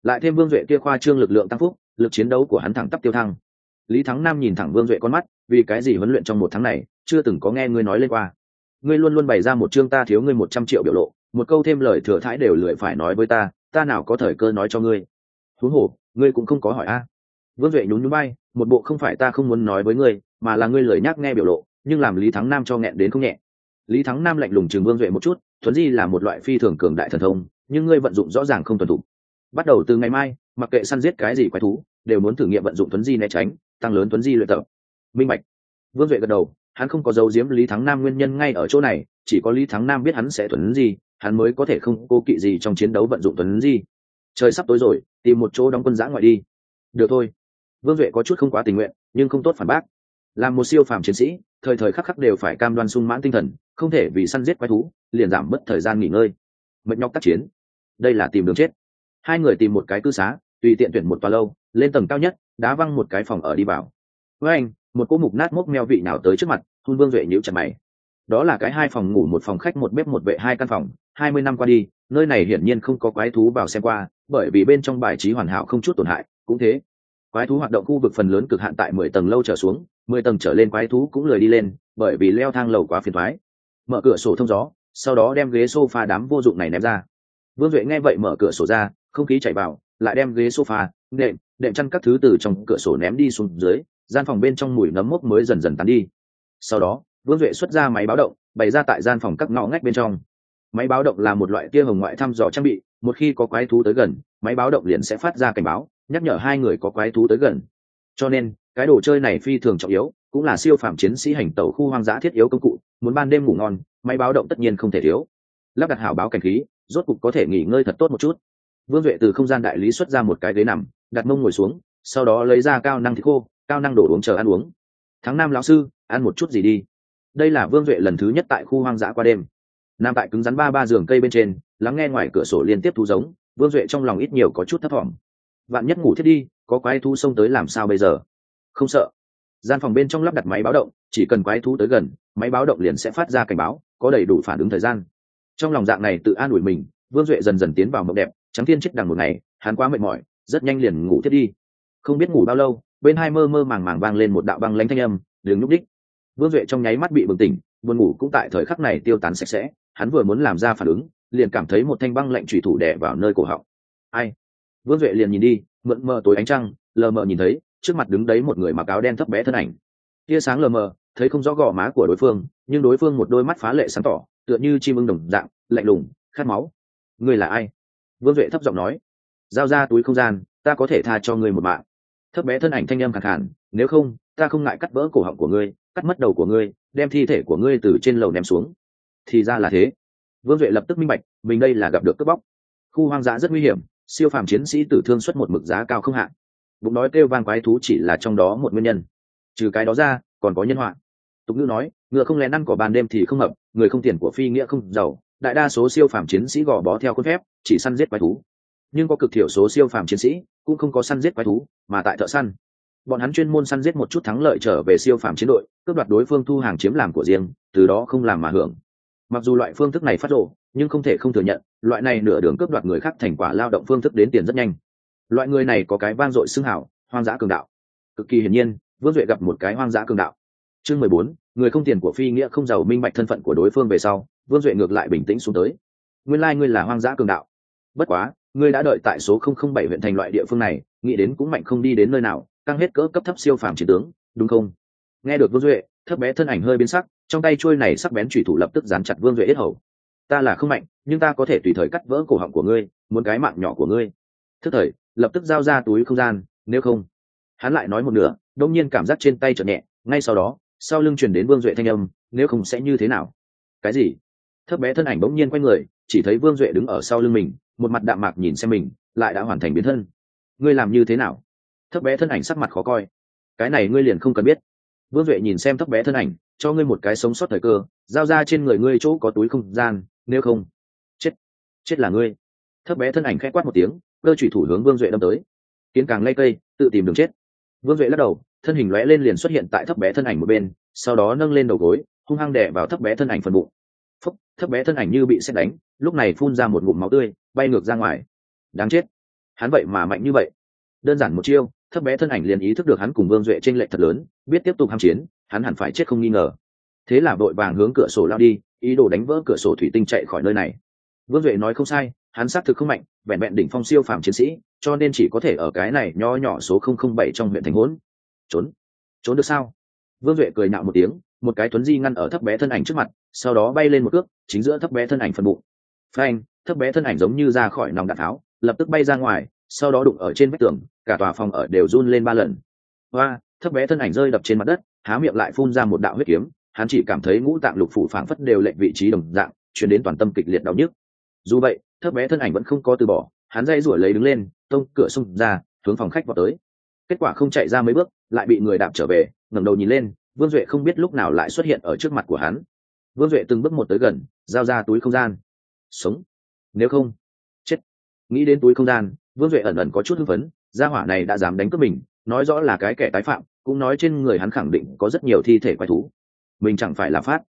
lại thêm Vương Duệ kia khoa trương lực lượng tăng phúc, lực chiến đấu của hắn thẳng tắp tiêu thăng. Lý Thắng Nam nhìn thẳng Vương Duệ con mắt, vì cái gì huấn luyện trong 1 tháng này chưa từng có nghe ngươi nói lên qua. Ngươi luôn luôn bày ra một chương ta thiếu ngươi 100 triệu biểu lộ, một câu thêm lời thừa thãi đều lười phải nói với ta nào có thời cơ nói cho ngươi. Huống hồ, ngươi cũng không có hỏi a. Vương Duệ nhún nhún vai, một bộ không phải ta không muốn nói với ngươi, mà là ngươi lười nhắc nghe biểu lộ, nhưng làm Lý Thắng Nam cho nghẹn đến không nhẹ. Lý Thắng Nam lạnh lùng chừng Vương Duệ một chút, thuấn di là một loại phi thường cường đại thần thông, nhưng ngươi vận dụng rõ ràng không thuần thục. Bắt đầu từ ngày mai, mặc kệ săn giết cái gì quái thú, đều muốn thử nghiệm vận dụng thuấn di né tránh, tăng lớn thuấn di luyện tập. Minh bạch. Vương Duệ gật đầu, hắn không có giấu giếm Lý Thắng Nam nguyên nhân ngay ở chỗ này, chỉ có Lý Thắng Nam biết hắn sẽ thuấn di, hắn mới có thể không cố kỵ gì trong chiến đấu vận dụng thuấn di. Trời sắp tối rồi, tìm một chỗ đóng quân giã ngoại đi. Được thôi. Vương Duệ có chút không quá tình nguyện, nhưng không tốt phản bác. Làm một siêu phàm chiến sĩ, thời thời khắc khắc đều phải cam đoan sung mãn tinh thần, không thể vì săn giết quái thú liền giảm mất thời gian nghỉ ngơi, mệt nhọc tác chiến. Đây là tìm đường chết. Hai người tìm một cái cư xá, tùy tiện tuyển một tòa lâu, lên tầng cao nhất, đá văng một cái phòng ở đi vào. Với anh, một cỗ mục nát mốc meo vị nào tới trước mặt, Hun Vương Duệ nhíu chặt mày. Đó là cái 2 phòng ngủ 1 phòng khách 1 bếp 1 vệ 2 căn phòng, 20 năm qua đi, nơi này hiển nhiên không có quái thú vào xem qua, bởi vì bên trong bài trí hoàn hảo không chút tổn hại, cũng thế. Quái thú hoạt động khu vực phần lớn cực hạn tại 10 tầng lâu trở xuống, 10 tầng trở lên quái thú cũng lười đi lên, bởi vì leo thang lầu quá phiền toái. Mở cửa sổ thông gió, sau đó đem ghế sofa đám vô dụng này ném ra. Vương Duệ nghe vậy mở cửa sổ ra, không khí chảy vào, lại đem ghế sofa, đệm chăn các thứ từ trong cửa sổ ném đi xuống dưới, gian phòng bên trong mùi nấm mốc mới dần dần tán đi. Sau đó, Vương Duệ xuất ra máy báo động, bày ra tại gian phòng các ngõ ngách bên trong. Máy báo động là một loại tia hồng ngoại thăm dò trang bị, một khi có quái thú tới gần, máy báo động liền sẽ phát ra cảnh báo, nhắc nhở 2 người có quái thú tới gần. Cho nên, cái đồ chơi này phi thường trọng yếu, cũng là siêu phàm chiến sĩ hành tẩu khu hoang dã thiết yếu công cụ, muốn ban đêm ngủ ngon, máy báo động tất nhiên không thể thiếu. Lắp đặt hảo báo cảnh khí, rốt cục có thể nghỉ ngơi thật tốt một chút. Vương Duệ từ không gian đại lý xuất ra một cái ghế nằm, đặt mông ngồi xuống, sau đó lấy ra cao năng thịt khô, cao năng đồ uống chờ ăn uống. Tháng Nam lão sư, ăn một chút gì đi. Đây là Vương Duệ lần thứ nhất tại khu hoang dã qua đêm. Nam tại cứng rắn ba giường cây bên trên, lắng nghe ngoài cửa sổ liên tiếp thú giống, Vương Duệ trong lòng ít nhiều có chút thấp thỏm. Vạn nhất ngủ thiết đi, có quái thú xông tới làm sao bây giờ? Không sợ. Gian phòng bên trong lắp đặt máy báo động, chỉ cần quái thú tới gần, máy báo động liền sẽ phát ra cảnh báo, có đầy đủ phản ứng thời gian. Trong lòng dạng này tự an ủi mình, Vương Duệ dần dần tiến vào mộng đẹp, trắng thiên chết đằng một ngày, hắn quá mệt mỏi, rất nhanh liền ngủ thiết đi. Không biết ngủ bao lâu, bên hai mơ mơ màng màng vang lên một đạo băng lãnh thanh âm, "Đừng nhúc đích." Vương Duệ trong nháy mắt bị bừng tỉnh, buồn ngủ cũng tại thời khắc này tiêu tán sạch sẽ, hắn vừa muốn làm ra phản ứng, liền cảm thấy một thanh băng lạnh chủy thủ đè vào nơi cổ họng. Ai? Vương Duệ liền nhìn đi, mượn mờ tối ánh trăng, lờ mờ nhìn thấy trước mặt đứng đấy một người mặc áo đen thấp bé thân ảnh. Tia sáng lờ mờ, thấy không rõ gò má của đối phương, nhưng đối phương một đôi mắt phá lệ sáng tỏ, tựa như chim ưng đồng dạng, lạnh lùng, khát máu. Ngươi là ai? Vương Duệ thấp giọng nói. Giao ra túi không gian, ta có thể tha cho ngươi một mạng. Thấp bé thân ảnh thanh âm khàn khàn, nếu không, ta không ngại cắt vỡ cổ họng của ngươi, cắt mất đầu của ngươi, đem thi thể của ngươi từ trên lầu ném xuống. Thì ra là thế. Vương Duệ lập tức minh bạch, mình đây là gặp được cướp bóc. Khu hoang dã rất nguy hiểm, siêu phàm chiến sĩ tử thương xuất một mực giá cao không hạn. Bụng đói kêu vang quái thú chỉ là trong đó một nguyên nhân. Trừ cái đó ra, còn có nhân họa. Tục ngữ nói, ngựa không lén ăn cỏ ban đêm thì không hợp, người không tiền của phi nghĩa không giàu. Đại đa số siêu phàm chiến sĩ gò bó theo khuôn phép, chỉ săn giết quái thú. Nhưng có cực thiểu số siêu phàm chiến sĩ cũng không có săn giết quái thú, mà tại thợ săn. Bọn hắn chuyên môn săn giết một chút thắng lợi trở về siêu phàm chiến đội, cướp đoạt đối phương thu hàng chiếm làm của riêng, từ đó không làm mà hưởng. Mặc dù loại phương thức này phát rộ, nhưng không thể không thừa nhận, loại này nửa đường cướp đoạt người khác thành quả lao động phương thức đến tiền rất nhanh. Loại người này có cái vang dội xưng hảo, hoang dã cường đạo. Cực kỳ hiển nhiên, Vương Duệ gặp một cái hoang dã cường đạo. Chương 14, người không tiền của phi nghĩa không giàu minh bạch thân phận của đối phương về sau, Vương Duệ ngược lại bình tĩnh xuống tới. Nguyên lai ngươi là hoang dã cường đạo. Bất quá, ngươi đã đợi tại số 007 huyện thành loại địa phương này, nghĩ đến cũng mạnh không đi đến nơi nào, tăng hết cỡ cấp thấp siêu phàm chiến tướng, đúng không? Nghe được Vương Duệ, thấp bé thân ảnh hơi biến sắc, trong tay chuôi này sắc bén chủy thủ lập tức dán chặt Vương Duệ yết hầu. Ta là không mạnh, nhưng ta có thể tùy thời cắt vỡ cổ họng của ngươi, muốn cái mạng nhỏ của ngươi. Thức thời, lập tức giao ra túi không gian, nếu không. Hắn lại nói một nửa, đột nhiên cảm giác trên tay chợt nhẹ, ngay sau đó, sau lưng truyền đến Vương Duệ thanh âm, nếu không sẽ như thế nào? Cái gì? Thấp bé thân ảnh bỗng nhiên quay người, chỉ thấy Vương Duệ đứng ở sau lưng mình, một mặt đạm mạc nhìn xem mình, lại đã hoàn thành biến thân. Ngươi làm như thế nào? Thấp bé thân ảnh sắc mặt khó coi. Cái này ngươi liền không cần biết. Vương Duệ nhìn xem thấp bé thân ảnh, cho ngươi một cái sống sót thời cơ, giao ra trên người ngươi chỗ có túi không gian, nếu không, chết là ngươi. Thấp bé thân ảnh khẽ quát một tiếng, cơ chủy thủ hướng Vương Duệ đâm tới. Kiến càng lay cây, tự tìm đường chết. Vương Duệ lắc đầu, thân hình lóe lên liền xuất hiện tại thấp bé thân ảnh một bên, sau đó nâng lên đầu gối, hung hăng đè vào thấp bé thân ảnh phần bụng. Phúc, thấp bé thân ảnh như bị sét đánh, lúc này phun ra một ngụm máu tươi, bay ngược ra ngoài. Đáng chết. hắn vậy mà mạnh như vậy. Đơn giản một chiêu, thấp bé thân ảnh liền ý thức được hắn cùng Vương Duệ chênh lệch thật lớn, biết tiếp tục ham chiến, hắn hẳn phải chết không nghi ngờ. Thế là vội vàng hướng cửa sổ lao đi, ý đồ đánh vỡ cửa sổ thủy tinh chạy khỏi nơi này. Vương Duệ nói không sai, hắn xác thực không mạnh, vẹn vẹn đỉnh phong siêu phàm chiến sĩ, cho nên chỉ có thể ở cái này nho nhỏ số 007 trong huyện thành hỗn. Trốn được sao? Vương Duệ cười nhạo một tiếng, một cái tuấn di ngăn ở thấp bé thân ảnh trước mặt, sau đó bay lên một cước, chính giữa thấp bé thân ảnh phần bụng. Phanh, thấp bé thân ảnh giống như ra khỏi nòng đạn tháo, lập tức bay ra ngoài, sau đó đụng ở trên vách tường, cả tòa phòng ở đều run lên 3 lần. Hoa, thấp bé thân ảnh rơi đập trên mặt đất, há miệng lại phun ra một đạo huyết kiếm, hắn chỉ cảm thấy ngũ tạng lục phủ phảng phất đều lệch vị trí đồng dạng, truyền đến toàn tâm kịch liệt đau nhức. Dù vậy, thấp bé thân ảnh vẫn không có từ bỏ, hắn dây rủi lấy đứng lên, tông cửa xông ra, hướng phòng khách vào tới. Kết quả không chạy ra mấy bước, lại bị người đạp trở về, ngẩng đầu nhìn lên, Vương Duệ không biết lúc nào lại xuất hiện ở trước mặt của hắn. Vương Duệ từng bước một tới gần, giao ra túi không gian. Sống, nếu không chết. Nghĩ đến túi không gian, Vương Duệ ẩn ẩn có chút hưng phấn, gia hỏa này đã dám đánh cướp mình, nói rõ là cái kẻ tái phạm, cũng nói trên người hắn khẳng định có rất nhiều thi thể quái thú. Mình chẳng phải là phát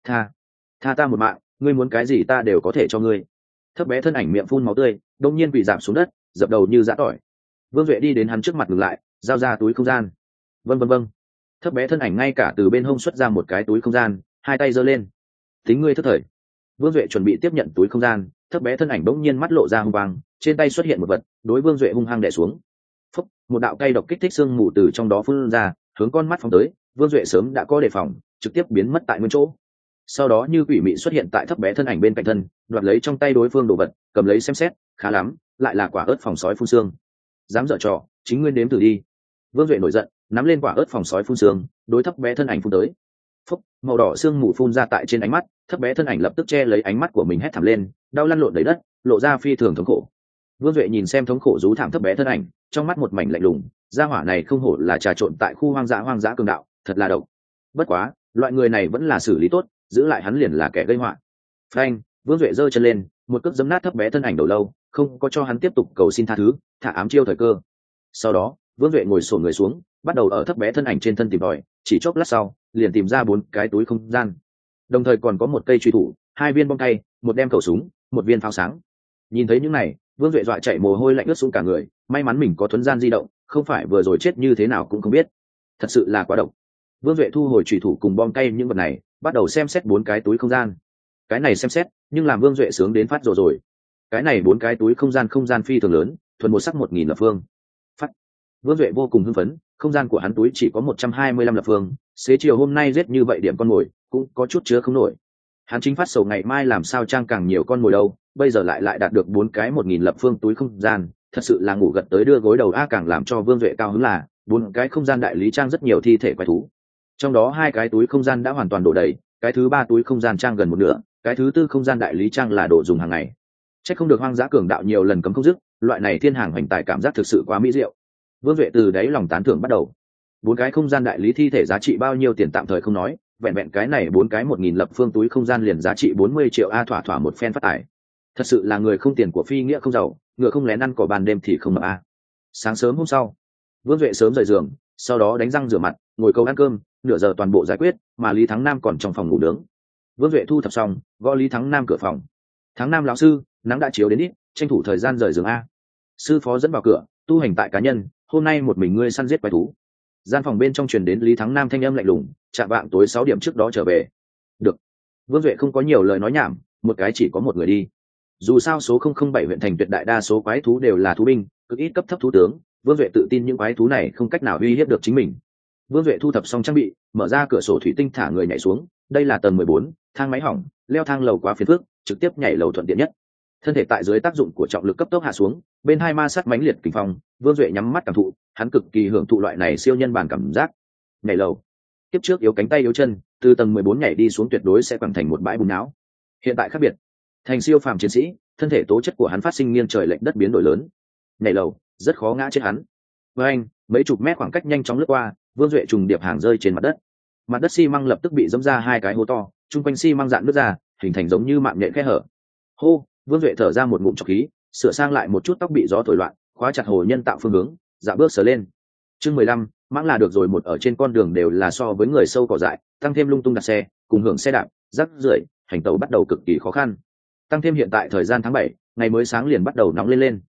tha ta một mạng, ngươi muốn cái gì ta đều có thể cho ngươi. Thấp bé thân ảnh miệng phun máu tươi, đông nhiên quỳ giảm xuống đất, dập đầu như giã tỏi. Vương Duệ đi đến hắn trước mặt ngừng lại, giao ra túi không gian. Vâng. Thấp bé thân ảnh ngay cả từ bên hông xuất ra một cái túi không gian, hai tay giơ lên. Tính ngươi thất thời. Vương Duệ chuẩn bị tiếp nhận túi không gian, thấp bé thân ảnh bỗng nhiên mắt lộ ra hung quang, trên tay xuất hiện một vật, đối Vương Duệ hung hăng đè xuống. Phúc, một đạo cay độc kích thích xương mù từ trong đó phun ra, hướng con mắt phóng tới. Vương Duệ sớm đã có đề phòng, trực tiếp biến mất tại nguyên chỗ. Sau đó như quỷ mị xuất hiện tại thấp bé thân ảnh bên cạnh thân, đoạt lấy trong tay đối phương đồ vật, cầm lấy xem xét, khá lắm, lại là quả ớt phòng sói phun xương. Dám dở trò, chính nguyên đếm thử đi. Vương Duệ nổi giận, nắm lên quả ớt phòng sói phun xương, đối thấp bé thân ảnh phun tới. Phúc, màu đỏ xương mù phun ra tại trên ánh mắt, thấp bé thân ảnh lập tức che lấy ánh mắt của mình hét thảm lên, đau lăn lộn đầy đất, lộ ra phi thường thống khổ. Vương Duệ nhìn xem thống khổ rú thảm thấp bé thân ảnh, trong mắt một mảnh lạnh lùng, gia hỏa này không hổ là trà trộn tại khu hoang dã cường đạo, thật là độc. Bất quá, loại người này vẫn là xử lý tốt, giữ lại hắn liền là kẻ gây họa. Phanh, Vương Duệ giơ chân lên, một cước giẫm nát thấp bé thân ảnh đầu lâu, không có cho hắn tiếp tục cầu xin tha thứ, thả ám chiêu thời cơ. Sau đó, Vương Duệ ngồi xổm người xuống, bắt đầu ở thấp bé thân ảnh trên thân tìm tòi, chỉ chốc lát sau, liền tìm ra 4 cái túi không gian. Đồng thời còn có một cây truy thủ, 2 viên bom cay, một đem khẩu súng, một viên pháo sáng. Nhìn thấy những này, Vương Duệ dọa chạy mồ hôi lạnh ướt xuống cả người, may mắn mình có thuấn gian di động, không phải vừa rồi chết như thế nào cũng không biết. Thật sự là quá độc. Vương Duệ thu hồi truy thủ cùng bom cay những vật này, bắt đầu xem xét 4 cái túi không gian. Cái này xem xét, nhưng làm Vương Duệ sướng đến phát rồi. Cái này 4 cái túi không gian phi thường lớn, thuần một sắc 1000 lập phương. Phát. Vương Duệ vô cùng hưng phấn, không gian của hắn túi chỉ có 125 lập phương, xế chiều hôm nay giết như vậy điểm con mồi, cũng có chút chứa không nổi. Hắn chính phát sầu ngày mai làm sao trang càng nhiều con mồi đâu, bây giờ lại đạt được 4 cái 1000 lập phương túi không gian, thật sự là ngủ gật tới đưa gối đầu a. Càng làm cho Vương Duệ cao hứng là 4 cái không gian đại lý trang rất nhiều thi thể quái thú. Trong đó 2 cái túi không gian đã hoàn toàn đổ đầy, cái thứ 3 túi không gian trang gần một nửa, cái thứ 4 không gian đại lý trang là đồ dùng hàng ngày. Chắc không được hoang dã cường đạo nhiều lần cấm không dứt, loại này thiên hàng hoành tài cảm giác thực sự quá mỹ diệu. Vương Duệ từ đáy lòng tán thưởng bắt đầu. 4 cái không gian đại lý thi thể giá trị bao nhiêu tiền tạm thời không nói, vẹn vẹn cái này 4 cái 1000 lập phương túi không gian liền giá trị 40 triệu a, thỏa một phen phát tài. Thật sự là người không tiền của phi nghĩa không giàu, ngựa không lén ăn cỏ ban đêm thì không mập a. Sáng sớm hôm sau, Vương Duệ sớm rời giường, sau đó đánh răng rửa mặt, ngồi câu ăn cơm, nửa giờ toàn bộ giải quyết, mà Lý Thắng Nam còn trong phòng ngủ nướng. Vương Duệ thu thập xong, gõ Lý Thắng Nam cửa phòng. Thắng Nam lão sư, nắng đã chiếu đến ít, tranh thủ thời gian rời giường a. Sư phó dẫn vào cửa, tu hành tại cá nhân, hôm nay một mình ngươi săn giết quái thú. Gian phòng bên trong truyền đến Lý Thắng Nam thanh âm lạnh lùng, chạm vạng tối 6 điểm trước đó trở về. Được. Vương Duệ không có nhiều lời nói nhảm, một cái chỉ có một người đi. Dù sao số 007 huyện thành tuyệt đại đa số quái thú đều là thú binh, cực ít cấp thấp thú tướng, Vương Duệ tự tin những quái thú này không cách nào uy hiếp được chính mình. Vương Duệ thu thập xong trang bị, mở ra cửa sổ thủy tinh thả người nhảy xuống, đây là tầng 14, thang máy hỏng, leo thang lầu quá phiền phức, trực tiếp nhảy lầu thuận tiện nhất. Thân thể tại dưới tác dụng của trọng lực cấp tốc hạ xuống, bên hai ma sát mãnh liệt kình phong, Vương Duệ nhắm mắt cảm thụ, hắn cực kỳ hưởng thụ loại này siêu nhân bản cảm giác. Nhảy lầu, tiếp trước yếu cánh tay yếu chân, từ tầng 14 nhảy đi xuống tuyệt đối sẽ quẳng thành một bãi bùn não. Hiện tại khác biệt, thành siêu phàm chiến sĩ, thân thể tố chất của hắn phát sinh nghiêng trời lệch đất biến đổi lớn. Nhảy lầu, rất khó ngã chết hắn. Với anh, mấy chục mét khoảng cách nhanh chóng lướt qua, Vương Duệ trùng điệp hàng rơi trên mặt đất. Mặt đất xi măng lập tức bị giẫm ra 2 cái hố to, trung quanh xi măng dạn nứt ra, hình thành giống như mạng nhện khe hở. Hô, Vương Duệ thở ra một ngụm trọc khí, sửa sang lại một chút tóc bị gió thổi loạn, khóa chặt hồ nhân tạo phương hướng, dạo bước sờ lên. Chương 15, mãng là được rồi, một ở trên con đường đều là so với người sâu cỏ dại, tăng thêm lung tung đặt xe, cùng hưởng xe đạp, rắc rưởi, hành tẩu bắt đầu cực kỳ khó khăn. Tăng thêm hiện tại thời gian tháng 7, ngày mới sáng liền bắt đầu nóng lên.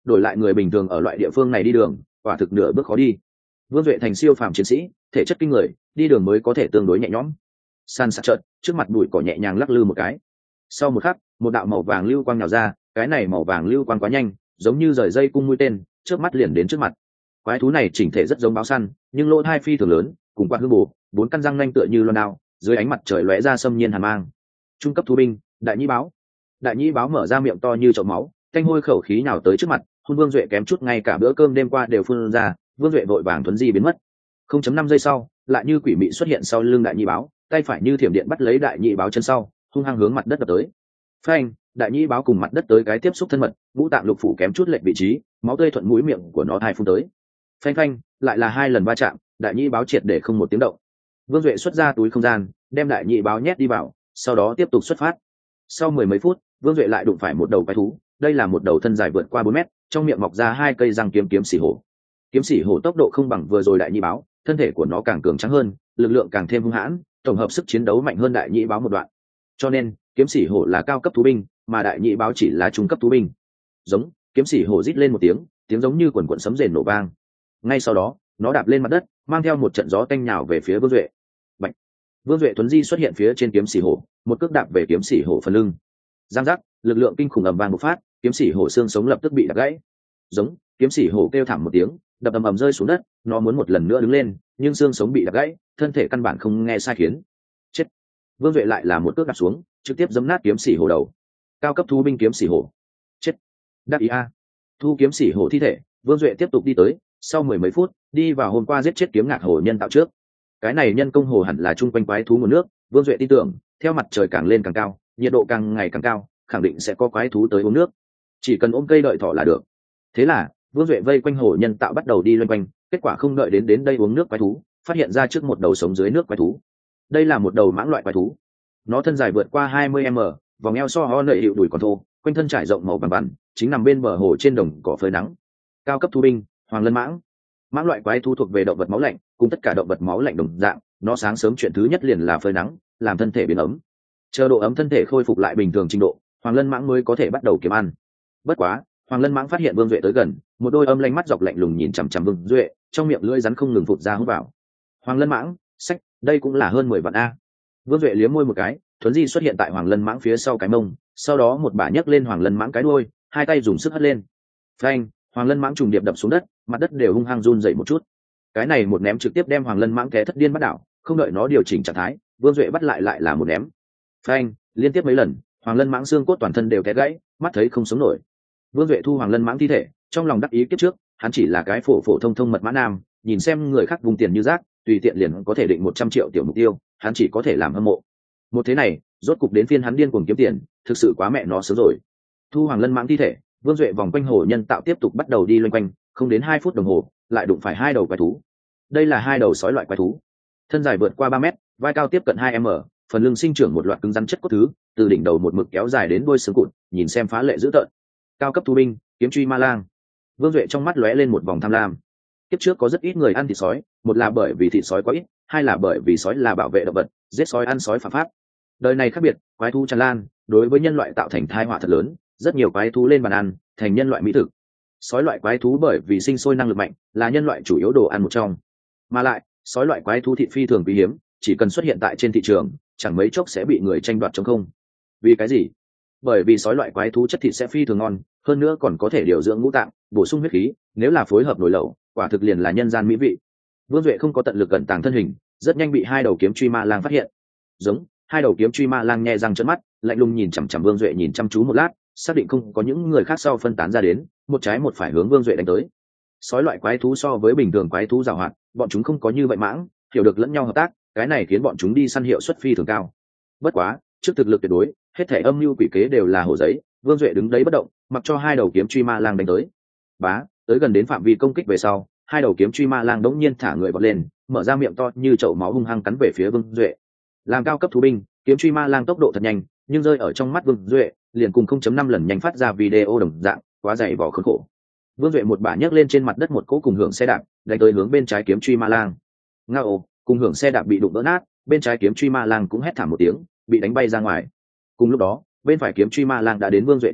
đổi lại người bình thường ở loại địa phương này đi đường quả thực nửa bước khó đi. Vương Duệ thành siêu phàm chiến sĩ, thể chất kinh người, đi đường mới có thể tương đối nhẹ nhõm. San sạt trợn, trước mặt bụi cỏ nhẹ nhàng lắc lư một cái. Sau một khắc, một đạo màu vàng lưu quang nhào ra, cái này màu vàng lưu quang quá nhanh, giống như rời dây cung mũi tên, trước mắt liền đến trước mặt. Quái thú này chỉnh thể rất giống báo săn, nhưng lỗ hai phi thường lớn, cùng quạt hư bổ, bốn căn răng nanh tựa như loan đao, dưới ánh mặt trời lóe ra xâm nhiên hàn mang. Trung cấp thú binh, đại nhĩ báo. Đại nhĩ báo mở ra miệng to như chậu máu, canh hôi khẩu khí nào tới trước mặt, hôn Vương Duệ kém chút ngay cả bữa cơm đêm qua đều phun ra. Vương Duệ vội vàng thuấn di biến mất. 0.5 giây sau, lại như quỷ mị xuất hiện sau lưng đại nhĩ báo, tay phải như thiểm điện bắt lấy đại nhĩ báo chân sau, hung hăng hướng mặt đất đập tới. Phanh, đại nhĩ báo cùng mặt đất tới cái tiếp xúc thân mật, ngũ tạng lục phủ kém chút lệch vị trí, máu tươi thuận mũi miệng của nó thai phun tới. Phanh phanh, lại là 2 lần va chạm, đại nhĩ báo triệt để không một tiếng động. Vương Duệ xuất ra túi không gian, đem đại nhĩ báo nhét đi vào, sau đó tiếp tục xuất phát. Sau mười mấy phút, Vương Duệ lại đụng phải một đầu quái thú, đây là một đầu thân dài vượt qua 4 mét, trong miệng mọc ra 2 cây răng kiếm xỉ hổ. Kiếm xỉ hổ tốc độ không bằng vừa rồi đại nhĩ báo, thân thể của nó càng cường tráng hơn, lực lượng càng thêm hung hãn, tổng hợp sức chiến đấu mạnh hơn đại nhĩ báo một đoạn. Cho nên, kiếm xỉ hổ là cao cấp thú binh, mà đại nhĩ báo chỉ là trung cấp thú binh. Giống, kiếm xỉ hổ rít lên một tiếng, tiếng giống như quần quần sấm rền nổ vang. Ngay sau đó, nó đạp lên mặt đất, mang theo một trận gió tanh nhào về phía Vương Duệ. Bạch. Vương Duệ tuấn di xuất hiện phía trên kiếm xỉ hổ, một cước đạp về kiếm xỉ hổ phần lưng. Giang giác, lực lượng kinh khủng ầm vang bộc phát, kiếm xỉ hổ xương sống lập tức bị đập gãy. Giống, kiếm xỉ hổ kêu thảm một tiếng, đập ầm ầm rơi xuống đất, nó muốn một lần nữa đứng lên, nhưng xương sống bị đập gãy, thân thể căn bản không nghe sai khiến. Chết. Vương Duệ lại là một cước đạp xuống, trực tiếp giẫm nát kiếm xỉ hổ đầu. Cao cấp thú binh kiếm xỉ hổ. Chết. Đắc ý a. Thu kiếm xỉ hổ thi thể, Vương Duệ tiếp tục đi tới, sau mười mấy phút, đi vào hôm qua giết chết kiếm ngạc hổ nhân tạo trước. Cái này nhân công hồ hẳn là chung quanh quái thú nguồn nước, Vương Duệ tin tưởng, theo mặt trời càng lên càng cao, nhiệt độ càng ngày càng cao, khẳng định sẽ có quái thú tới uống nước. Chỉ cần ôm cây đợi thỏ là được. Thế là, Vương Duệ vây quanh hồ nhân tạo bắt đầu đi loanh quanh, kết quả không đợi đến đây uống nước quái thú, phát hiện ra trước một đầu sống dưới nước quái thú. Đây là một đầu mãng loại quái thú. Nó thân dài vượt qua 20m, vòng eo so ho nợ hiệu đùi còn thô, quanh thân trải rộng màu vàng vằn, chính nằm bên bờ hồ trên đồng cỏ phơi nắng. Cao cấp thú binh, Hoàng Lân mãng. Mãng loại quái thú thuộc về động vật máu lạnh, cùng tất cả động vật máu lạnh đồng dạng, nó sáng sớm chuyện thứ nhất liền là phơi nắng, làm thân thể biến ấm. Chờ độ ấm thân thể khôi phục lại bình thường trình độ, Hoàng Lân mãng mới có thể bắt đầu kiếm ăn. Bất quá, Hoàng Lân mãng phát hiện Vương Duệ tới gần, một đôi âm lanh mắt dọc lạnh lùng nhìn chằm chằm Vương Duệ, trong miệng lưỡi rắn không ngừng phụt ra hút vào. Hoàng Lân mãng, sách, đây cũng là hơn 10 vạn a. Vương Duệ liếm môi một cái, thuấn di xuất hiện tại Hoàng Lân mãng phía sau cái mông, sau đó một bà nhấc lên Hoàng Lân mãng cái đuôi, hai tay dùng sức hất lên. Phanh, Hoàng Lân mãng trùng điệp đập xuống đất, mặt đất đều hung hăng run dậy một chút. Cái này một ném trực tiếp đem Hoàng Lân mãng té thất điên bắt đảo, không đợi nó điều chỉnh trạng thái, Vương Duệ bắt lại là một ném. Phanh, liên tiếp mấy lần, Hoàng Lân mãng xương cốt toàn thân đều té gãy, mắt thấy không sống nổi. Vương Duệ thu Hoàng Lân mãng thi thể, trong lòng đắc ý kiếp trước, hắn chỉ là cái phổ thông mật mã nam, nhìn xem người khác vùng tiền như rác, tùy tiện liền có thể định 100 triệu tiểu mục tiêu, hắn chỉ có thể làm hâm mộ. Một thế này, rốt cục đến phiên hắn điên cuồng kiếm tiền, thực sự quá mẹ nó sớm rồi. Thu Hoàng Lân mãng thi thể, Vương Duệ vòng quanh hồ nhân tạo tiếp tục bắt đầu đi loanh quanh, không đến 2 phút đồng hồ, lại đụng phải 2 đầu quái thú. Đây là 2 đầu sói loại quái thú, thân dài vượt qua 3 mét, vai cao tiếp cận 2m, phần lưng sinh trưởng một loạt cứng rắn chất cốt thứ, từ đỉnh đầu một mực kéo dài đến đuôi xương cụt, nhìn xem phá lệ dữ tợn. Cao cấp thú binh, kiếm truy ma lang. Vương Duệ trong mắt lóe lên một vòng tham lam. Kiếp trước có rất ít người ăn thịt sói, một là bởi vì thịt sói quá ít, hai là bởi vì sói là bảo vệ động vật, giết sói ăn sói phạm pháp. Đời này khác biệt, quái thú tràn lan, đối với nhân loại tạo thành tai họa thật lớn, rất nhiều quái thú lên bàn ăn, thành nhân loại mỹ thực. Sói loại quái thú bởi vì sinh sôi năng lực mạnh, là nhân loại chủ yếu đồ ăn một trong. Mà lại, sói loại quái thú thịt phi thường quý hiếm, chỉ cần xuất hiện tại trên thị trường, chẳng mấy chốc sẽ bị người tranh đoạt trống không. Vì cái gì? Bởi vì sói loại quái thú chất thịt sẽ phi thường ngon, hơn nữa còn có thể điều dưỡng ngũ tạng, bổ sung huyết khí, nếu là phối hợp nồi lẩu, quả thực liền là nhân gian mỹ vị. Vương Duệ không có tận lực gần tàng thân hình, rất nhanh bị 2 đầu kiếm truy ma lang phát hiện. Giống, 2 đầu kiếm truy ma lang nhẹ răng trợn mắt, lạnh lùng nhìn chằm chằm Vương Duệ nhìn chăm chú một lát, xác định không có những người khác sau phân tán ra đến, một trái một phải hướng Vương Duệ đánh tới. Sói loại quái thú so với bình thường quái thú giàu hoạt, bọn chúng không có như vậy mãng, hiểu được lẫn nhau hợp tác, cái này khiến bọn chúng đi săn hiệu suất phi thường cao. Bất quá, trước thực lực tuyệt đối, hết thể âm mưu quỷ kế đều là hồ giấy, Vương Duệ đứng đấy bất động, mặc cho 2 đầu kiếm truy ma lang đánh tới. Bá, tới gần đến phạm vi công kích về sau, 2 đầu kiếm truy ma lang đống nhiên thả người vọt lên, mở ra miệng to như chậu máu hung hăng cắn về phía Vương Duệ. Làm cao cấp thú binh, kiếm truy ma lang tốc độ thật nhanh, nhưng rơi ở trong mắt Vương Duệ, liền cùng 0.5 lần nhanh phát ra video đồng dạng, quá dày vò khốn khổ. Vương Duệ một bả nhấc lên trên mặt đất một cỗ cùng hưởng xe đạp, đánh tới hướng bên trái kiếm truy ma lang. Ngao, cùng hưởng xe đạp bị đụng vỡ nát, bên trái kiếm truy ma lang cũng hét thảm một tiếng, bị đánh bay ra ngoài. Cùng lúc đó, bên phải kiếm truy ma lang đã đến Vương Duệ trước mặt,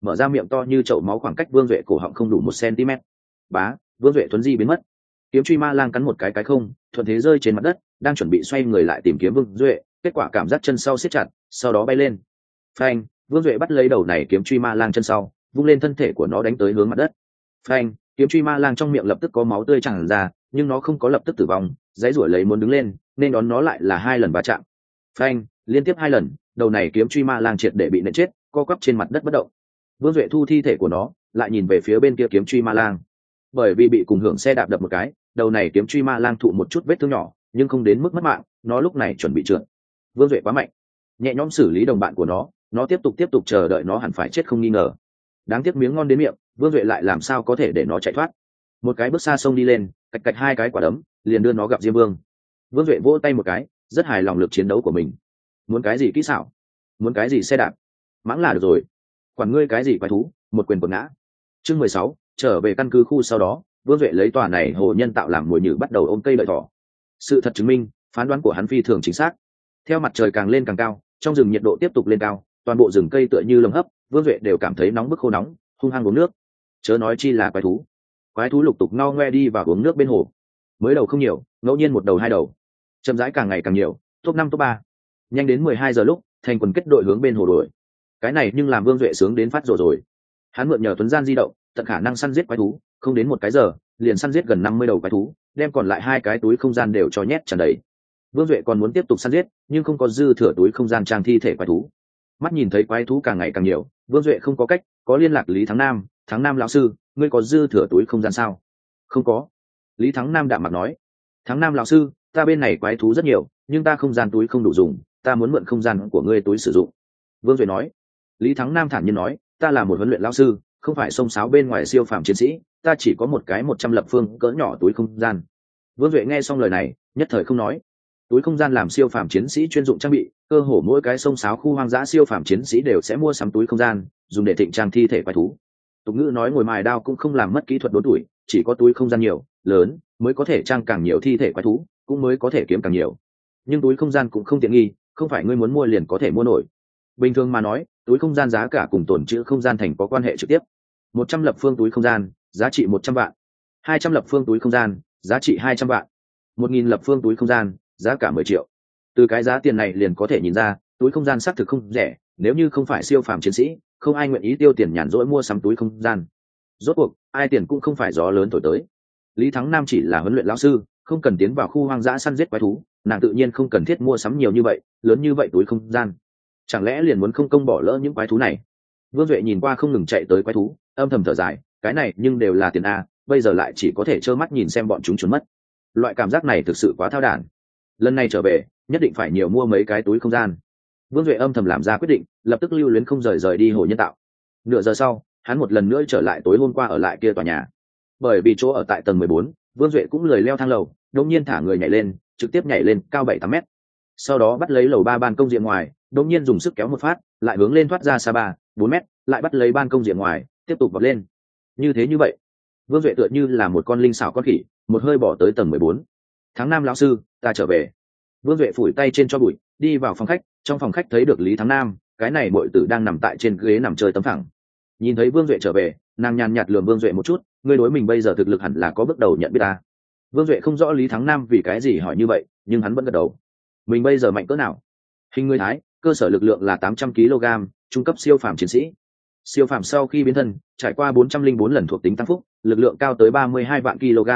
mở ra miệng to như chậu máu, khoảng cách Vương Duệ cổ họng không đủ 1 cm. Bá, Vương Duệ thuấn di biến mất. Kiếm truy ma lang cắn một cái không, thuận thế rơi trên mặt đất, đang chuẩn bị xoay người lại tìm kiếm Vương Duệ, kết quả cảm giác chân sau siết chặt, sau đó bay lên. Phanh, Vương Duệ bắt lấy đầu này kiếm truy ma lang chân sau, vung lên thân thể của nó đánh tới hướng mặt đất. Phanh, kiếm truy ma lang trong miệng lập tức có máu tươi tràn ra, nhưng nó không có lập tức tử vong, dãy rủa lấy muốn đứng lên, nên đón nó lại là 2 lần va chạm. Phanh, liên tiếp 2 lần, đầu này kiếm truy ma lang triệt để bị nện chết, co quắp trên mặt đất bất động. Vương Duệ thu thi thể của nó, lại nhìn về phía bên kia kiếm truy ma lang. Bởi vì bị cùng hưởng xe đạp đập một cái, đầu này kiếm truy ma lang thụ một chút vết thương nhỏ, nhưng không đến mức mất mạng, nó lúc này chuẩn bị trượt. Vương Duệ quá mạnh, nhẹ nhõm xử lý đồng bạn của nó tiếp tục chờ đợi nó hẳn phải chết không nghi ngờ. Đáng tiếc miếng ngon đến miệng, Vương Duệ lại làm sao có thể để nó chạy thoát. Một cái bước xa sông đi lên, cạch cạch 2 cái quả đấm, liền đưa nó gặp Diêm Vương. Vương Duệ vỗ tay một cái, rất hài lòng lực chiến đấu của mình. Muốn cái gì kỹ xảo, muốn cái gì xe đạp, mãng là được rồi. Quản ngươi cái gì quái thú, một quyền quật ngã. Chương 16, trở về căn cứ khu sau đó, Vương Duệ lấy tòa này hồ nhân tạo làm mồi nhử bắt đầu ôm cây lợi thỏ. Sự thật chứng minh, phán đoán của hắn phi thường chính xác. Theo mặt trời càng lên càng cao, trong rừng nhiệt độ tiếp tục lên cao, toàn bộ rừng cây tựa như lồng hấp, Vương Duệ đều cảm thấy nóng bức khô nóng, hung hăng uống nước. Chớ nói chi là quái thú. Quái thú lục tục ngao ngoe đi vào uống nước bên hồ. Mới đầu không nhiều, ngẫu nhiên một đầu 2 đầu. Chậm rãi càng ngày càng nhiều, top 5 top 3. Nhanh đến 12 giờ lúc, thành quần kết đội hướng bên hồ đuổi. Cái này nhưng làm Vương Duệ sướng đến phát rồi. Hắn mượn nhờ tuấn gian di động, tận khả năng săn giết quái thú, không đến 1 cái giờ, liền săn giết gần 50 đầu quái thú, đem còn lại 2 cái túi không gian đều cho nhét tràn đầy. Vương Duệ còn muốn tiếp tục săn giết, nhưng không có dư thừa túi không gian trang thi thể quái thú. Mắt nhìn thấy quái thú càng ngày càng nhiều, Vương Duệ không có cách, có liên lạc Lý Thắng Nam lão sư, ngươi có dư thừa túi không gian sao? Không có. Lý Thắng Nam đạm mặt nói. Thắng Nam lão sư, ta bên này quái thú rất nhiều, nhưng ta không gian túi không đủ dùng, ta muốn mượn không gian của ngươi túi sử dụng. Vương Duệ nói. Lý Thắng Nam thản nhiên nói, ta là một huấn luyện lão sư, không phải xông xáo bên ngoài siêu phàm chiến sĩ, ta chỉ có một cái 100 lập phương cỡ nhỏ túi không gian. Vương Duệ nghe xong lời này, nhất thời không nói. Túi không gian làm siêu phàm chiến sĩ chuyên dụng trang bị, cơ hồ mỗi cái xông xáo khu hoang dã siêu phàm chiến sĩ đều sẽ mua sắm túi không gian, dùng để thịnh trang thi thể quái thú. Tục ngữ nói ngồi mài đao cũng không làm mất kỹ thuật đốn tuổi, chỉ có túi không gian nhiều, lớn mới có thể trang càng nhiều thi thể quái thú, cũng mới có thể kiếm càng nhiều. Nhưng túi không gian cũng không tiện nghi, không phải ngươi muốn mua liền có thể mua nổi. Bình thường mà nói, túi không gian giá cả cùng tồn trữ không gian thành có quan hệ trực tiếp. 100 lập phương túi không gian, giá trị 100 vạn. 200 lập phương túi không gian, giá trị 200 vạn. 1000 lập phương túi không gian, giá cả 10 triệu. Từ cái giá tiền này liền có thể nhìn ra, túi không gian xác thực không rẻ, nếu như không phải siêu phàm chiến sĩ, không ai nguyện ý tiêu tiền nhàn rỗi mua sắm túi không gian. Rốt cuộc, ai tiền cũng không phải gió lớn thổi tới. Lý Thắng Nam chỉ là huấn luyện lão sư, không cần tiến vào khu hoang dã săn giết quái thú, nàng tự nhiên không cần thiết mua sắm nhiều như vậy, lớn như vậy túi không gian. Chẳng lẽ liền muốn không công bỏ lỡ những quái thú này? Vương Duệ nhìn qua không ngừng chạy tới quái thú, âm thầm thở dài, cái này nhưng đều là tiền a, bây giờ lại chỉ có thể trơ mắt nhìn xem bọn chúng trốn mất. Loại cảm giác này thực sự quá thao đản. Lần này trở về, nhất định phải nhiều mua mấy cái túi không gian. Vương Duệ âm thầm làm ra quyết định, lập tức lưu luyến không rời đi hồ nhân tạo. Nửa giờ sau, hắn một lần nữa trở lại tối hôm qua ở lại kia tòa nhà. Bởi vì chỗ ở tại tầng 14, Vương Duệ cũng lười leo thang lầu, đột nhiên thả người nhảy lên, trực tiếp nhảy lên cao 7-8 mét. Sau đó bắt lấy lầu 3 ban công diện ngoài, đột nhiên dùng sức kéo một phát, lại hướng lên thoát ra xa 3-4 mét, lại bắt lấy ban công diện ngoài, tiếp tục vọt lên. Như thế như vậy, Vương Duệ tựa như là một con linh xảo con khỉ, một hơi bỏ tới tầng 14. Thắng Nam lão sư, ta trở về. Vương Duệ phủi tay trên cho bụi, đi vào phòng khách, trong phòng khách thấy được Lý Thắng Nam, cái này muội tử đang nằm tại trên ghế nằm chơi tấm phẳng. Nhìn thấy Vương Duệ trở về, nàng nhàn nhạt lườm Vương Duệ một chút, ngươi đối mình bây giờ thực lực hẳn là có bước đầu nhận biết ta. Vương Duệ không rõ Lý Thắng Nam vì cái gì hỏi như vậy, nhưng hắn vẫn gật đầu. Mình bây giờ mạnh cỡ nào? Hình người Thái, cơ sở lực lượng là 800 kg, trung cấp siêu phàm chiến sĩ. Siêu phàm sau khi biến thân, trải qua 404 lần thuộc tính tăng phúc, lực lượng cao tới 32 vạn kg.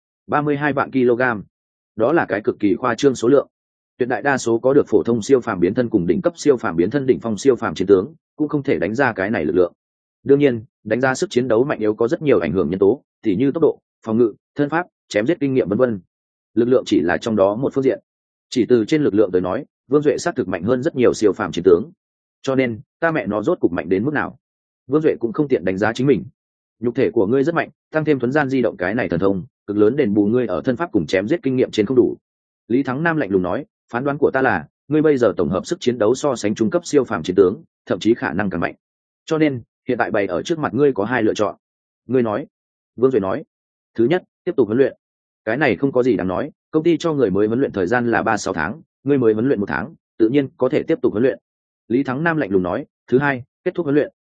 32 vạn kg. Đó là cái cực kỳ khoa trương số lượng. Tuyệt đại đa số có được phổ thông siêu phàm biến thân cùng đỉnh cấp siêu phàm biến thân đỉnh phong siêu phàm chiến tướng, cũng không thể đánh ra cái này lực lượng. Đương nhiên, đánh ra sức chiến đấu mạnh yếu có rất nhiều ảnh hưởng nhân tố, tỉ như tốc độ, phòng ngự, thân pháp, chém giết kinh nghiệm vân vân. Lực lượng chỉ là trong đó một phương diện. Chỉ từ trên lực lượng tới nói, Vương Duệ xác thực mạnh hơn rất nhiều siêu phàm chiến tướng. Cho nên, ta mẹ nó rốt cục mạnh đến mức nào? Vương Duệ cũng không tiện đánh giá chính mình. Nhục thể của ngươi rất mạnh, tăng thêm thuấn gian di động cái này thần thông, cực lớn đền bù ngươi ở thân pháp cùng chém giết kinh nghiệm trên không đủ. Lý Thắng Nam lạnh lùng nói, phán đoán của ta là, ngươi bây giờ tổng hợp sức chiến đấu so sánh trung cấp siêu phàm chiến tướng, thậm chí khả năng càng mạnh. Cho nên, hiện tại bày ở trước mặt ngươi có 2 lựa chọn. Ngươi nói. Vương Duệ nói. Thứ nhất, tiếp tục huấn luyện. Cái này không có gì đáng nói, công ty cho người mới huấn luyện thời gian là 3-6 tháng, ngươi mới huấn luyện 1 tháng, tự nhiên có thể tiếp tục huấn luyện. Lý Thắng Nam lạnh lùng nói. Thứ hai, kết thúc huấn luyện,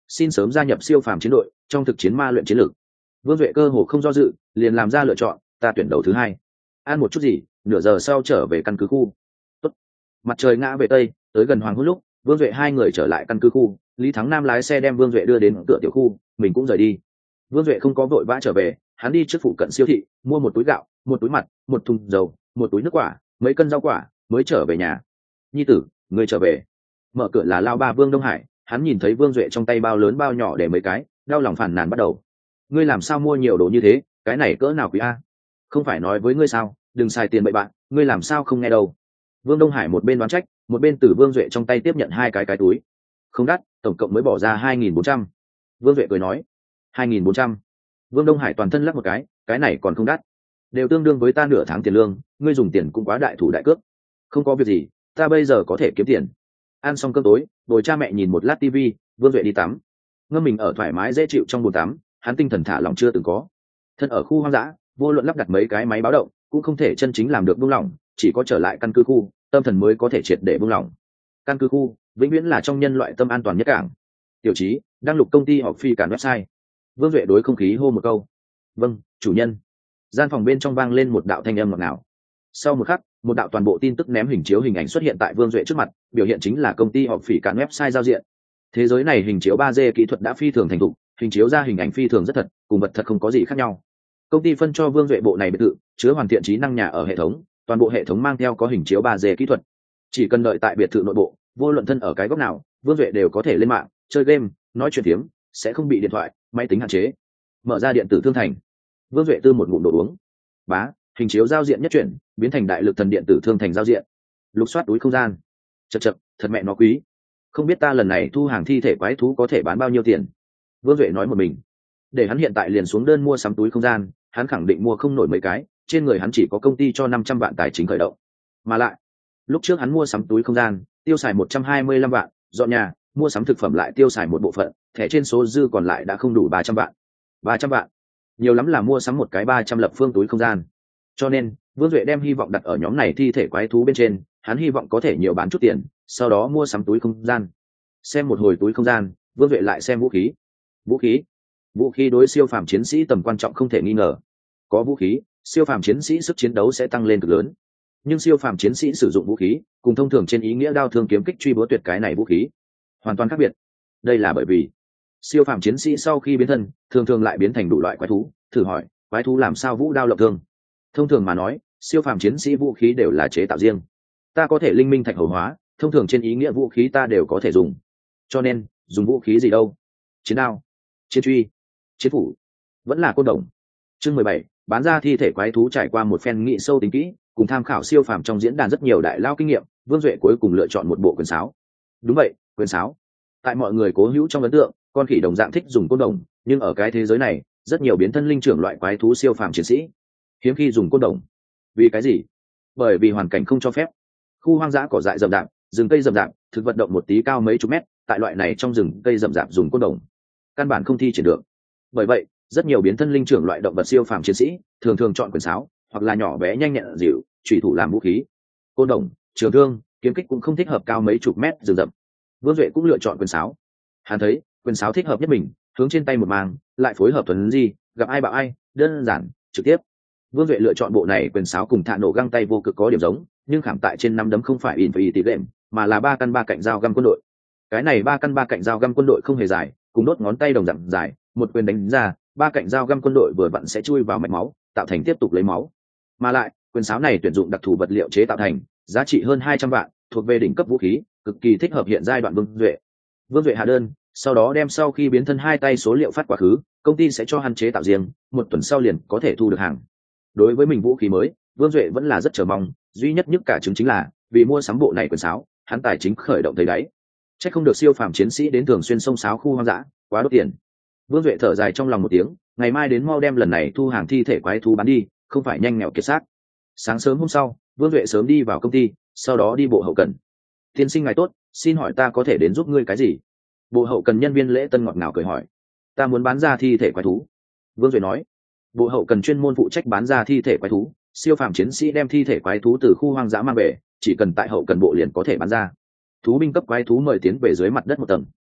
xin sớm gia nhập siêu phàm chiến đội, trong thực chiến ma luyện chiến lược. Vương Duệ cơ hồ không do dự, liền làm ra lựa chọn, ta tuyển đầu thứ hai. Ăn một chút gì, nửa giờ sau trở về căn cứ khu. Tốt. Mặt trời ngã về tây, tới gần hoàng hôn lúc, Vương Duệ hai người trở lại căn cứ khu, Lý Thắng Nam lái xe đem Vương Duệ đưa đến cửa tiểu khu, mình cũng rời đi. Vương Duệ không có vội vã trở về, hắn đi trước phụ cận siêu thị, mua một túi gạo, một túi mặt, một thùng dầu, một túi nước quả, mấy cân rau quả, mới trở về nhà. Nhi tử, ngươi trở về. Mở cửa là lao ba Vương Đông Hải, hắn nhìn thấy Vương Duệ trong tay bao lớn bao nhỏ để mấy cái, đau lòng phàn nàn bắt đầu. Ngươi làm sao mua nhiều đồ như thế, cái này cỡ nào quý a? Không phải nói với ngươi sao, đừng xài tiền bậy bạn, ngươi làm sao không nghe đâu. Vương Đông Hải một bên đoán trách, một bên từ Vương Duệ trong tay tiếp nhận hai cái túi. Không đắt, tổng cộng mới bỏ ra 2.400. Vương Duệ cười nói, 2.400. Vương Đông Hải toàn thân lắc một cái này còn không đắt, đều tương đương với ta nửa tháng tiền lương, ngươi dùng tiền cũng quá đại thủ đại cước. Không có việc gì, ta bây giờ có thể kiếm tiền. Ăn xong cơm tối, bồi cha mẹ nhìn một lát tivi, Vương Duệ đi tắm. Ngâm mình ở thoải mái dễ chịu trong bồn tắm, hắn tinh thần thả lỏng chưa từng có. Thân ở khu hoang dã, vô luận lắp đặt mấy cái máy báo động, cũng không thể chân chính làm được buông lỏng, chỉ có trở lại căn cứ khu, tâm thần mới có thể triệt để buông lỏng. Căn cứ khu vĩnh viễn là trong nhân loại tâm an toàn nhất cảng. Tiểu Chí, đăng lục công ty họp phi cản website. Vương Duệ đối không khí hô một câu. Vâng, chủ nhân. Gian phòng bên trong vang lên một đạo thanh âm ngọt ngào. Sau một khắc, một đạo toàn bộ tin tức ném hình chiếu hình ảnh xuất hiện tại Vương Duệ trước mặt, biểu hiện chính là công ty họp phỉ cản website giao diện. Thế giới này hình chiếu 3D kỹ thuật đã phi thường thành thục, hình chiếu ra hình ảnh phi thường rất thật, cùng vật thật không có gì khác nhau. Công ty phân cho Vương Duệ bộ này biệt thự, chứa hoàn thiện trí năng nhà ở hệ thống, toàn bộ hệ thống mang theo có hình chiếu 3D kỹ thuật. Chỉ cần đợi tại biệt thự nội bộ, vô luận thân ở cái góc nào, Vương Duệ đều có thể lên mạng, chơi game, nói chuyện tiếng, sẽ không bị điện thoại, máy tính hạn chế. Mở ra điện tử thương thành, Vương Duệ tư một ngụm đồ uống. Bá, hình chiếu giao diện nhất chuyển, biến thành đại lực thần điện tử thương thành giao diện. Lục soát túi không gian. Chậc chậc, thật mẹ nó quý. Không biết ta lần này thu hàng thi thể quái thú có thể bán bao nhiêu tiền. Vương Duệ nói một mình. Để hắn hiện tại liền xuống đơn mua sắm túi không gian, hắn khẳng định mua không nổi mấy cái, trên người hắn chỉ có công ty cho 500 vạn tài chính khởi động. Mà lại, lúc trước hắn mua sắm túi không gian, tiêu xài 125 vạn, dọn nhà, mua sắm thực phẩm lại tiêu xài một bộ phận, thẻ trên số dư còn lại đã không đủ 300 vạn. 300 vạn, nhiều lắm là mua sắm một cái 300 lập phương túi không gian. Cho nên, Vương Duệ đem hy vọng đặt ở nhóm này thi thể quái thú bên trên, hắn hy vọng có thể nhiều bán chút tiền, sau đó mua sắm túi không gian. Xem một hồi túi không gian, Vương Duệ lại xem vũ khí. Vũ khí đối siêu phàm chiến sĩ tầm quan trọng không thể nghi ngờ. Có vũ khí, siêu phàm chiến sĩ sức chiến đấu sẽ tăng lên cực lớn. Nhưng siêu phàm chiến sĩ sử dụng vũ khí, cùng thông thường trên ý nghĩa đao thương kiếm kích truy búa tuyệt cái này vũ khí, hoàn toàn khác biệt. Đây là bởi vì siêu phàm chiến sĩ sau khi biến thân, thường thường lại biến thành đủ loại quái thú. Thử hỏi, quái thú làm sao vũ đao lộng thương? Thông thường mà nói, siêu phàm chiến sĩ vũ khí đều là chế tạo riêng. Ta có thể linh minh thạch hầu hóa, thông thường trên ý nghĩa vũ khí ta đều có thể dùng. Cho nên, dùng vũ khí gì đâu? Chiến đao, chiến truy, chiến phủ, vẫn là côn đồng. Chương 17, bán ra thi thể quái thú. Trải qua một phen nghị sâu tính kỹ, cùng tham khảo siêu phàm trong diễn đàn rất nhiều đại lao kinh nghiệm, Vương Duệ cuối cùng lựa chọn một bộ quyền sáo. Đúng vậy, quyền sáo. Tại mọi người cố hữu trong ấn tượng, con khỉ đồng dạng thích dùng côn đồng, nhưng ở cái thế giới này, rất nhiều biến thân linh trưởng loại quái thú siêu phàm chiến sĩ hiếm khi dùng côn đồng. Vì cái gì? Bởi vì hoàn cảnh không cho phép. Khu hoang dã cỏ dại rậm rạp, rừng cây rậm rạp, thực vật động một tí cao mấy chục mét, tại loại này trong rừng cây rậm rạp dùng côn đồng, căn bản không thi triển được. Bởi vậy, rất nhiều biến thân linh trưởng loại động vật siêu phàm chiến sĩ thường thường chọn quyền sáo, hoặc là nhỏ bé nhanh nhẹn dịu, chủy thủ làm vũ khí. Côn đồng, trường thương, kiếm kích cũng không thích hợp cao mấy chục mét rừng rậm. Vương Duệ cũng lựa chọn quyền sáo. Hắn thấy quyền sáo thích hợp nhất mình, hướng trên tay một mang, lại phối hợp thuần di, gặp ai bảo ai, đơn giản, trực tiếp. Vương Duệ lựa chọn bộ này quyền sáo cùng thạ nổ găng tay vô cực có điểm giống, nhưng khảm tại trên nắm đấm không phải Infinity Game, mà là 3 căn 3 cạnh dao găm quân đội. Cái này 3 căn 3 cạnh dao găm quân đội không hề dài, cùng đốt ngón tay đồng dạng dài, một quyền đánh ra, 3 cạnh dao găm quân đội vừa vặn sẽ chui vào mạch máu, tạo thành tiếp tục lấy máu. Mà lại, quyền sáo này tuyển dụng đặc thù vật liệu chế tạo thành, giá trị hơn 200 vạn, thuộc về đỉnh cấp vũ khí, cực kỳ thích hợp hiện giai đoạn Vương Duệ. Vương Duệ hạ đơn, sau đó đem sau khi biến thân 2 tay số liệu phát quá khứ, công ty sẽ cho hắn chế tạo riêng, 1 tuần sau liền có thể thu được hàng. Đối với mình vũ khí mới, Vương Duệ vẫn là rất chờ mong, duy nhất nhất cả chứng chính là vì mua sắm bộ này quyền sáo, hắn tài chính khởi động thấy đáy. Chắc không được siêu phàm chiến sĩ đến thường xuyên xông xáo khu hoang dã, quá đốt tiền. Vương Duệ thở dài trong lòng một tiếng, ngày mai đến mau đem lần này thu hàng thi thể quái thú bán đi, không phải nhanh nghèo kiệt xác. Sáng sớm hôm sau, Vương Duệ sớm đi vào công ty, sau đó đi bộ hậu cần. Tiên sinh ngài tốt, xin hỏi ta có thể đến giúp ngươi cái gì? Bộ hậu cần nhân viên lễ tân ngọt ngào cười hỏi. Ta muốn bán ra thi thể quái thú. Vương Duệ nói. Bộ hậu cần chuyên môn phụ trách bán ra thi thể quái thú, siêu phàm chiến sĩ đem thi thể quái thú từ khu hoang dã mang về, chỉ cần tại hậu cần bộ liền có thể bán ra. Thú binh cấp quái thú mời tiến về dưới mặt đất một tầng.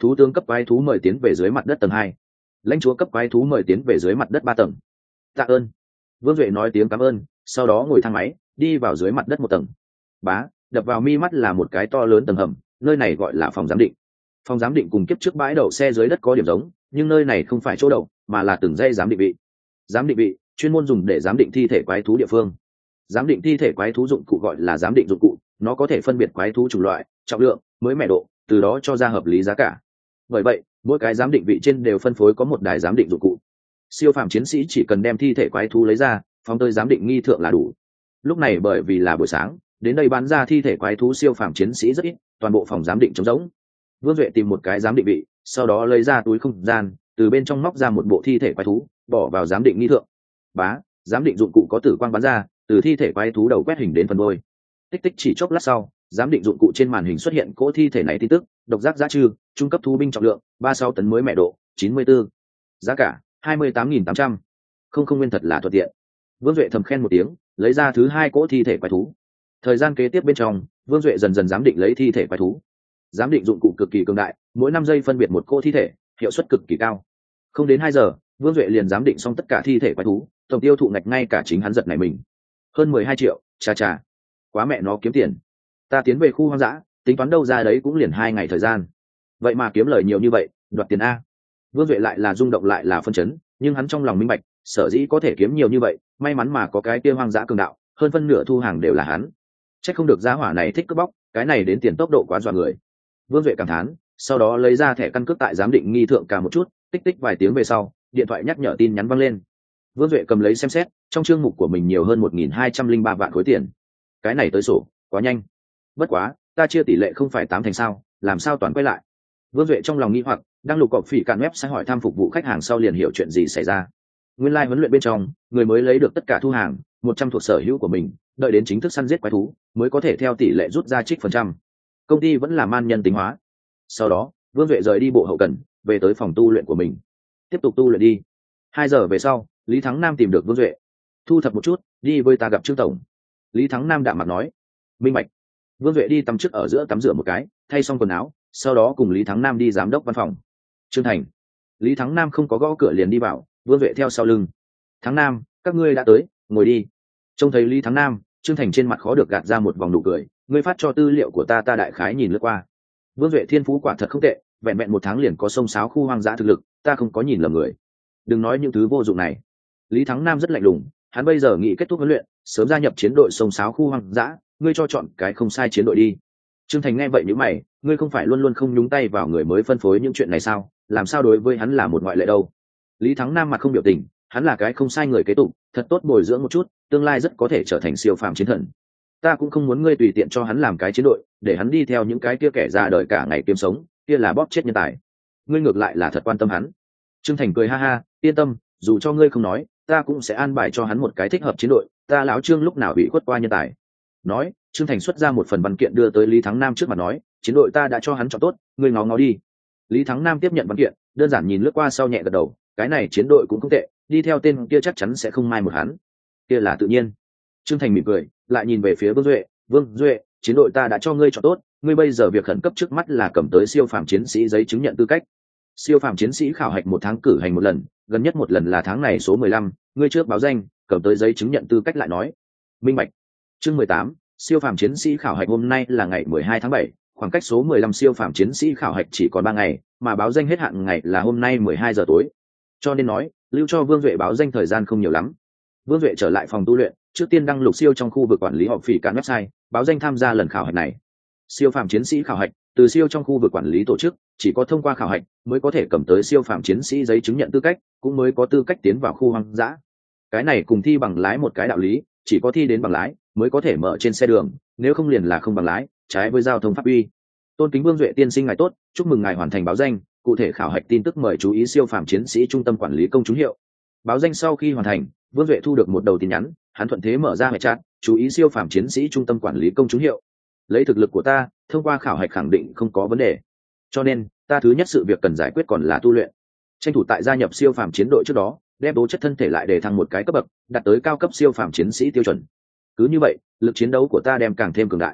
thú tướng cấp quái thú mời tiến về dưới mặt đất tầng 2. Lãnh chúa cấp quái thú mời tiến về dưới mặt đất 3 tầng. Tạ ơn. Vương Duệ nói tiếng cảm ơn, sau đó ngồi thang máy đi vào dưới mặt đất 1 tầng. Bá, đập vào mi mắt là một cái to lớn tầng hầm, nơi này gọi là phòng giám định. Phòng giám định cùng kiếp trước bãi đậu xe dưới đất có điểm giống, nhưng nơi này không phải chỗ đậu, mà là từng dây giám định vị. Giám định vị chuyên môn dùng để giám định thi thể quái thú địa phương. Giám định thi thể quái thú dụng cụ gọi là giám định dụng cụ, nó có thể phân biệt quái thú chủng loại, trọng lượng, mới mẻ độ, từ đó cho ra hợp lý giá cả. Bởi vậy, mỗi cái giám định vị trên đều phân phối có một đài giám định dụng cụ. Siêu phàm chiến sĩ chỉ cần đem thi thể quái thú lấy ra, phóng tới giám định nghi thượng là đủ. Lúc này bởi vì là buổi sáng, đến đây bán ra thi thể quái thú siêu phàm chiến sĩ rất ít, toàn bộ phòng giám định trống rỗng. Vương Duệ tìm một cái giám định vị, sau đó lấy ra túi không gian, từ bên trong móc ra một bộ thi thể quái thú, bỏ vào giám định nghi thượng. Bá, giám định dụng cụ có tử quang bắn ra, từ thi thể quái thú đầu quét hình đến phần đuôi. Tích tích chỉ chốc lát sau, giám định dụng cụ trên màn hình xuất hiện cỗ thi thể này tin tức: độc giác dã trư, trung cấp thú binh, trọng lượng 36 tấn, mới mẻ độ 94, giá cả 28.800. Không nguyên thật là thuận tiện. Vương Duệ thầm khen một tiếng, lấy ra thứ 2 cỗ thi thể quái thú. Thời gian kế tiếp bên trong, Vương Duệ dần dần giám định lấy thi thể quái thú. Giám định dụng cụ cực kỳ cường đại, mỗi 5 giây phân biệt một cỗ thi thể, hiệu suất cực kỳ cao. Không đến 2 giờ, Vương Duệ liền giám định xong tất cả thi thể quái thú, tổng tiêu thụ ngạch ngay cả chính hắn giật này mình. Hơn 12 triệu, chà, quá mẹ nó kiếm tiền. Ta tiến về khu hoang dã, tính toán đâu ra đấy cũng liền 2 ngày thời gian. Vậy mà kiếm lời nhiều như vậy, đoạt tiền a. Vương Duệ lại là rung động lại là phân chấn, nhưng hắn trong lòng minh bạch, sở dĩ có thể kiếm nhiều như vậy, may mắn mà có cái kia hoang dã cường đạo, hơn phân nửa thu hàng đều là hắn. Chắc không được giá hỏa này thích cướp bóc, cái này đến tiền tốc độ quá dọa người. Vương Duệ cảm thán, sau đó lấy ra thẻ căn cước tại giám định nghi thượng cả một chút, tích tích vài tiếng về sau, điện thoại nhắc nhở tin nhắn vang lên. Vương Duệ cầm lấy xem xét, trong chương mục của mình nhiều hơn 1.203 vạn khối tiền. Cái này tới sổ, quá nhanh. Bất quá, ta chia tỷ lệ không phải 8 thành sao, làm sao toàn quay lại? Vương Duệ trong lòng nghi hoặc, đang lục cọp phỉ cạn web sẽ hỏi thăm phục vụ khách hàng sau liền hiểu chuyện gì xảy ra. Nguyên lai huấn luyện bên trong, người mới lấy được tất cả thu hàng 100 thuộc sở hữu của mình, đợi đến chính thức săn giết quái thú mới có thể theo tỷ lệ rút ra trích phần trăm. Công ty vẫn là man nhân tính hóa. Sau đó, Vương Duệ rời đi bộ hậu cần, về tới phòng tu luyện của mình, tiếp tục tu luyện đi. 2 giờ về sau, Lý Thắng Nam tìm được Vương Duệ. Thu thập một chút, đi với ta gặp Trương tổng. Lý Thắng Nam đạm mặt nói. Minh bạch. Vương Duệ đi tắm trước ở giữa tắm rửa một cái, thay xong quần áo, sau đó cùng Lý Thắng Nam đi giám đốc văn phòng. Trương Thành. Lý Thắng Nam không có gõ cửa liền đi vào, Vương Duệ theo sau lưng. Thắng Nam, các ngươi đã tới, ngồi đi. Trông thấy Lý Thắng Nam, Trương Thành trên mặt khó được gạt ra một vòng nụ cười. Ngươi phát cho tư liệu của ta đại khái nhìn lướt qua. Vương Duệ thiên phú quả thật không tệ, vẹn vẹn 1 tháng liền có sông sáo khu hoang dã thực lực, ta không có nhìn lầm người. Đừng nói những thứ vô dụng này. Lý Thắng Nam rất lạnh lùng, hắn bây giờ nghĩ kết thúc huấn luyện, sớm gia nhập chiến đội sông sáo khu hoang dã, ngươi cho chọn cái không sai chiến đội đi. Trương Thành nghe vậy nhíu mày, ngươi không phải luôn luôn không nhúng tay vào người mới phân phối những chuyện này sao, làm sao đối với hắn là một ngoại lệ đâu? Lý Thắng Nam mặt không biểu tình, hắn là cái không sai người kế tục, thật tốt bồi dưỡng một chút, tương lai rất có thể trở thành siêu phàm chiến thần. Ta cũng không muốn ngươi tùy tiện cho hắn làm cái chiến đội, để hắn đi theo những cái kia kẻ ra đời cả ngày kiếm sống, kia là bóp chết nhân tài. Ngươi ngược lại là thật quan tâm hắn. Trương Thành cười ha ha, yên tâm, dù cho ngươi không nói, ta cũng sẽ an bài cho hắn một cái thích hợp chiến đội, ta lão Trương lúc nào bị khuất qua nhân tài. Nói, Trương Thành xuất ra một phần văn kiện đưa tới Lý Thắng Nam trước mặt nói, chiến đội ta đã cho hắn chọn tốt, ngươi ngó ngó đi. Lý Thắng Nam tiếp nhận văn kiện, đơn giản nhìn lướt qua sau nhẹ gật đầu, cái này chiến đội cũng không tệ, đi theo tên kia chắc chắn sẽ không mai một hắn. Kia là tự nhiên. Trương Thành mỉm cười, lại nhìn về phía Vương Duệ, chiến đội ta đã cho ngươi chọn tốt, ngươi bây giờ việc khẩn cấp trước mắt là cầm tới siêu phàm chiến sĩ giấy chứng nhận tư cách. Siêu phàm chiến sĩ khảo hạch 1 tháng cử hành 1 lần, gần nhất 1 lần là tháng này số 15, ngươi trước báo danh, cầm tới giấy chứng nhận tư cách lại nói. Minh bạch. Chương 18, siêu phàm chiến sĩ khảo hạch hôm nay là ngày 12 tháng 7, khoảng cách số 15 siêu phàm chiến sĩ khảo hạch chỉ còn 3 ngày, mà báo danh hết hạn ngày là hôm nay 12 giờ tối. Cho nên nói, lưu cho Vương Duệ báo danh thời gian không nhiều lắm. Vương Duệ trở lại phòng tu luyện, trước tiên đăng lục siêu trong khu vực quản lý họp phỉ cạn website, báo danh tham gia lần khảo hạch này. Siêu phàm chiến sĩ khảo hạch, từ siêu trong khu vực quản lý tổ chức, chỉ có thông qua khảo hạch mới có thể cầm tới siêu phàm chiến sĩ giấy chứng nhận tư cách, cũng mới có tư cách tiến vào khu hoang dã. Cái này cùng thi bằng lái một cái đạo lý, chỉ có thi đến bằng lái mới có thể mở trên xe đường, nếu không liền là không bằng lái, trái với giao thông pháp quy. Tôn kính Vương Duệ tiên sinh ngài tốt, chúc mừng ngài hoàn thành báo danh, cụ thể khảo hạch tin tức mời chú ý siêu phàm chiến sĩ trung tâm quản lý công chúng hiệu. Báo danh sau khi hoàn thành, Vương Duệ thu được một đầu tin nhắn, hắn thuận thế mở ra hệ chat, chú ý siêu phàm chiến sĩ trung tâm quản lý công chúng hiệu. Lấy thực lực của ta, thông qua khảo hạch khẳng định không có vấn đề. Cho nên, ta thứ nhất sự việc cần giải quyết còn là tu luyện. Tranh thủ tại gia nhập siêu phàm chiến đội trước đó, đem tố chất thân thể lại để thăng một cái cấp bậc, đạt tới cao cấp siêu phàm chiến sĩ tiêu chuẩn. Cứ như vậy, lực chiến đấu của ta đem càng thêm cường đại.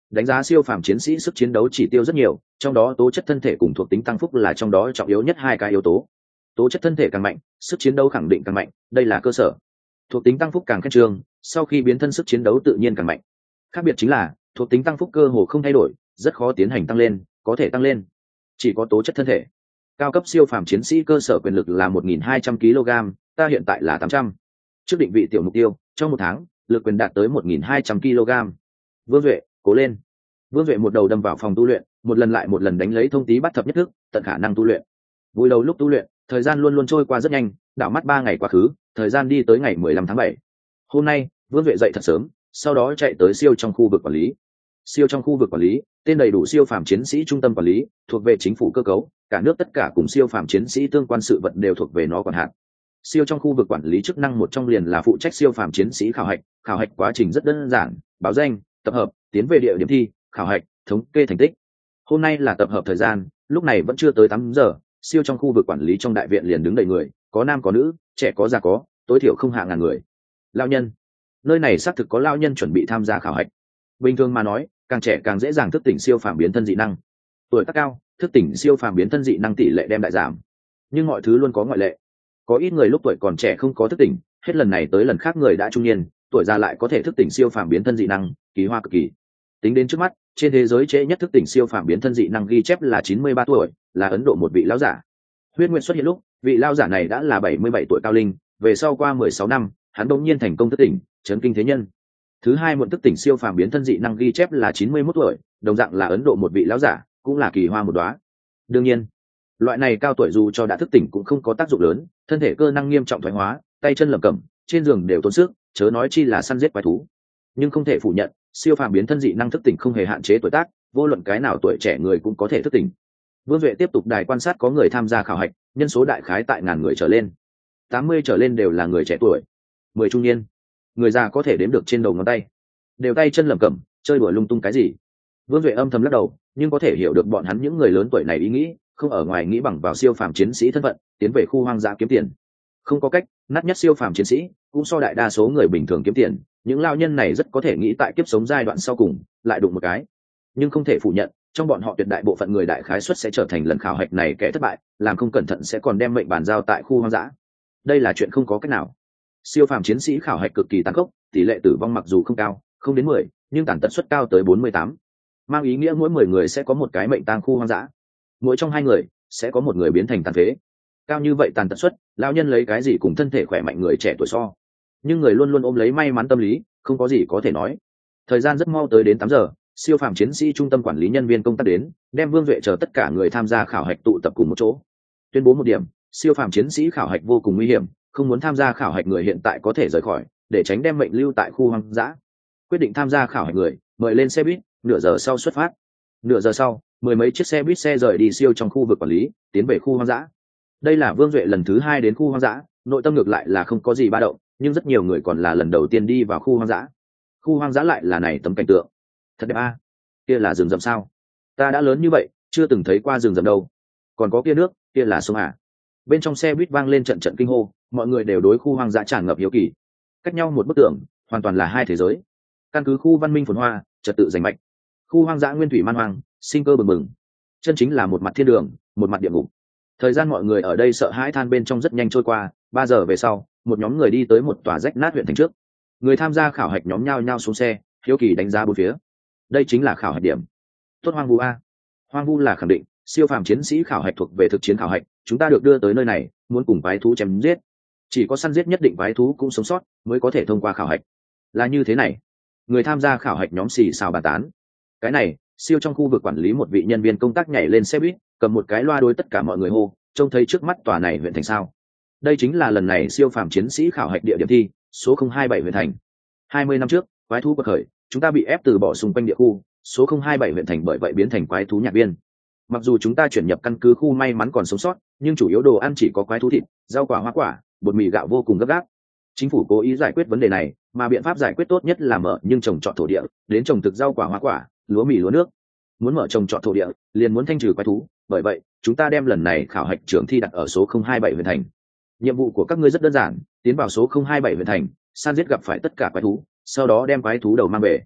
đánh giá siêu phàm chiến sĩ sức chiến đấu chỉ tiêu rất nhiều, trong đó tố chất thân thể cùng thuộc tính tăng phúc là trong đó trọng yếu nhất hai cái yếu tố. Tố chất thân thể càng mạnh, sức chiến đấu khẳng định càng mạnh, đây là cơ sở. Thuộc tính tăng phúc càng khen trương, sau khi biến thân sức chiến đấu tự nhiên càng mạnh. Khác biệt chính là thuộc tính tăng phúc cơ hồ không thay đổi, rất khó tiến hành tăng lên, có thể tăng lên chỉ có tố chất thân thể. Cao cấp siêu phàm chiến sĩ cơ sở quyền lực là 1.200 kg, ta hiện tại là 800. Trước định vị tiểu mục tiêu, trong một tháng lực quyền đạt tới 1.200 kg. Vương Duệ, cố lên. Vương Duệ một đầu đâm vào phòng tu luyện, một lần lại một lần đánh lấy thông tí bắt thập nhất thức, tận khả năng tu luyện. Vui đầu lúc tu luyện, thời gian luôn luôn trôi qua rất nhanh, đảo mắt 3 ngày quá khứ, thời gian đi tới ngày 15 tháng 7. Hôm nay Vương Duệ dậy thật sớm, sau đó chạy tới siêu trong khu vực quản lý. Siêu trong khu vực quản lý, tên đầy đủ siêu phàm chiến sĩ trung tâm quản lý, thuộc về chính phủ cơ cấu, cả nước tất cả cùng siêu phàm chiến sĩ tương quan sự vật đều thuộc về nó quản hạt. Siêu trong khu vực quản lý chức năng một trong liền là phụ trách siêu phàm chiến sĩ khảo hạch quá trình rất đơn giản, báo danh, tập hợp, tiến về địa điểm thi, khảo hạch, thống kê thành tích. Hôm nay là tập hợp thời gian, lúc này vẫn chưa tới 8 giờ, siêu trong khu vực quản lý trong đại viện liền đứng đầy người, có nam có nữ, trẻ có già có, tối thiểu không hạ ngàn người. Lão nhân, nơi này xác thực có lão nhân chuẩn bị tham gia khảo hạch. Bình thường mà nói, càng trẻ càng dễ dàng thức tỉnh siêu phàm biến thân dị năng. Tuổi tác cao, thức tỉnh siêu phàm biến thân dị năng tỷ lệ đem đại giảm. Nhưng mọi thứ luôn có ngoại lệ. Có ít người lúc tuổi còn trẻ không có thức tỉnh, hết lần này tới lần khác người đã trung niên, tuổi già lại có thể thức tỉnh siêu phàm biến thân dị năng, kỳ hoa cực kỳ. Tính đến trước mắt, trên thế giới trễ nhất thức tỉnh siêu phàm biến thân dị năng ghi chép là 93 tuổi, là Ấn Độ một vị lão giả. Huyết Nguyệt xuất hiện lúc, vị lão giả này đã là 77 tuổi cao linh, về sau qua 16 năm, hắn đột nhiên thành công thức tỉnh, chấn kinh thế nhân. Thứ hai muộn thức tỉnh siêu phàm biến thân dị năng ghi chép là 91 tuổi, đồng dạng là Ấn Độ một vị lão giả, cũng là kỳ hoa một đóa. Đương nhiên, loại này cao tuổi dù cho đã thức tỉnh cũng không có tác dụng lớn, thân thể cơ năng nghiêm trọng thoái hóa, tay chân lẩm cẩm, trên giường đều tốn sức, chớ nói chi là săn giết quái thú. Nhưng không thể phủ nhận, siêu phàm biến thân dị năng thức tỉnh không hề hạn chế tuổi tác, vô luận cái nào tuổi trẻ người cũng có thể thức tỉnh. Vương Duệ tiếp tục đài quan sát có người tham gia khảo hạch, nhân số đại khái tại ngàn người trở lên. 80 trở lên đều là người trẻ tuổi, 10 trung niên, người già có thể đếm được trên đầu ngón tay, đều tay chân lẩm cẩm, chơi đùa lung tung cái gì. Vương Duệ âm thầm lắc đầu, nhưng có thể hiểu được bọn hắn những người lớn tuổi này ý nghĩ, không ở ngoài nghĩ bằng vào siêu phàm chiến sĩ thân phận tiến về khu hoang dã kiếm tiền. Không có cách, nát nhất siêu phàm chiến sĩ cũng so đại đa số người bình thường kiếm tiền, những lao nhân này rất có thể nghĩ tại kiếp sống giai đoạn sau cùng lại đụng một cái. Nhưng không thể phủ nhận, trong bọn họ tuyệt đại bộ phận người đại khái suất sẽ trở thành lần khảo hạch này kẻ thất bại, làm không cẩn thận sẽ còn đem mệnh bàn giao tại khu hoang dã. Đây là chuyện không có cách nào. Siêu phàm chiến sĩ khảo hạch cực kỳ tàn khốc, tỷ lệ tử vong mặc dù không cao, không đến 10, nhưng tàn tật suất cao tới 48. Mang ý nghĩa mỗi 10 người sẽ có một cái mệnh tang khu hoang dã. Mỗi trong 2 người sẽ có một người biến thành tàn phế. Cao như vậy tàn tật suất, lão nhân lấy cái gì cùng thân thể khỏe mạnh người trẻ tuổi so. Nhưng người luôn luôn ôm lấy may mắn tâm lý, không có gì có thể nói. Thời gian rất mau tới đến 8 giờ, siêu phàm chiến sĩ trung tâm quản lý nhân viên công tác đến, đem Vương Duệ chờ tất cả người tham gia khảo hạch tụ tập cùng một chỗ. Tuyên bố một điểm, siêu phàm chiến sĩ khảo hạch vô cùng nguy hiểm, không muốn tham gia khảo hạch người hiện tại có thể rời khỏi, để tránh đem mệnh lưu tại khu hoang dã. Quyết định tham gia khảo hạch người, mời lên xe buýt, nửa giờ sau xuất phát. Nửa giờ sau, 10 mấy chiếc xe buýt xe rời đi siêu trong khu vực quản lý, tiến về khu hoang dã. Đây là Vương Duệ lần thứ 2 đến khu hoang dã, nội tâm ngược lại là không có gì ba động, nhưng rất nhiều người còn là lần đầu tiên đi vào khu hoang dã. Khu hoang dã lại là này tấm cảnh tượng thật đẹp a. Kia là rừng rậm sao? Ta đã lớn như vậy chưa từng thấy qua rừng rậm đâu. Còn có kia nước, kia là sông à? Bên trong xe buýt vang lên trận trận kinh hô, mọi người đều đối khu hoang dã tràn ngập hiếu kỳ. Cách nhau một bức tường, hoàn toàn là hai thế giới. Căn cứ khu văn minh phồn hoa, trật tự rành mạch, khu hoang dã nguyên thủy man hoang, sinh cơ bừng bừng, chân chính là một mặt thiên đường, một mặt địa ngục. Thời gian mọi người ở đây sợ hãi than bên trong rất nhanh trôi qua. 3 giờ về sau, một nhóm người đi tới một tòa rách nát huyện thành trước. Người tham gia khảo hạch nhóm nhao nhao xuống xe, hiếu kỳ đánh giá bốn phía. Đây chính là khảo hạch điểm. Tốt hoang vu a. Hoang vu là khẳng định, siêu phàm chiến sĩ khảo hạch thuộc về thực chiến khảo hạch, chúng ta được đưa tới nơi này, muốn cùng quái thú chém giết. Chỉ có săn giết nhất định quái thú cũng sống sót mới có thể thông qua khảo hạch. Là như thế này. Người tham gia khảo hạch nhóm xì xào bàn tán. Cái này, siêu trong khu vực quản lý một vị nhân viên công tác nhảy lên xe buýt, cầm một cái loa đối tất cả mọi người hô, trông thấy trước mắt tòa này huyện thành sao? Đây chính là lần này siêu phàm chiến sĩ khảo hạch địa điểm thi, số 027 huyện thành. 20 năm trước, quái thú bậc khởi, chúng ta bị ép từ bỏ xung quanh địa khu, số 027 huyện thành bởi vậy biến thành quái thú nhạc viên. Mặc dù chúng ta chuyển nhập căn cứ khu may mắn còn sống sót, nhưng chủ yếu đồ ăn chỉ có quái thú thịt, rau quả hoa quả, bột mì gạo vô cùng gấp gáp. Chính phủ cố ý giải quyết vấn đề này, mà biện pháp giải quyết tốt nhất là mở nhưng trồng trọt thổ địa, đến trồng thực rau quả hoa quả, lúa mì lúa nước. Muốn mở trồng trọt thổ địa, liền muốn thanh trừ quái thú, bởi vậy, chúng ta đem lần này khảo hạch trưởng thi đặt ở số 027 huyện thành. Nhiệm vụ của các ngươi rất đơn giản, tiến vào số 027 huyện thành, săn giết gặp phải tất cả quái thú, sau đó đem quái thú đầu mang về.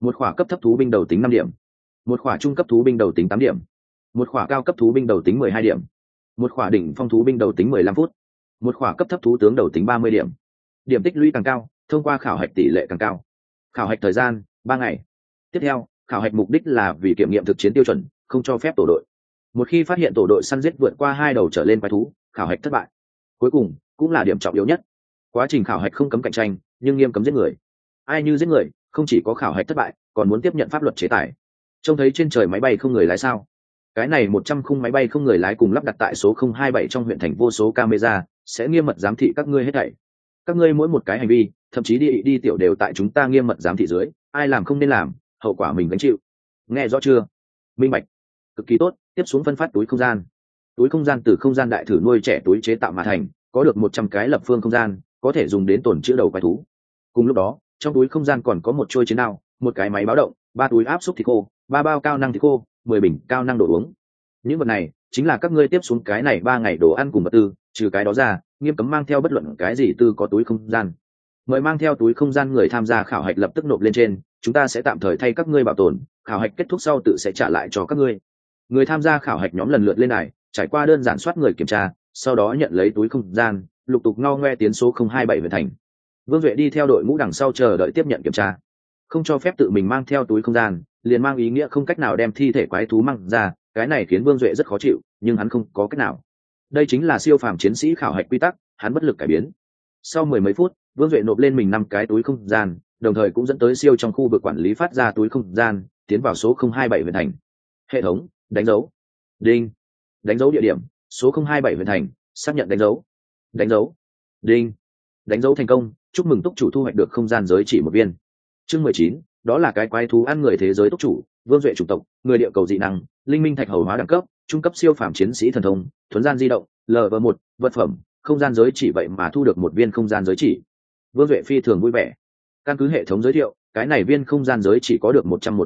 một khỏa cấp thấp thú binh đầu tính 5 điểm, một khỏa trung cấp thú binh đầu tính 8 điểm, một khỏa cao cấp thú binh đầu tính 12 điểm, một khỏa đỉnh phong thú binh đầu tính 15 phút, một khỏa cấp thấp thú tướng đầu tính 30 điểm. Điểm tích lũy càng cao, thông qua khảo hạch tỷ lệ càng cao. Khảo hạch thời gian 3 ngày. Tiếp theo, khảo hạch mục đích là vì kiểm nghiệm thực chiến tiêu chuẩn, không cho phép tổ đội. Một khi phát hiện tổ đội săn giết vượt qua 2 đầu trở lên quái thú, khảo hạch thất bại. Cuối cùng, cũng là điểm trọng yếu nhất. Quá trình khảo hạch không cấm cạnh tranh, nhưng nghiêm cấm giết người. Ai như giết người, không chỉ có khảo hạch thất bại, còn muốn tiếp nhận pháp luật chế tài. Trông thấy trên trời máy bay không người lái sao? Cái này 100 khung máy bay không người lái cùng lắp đặt tại số 027 trong huyện thành vô số camera, sẽ nghiêm mật giám thị các ngươi hết thảy. Các ngươi mỗi một cái hành vi, thậm chí đi tiểu đều tại chúng ta nghiêm mật giám thị dưới, ai làm không nên làm, hậu quả mình gánh chịu. Nghe rõ chưa? Minh bạch. Cực kỳ tốt, tiếp xuống phân phát túi không gian. Túi không gian từ không gian đại thử nuôi trẻ túi chế tạo mà thành, có được 100 cái lập phương không gian, có thể dùng đến tổn chữa đầu quái thú. Cùng lúc đó, trong túi không gian còn có một trôi chiến đao, một cái máy báo động, 3 túi áp xúc thịt khô, 3 bao cao năng thịt khô, 10 bình cao năng đồ uống. Những vật này chính là các ngươi tiếp xuống cái này 3 ngày đồ ăn cùng vật tư, trừ cái đó ra, nghiêm cấm mang theo bất luận cái gì tư có túi không gian. Mời mang theo túi không gian người tham gia khảo hạch lập tức nộp lên trên, chúng ta sẽ tạm thời thay các ngươi bảo tồn, khảo hạch kết thúc sau tự sẽ trả lại cho các ngươi. Người tham gia khảo hạch nhóm lần lượt lên đài, trải qua đơn giản soát người kiểm tra, sau đó nhận lấy túi không gian, lục tục ngao ngoe tiến số 027 huyện thành. Vương Duệ đi theo đội ngũ đằng sau chờ đợi tiếp nhận kiểm tra. Không cho phép tự mình mang theo túi không gian, liền mang ý nghĩa không cách nào đem thi thể quái thú mang ra, cái này khiến Vương Duệ rất khó chịu, nhưng hắn không có cách nào. Đây chính là siêu phàm chiến sĩ khảo hạch quy tắc, hắn bất lực cải biến. Sau 10 mấy phút, Vương Duệ nộp lên mình 5 cái túi không gian, đồng thời cũng dẫn tới siêu trong khu vực quản lý phát ra túi không gian, tiến vào số 027 huyện thành. Hệ thống, đánh dấu. Đinh. Đánh dấu địa điểm, số 027 huyện thành, xác nhận đánh dấu. Đánh dấu. Đinh. Đánh dấu thành công, chúc mừng túc chủ thu hoạch được không gian giới chỉ một viên. Chương 19, đó là cái quái thú ăn người thế giới túc chủ, Vương Duệ chủng tộc, người địa cầu dị năng, linh minh thạch hầu hóa đẳng cấp, trung cấp siêu phàm chiến sĩ thần thông, thuấn gian di động, LV1, vật phẩm, không gian giới chỉ vậy mà thu được một viên không gian giới chỉ. Vương Duệ phi thường vui vẻ. Căn cứ hệ thống giới thiệu, cái này viên không gian giới chỉ có được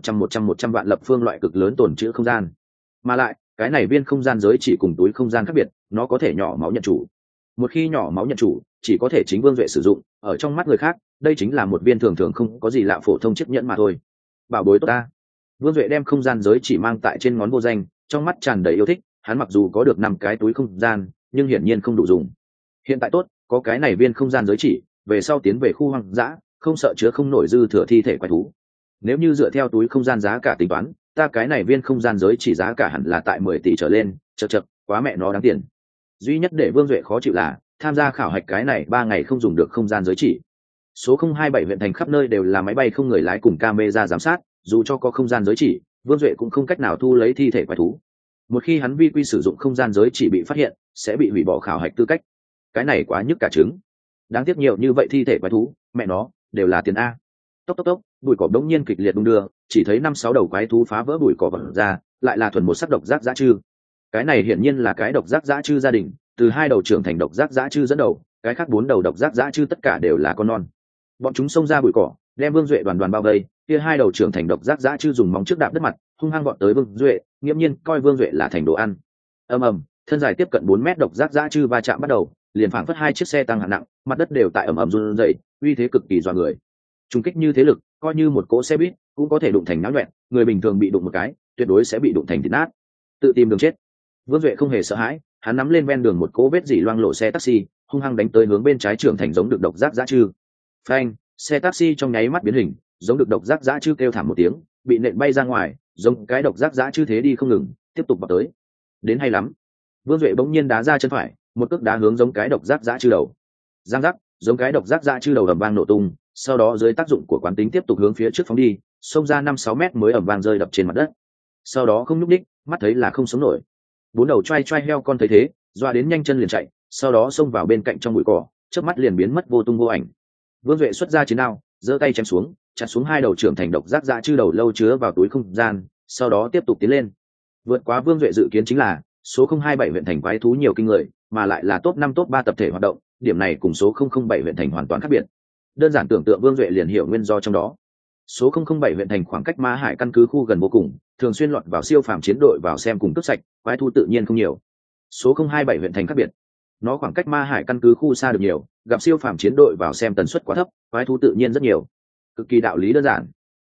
100 vạn lập phương loại cực lớn tồn trữ không gian. Mà lại, cái này viên không gian giới chỉ cùng túi không gian khác biệt, nó có thể nhỏ máu nhận chủ. Một khi nhỏ máu nhận chủ, chỉ có thể chính Vương Duệ sử dụng, ở trong mắt người khác, đây chính là một viên thường thường không có gì lạ phổ thông chiếc nhẫn mà thôi. Bảo bối tốt ta. Vương Duệ đem không gian giới chỉ mang tại trên ngón vô danh, trong mắt tràn đầy yêu thích, hắn mặc dù có được 5 cái túi không gian, nhưng hiển nhiên không đủ dùng. Hiện tại tốt, có cái này viên không gian giới chỉ, về sau tiến về khu hoang dã, không sợ chứa không nổi dư thừa thi thể quái thú. Nếu như dựa theo túi không gian giá cả tính toán, ta cái này viên không gian giới chỉ giá cả hẳn là tại 10 tỷ trở lên, chậc, quá mẹ nó đáng tiền. Duy nhất để Vương Duệ khó chịu là, tham gia khảo hạch cái này 3 ngày không dùng được không gian giới chỉ. Số 027 huyện thành khắp nơi đều là máy bay không người lái cùng camera giám sát, dù cho có không gian giới chỉ, Vương Duệ cũng không cách nào thu lấy thi thể quái thú. Một khi hắn vi quy sử dụng không gian giới chỉ bị phát hiện, sẽ bị hủy bỏ khảo hạch tư cách. Cái này quá nhức cả trứng. Đáng tiếc nhiều như vậy thi thể quái thú, mẹ nó, đều là tiền a. Tốc, bụi cỏ đống nhiên kịch liệt đung đưa, chỉ thấy 5-6 đầu quái thú phá vỡ bụi cỏ vỡ ra, lại là thuần một sắc độc giác dã chư. Cái này hiển nhiên là cái độc giác dã chư gia đình, từ 2 đầu trưởng thành độc giác dã chư dẫn đầu, cái khác 4 đầu độc giác dã chư tất cả đều là con non. Bọn chúng xông ra bụi cỏ, đem Vương Duệ đoàn bao vây, kia 2 đầu trưởng thành độc giác dã chư dùng móng trước đạp đất mặt, hung hăng vọt tới Vương Duệ, nghiễm nhiên coi Vương Duệ là thành đồ ăn. Ầm, thân dài tiếp cận 4 mét độc giác dã chư va chạm bắt đầu, liền phảng phất 2 chiếc xe tăng hạng nặng, mặt đất đều tại ầm run rẩy, uy thế cực kỳ dọa người. Trùng kích như thế lực, coi như một cỗ xe buýt cũng có thể đụng thành náo loạn, người bình thường bị đụng một cái, tuyệt đối sẽ bị đụng thành thịt nát. Tự tìm đường chết. Vương Duệ không hề sợ hãi, hắn nắm lên ven đường một cỗ vết dỉ loang lộ xe taxi, hung hăng đánh tới hướng bên trái trưởng thành giống được độc giác dã chư. Phanh, xe taxi trong nháy mắt biến hình, giống được độc giác dã chư kêu thảm một tiếng, bị nện bay ra ngoài, giống cái độc giác dã chư thế đi không ngừng, tiếp tục vào tới. Đến hay lắm. Vương Duệ bỗng nhiên đá ra chân phải, một cước đá hướng giống cái độc giác dã chư đầu. Giang giác, giống cái độc giác dã chư đầu ầm vang nổ tung, sau đó dưới tác dụng của quán tính tiếp tục hướng phía trước phóng đi, xông ra 5-6 mét mới ầm vang rơi đập trên mặt đất. Sau đó không nhúc nhích, mắt thấy là không sống nổi. 4 đầu choai heo con thấy thế, doa đến nhanh chân liền chạy, sau đó xông vào bên cạnh trong bụi cỏ, chớp mắt liền biến mất vô tung vô ảnh. Vương Duệ xuất ra chiến đao, giơ tay chém xuống, chặt xuống 2 đầu trưởng thành độc giác dã chư đầu lâu chứa vào túi không gian, sau đó tiếp tục tiến lên. Vượt quá Vương Duệ dự kiến chính là, số 027 huyện thành quái thú nhiều kinh người, mà lại là top 5 top 3 tập thể hoạt động, điểm này cùng số 007 huyện thành hoàn toàn khác biệt. Đơn giản tưởng tượng Vương Duệ liền hiểu nguyên do trong đó. Số 007 huyện thành khoảng cách Ma Hải căn cứ khu gần vô cùng, thường xuyên lọt vào siêu phàm chiến đội vào xem cùng cướp sạch, quái thú tự nhiên không nhiều. Số 027 huyện thành khác biệt, nó khoảng cách Ma Hải căn cứ khu xa được nhiều, gặp siêu phàm chiến đội vào xem tần suất quá thấp, quái thú tự nhiên rất nhiều. Cực kỳ đạo lý đơn giản.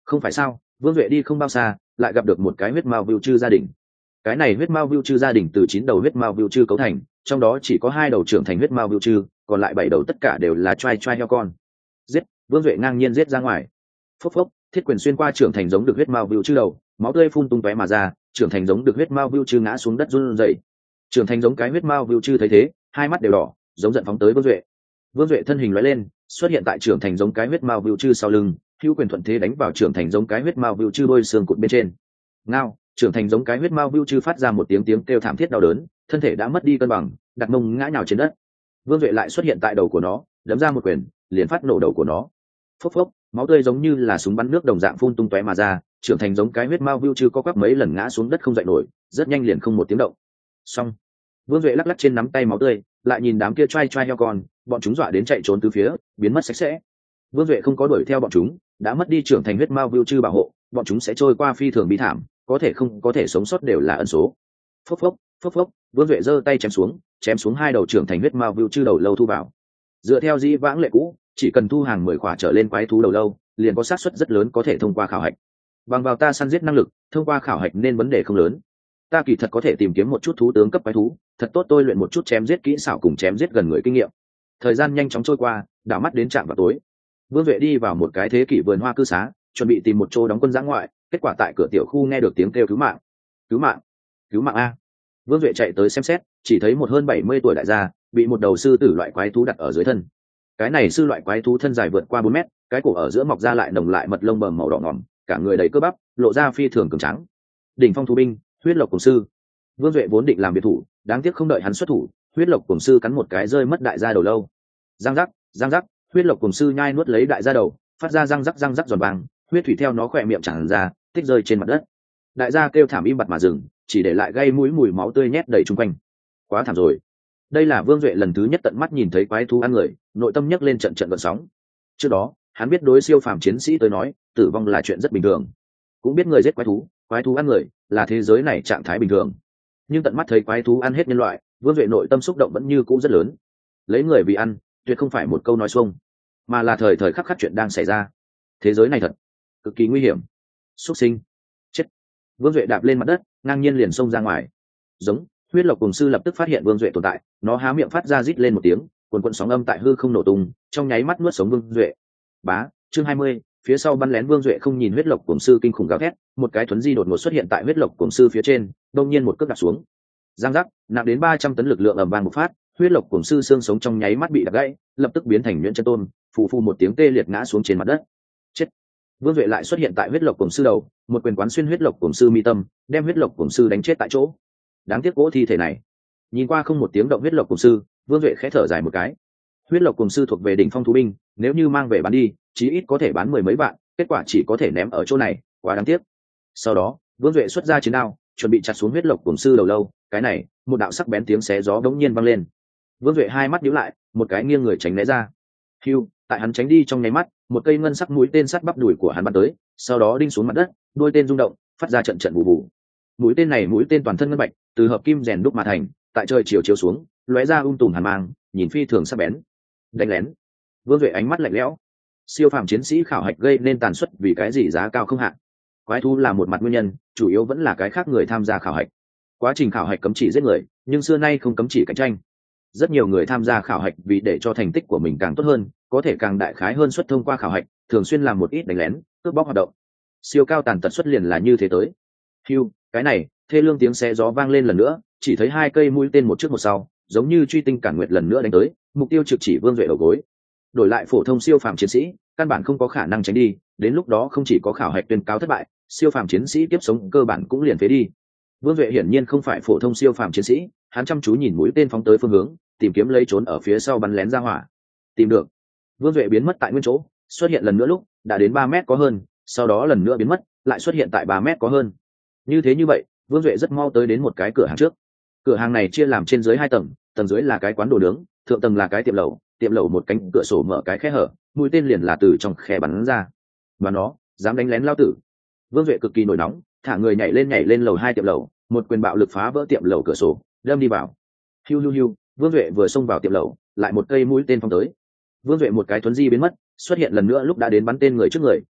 Không phải sao, Vương Duệ đi không bao xa lại gặp được một cái huyết mao vưu chư gia đình. Cái này huyết mao vưu chư gia đình từ 9 đầu huyết mao vưu chư cấu thành, trong đó chỉ có 2 đầu trưởng thành huyết mao vưu chư, còn lại 7 đầu tất cả đều là trai heo con. Giết! Vương Duệ ngang nhiên giết ra ngoài. Phốc phốc, thiết quyền xuyên qua trưởng thành giống được huyết mao vưu chư đầu, máu tươi phun tung tóe mà ra, trưởng thành giống được huyết mao vưu chư ngã xuống đất run rẩy. Trưởng thành giống cái huyết mao vưu chư thấy thế, hai mắt đều đỏ, giống giận phóng tới Vương Duệ. Vương Duệ thân hình lóe lên, xuất hiện tại trưởng thành giống cái huyết mao vưu chư sau lưng, hữu quyền thuận thế đánh vào trưởng thành giống cái huyết mao vưu chư đôi xương cụt bên trên. Ngao! Trưởng thành giống cái huyết mao vưu chư phát ra một tiếng kêu thảm thiết đau đớn, thân thể đã mất đi cân bằng, đặt mông ngã nhào trên đất. Vương Duệ lại xuất hiện tại đầu của nó, đấm ra một quyền, liền phát nổ đầu của nó. Phốc phốc, máu tươi giống như là súng bắn nước đồng dạng phun tung tóe mà ra, trưởng thành giống cái huyết mao vưu chư có quắp mấy lần ngã xuống đất không dậy nổi, rất nhanh liền không một tiếng động. Xong. Vương Duệ lắc lắc trên nắm tay máu tươi, lại nhìn đám kia trai heo con, bọn chúng dọa đến chạy trốn từ phía, biến mất sạch sẽ. Vương Duệ không có đuổi theo bọn chúng, đã mất đi trưởng thành huyết mao vưu chư bảo hộ, bọn chúng sẽ trôi qua phi thường bi thảm, có thể không có thể sống sót đều là ẩn số. Phốc phốc, phốc phốc, Vương Duệ giơ tay chém xuống 2 đầu trưởng thành huyết mao vưu chư đầu lâu thu vào. Dựa theo dĩ vãng lệ cũ, chỉ cần thu hàng 10 khỏa trở lên quái thú đầu lâu, liền có xác suất rất lớn có thể thông qua khảo hạch. Bằng vào ta săn giết năng lực, thông qua khảo hạch nên vấn đề không lớn. Ta kỳ thật có thể tìm kiếm một chút thú tướng cấp quái thú, thật tốt tôi luyện một chút chém giết kỹ xảo cùng chém giết gần người kinh nghiệm. Thời gian nhanh chóng trôi qua, đảo mắt đến trạm vào tối. Vương Duệ đi vào một cái thế kỷ vườn hoa cư xá, chuẩn bị tìm một chỗ đóng quân giã ngoại, kết quả tại cửa tiểu khu nghe được tiếng kêu cứu mạng. Cứu mạng! Cứu mạng a! Vương Duệ chạy tới xem xét, chỉ thấy một hơn 70 tuổi đại gia bị một đầu sư tử loại quái thú đặt ở dưới thân. Cái này sư loại quái thú thân dài vượt qua 4 mét, cái cổ ở giữa mọc ra lại nồng lại mật lông bầm màu đỏ ngòm, cả người đầy cơ bắp, lộ ra phi thường cường tráng. Đỉnh phong thú binh, huyết lộc cùng sư. Vương Duệ vốn định làm biệt thủ, đáng tiếc không đợi hắn xuất thủ, huyết lộc cùng sư cắn một cái rơi mất đại gia đầu lâu. Răng rắc, huyết lộc cùng sư nhai nuốt lấy đại gia đầu, phát ra răng rắc giòn vàng, huyết thủy theo nó khỏe miệng tràn ra, tích rơi trên mặt đất. Đại gia kêu thảm im bặt mà dừng, chỉ để lại gây mũi mùi máu tươi nhét đầy chung quanh. Quá thảm rồi. Đây là Vương Duệ lần thứ nhất tận mắt nhìn thấy quái thú ăn người, nội tâm nhấc lên trận gợn sóng. Trước đó, hắn biết đối siêu phàm chiến sĩ tới nói, tử vong là chuyện rất bình thường, cũng biết người giết quái thú ăn người là thế giới này trạng thái bình thường. Nhưng tận mắt thấy quái thú ăn hết nhân loại, Vương Duệ nội tâm xúc động vẫn như cũ rất lớn. Lấy người vì ăn, tuyệt không phải một câu nói xuông, mà là thời thời khắc khắc chuyện đang xảy ra. Thế giới này thật cực kỳ nguy hiểm. Súc sinh, chết! Vương Duệ đạp lên mặt đất, ngang nhiên liền xông ra ngoài. Giống! Huyết lộc cùng sư lập tức phát hiện Vương Duệ tồn tại, nó há miệng phát ra rít lên một tiếng, quần quần sóng âm tại hư không nổ tung, trong nháy mắt nuốt sống Vương Duệ. Bá, chương 20, phía sau bắn lén Vương Duệ không nhìn huyết lộc cùng sư kinh khủng gào thét, một cái thuấn di đột ngột xuất hiện tại huyết lộc cùng sư phía trên, đông nhiên một cước đạp xuống. Giang giác, nặng đến 300 tấn lực lượng ầm vang một phát, huyết lộc cùng sư xương sống trong nháy mắt bị đập gãy, lập tức biến thành nhuyễn chân tôn, phù phù một tiếng tê liệt ngã xuống trên mặt đất. Chết! Vương Duệ lại xuất hiện tại huyết lộc cùng sư đầu, một quyền quán xuyên huyết lộc cùng sư mi tâm, đem huyết lộc cùng sư đánh chết tại chỗ. Đáng tiếc cỗ thi thể này. Nhìn qua không một tiếng động huyết lộc cùng sư, Vương Duệ khẽ thở dài một cái. Huyết lộc cùng sư thuộc về đỉnh phong thú binh, nếu như mang về bán đi, chí ít có thể bán 10 mấy vạn, kết quả chỉ có thể ném ở chỗ này, quá đáng tiếc. Sau đó, Vương Duệ xuất ra chiến đao, chuẩn bị chặt xuống huyết lộc cùng sư đầu lâu. Cái này, một đạo sắc bén tiếng xé gió đống nhiên vang lên. Vương Duệ hai mắt nhíu lại, một cái nghiêng người tránh né ra. Hưu, tại hắn tránh đi trong nháy mắt, một cây ngân sắc mũi tên sắt bắp đùi của hắn bắn tới, sau đó đinh xuống mặt đất, đuôi tên rung động, phát ra trận trận bù bù. Mũi tên toàn thân ngân bạch, từ hợp kim rèn đúc mà thành, tại trời chiều chiếu xuống, lóe ra tùm hàn mang, nhìn phi thường sắc bén. Đánh lén. Vương Duệ ánh mắt lạnh lẽo. Siêu phàm chiến sĩ khảo hạch gây nên tàn suất vì cái gì giá cao không hạn. Quái thú là một mặt nguyên nhân, chủ yếu vẫn là cái khác người tham gia khảo hạch. Quá trình khảo hạch cấm chỉ giết người, nhưng xưa nay không cấm chỉ cạnh tranh. Rất nhiều người tham gia khảo hạch vì để cho thành tích của mình càng tốt hơn, có thể càng đại khái hơn suất thông qua khảo hạch, thường xuyên làm một ít đánh lén, cướp bóc hoạt động. Siêu cao tàn tật xuất liền là như thế tới. Hưu, cái này, thê lương tiếng xé gió vang lên lần nữa, chỉ thấy hai cây mũi tên một trước một sau, giống như truy tinh cản nguyệt lần nữa đánh tới, mục tiêu trực chỉ Vương Duệ đầu gối. Đổi lại phổ thông siêu phàm chiến sĩ, căn bản không có khả năng tránh đi, đến lúc đó không chỉ có khảo hạch tuyên cáo thất bại, siêu phàm chiến sĩ tiếp sống cơ bản cũng liền phế đi. Vương Duệ hiển nhiên không phải phổ thông siêu phàm chiến sĩ, hắn chăm chú nhìn mũi tên phóng tới phương hướng, tìm kiếm lấy trốn ở phía sau bắn lén ra hỏa. Tìm được. Vương Duệ biến mất tại nguyên chỗ, xuất hiện lần nữa lúc đã đến 3 mét có hơn, sau đó lần nữa biến mất, lại xuất hiện tại 3 mét có hơn. Như vậy, Vương Duệ rất mau tới đến một cái cửa hàng trước. Cửa hàng này chia làm trên dưới 2 tầng, tầng dưới là cái quán đồ nướng, thượng tầng là cái tiệm lẩu một cánh cửa sổ mở cái khe hở, mũi tên liền là từ trong khe bắn ra. Và nó dám đánh lén lao tử. Vương Duệ cực kỳ nổi nóng, thả người nhảy lên lầu 2 tiệm lẩu, một quyền bạo lực phá vỡ tiệm lẩu cửa sổ, đâm đi vào. Hiu, Vương Duệ vừa xông vào tiệm lẩu, lại một cây mũi tên phóng tới. Vương Duệ một cái thuấn di biến mất, xuất hiện lần nữa lúc đã đến bắn tên người trước người,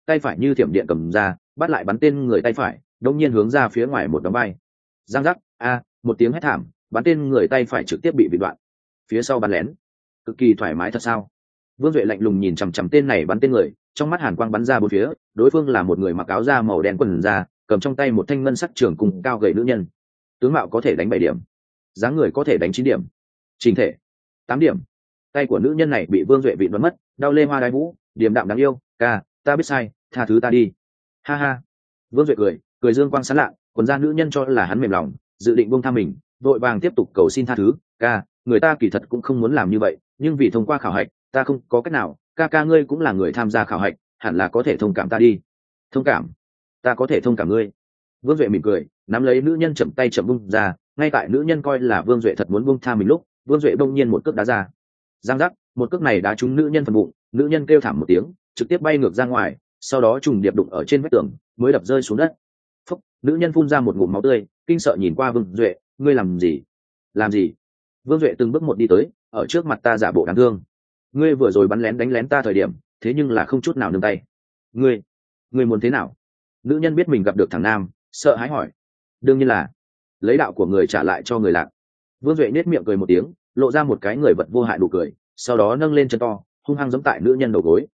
tay phải như thiểm điện cầm ra bắt lại bắn tên người tay phải, đột nhiên hướng ra phía ngoài một đống bay. Giang giác, một tiếng hét thảm, bắn tên người tay phải trực tiếp bị vịt đoạn. Phía sau bắn lén, cực kỳ thoải mái thật sao? Vương Duệ lạnh lùng nhìn chằm chằm tên này bắn tên người, trong mắt hàn quang bắn ra bốn phía. Đối phương là một người mặc áo da màu đen quần da, cầm trong tay một thanh ngân sắc trường cùng cao gầy nữ nhân. Tướng mạo có thể đánh 7 điểm, dáng người có thể đánh 9 điểm, chỉnh thể 8 điểm. Tay của nữ nhân này bị Vương Duệ vịn đoán mất, đau lê hoa đái vũ, điềm đạm đáng yêu. Ca, ta biết sai, tha thứ ta đi. Ha ha. Vương Duệ cười dương quang sáng lạ, quần da nữ nhân cho là hắn mềm lòng, dự định buông tha mình, vội vàng tiếp tục cầu xin tha thứ. Ca, người ta kỳ thật cũng không muốn làm như vậy, nhưng vì thông qua khảo hạch, ta không có cách nào. Ca ngươi cũng là người tham gia khảo hạch, hẳn là có thể thông cảm ta đi. Thông cảm? Ta có thể thông cảm ngươi. Vương Duệ mỉm cười, nắm lấy nữ nhân chậm tay chậm bung ra. Ngay tại nữ nhân coi là Vương Duệ thật muốn buông tha mình lúc, Vương Duệ bỗng nhiên một cước đá ra. Giang giác, một cước này đá trúng nữ nhân phần bụng, nữ nhân kêu thảm một tiếng, trực tiếp bay ngược ra ngoài, sau đó trùng điệp đụng ở trên vách tường, mới đập rơi xuống đất. Phúc, nữ nhân phun ra một ngụm máu tươi, kinh sợ nhìn qua Vương Duệ, ngươi làm gì? Làm gì? Vương Duệ từng bước một đi tới, ở trước mặt ta giả bộ đáng thương. Ngươi vừa rồi bắn lén đánh lén ta thời điểm, thế nhưng là không chút nào nương tay. Ngươi muốn thế nào? Nữ nhân biết mình gặp được thằng nam, sợ hãi hỏi. Đương nhiên là lấy đạo của người trả lại cho người lạc. Vương Duệ nết miệng cười một tiếng, lộ ra một cái người vật vô hại nụ cười, sau đó nâng lên chân to, hung hăng giẫm tại nữ nhân đầu gối.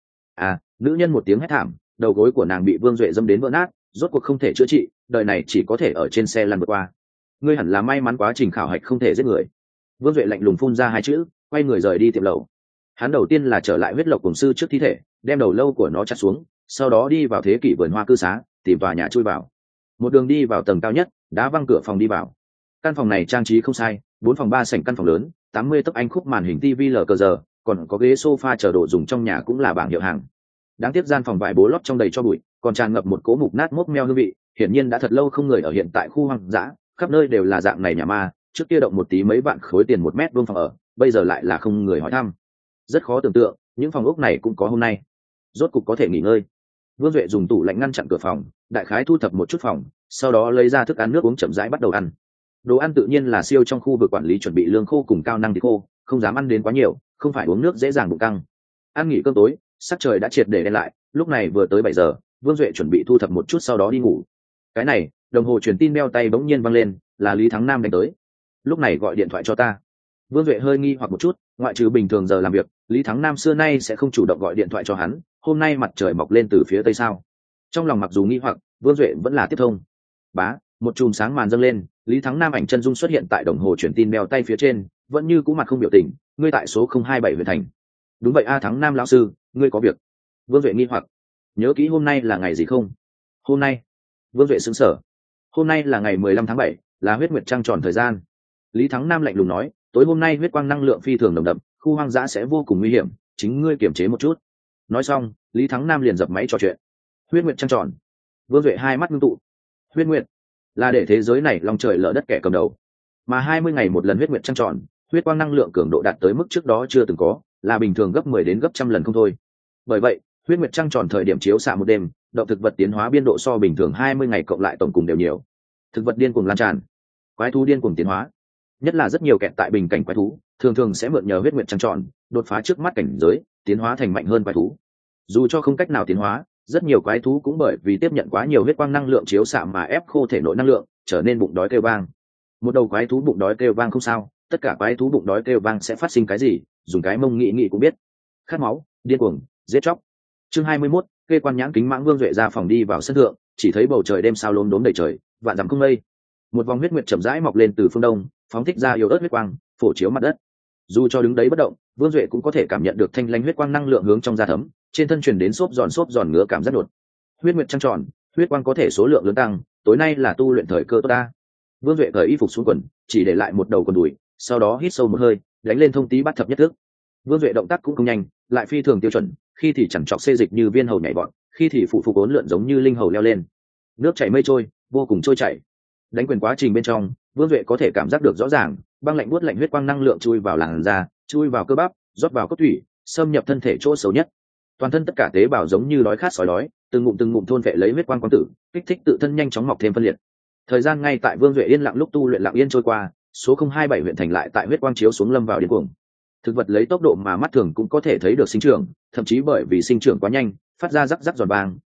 Nữ nhân một tiếng hét thảm, đầu gối của nàng bị Vương Duệ giẫm đến vỡ nát, rốt cuộc không thể chữa trị, đời này chỉ có thể ở trên xe lăn vượt qua. Ngươi hẳn là may mắn quá trình khảo hạch không thể giết người. Vương Duệ lạnh lùng phun ra hai chữ, quay người rời đi tiệm lẩu. Hắn đầu tiên là trở lại huyết lộc cùng sư trước thi thể, đem đầu lâu của nó chặt xuống, sau đó đi vào thế kỷ vườn hoa cư xá, tìm tòa nhà chui vào. Một đường đi vào tầng cao nhất, đá văng cửa phòng đi vào. Căn phòng này trang trí không sai, 4 phòng 3 sảnh căn phòng lớn, 80 tấc anh khúc màn hình TV LCD, còn có ghế sofa chờ đồ dùng trong nhà cũng là bảng hiệu hàng. Đáng tiếc gian phòng vải bố lót trong đầy cho bụi, còn tràn ngập một cỗ mục nát mốc meo hương vị, hiển nhiên đã thật lâu không người ở hiện tại khu hoang dã, khắp nơi đều là dạng này nhà ma, trước kia động một tí mấy vạn khối tiền 1 mét vuông phòng ở, bây giờ lại là không người hỏi thăm. Rất khó tưởng tượng, những phòng ốc này cũng có hôm nay. Rốt cục có thể nghỉ ngơi. Vương Duệ dùng tủ lạnh ngăn chặn cửa phòng, đại khái thu thập một chút phòng, sau đó lấy ra thức ăn nước uống chậm rãi bắt đầu ăn. Đồ ăn tự nhiên là siêu trong khu vực quản lý chuẩn bị lương khô cùng cao năng thịt khô, không dám ăn đến quá nhiều, không phải uống nước dễ dàng bụng căng. Ăn nghỉ cơm tối, sắc trời đã triệt để đen lại, lúc này vừa tới 7 giờ, Vương Duệ chuẩn bị thu thập một chút sau đó đi ngủ. Cái này, đồng hồ truyền tin đeo tay bỗng nhiên vang lên, là Lý Thắng Nam đánh tới. Lúc này gọi điện thoại cho ta. Vương Duệ hơi nghi hoặc một chút, ngoại trừ bình thường giờ làm việc, Lý Thắng Nam xưa nay sẽ không chủ động gọi điện thoại cho hắn, hôm nay mặt trời mọc lên từ phía tây sao? Trong lòng mặc dù nghi hoặc, Vương Duệ vẫn là tiếp thông. Bá, một chùm sáng màn dâng lên, Lý Thắng Nam ảnh chân dung xuất hiện tại đồng hồ truyền tin đeo tay phía trên, vẫn như cũ mặt không biểu tình, ngươi tại số 027 huyện thành. Đúng vậy Thắng Nam lão sư, ngươi có việc. Vương Duệ nghi hoặc, nhớ kỹ hôm nay là ngày gì không? Hôm nay? Vương Duệ sững sờ. Hôm nay là ngày 15 tháng 7, là huyết nguyệt trăng tròn thời gian. Lý Thắng Nam lạnh lùng nói, tối hôm nay huyết quang năng lượng phi thường nồng đậm, khu hoang dã sẽ vô cùng nguy hiểm, chính ngươi kiềm chế một chút. Nói xong, Lý Thắng Nam liền dập máy trò chuyện. Huyết nguyệt trăng tròn. Vương Duệ hai mắt ngưng tụ. Huyết nguyệt là để thế giới này lòng trời lở đất kẻ cầm đầu, mà 20 ngày một lần huyết nguyệt trăng tròn, huyết quang năng lượng cường độ đạt tới mức trước đó chưa từng có, là bình thường gấp 10 đến gấp trăm lần không thôi. Bởi vậy, huyết nguyệt trăng tròn thời điểm chiếu xạ một đêm, động thực vật tiến hóa biên độ so bình thường 20 ngày cộng lại tổng cùng đều nhiều. Thực vật điên cuồng lan tràn, quái thú điên cuồng tiến hóa, nhất là rất nhiều kẹt tại bình cảnh quái thú, thường thường sẽ mượn nhờ huyết nguyệt trăng tròn, đột phá trước mắt cảnh giới, tiến hóa thành mạnh hơn quái thú. Dù cho không cách nào tiến hóa, rất nhiều quái thú cũng bởi vì tiếp nhận quá nhiều huyết quang năng lượng chiếu xạ mà ép khô thể nội năng lượng, trở nên bụng đói kêu vang. Một đầu quái thú bụng đói kêu vang không sao, tất cả quái thú bụng đói kêu vang sẽ phát sinh cái gì, dùng cái mông nghĩ cũng biết. Khát máu, điên cuồng, giết chóc. Chương 21, kê quan nhãn kính mãng Vương Duệ ra phòng đi vào sân thượng, chỉ thấy bầu trời đêm sao lốm đốm đầy trời, vạn dặm không mây. Một vòng huyết nguyệt chậm rãi mọc lên từ phương đông, phóng thích ra yếu ớt huyết quang, phổ chiếu mặt đất. Dù cho đứng đấy bất động, Vương Duệ cũng có thể cảm nhận được thanh lãnh huyết quang năng lượng hướng trong da thấm, trên thân truyền đến xốp giòn ngứa cảm rất đột. Huyết nguyệt trăng tròn, huyết quang có thể số lượng lớn tăng, tối nay là tu luyện thời cơ tốt ta. Vương Duệ cởi y phục xuống quần, chỉ để lại một đầu quần đùi, sau đó hít sâu một hơi, đánh lên thông tí bắt thập nhất thức. Vương Duệ động tác cũng không nhanh, lại phi thường tiêu chuẩn, khi thì chẳng chọc xê dịch như viên hầu nhảy vọt, khi thì phụ phục ốn lượn giống như linh hầu leo lên. Nước chảy mây trôi, vô cùng trôi chảy. Đánh quyền quá trình bên trong, Vương Duệ có thể cảm giác được rõ ràng, băng lạnh buốt lạnh huyết quang năng lượng chui vào làn da, chui vào cơ bắp, rót vào cốt thủy, xâm nhập thân thể chỗ xấu nhất. Toàn thân tất cả tế bào giống như đói khát sói đói, từng ngụm thôn vệ lấy huyết quang quang tử, kích thích tự thân nhanh chóng mọc thêm phân liệt. Thời gian ngay tại Vương Duệ yên lặng lúc tu luyện lặng yên trôi qua, số 027 huyện thành lại tại huyết quang chiếu xuống lâm vào điên cuồng. Thực vật lấy tốc độ mà mắt thường cũng có thể thấy được sinh trưởng, thậm chí bởi vì sinh trưởng quá nhanh, phát ra rắc rắc giòn vàng,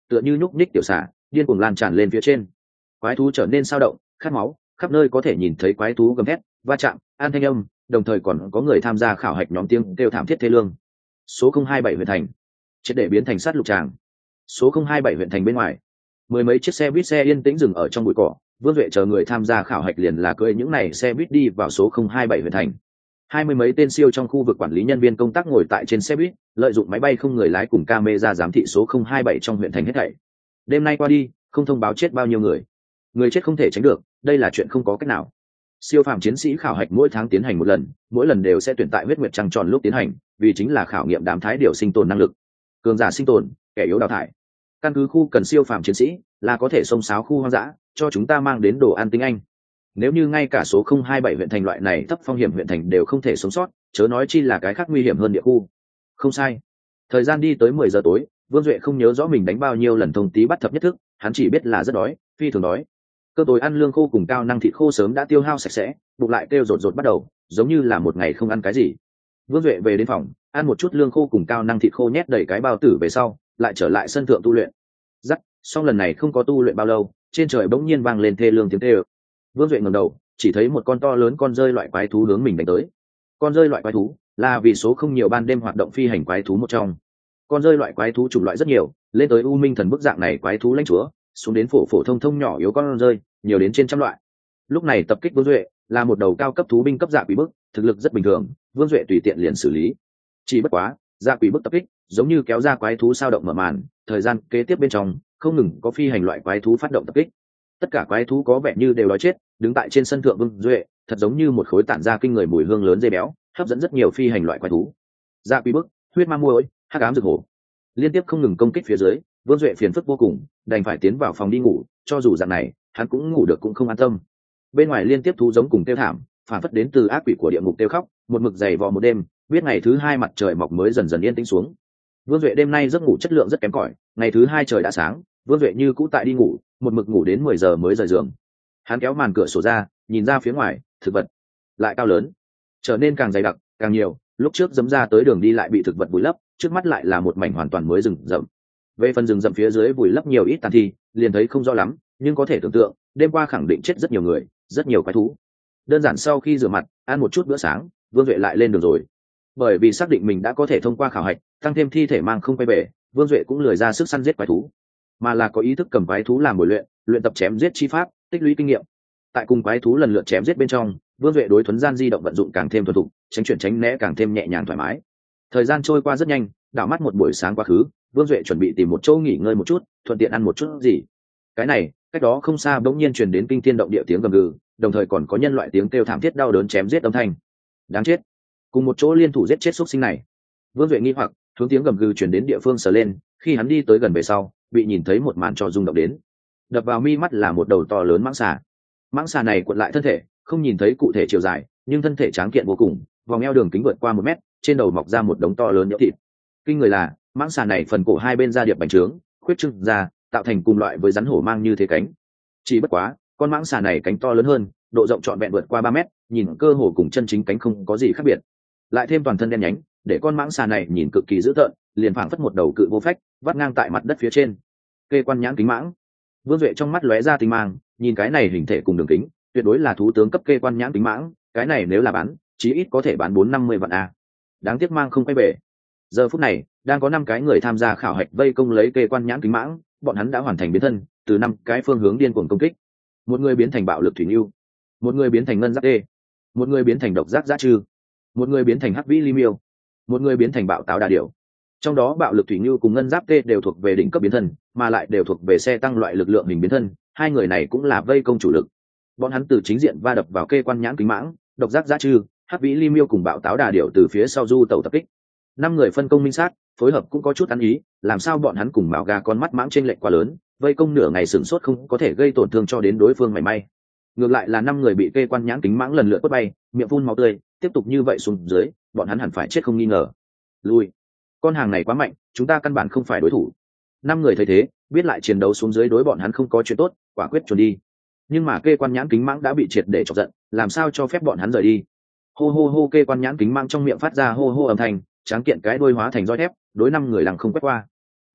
tựa như nhúc nhích tiểu xả điên cuồng lan tràn lên phía trên. Quái thú trở nên sao động, khát máu, khắp nơi có thể nhìn thấy quái thú gầm thét, va chạm, an thanh âm, đồng thời còn có người tham gia khảo hạch nhóm tiếng kêu thảm thiết thê lương. Số 027 huyện thành triệt để biến thành sát lục tràng. Số 027 huyện thành bên ngoài, mười mấy chiếc xe buýt xe yên tĩnh dừng ở trong bụi cỏ. Vương Duệ chờ người tham gia khảo hạch liền là cưỡi những này xe buýt đi vào số 027 huyện thành. 20 mấy tên siêu trong khu vực quản lý nhân viên công tác ngồi tại trên xe buýt, lợi dụng máy bay không người lái cùng camera giám thị số 027 trong huyện thành hết thảy. Đêm nay qua đi, không thông báo chết bao nhiêu người. Người chết không thể tránh được, đây là chuyện không có cách nào. Siêu phàm chiến sĩ khảo hạch mỗi tháng tiến hành một lần, mỗi lần đều sẽ tuyển tại huyết nguyệt trăng tròn lúc tiến hành, vì chính là khảo nghiệm đám thái điều sinh tồn năng lực. Cường giả sinh tồn, kẻ yếu đào thải. Căn cứ khu cần siêu phàm chiến sĩ, là có thể xông xáo khu hoang dã, cho chúng ta mang đến đồ ăn tinh anh. Nếu như ngay cả số 027 huyện thành loại này thấp phong hiểm huyện thành đều không thể sống sót, chớ nói chi là cái khác nguy hiểm hơn địa khu. Không sai. Thời gian đi tới 10 giờ tối, Vương Duệ không nhớ rõ mình đánh bao nhiêu lần thông tí bắt thập nhất thức, hắn chỉ biết là rất đói, phi thường đói. Cơ tối ăn lương khô cùng cao năng thịt khô sớm đã tiêu hao sạch sẽ, bụng lại kêu rột rột bắt đầu, giống như là một ngày không ăn cái gì. Vương Duệ về đến phòng, ăn một chút lương khô cùng cao năng thịt khô nhét đầy cái bao tử về sau, lại trở lại sân thượng tu luyện. Dắt, xong lần này không có tu luyện bao lâu, trên trời bỗng nhiên vang lên thê lương tiếng kêu. Vương Duệ ngẩng đầu, chỉ thấy một con to lớn con rơi loại quái thú hướng mình đánh tới. Con rơi loại quái thú là vì số không nhiều ban đêm hoạt động phi hành quái thú một trong. Con rơi loại quái thú chủng loại rất nhiều, lên tới U Minh thần bức dạng này quái thú lãnh chúa, xuống đến phổ phổ thông thông nhỏ yếu con rơi, nhiều đến trên trăm loại. Lúc này tập kích Vương Duệ là một đầu cao cấp thú binh cấp dạ quỷ bức, thực lực rất bình thường, Vương Duệ tùy tiện liền xử lý. Chỉ bất quá, dạ quỷ bức tập kích, giống như kéo ra quái thú sao động mở màn, thời gian kế tiếp bên trong, không ngừng có phi hành loại quái thú phát động tập kích. Tất cả quái thú có vẻ như đều đói chết, đứng tại trên sân thượng Vương Duệ, thật giống như một khối tản ra kinh người mùi hương lớn dây béo, hấp dẫn rất nhiều phi hành loại quái thú. Dạ quỷ bức, huyết ma muỗi, hắc ám rực hổ, liên tiếp không ngừng công kích phía dưới, Vương Duệ phiền phức vô cùng, đành phải tiến vào phòng đi ngủ, cho dù dạng này, hắn cũng ngủ được cũng không an tâm. Bên ngoài liên tiếp thú giống cùng kêu thảm, phản phất đến từ ác quỷ của địa ngục kêu khóc, một mực dày vò một đêm, biết ngày thứ hai mặt trời mọc mới dần dần yên tĩnh xuống. Vương Duệ đêm nay giấc ngủ chất lượng rất kém cỏi, ngày thứ hai trời đã sáng, Vương Duệ như cũ tại đi ngủ, một mực ngủ đến 10 giờ mới rời giường. Hắn kéo màn cửa sổ ra, nhìn ra phía ngoài, thực vật lại cao lớn, trở nên càng dày đặc, càng nhiều, lúc trước dẫm ra tới đường đi lại bị thực vật vùi lấp, trước mắt lại là một mảnh hoàn toàn mới rừng rậm. Về phần rừng rậm phía dưới vùi lấp nhiều ít tàn thi, liền thấy không rõ lắm, nhưng có thể tưởng tượng, đêm qua khẳng định chết rất nhiều người, rất nhiều quái thú. Đơn giản sau khi rửa mặt, ăn một chút bữa sáng, Vương Duệ lại lên đường rồi. Bởi vì xác định mình đã có thể thông qua khảo hạch, tăng thêm thi thể mang không quay về, Vương Duệ cũng lười ra sức săn giết quái thú, mà là có ý thức cầm quái thú làm buổi luyện, luyện tập chém giết chi pháp, tích lũy kinh nghiệm. Tại cùng quái thú lần lượt chém giết bên trong, Vương Duệ đối thuấn gian di động vận dụng càng thêm thuần thục, tránh chuyển tránh né càng thêm nhẹ nhàng thoải mái. Thời gian trôi qua rất nhanh, đảo mắt một buổi sáng quá khứ, Vương Duệ chuẩn bị tìm một chỗ nghỉ ngơi một chút, thuận tiện ăn một chút gì. Cái này, cách đó không xa bỗng nhiên truyền đến kinh thiên động địa tiếng gầm gừ, đồng thời còn có nhân loại tiếng kêu thảm thiết đau đớn chém giết âm thanh. Đáng chết, cùng một chỗ liên thủ giết chết xúc sinh này. Vương Duệ nghi hoặc, hướng tiếng gầm gừ truyền đến địa phương sờ lên, khi hắn đi tới gần về sau, bị nhìn thấy một màn cho rung động đến. Đập vào mi mắt là một đầu to lớn mãng xà. Mãng xà này cuộn lại thân thể, không nhìn thấy cụ thể chiều dài, nhưng thân thể tráng kiện vô cùng, vòng eo đường kính vượt qua 1 mét, trên đầu mọc ra một đống to lớn nhỡ thịt. Kinh người là, mãng xà này phần cổ hai bên da điệp bành trướng, khuyết trưng ra, tạo thành cùng loại với rắn hổ mang như thế cánh. Chỉ bất quá, con mãng xà này cánh to lớn hơn, độ rộng trọn vẹn vượt qua 3 mét, nhìn cơ hồ cùng chân chính cánh không có gì khác biệt. Lại thêm toàn thân đen nhánh, để con mãng xà này nhìn cực kỳ dữ tợn, liền phảng phất một đầu cự vô phách, vắt ngang tại mặt đất phía trên. Kê quan nhãn kính mãng. Vương Duệ trong mắt lóe ra tinh mang, nhìn cái này hình thể cùng đường kính, tuyệt đối là thú tướng cấp kê quan nhãn kính mãng, cái này nếu là bán, chí ít có thể bán 450 vạn a. Đáng tiếc mang không quay về. Giờ phút này, đang có 5 cái người tham gia khảo hạch vây công lấy kê quan nhãn kính mãng, bọn hắn đã hoàn thành biến thân, từ 5 cái phương hướng điên cuồng công kích. Một người biến thành bạo lực thủy lưu, một người biến thành ngân giác tê, một người biến thành độc giác dã trư, một người biến thành hắc vĩ ly miêu, một người biến thành bạo táo đà điểu. Trong đó bạo lực thủy lưu cùng ngân giáp tê đều thuộc về đỉnh cấp biến thân, mà lại đều thuộc về xe tăng loại lực lượng hình biến thân, hai người này cũng là vây công chủ lực. Bọn hắn từ chính diện va đập vào kê quan nhãn kính mãng, độc giác dã trư, hắc vĩ ly miêu cùng bạo táo đà điểu từ phía sau du tàu tập kích. 5 người phân công minh sát, phối hợp cũng có chút ăn ý, làm sao bọn hắn cùng mạo gà con mắt mãng chênh lệch quá lớn, vây công nửa ngày sửng sốt không có thể gây tổn thương cho đến đối phương mảy may. Ngược lại là 5 người bị kê quan nhãn kính mãng lần lượt quất bay, miệng phun máu tươi, tiếp tục như vậy xuống dưới, bọn hắn hẳn phải chết không nghi ngờ. Lui, con hàng này quá mạnh, chúng ta căn bản không phải đối thủ. 5 người thấy thế, biết lại chiến đấu xuống dưới đối bọn hắn không có chuyện tốt, quả quyết trốn đi. Nhưng mà kê quan nhãn kính mãng đã bị triệt để chọc giận, làm sao cho phép bọn hắn rời đi? Hô hô hô, kê quan nhãn kính mãng trong miệng phát ra hô hô âm thanh, tráng kiện cái đuôi hóa thành roi thép, đối 5 người lằng không quét qua.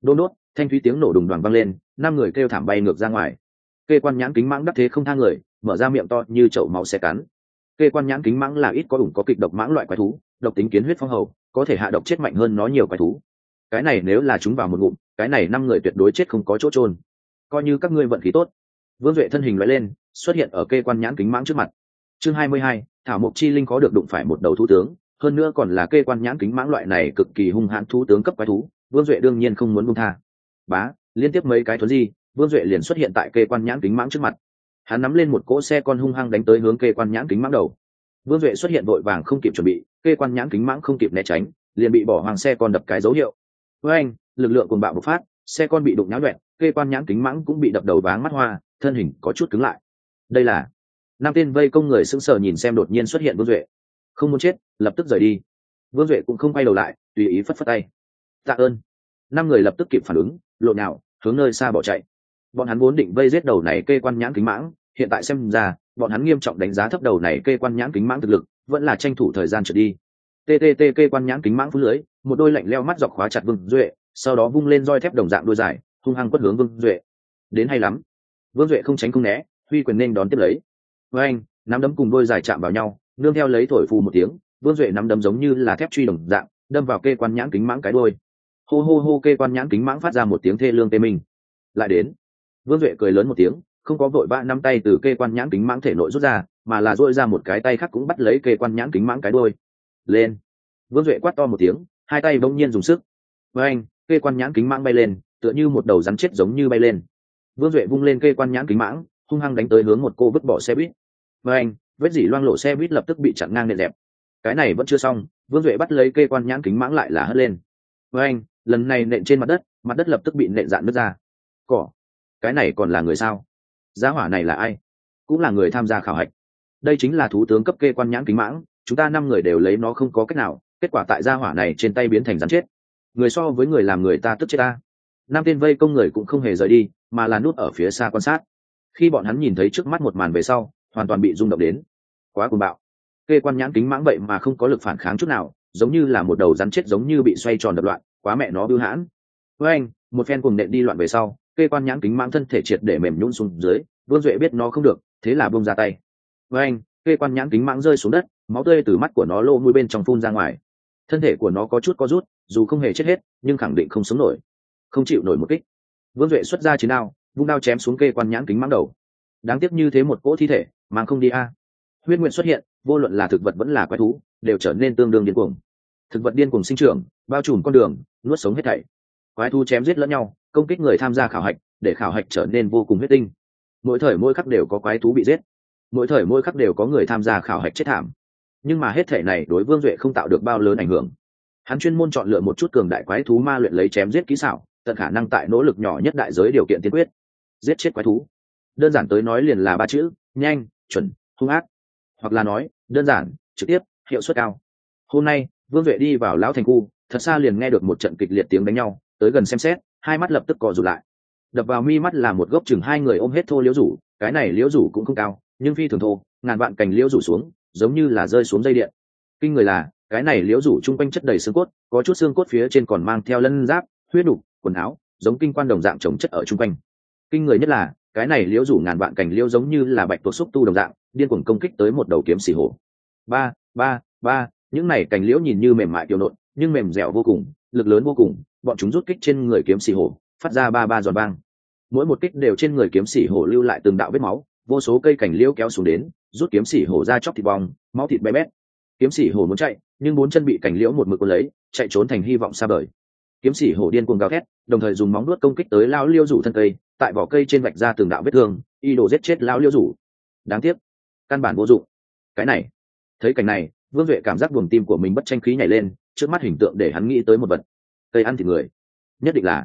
đôn đốt thanh thúy tiếng nổ đùng đoàn vang lên, 5 người kêu thảm bay ngược ra ngoài. Kê quan nhãn kính mãng đắc thế không tha người, mở ra miệng to như chậu máu xé cắn. Kê quan nhãn kính mãng là ít có ủng có kịch độc mãng loại quái thú, độc tính kiến huyết phong hầu, có thể hạ độc chết mạnh hơn nó nhiều quái thú. Cái này nếu là chúng vào một ngụm, cái này 5 người tuyệt đối chết không có chỗ chôn. Coi như các ngươi vận khí tốt. Vương Duệ thân hình lóe lên, xuất hiện ở kê quan nhãn kính mãng trước mặt. Chương 22, thảo mộc chi linh có được đụng phải một đầu thú tướng, hơn nữa còn là kê quan nhãn kính mãng loại này cực kỳ hung hãn thú tướng cấp quái thú, Vương Duệ đương nhiên không muốn buông tha. Bá, liên tiếp mấy cái thuấn di, Vương Duệ liền xuất hiện tại kê quan nhãn kính mãng trước mặt. Hắn nắm lên một cỗ xe con hung hăng đánh tới hướng kê quan nhãn kính mãng đầu. Vương Duệ xuất hiện vội vàng không kịp chuẩn bị, kê quan nhãn kính mãng không kịp né tránh, liền bị bỏ hoàng xe con đập cái dấu hiệu. Với anh, lực lượng cuồng bạo bộc phát, xe con bị đụng nhão nhoẹn, kê quan nhãn kính mãng cũng bị đập đầu váng mắt hoa, thân hình có chút cứng lại. Đây là 5 tên vây công người sững sờ nhìn xem đột nhiên xuất hiện Vương Duệ, không muốn chết, lập tức rời đi. Vương Duệ cũng không quay đầu lại, tùy ý phất phất tay. Tạ ơn. 5 người lập tức kịp phản ứng, lộn nhào hướng nơi xa bỏ chạy. Bọn hắn vốn định vây giết đầu này kê quan nhãn kính mãng, hiện tại xem ra bọn hắn nghiêm trọng đánh giá thấp đầu này kê quan nhãn kính mãng thực lực, vẫn là tranh thủ thời gian trượt đi. TTT kê quan nhãn kính mãng phun lưới, một đôi lạnh leo mắt dọc khóa chặt Vương Duệ, sau đó vung lên roi thép đồng dạng đuôi dài, hung hăng quất hướng Vương Duệ. Đến hay lắm. Vương Duệ không tránh không né, huy quyền nên đón tiếp lấy. Với anh, nắm đấm cùng đôi dài chạm vào nhau, nương theo lấy thổi phù một tiếng, Vương Duệ nắm đấm giống như là thép truy đồng dạng, đâm vào kê quan nhãn kính mãng cái đuôi. Hô hô hô, kê quan nhãn kính mãng phát ra một tiếng thê lương tê mình. Lại đến. Vương Duệ cười lớn một tiếng, không có vội vã nắm tay từ kê quan nhãn kính mãng thể nội rút ra, mà là duỗi ra một cái tay khác cũng bắt lấy kê quan nhãn kính mãng cái đuôi. Lên. Vương Duệ quát to một tiếng, hai tay bỗng nhiên dùng sức. Với anh, kê quan nhãn kính mãng bay lên, tựa như một đầu rắn chết giống như bay lên. Vương Duệ vung lên kê quan nhãn kính mãng, hung hăng đánh tới hướng một cô vứt bỏ xe buýt. Với anh, vết dỉ loang lộ xe buýt lập tức bị chặn ngang nện dẹp. Cái này vẫn chưa xong, Vương Duệ bắt lấy kê quan nhãn kính mãng lại là hất lên. Với anh, lần này nện trên mặt đất lập tức bị nện dạn nứt ra. Cỏ, cái này còn là người sao? Giá hỏa này là ai? Cũng là người tham gia khảo hạch. Đây chính là thú tướng cấp kê quan nhãn kính mãng, chúng ta 5 người đều lấy nó không có cách nào, kết quả tại gia hỏa này trên tay biến thành rắn chết. Người so với người làm người ta tức chết ta. 5 tên vây công người cũng không hề rời đi, mà là núp ở phía xa quan sát. Khi bọn hắn nhìn thấy trước mắt một màn về sau, hoàn toàn bị rung động đến. Quá cuồng bạo. Kê quan nhãn kính mãng vậy mà không có lực phản kháng chút nào, giống như là một đầu rắn chết giống như bị xoay tròn đập loạn, quá mẹ nó bưu hãn. Với anh, một phen cuồng nện đi loạn về sau, kê quan nhãn kính mãng thân thể triệt để mềm nhũn xuống dưới, Vương Duệ biết nó không được, thế là buông ra tay. Với anh, kê quan nhãn kính mãng rơi xuống đất, máu tươi từ mắt của nó lô mũi bên trong phun ra ngoài. Thân thể của nó có chút co rút, dù không hề chết hết, nhưng khẳng định không sống nổi, không chịu nổi một kích. Vương Duệ xuất ra chiến đao, vung đao chém xuống kê quan nhãn kính mãng đầu. Đáng tiếc như thế một cỗ thi thể, mang không đi a. Huyết nguyện xuất hiện, vô luận là thực vật vẫn là quái thú, đều trở nên tương đương điên cuồng. Thực vật điên cuồng sinh trưởng, bao trùm con đường, nuốt sống hết thảy. Quái thú chém giết lẫn nhau, công kích người tham gia khảo hạch, để khảo hạch trở nên vô cùng huyết tinh. Mỗi thời mỗi khắc đều có quái thú bị giết, mỗi thời mỗi khắc đều có người tham gia khảo hạch chết thảm. Nhưng mà hết thảy này đối Vương Duệ không tạo được bao lớn ảnh hưởng. Hắn chuyên môn chọn lựa một chút cường đại quái thú ma luyện lấy chém giết kỹ xảo, tận khả năng tại nỗ lực nhỏ nhất đại giới điều kiện tiên quyết giết chết quái thú. Đơn giản tới nói liền là 3 chữ: nhanh, chuẩn, hung ác. Hoặc là nói đơn giản, trực tiếp, hiệu suất cao. Hôm nay Vương Duệ đi vào lão thành khu, thật xa liền nghe được một trận kịch liệt tiếng đánh nhau, tới gần xem xét, hai mắt lập tức co rụt lại. Đập vào mi mắt là một gốc chừng 2 người ôm hết thô liễu rủ, cái này liễu rủ cũng không cao, nhưng phi thường thô, ngàn vạn cành liễu rủ xuống, giống như là rơi xuống dây điện. Kinh người là, cái này liễu rủ chung quanh chất đầy xương cốt, có chút xương cốt phía trên còn mang theo lân giáp, huyết đục, quần áo, giống kinh quan đồng dạng chồng chất ở chung quanh. Kinh người nhất là, cái này liễu rủ ngàn vạn cành liễu giống như là bạch tuộc xúc tu đồng dạng, điên cuồng công kích tới một đầu kiếm xỉ hổ. Ba, ba, ba, những này cành liễu nhìn như mềm mại kiều nộn, nhưng mềm dẻo vô cùng, lực lớn vô cùng, bọn chúng rút kích trên người kiếm xỉ hổ, phát ra ba ba giòn vang. Mỗi một kích đều trên người kiếm xỉ hổ lưu lại từng đạo vết máu, vô số cây cành liễu kéo xuống đến, rút kiếm xỉ hổ ra chóc thịt bong, máu thịt bé bét. Kiếm xỉ hổ muốn chạy, nhưng 4 chân bị cành liễu một mực cuốn lấy, chạy trốn thành hy vọng xa vời. Kiếm xỉ hổ điên cuồng gào thét, đồng thời dùng móng vuốt công kích tới lão liễu rủ thân cây, tại vỏ cây trên vạch ra từng đạo vết thương, y đồ giết chết lão liễu rủ. Đáng tiếc, căn bản vô dụng. Cái này, thấy cảnh này, Vương Duệ cảm giác buồng tim của mình bất tranh khí nhảy lên, trước mắt hình tượng để hắn nghĩ tới một vật. Cây ăn thịt người, nhất định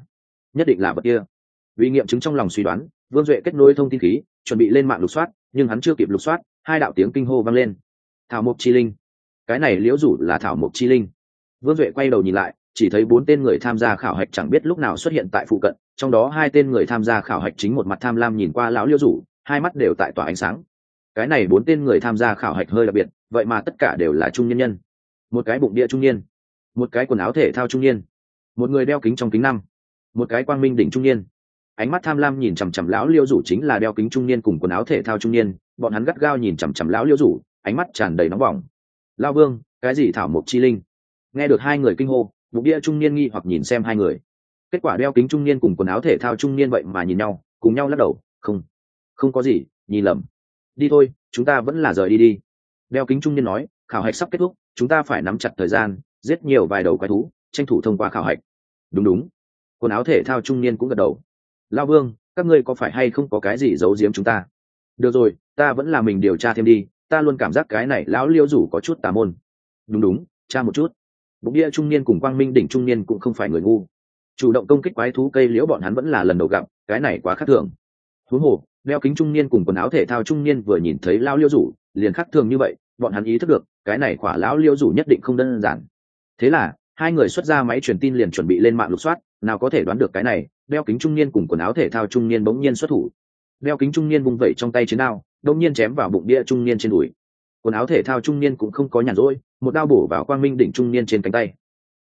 là vật kia. Vì nghiệm chứng trong lòng suy đoán, Vương Duệ kết nối thông tin khí, chuẩn bị lên mạng lục soát, nhưng hắn chưa kịp lục soát, 2 đạo tiếng kinh hô vang lên. Thảo mộc chi linh. Cái này liễu rủ là thảo mộc chi linh. Vương Duệ quay đầu nhìn lại, chỉ thấy 4 tên người tham gia khảo hạch chẳng biết lúc nào xuất hiện tại phụ cận, trong đó 2 tên người tham gia khảo hạch chính một mặt tham lam nhìn qua lão liễu rủ, hai mắt đều tại tỏa ánh sáng. Cái này 4 tên người tham gia khảo hạch hơi đặc biệt, vậy mà tất cả đều là trung nhân nhân. Một cái bụng địa trung niên, một cái quần áo thể thao trung niên, một người đeo kính trong kính năm, một cái quang minh đỉnh trung niên ánh mắt tham lam nhìn chằm chằm lão liêu rủ, chính là đeo kính trung niên cùng quần áo thể thao trung niên, bọn hắn gắt gao nhìn chằm chằm lão liêu rủ, ánh mắt tràn đầy nóng bỏng. Lao vương, cái gì thảo mộc chi linh? Nghe được hai người kinh hô, bụng bia trung niên nghi hoặc nhìn xem hai người. Kết quả đeo kính trung niên cùng quần áo thể thao trung niên vậy mà nhìn nhau, cùng nhau lắc đầu, không có gì, nhìn lầm. Đi thôi, chúng ta vẫn là rời đi. Đeo kính trung niên nói, khảo hạch sắp kết thúc, chúng ta phải nắm chặt thời gian, giết nhiều vài đầu quái thú, tranh thủ thông qua khảo hạch. Đúng. Quần áo thể thao trung niên cũng gật đầu. Lao vương, các ngươi có phải hay không có cái gì giấu giếm chúng ta? Được rồi, ta vẫn là mình điều tra thêm đi, ta luôn cảm giác cái này lão liêu rủ có chút tà môn. Đúng, tra một chút. Bụng bia trung niên cùng quang minh đỉnh trung niên cũng không phải người ngu, chủ động công kích quái thú cây liễu bọn hắn vẫn là lần đầu gặp, cái này quá khác thường. Huống hồ đeo kính trung niên cùng quần áo thể thao trung niên vừa nhìn thấy lão liêu rủ liền khác thường như vậy, bọn hắn ý thức được cái này khỏa lão liêu rủ nhất định không đơn giản. Thế là hai người xuất ra máy truyền tin liền chuẩn bị lên mạng lục soát, nào có thể đoán được cái này đeo kính trung niên cùng quần áo thể thao trung niên bỗng nhiên xuất thủ. Đeo kính trung niên vung vẩy trong tay chiến đao, đông nhiên chém vào bụng bia trung niên trên đùi. Quần áo thể thao trung niên cũng không có nhàn rỗi, một đao bổ vào quang minh đỉnh trung niên trên cánh tay.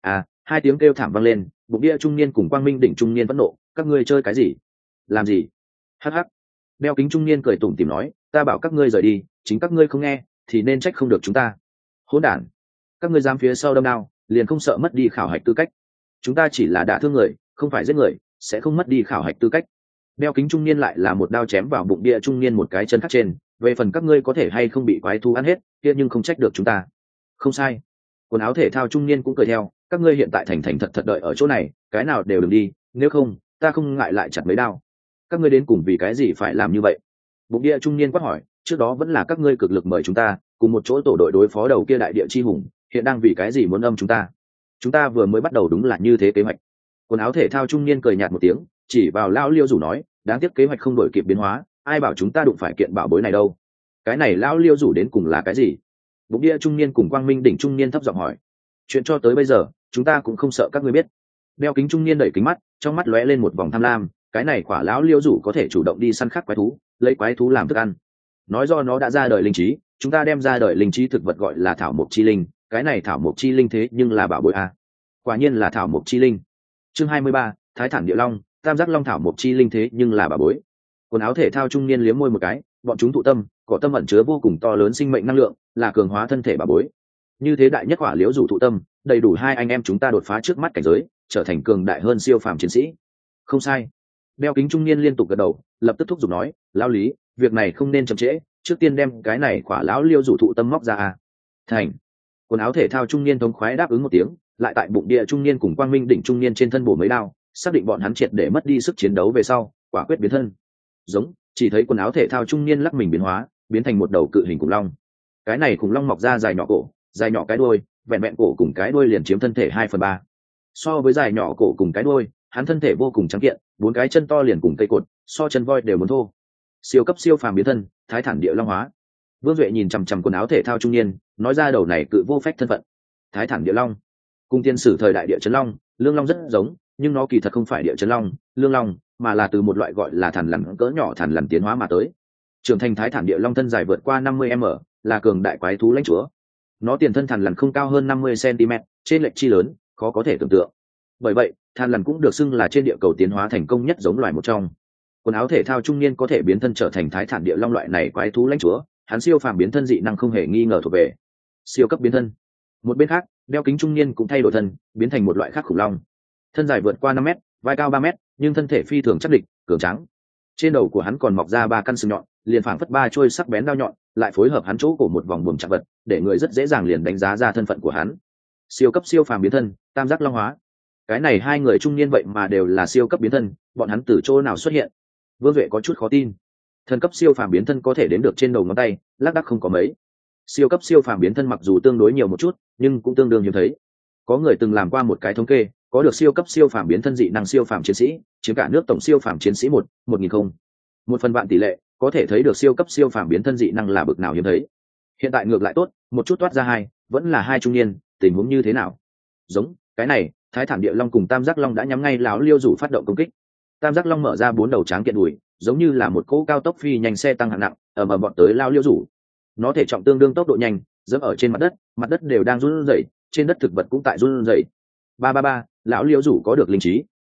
Hai tiếng kêu thảm vang lên, bụng bia trung niên cùng quang minh đỉnh trung niên vẫn nộ, các ngươi chơi cái gì? Làm gì? Hắc. Đeo kính trung niên cười tủm tỉm nói, ta bảo các ngươi rời đi, chính các ngươi không nghe thì nên trách không được chúng ta. Hỗn đản, các ngươi dám phía sau đâm đao, liền không sợ mất đi khảo hạch tư cách? Chúng ta chỉ là đả thương người, không phải giết người, sẽ không mất đi khảo hạch tư cách. Đeo kính trung niên lại là một đao chém vào bụng bia trung niên một cái chân khác trên, về phần các ngươi có thể hay không bị quái thú ăn hết kia nhưng không trách được chúng ta. Không sai. Quần áo thể thao trung niên cũng cười theo, các ngươi hiện tại thành thật đợi ở chỗ này, cái nào đều đừng đi, nếu không ta không ngại lại chặt mấy đao. Các ngươi đến cùng vì cái gì phải làm như vậy? Bụng địa trung niên quát hỏi, trước đó vẫn là các ngươi cực lực mời chúng ta cùng một chỗ tổ đội đối phó đầu kia đại địa chi hùng, hiện đang vì cái gì muốn âm chúng ta? Chúng ta vừa mới bắt đầu đúng là như thế kế hoạch. Quần áo thể thao trung niên cười nhạt một tiếng, chỉ vào lão liêu rủ nói, đáng tiếc kế hoạch không đổi kịp biến hóa, ai bảo chúng ta đụng phải kiện bảo bối này đâu. Cái này lão liêu rủ đến cùng là cái gì? Bụng địa trung niên cùng quang minh đỉnh trung niên thấp giọng hỏi. Chuyện cho tới bây giờ chúng ta cũng không sợ các ngươi biết. Đeo kính trung niên đẩy kính mắt, trong mắt lóe lên một vòng tham lam, cái này quả lão liêu rủ có thể chủ động đi săn khắc quái thú, lấy quái thú làm thức ăn. Nói do nó đã ra đời linh trí, chúng ta đem ra đời linh trí thực vật gọi là thảo mộc chi linh, cái này thảo mộc chi linh thế nhưng là bảo bối a. Quả nhiên là thảo mộc chi linh. Chương 23, Thái Thản Địa Long, Tam Giác Long thảo mộc chi linh thế nhưng là bảo bối. Quần áo thể thao trung niên liếm môi một cái, bọn chúng thụ tâm, có tâm ẩn chứa vô cùng to lớn sinh mệnh năng lượng, là cường hóa thân thể bảo bối. Như thế đại nhất quả liễu rủ thụ tâm, đầy đủ hai anh em chúng ta đột phá trước mắt cảnh giới, trở thành cường đại hơn siêu phàm chiến sĩ. Không sai. Đeo kính trung niên liên tục gật đầu, lập tức thúc giục nói, lão lý, việc này không nên chậm trễ, trước tiên đem cái này quả lão liêu rủ thụ tâm móc ra à. Thành. Quần áo thể thao trung niên thống khoái đáp ứng một tiếng, lại tại bụng địa trung niên cùng quang minh đỉnh trung niên trên thân bổ mấy đao, xác định bọn hắn triệt để mất đi sức chiến đấu về sau, quả quyết biến thân. Giống, chỉ thấy quần áo thể thao trung niên lắc mình biến hóa, biến thành một đầu cự hình khủng long. Cái này khủng long mọc ra dài nhỏ cổ, dài nhỏ cái đuôi, vẹn vẹn cổ cùng cái đuôi liền chiếm thân thể 2/3. So với dài nhỏ cổ cùng cái đuôi, hắn thân thể vô cùng trắng kiện, 4 cái chân to liền cùng cây cột, so chân voi đều muốn thô. Siêu cấp siêu phàm biến thân, Thái Thản Địa Long hóa. Vương Duệ nhìn chằm chằm quần áo thể thao trung niên, nói ra đầu này cự vô phách thân phận. Thái Thản Địa Long, cùng tiên sử thời đại địa chấn long, lương long rất giống, nhưng nó kỳ thật không phải địa chấn long, lương long, mà là từ một loại gọi là thằn lằn cỡ nhỏ thằn lằn tiến hóa mà tới. Trưởng thành Thái Thản Địa Long thân dài vượt qua 50m, là cường đại quái thú lãnh chúa. Nó tiền thân thằn lằn không cao hơn 50 cm, trên lệch chi lớn, khó có thể tưởng tượng. Bởi vậy, thằn lằn cũng được xưng là trên địa cầu tiến hóa thành công nhất giống loài một trong. Quần áo thể thao trung niên có thể biến thân trở thành Thái Thản Địa Long loại này quái thú lãnh chúa, hắn siêu phàm biến thân dị năng không hề nghi ngờ thuộc về siêu cấp biến thân. Một bên khác, đeo kính trung niên cũng thay đổi thân, biến thành một loại khác khủng long. Thân dài vượt qua 5m, vai cao 3m, nhưng thân thể phi thường chắc địch, cường tráng. Trên đầu của hắn còn mọc ra 3 căn sừng nhọn, liền phảng phất 3 chuôi sắc bén đao nhọn, lại phối hợp hắn chỗ cổ một vòng buồm chặt vật, để người rất dễ dàng liền đánh giá ra thân phận của hắn. Siêu cấp siêu phàm biến thân, Tam Giác Long hóa. Cái này hai người trung niên vậy mà đều là siêu cấp biến thân, bọn hắn từ chỗ nào xuất hiện? Vương Duệ có chút khó tin. Thần cấp siêu phàm biến thân có thể đếm được trên đầu ngón tay, lác đác không có mấy. Siêu cấp siêu phàm biến thân mặc dù tương đối nhiều một chút, nhưng cũng tương đương hiếm thấy. Có người từng làm qua một cái thống kê, có được siêu cấp siêu phàm biến thân dị năng siêu phàm chiến sĩ, chiếm cả nước tổng siêu phàm chiến sĩ 1/1000. 1/1000 tỷ lệ, có thể thấy được siêu cấp siêu phàm biến thân dị năng là bực nào hiếm thấy. Hiện tại ngược lại tốt, một chút toát ra hai, vẫn là hai trung niên, tình huống như thế nào? Giống, cái này, Thái Thản Địa Long cùng Tam Giác Long đã nhắm ngay lão liêu rủ phát động công kích. Tam Giác Long mở ra 4 đầu tráng kiện đùi, giống như là một cỗ cao tốc phi nhanh xe tăng hạng nặng, ầm ầm bọn tới lao liêu rủ. Nó thể trọng tương đương tốc độ nhanh, dẫm ở trên mặt đất đều đang run rẩy, trên đất thực vật cũng tại run rẩy. Ba, lão liêu rủ có được linh trí,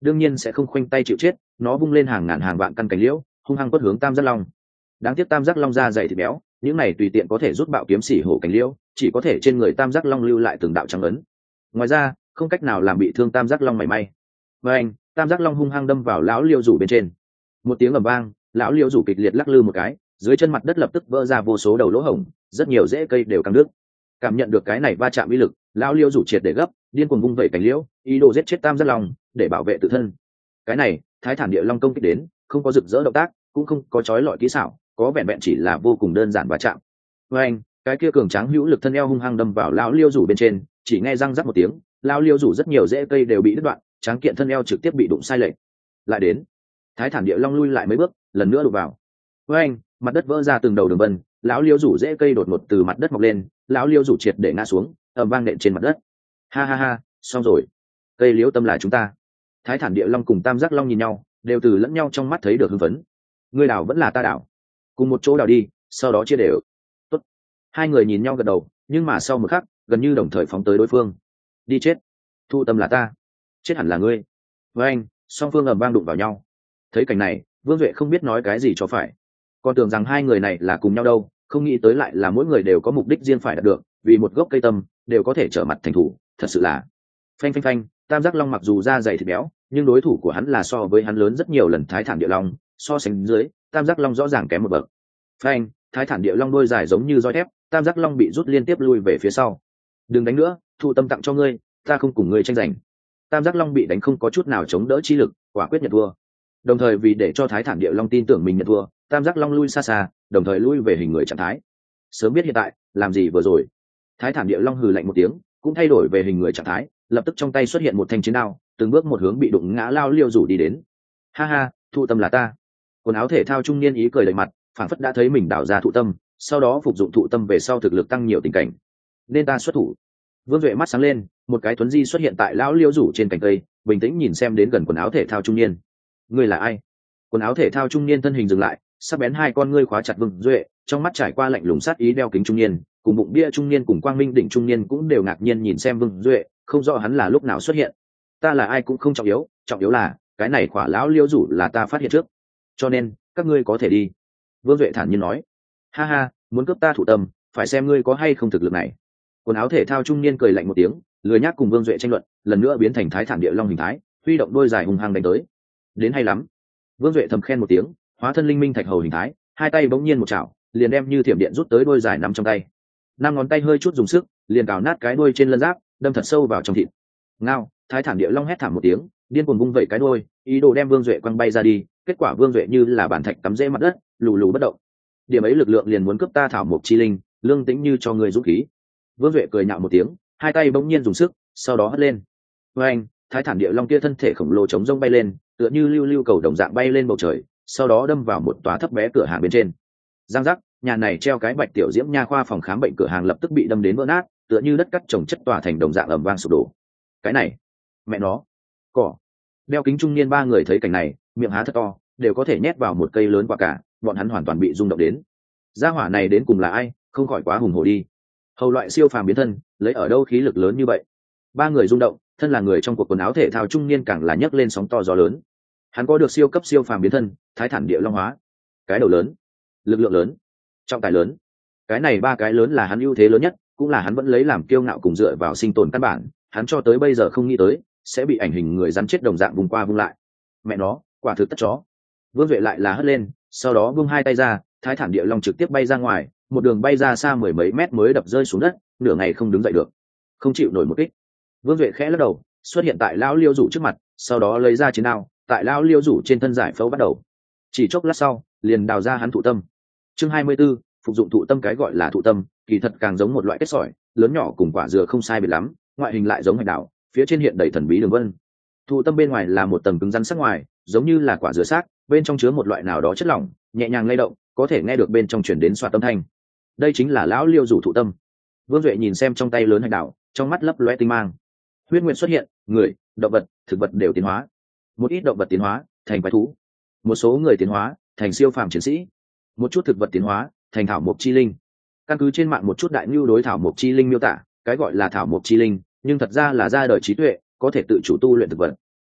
đương nhiên sẽ không khoanh tay chịu chết, nó vung lên hàng ngàn hàng vạn căn cành liễu hung hăng quất hướng Tam Giác Long. Đáng tiếc Tam Giác Long da dày thịt béo, những này tùy tiện có thể rút bạo kiếm xỉ hổ cành liễu, chỉ có thể trên người Tam Giác Long lưu lại từng đạo trắng ấn, ngoài ra không cách nào làm bị thương Tam Giác Long mảy may. Và anh, Tam Giác Long hung hăng đâm vào lão liêu rủ bên trên, một tiếng ầm vang, lão liêu rủ kịch liệt lắc lư một cái, dưới chân mặt đất lập tức vỡ ra vô số đầu lỗ hổng, rất nhiều rễ cây đều căng đứt. Cảm nhận được cái này va chạm uy lực, lão liêu rủ triệt để gấp, điên cuồng vung vẩy cành liễu, ý đồ giết chết Tam Giác Long để bảo vệ tự thân. Cái này Thái Thản Địa Long công kích đến, không có rực rỡ động tác, cũng không có chói lọi kỹ xảo, có vẹn vẹn chỉ là vô cùng đơn giản va chạm. Với anh, cái kia cường tráng hữu lực thân eo hung hăng đâm vào lão liêu rủ bên trên, chỉ nghe răng rắc một tiếng, lão liêu rủ rất nhiều rễ cây đều bị đứt đoạn, tráng kiện thân eo trực tiếp bị đụng sai lệch. Lại đến, Thái Thản Địa Long lui lại mấy bước, lần nữa đụng vào. Với anh, mặt đất vỡ ra từng đầu đường vân, lão liêu rủ rễ cây đột ngột từ mặt đất mọc lên, lão liêu rủ triệt để ngã xuống, ầm vang nện trên mặt đất. Ha ha ha, xong rồi, cây liễu tâm là chúng ta. Thái Thản Địa Long cùng Tam Giác Long nhìn nhau, đều từ lẫn nhau trong mắt thấy được hưng phấn. Ngươi đảo vẫn là ta đảo, cùng một chỗ đảo đi, sau đó chia đều. Tốt. Hai người nhìn nhau gật đầu, nhưng mà sau một khắc, gần như đồng thời phóng tới đối phương. Đi chết. Thụ tâm là ta, chết hẳn là ngươi. Với anh, song phương ầm vang đụng vào nhau. Thấy cảnh này, Vương Duệ không biết nói cái gì cho phải, còn tưởng rằng hai người này là cùng nhau đâu, không nghĩ tới lại là mỗi người đều có mục đích riêng phải đạt được, vì một gốc cây tâm đều có thể trở mặt thành thủ, thật sự là phanh phanh phanh. Tam Giác Long mặc dù da dày thịt béo, nhưng đối thủ của hắn là so với hắn lớn rất nhiều lần Thái Thản Địa Long, so sánh dưới, Tam Giác Long rõ ràng kém một bậc. Phanh, Thái Thản Địa Long đôi dài giống như roi thép, Tam Giác Long bị rút liên tiếp lui về phía sau. Đừng đánh nữa, thụ tâm tặng cho ngươi, ta không cùng ngươi tranh giành. Tam Giác Long bị đánh không có chút nào chống đỡ chi lực, quả quyết nhận thua. Đồng thời vì để cho Thái Thản Địa Long tin tưởng mình nhận thua, Tam Giác Long lui xa xa, đồng thời lui về hình người trạng thái. Sớm biết hiện tại, làm gì vừa rồi. Thái Thản Địa Long hừ lạnh một tiếng, cũng thay đổi về hình người trạng thái, lập tức trong tay xuất hiện một thanh chiến đao, từng bước một hướng bị đụng ngã lao liêu rủ đi đến. Ha ha, thụ tâm là ta. Quần áo thể thao trung niên ý cười đầy mặt, phảng phất đã thấy mình đảo ra thụ tâm, sau đó phục dụng thụ tâm về sau thực lực tăng nhiều tình cảnh, nên ta xuất thủ. Vương Duệ mắt sáng lên, một cái tuấn di xuất hiện tại lão liêu rủ trên cành cây, bình tĩnh nhìn xem đến gần quần áo thể thao trung niên. Ngươi là ai? Quần áo thể thao trung niên thân hình dừng lại, sắc bén hai con ngươi khóa chặt Vương Duệ, trong mắt trải qua lạnh lùng sát ý, đeo kính trung niên cùng bụng bia trung niên cùng quang minh đỉnh trung niên cũng đều ngạc nhiên nhìn xem Vương Duệ, không rõ hắn là lúc nào xuất hiện. Ta là ai cũng không trọng yếu, trọng yếu là cái này khỏa lão liêu rủ là ta phát hiện trước, cho nên các ngươi có thể đi. Vương Duệ thản nhiên nói. Ha ha, muốn cướp ta thụ tâm, phải xem ngươi có hay không thực lực này. Quần áo thể thao trung niên cười lạnh một tiếng, lười nhác cùng Vương Duệ tranh luận, lần nữa biến thành Thái Thản Địa Long hình thái, huy động đôi dài hùng hăng đánh tới. Đến hay lắm. Vương Duệ thầm khen một tiếng, hóa thân linh minh thạch hầu hình thái, hai tay bỗng nhiên một chảo, liền đem như thiểm điện rút tới đôi dài nắm trong tay. Năm ngón tay hơi chút dùng sức, liền cào nát cái đuôi trên lân giáp, đâm thật sâu vào trong thịt. Ngao, Thái Thản Địa Long hét thảm một tiếng, điên cuồng vung vẩy cái đuôi, ý đồ đem Vương Duệ quăng bay ra đi, kết quả Vương Duệ như là bản thạch cắm rễ mặt đất, lù lù bất động. Điểm ấy lực lượng liền muốn cướp ta thảo mộc chi linh, lương tĩnh như cho người dũng khí. Vương Duệ cười nhạo một tiếng, hai tay bỗng nhiên dùng sức, sau đó hất lên. Với anh, Thái Thản Địa Long kia thân thể khổng lồ chống rông bay lên, tựa như lưu lưu cầu đồng dạng bay lên bầu trời, sau đó đâm vào một tòa thấp bé cửa hàng bên trên. Giang giác, nhà này treo cái Bạch Tiểu Diễm nha khoa phòng khám bệnh cửa hàng lập tức bị đâm đến vỡ nát, tựa như đất cắt trồng chất tòa thành đồng dạng ầm vang sụp đổ. Cái này, mẹ nó, cỏ. Đeo kính trung niên ba người thấy cảnh này, miệng há thật to, đều có thể nhét vào một cây lớn quả cả, bọn hắn hoàn toàn bị rung động đến. Gia hỏa này đến cùng là ai, không khỏi quá hùng hổ đi. Hầu loại siêu phàm biến thân, lấy ở đâu khí lực lớn như vậy? Ba người rung động, thân là người trong cuộc quần áo thể thao trung niên càng là nhấc lên sóng to gió lớn. Hắn có được siêu cấp siêu phàm biến thân, Thái Thản Địa Long hóa, cái đầu lớn, lực lượng lớn, trọng tài lớn. Cái này ba cái lớn là hắn ưu thế lớn nhất, cũng là hắn vẫn lấy làm kiêu ngạo cùng dựa vào sinh tồn căn bản, hắn cho tới bây giờ không nghĩ tới sẽ bị ảnh hình người rắn chết đồng dạng vùng qua vùng lại. Mẹ nó, quả thực tất chó. Vương Duệ lại là hất lên, sau đó vung hai tay ra, Thái Thản Địa Long trực tiếp bay ra ngoài, một đường bay ra xa mười mấy mét mới đập rơi xuống đất, nửa ngày không đứng dậy được, không chịu nổi một kích. Vương Duệ khẽ lắc đầu, xuất hiện tại lão liêu rủ trước mặt, sau đó lấy ra chiến đao, tại lão liêu rủ trên thân giải phẫu bắt đầu. Chỉ chốc lát sau, liền đào ra hắn thụ tâm. Chương 24, phục dụng thụ tâm. Cái gọi là thụ tâm, kỳ thật càng giống một loại kết sỏi, lớn nhỏ cùng quả dừa không sai biệt lắm, ngoại hình lại giống hạch đảo, phía trên hiện đầy thần bí đường vân. Thụ tâm bên ngoài là một tầng cứng rắn sắc ngoài, giống như là quả dừa xác, bên trong chứa một loại nào đó chất lỏng, nhẹ nhàng lay động, có thể nghe được bên trong truyền đến xoạt âm thanh. Đây chính là lão liêu rủ thụ tâm. Vương Duệ nhìn xem trong tay lớn hạch đảo, trong mắt lấp lóe tinh mang. Huyết nguyện xuất hiện, người, động vật, thực vật đều tiến hóa. Một ít động vật tiến hóa thành quái thú, một số người tiến hóa thành siêu phàm chiến sĩ, một chút thực vật tiến hóa thành thảo mộc chi linh. Căn cứ trên mạng một chút đại nhu đối thảo mộc chi linh miêu tả, cái gọi là thảo mộc chi linh nhưng thật ra là ra đời trí tuệ, có thể tự chủ tu luyện thực vật.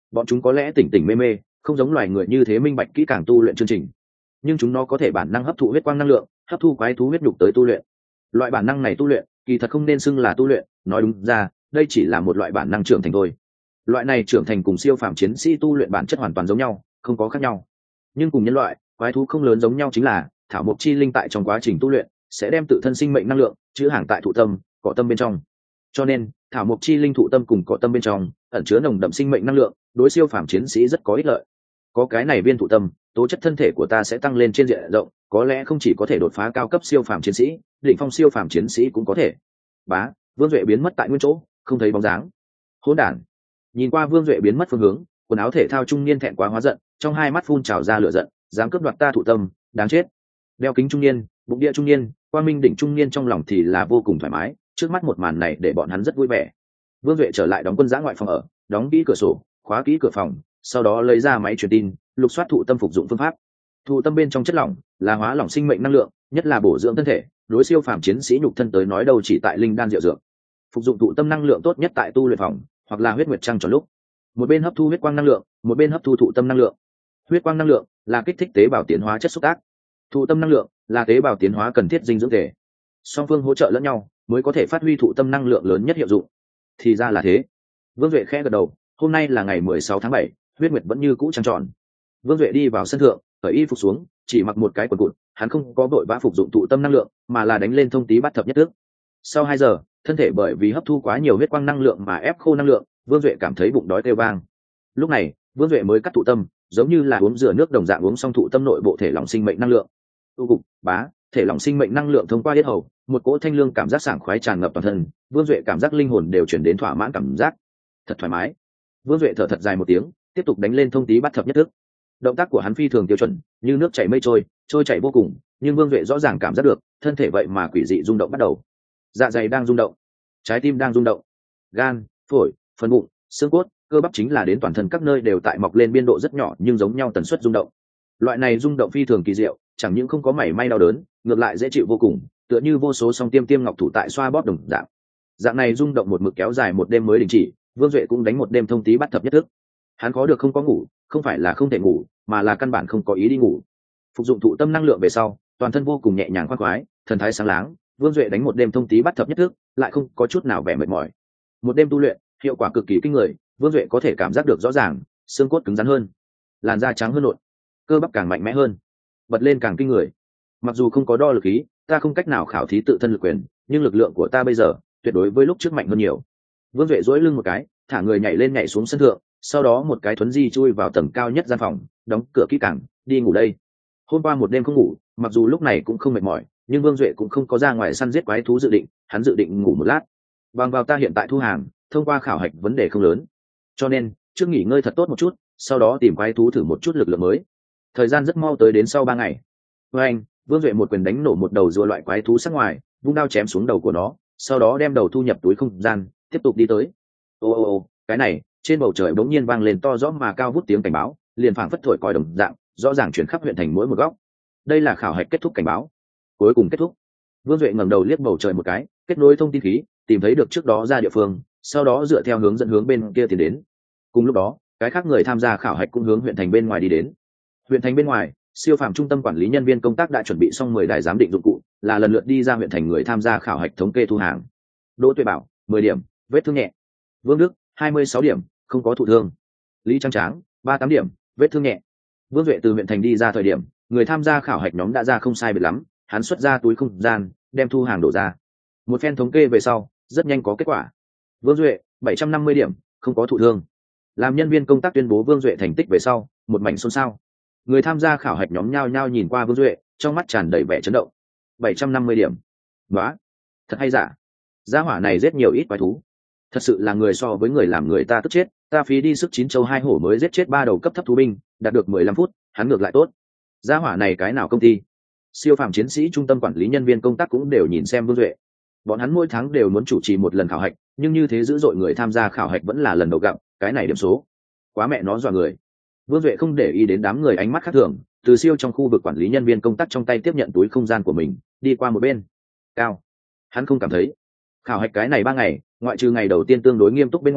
bọn chúng có lẽ tỉnh tỉnh mê mê, không giống loài người như thế minh bạch kỹ càng tu luyện chương trình, nhưng chúng nó có thể bản năng hấp thụ huyết quang năng lượng, hấp thu quái thú huyết nhục tới tu luyện. Loại bản năng này tu luyện kỳ thật không nên xưng là tu luyện, nói đúng ra đây chỉ là một loại bản năng trưởng thành thôi. Loại này trưởng thành cùng siêu phàm chiến sĩ tu luyện bản chất hoàn toàn giống nhau, không có khác nhau. Nhưng cùng nhân loại quái thú không lớn giống nhau chính là thảo mộc chi linh tại trong quá trình tu luyện sẽ đem tự thân sinh mệnh năng lượng chứa hàng tại thụ tâm, cỏ tâm bên trong. Cho nên thảo mộc chi linh thụ tâm cùng cỏ tâm bên trong ẩn chứa nồng đậm sinh mệnh năng lượng, đối siêu phàm chiến sĩ rất có ích lợi. Có cái này viên thụ tâm, tố chất thân thể của ta sẽ tăng lên trên diện rộng, có lẽ không chỉ có thể đột phá cao cấp siêu phàm chiến sĩ, đỉnh phong siêu phàm chiến sĩ cũng có thể. Bá, Vương Duệ biến mất tại nguyên chỗ, không thấy bóng dáng. Hỗn đản! Nhìn qua Vương Duệ biến mất phương hướng, quần áo thể thao trung niên thẹn quá hóa giận, trong hai mắt phun trào ra lửa giận, dám cướp đoạt ta thụ tâm, đáng chết. Đeo kính trung niên, bụng địa trung niên, quang minh đỉnh trung niên trong lòng thì là vô cùng thoải mái, trước mắt một màn này để bọn hắn rất vui vẻ. Vương Duệ trở lại đóng quân giã ngoại phòng ở, đóng kỹ cửa sổ, khóa kỹ cửa phòng, sau đó lấy ra máy truyền tin, lục soát thụ tâm phục dụng phương pháp. Thụ tâm bên trong chất lỏng là hóa lỏng sinh mệnh năng lượng, nhất là bổ dưỡng thân thể, đối siêu phàm chiến sĩ nhục thân tới nói đâu chỉ tại linh đan diệu dược. Phục dụng thụ tâm năng lượng tốt nhất tại tu luyện phòng hoặc là huyết nguyệt trăng tròn lúc, một bên hấp thu huyết quang năng lượng, một bên hấp thu thụ tâm năng lượng. Huyết quang năng lượng là kích thích tế bào tiến hóa chất xúc tác, thụ tâm năng lượng là tế bào tiến hóa cần thiết dinh dưỡng thể, song phương hỗ trợ lẫn nhau mới có thể phát huy thụ tâm năng lượng lớn nhất hiệu dụng. Thì ra là thế. Vương Duệ khẽ gật đầu. Hôm nay là ngày 16 tháng 7, huyết nguyệt vẫn như cũ trăng tròn. Vương Duệ đi vào sân thượng, cởi y phục xuống, chỉ mặc một cái quần cụt, hắn không có vội vã phục dụng thụ tâm năng lượng, mà là đánh lên thông tí bát thập nhất thức. Sau 2 giờ, thân thể bởi vì hấp thu quá nhiều huyết quang năng lượng mà ép khô năng lượng, Vương Duệ cảm thấy bụng đói kêu vang. Lúc này, Vương Duệ mới cắt thụ tâm, giống như là uống rửa nước đồng dạng uống xong thụ tâm nội bộ thể lỏng sinh mệnh năng lượng. Tu cục, bá, thể lỏng sinh mệnh năng lượng thông qua yết hầu, một cỗ thanh lương cảm giác sảng khoái tràn ngập toàn thân, Vương Duệ cảm giác linh hồn đều chuyển đến thỏa mãn cảm giác, thật thoải mái. Vương Duệ thở thật dài một tiếng, tiếp tục đánh lên thông tí bát thập nhất thức. Động tác của hắn phi thường tiêu chuẩn, như nước chảy mây trôi, trôi chảy vô cùng, nhưng Vương Duệ rõ ràng cảm giác được, thân thể vậy mà quỷ dị rung động bắt đầu. Dạ dày đang rung động, trái tim đang rung động, gan, phổi, phần bụng, xương cốt, cơ bắp chính là đến toàn thân các nơi đều tại mọc lên biên độ rất nhỏ nhưng giống nhau tần suất rung động. Loại này rung động phi thường kỳ diệu, chẳng những không có mảy may đau đớn, ngược lại dễ chịu vô cùng, tựa như vô số song tiêm tiêm ngọc thủ tại xoa bóp đồng dạng. Dạng này rung động một mực kéo dài một đêm mới đình chỉ, Vương Duệ cũng đánh một đêm thông tí bắt thập nhất thức. Hắn khó được không có ngủ, không phải là không thể ngủ, mà là căn bản không có ý đi ngủ. Phục dụng thụ tâm năng lượng về sau, toàn thân vô cùng nhẹ nhàng khoan khoái, thần thái sáng láng. Vương Duệ đánh một đêm thông tí bắt thập nhất thức, lại không có chút nào vẻ mệt mỏi. Một đêm tu luyện, hiệu quả cực kỳ kinh người, Vương Duệ có thể cảm giác được rõ ràng, xương cốt cứng rắn hơn, làn da trắng hơn lộn, cơ bắp càng mạnh mẽ hơn, bật lên càng kinh người. Mặc dù không có đo lực khí, ta không cách nào khảo thí tự thân lực quyền, nhưng lực lượng của ta bây giờ tuyệt đối với lúc trước mạnh hơn nhiều. Vương Duệ duỗi lưng một cái, thả người nhảy lên nhảy xuống sân thượng, sau đó một cái thuấn di chui vào tầng cao nhất gian phòng, đóng cửa kỹ càng, đi ngủ đây. Hôm qua một đêm không ngủ, mặc dù lúc này cũng không mệt mỏi, nhưng Vương Duệ cũng không có ra ngoài săn giết quái thú dự định, hắn dự định ngủ một lát. Bằng vào ta hiện tại thu hàng, thông qua khảo hạch vấn đề không lớn, cho nên trước nghỉ ngơi thật tốt một chút, sau đó tìm quái thú thử một chút lực lượng mới. Thời gian rất mau tới đến sau 3 ngày. Với anh, Vương Duệ một quyền đánh nổ một đầu rùa loại quái thú sắc ngoài, vung đao chém xuống đầu của nó, sau đó đem đầu thu nhập túi không gian, tiếp tục đi tới. Ô, cái này, trên bầu trời bỗng nhiên vang lên to rõ mà cao vút tiếng cảnh báo, liền phảng phất thổi còi đồng dạng, rõ ràng chuyển khắp huyện thành mỗi một góc. Đây là khảo hạch kết thúc cảnh báo. Cuối cùng kết thúc. Vương Duệ ngẩng đầu liếc bầu trời một cái, kết nối thông tin khí, tìm thấy được trước đó ra địa phương, sau đó dựa theo hướng dẫn hướng bên kia tiến đến. Cùng lúc đó, cái khác người tham gia khảo hạch cũng hướng huyện thành bên ngoài đi đến. Huyện thành bên ngoài, siêu phàm trung tâm quản lý nhân viên công tác đã chuẩn bị xong 10 đài giám định dụng cụ, là lần lượt đi ra huyện thành người tham gia khảo hạch thống kê thu hàng. Đỗ Tuệ Bảo 10 điểm, vết thương nhẹ. Vương Đức 26 điểm, không có thụ thương. Lý Trang Tráng 38 điểm, vết thương nhẹ. Vương Duệ từ huyện thành đi ra thời điểm, người tham gia khảo hạch nhóm đã ra không sai biệt lắm, hắn xuất ra túi không gian, đem thu hàng đổ ra. Một phen thống kê về sau, rất nhanh có kết quả. Vương Duệ 750 điểm, không có thụ thương. Làm nhân viên công tác tuyên bố Vương Duệ thành tích về sau, một mảnh xôn xao. Người tham gia khảo hạch nhóm nhao nhao nhìn qua Vương Duệ, trong mắt tràn đầy vẻ chấn động. 750 điểm. Đó, thật hay giả. Gia hỏa này giết nhiều ít quái thú. Thật sự là người so với người làm người ta tức chết, ta phí đi sức 9 châu 2 hổ mới giết chết 3 đầu cấp thấp thú binh, đạt được 15 phút, hắn ngược lại tốt. Gia hỏa này cái nào công ty? Siêu phàm chiến sĩ trung tâm quản lý nhân viên công tác cũng đều nhìn xem Vương Duệ. Bọn hắn mỗi tháng đều muốn chủ trì một lần khảo hạch, nhưng như thế dữ dội người tham gia khảo hạch vẫn là lần đầu gặp, cái này điểm số quá mẹ nó dọa người. Vương Duệ không để ý đến đám người ánh mắt khác thường, từ siêu trong khu vực quản lý nhân viên công tác trong tay tiếp nhận túi không gian của mình, đi qua một bên. Cao, hắn không cảm thấy. Khảo hạch cái này 3 ngày, ngoại trừ ngày đầu tiên tương đối nghiêm túc bên ngoài,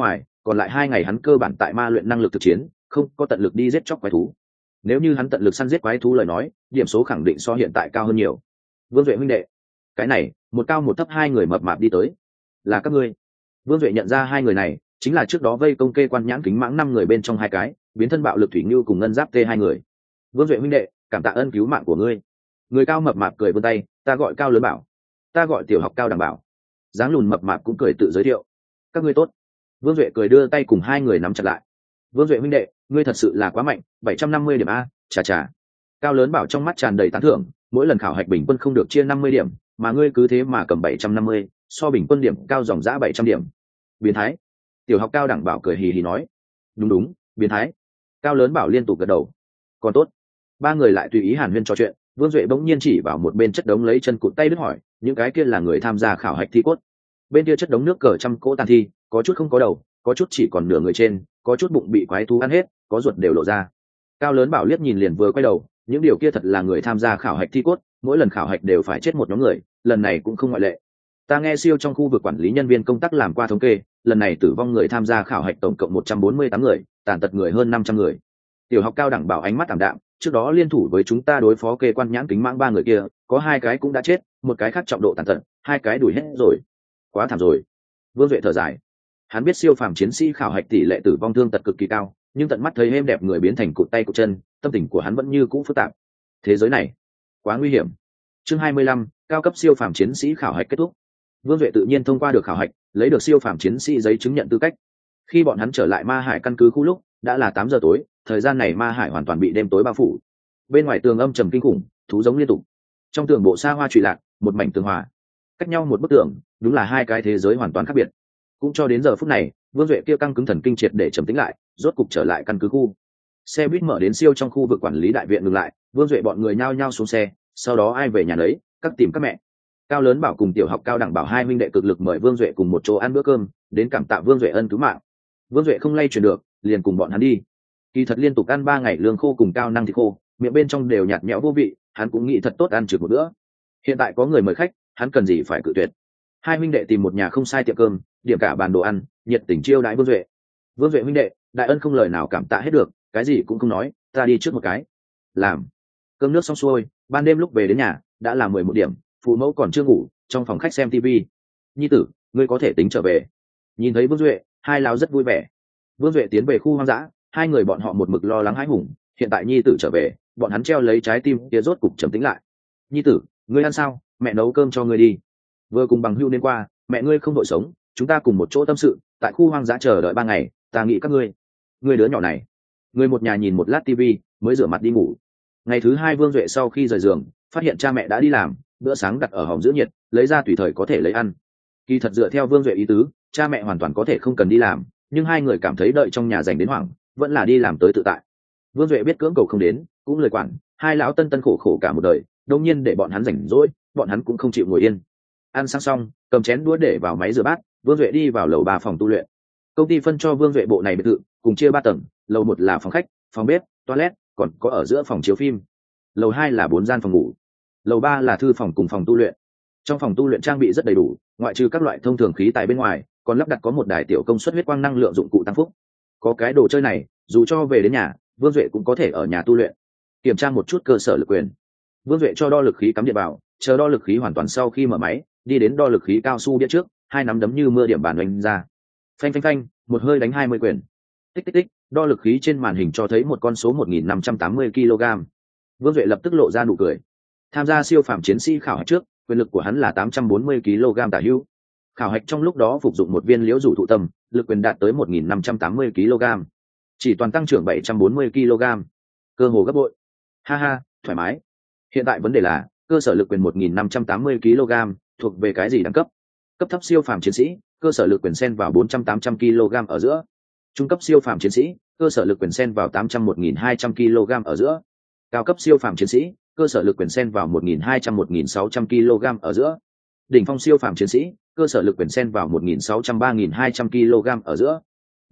còn lại 2 ngày hắn cơ bản tại ma luyện năng lực thực chiến, không có tận lực đi giết chóc quái thú. Nếu như hắn tận lực săn giết quái thú lời nói, điểm số khẳng định so hiện tại cao hơn nhiều. Vương Duệ huynh đệ, cái này, một cao một thấp 2 người mập mạp đi tới. Là các ngươi? Vương Duệ nhận ra 2 người này, chính là trước đó vây công kê quan nhãn kính mãng 5 người bên trong 2 cái, biến thân bạo lực thủy ngưu cùng ngân giáp tê 2 người. Vương Duệ huynh đệ, cảm tạ ơn cứu mạng của ngươi. Người cao mập mạp cười vươn tay, ta gọi Cao Lớn Bảo. Ta gọi tiểu học Cao Đằng Bảo. Dáng lùn mập mạp cũng cười tự giới thiệu. Các ngươi tốt. Vương Duệ cười đưa tay cùng 2 người nắm chặt lại. Vương Duệ huynh đệ, ngươi thật sự là quá mạnh, 750 điểm a, chà chà. Cao Lớn Bảo trong mắt tràn đầy tán thưởng, mỗi lần khảo hạch bình quân không được chia 50 điểm, mà ngươi cứ thế mà cầm 750, so bình quân điểm cao dòng dã 700 điểm. Biến thái. Tiểu học Cao Đẳng Bảo cười hì hì nói. Đúng đúng, biến thái. Cao Lớn Bảo liên tục gật đầu. Còn tốt. 3 người lại tùy ý hàn huyên trò chuyện, Vương Duệ bỗng nhiên chỉ vào một bên chất đống lấy chân cụt tay đứt hỏi, những cái kia là người tham gia khảo hạch thi cốt. Bên kia chất đống nước cờ trăm cỗ tàn thi, có chút không có đầu, có chút chỉ còn nửa người trên, có chút bụng bị quái thú ăn hết, có ruột đều lộ ra. Cao Lớn Bảo liếc nhìn liền vừa quay đầu, những điều kia thật là người tham gia khảo hạch thi cốt, mỗi lần khảo hạch đều phải chết một nhóm người, lần này cũng không ngoại lệ. Ta nghe siêu trong khu vực quản lý nhân viên công tác làm qua thống kê, lần này tử vong người tham gia khảo hạch tổng cộng 148 người, tàn tật người hơn 500 người. Tiểu học Cao Đẳng Bảo ánh mắt tạm đạm, trước đó liên thủ với chúng ta đối phó kê quan nhãn kính mãng 3 người kia, có 2 cái cũng đã chết, một cái khác trọng độ tàn tật, 2 cái đuổi hết rồi. Quá thảm rồi. Vương Duệ thở dài. Hắn biết siêu phàm chiến sĩ khảo hạch tỷ lệ tử vong thương tật cực kỳ cao, nhưng tận mắt thấy êm đẹp người biến thành cụt tay cụt chân, tâm tình của hắn vẫn như cũ phức tạp. Thế giới này quá nguy hiểm. Chương 25, cao cấp siêu phàm chiến sĩ khảo hạch kết thúc. Vương Duệ tự nhiên thông qua được khảo hạch, lấy được siêu phàm chiến sĩ giấy chứng nhận tư cách. Khi bọn hắn trở lại Ma Hải căn cứ khu lúc, đã là 8 giờ tối, thời gian này Ma Hải hoàn toàn bị đêm tối bao phủ. Bên ngoài tường âm trầm kinh khủng, thú giống liên tục. Trong tường bộ xa hoa trụy lạc, một mảnh tường hòa. Cách nhau một bức tường, đúng là 2 cái thế giới hoàn toàn khác biệt. Cũng cho đến giờ phút này, Vương Duệ kia căng cứng thần kinh triệt để trầm tĩnh lại, rốt cục trở lại căn cứ khu. Xe buýt mở đến siêu trong khu vực quản lý đại viện ngừng lại, Vương Duệ bọn người nhao nhao xuống xe, sau đó ai về nhà nấy, các tìm các mẹ. Cao Lớn Bảo cùng tiểu học Cao Đẳng Bảo 2 huynh đệ cực lực mời Vương Duệ cùng một chỗ ăn bữa cơm, đến cảm tạ Vương Duệ ân cứu mạng. Vương Duệ không lay chuyển được, liền cùng bọn hắn đi. Kỳ thật liên tục ăn 3 ngày lương khô cùng cao năng thịt khô, miệng bên trong đều nhạt nhẽo vô vị, hắn cũng nghĩ thật tốt ăn trực một bữa. Hiện tại có người mời khách, hắn cần gì phải cự tuyệt. 2 huynh đệ tìm một nhà không sai tiệm cơm, điểm cả bàn đồ ăn, nhiệt tình chiêu đãi Vương Duệ. Vương Duệ huynh đệ, đại ân không lời nào cảm tạ hết được, cái gì cũng không nói, ta đi trước một cái. Làm. Cơm nước xong xuôi, ban đêm lúc về đến nhà, đã là 11 điểm, phụ mẫu còn chưa ngủ, trong phòng khách xem TV. Nhi tử, ngươi có thể tính trở về. Nhìn thấy Vương Duệ, 2 lão rất vui vẻ. Vương Duệ tiến về khu hoang dã, 2 người bọn họ một mực lo lắng hãi hùng, hiện tại nhi tử trở về, bọn hắn treo lấy trái tim kia rốt cục trầm tĩnh lại. Nhi tử, ngươi ăn sao? Mẹ nấu cơm cho ngươi đi. Vừa cùng bằng hưu nên qua, mẹ ngươi không đội sống, chúng ta cùng một chỗ tâm sự, tại khu hoang dã chờ đợi 3 ngày, ta nghĩ các ngươi đứa nhỏ này. Người một nhà nhìn một lát TV, mới rửa mặt đi ngủ. Ngày thứ 2 Vương Duệ sau khi rời giường, phát hiện cha mẹ đã đi làm, bữa sáng đặt ở hòm giữ nhiệt, lấy ra tùy thời có thể lấy ăn. Kỳ thật dựa theo Vương Duệ ý tứ, cha mẹ hoàn toàn có thể không cần đi làm, nhưng 2 người cảm thấy đợi trong nhà dành đến hoảng, vẫn là đi làm tới tự tại. Vương Duệ biết cưỡng cầu không đến, cũng lời quản, 2 lão tân tân khổ khổ cả một đời, đương nhiên để bọn hắn rảnh rỗi, bọn hắn cũng không chịu ngồi yên. Ăn sang xong, cầm chén đũa để vào máy rửa bát, Vương Duệ đi vào lầu 3 phòng tu luyện. Công ty phân cho Vương Duệ bộ này biệt thự, cùng chia 3 tầng, lầu 1 là phòng khách, phòng bếp, toilet, còn có ở giữa phòng chiếu phim. Lầu 2 là 4 gian phòng ngủ. Lầu 3 là thư phòng cùng phòng tu luyện. Trong phòng tu luyện trang bị rất đầy đủ, ngoại trừ các loại thông thường khí tài bên ngoài, còn lắp đặt có một đài tiểu công suất huyết quang năng lượng dụng cụ tăng phúc. Có cái đồ chơi này, dù cho về đến nhà, Vương Duệ cũng có thể ở nhà tu luyện. Kiểm tra một chút cơ sở lực quyền. Vương Duệ cho đo lực khí cắm điện vào, chờ đo lực khí hoàn toàn sau khi mở máy, đi đến đo lực khí cao su biết trước, 2 nắm đấm như mưa điểm bàn đánh ra. Phanh phanh phanh, một hơi đánh 20 quyền. Tích tích tích, đo lực khí trên màn hình cho thấy một con số 1580 kg. Vương Duệ lập tức lộ ra nụ cười. Tham gia siêu phàm chiến sĩ khảo hạch trước, quyền lực của hắn là 840 kg tả hữu. Khảo hạch trong lúc đó phục dụng một viên liễu rủ thụ tâm, lực quyền đạt tới 1580 kg. Chỉ toàn tăng trưởng 740 kg. Cơ hồ gấp bội. Ha ha, thoải mái. Hiện tại vấn đề là, cơ sở lực quyền 1580 kg, thuộc về cái gì đẳng cấp? Cấp thấp siêu phàm chiến sĩ, cơ sở lực quyền xen vào 400-800 kg ở giữa. Trung cấp siêu phàm chiến sĩ, cơ sở lực quyền xen vào 800-1200 kg ở giữa. Cao cấp siêu phàm chiến sĩ, cơ sở lực quyền xen vào 1200-1600 kg ở giữa. Đỉnh phong siêu phàm chiến sĩ, cơ sở lực quyền xen vào 1600-3200 kg ở giữa.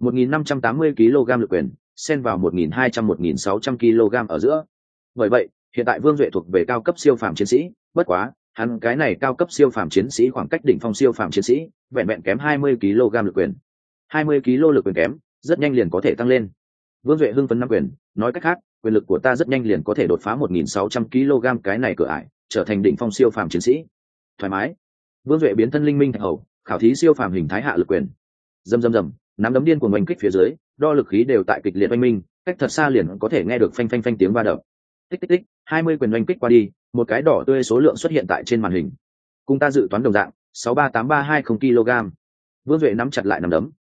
1580 kg lực quyền, xen vào 1200-1600 kg ở giữa. Bởi vậy, hiện tại Vương Duệ thuộc về cao cấp siêu phàm chiến sĩ, bất quá, hắn cái này cao cấp siêu phàm chiến sĩ khoảng cách đỉnh phong siêu phàm chiến sĩ, vẹn vẹn kém 20 kg lực quyền. 20 kg lực quyền kém, rất nhanh liền có thể tăng lên. Vương Duệ hưng phấn nắm quyền, nói cách khác, quyền lực của ta rất nhanh liền có thể đột phá 1.600 kg cái này cửa ải, trở thành đỉnh phong siêu phàm chiến sĩ. Thoải mái. Vương Duệ biến thân linh minh thạch hầu, khảo thí siêu phàm hình thái hạ lực quyền. Rầm rầm rầm, nắm đấm điên cuồng oanh kích phía dưới, đo lực khí đều tại kịch liệt oanh minh, cách thật xa liền có thể nghe được phanh phanh phanh tiếng va đập. Tích tích tích, 20 quyền oanh kích qua đi, một cái đỏ tươi số lượng xuất hiện tại trên màn hình. Cùng ta dự toán đồng dạng, 638320 kg. Vương Duệ nắm chặt lại nắm đấm,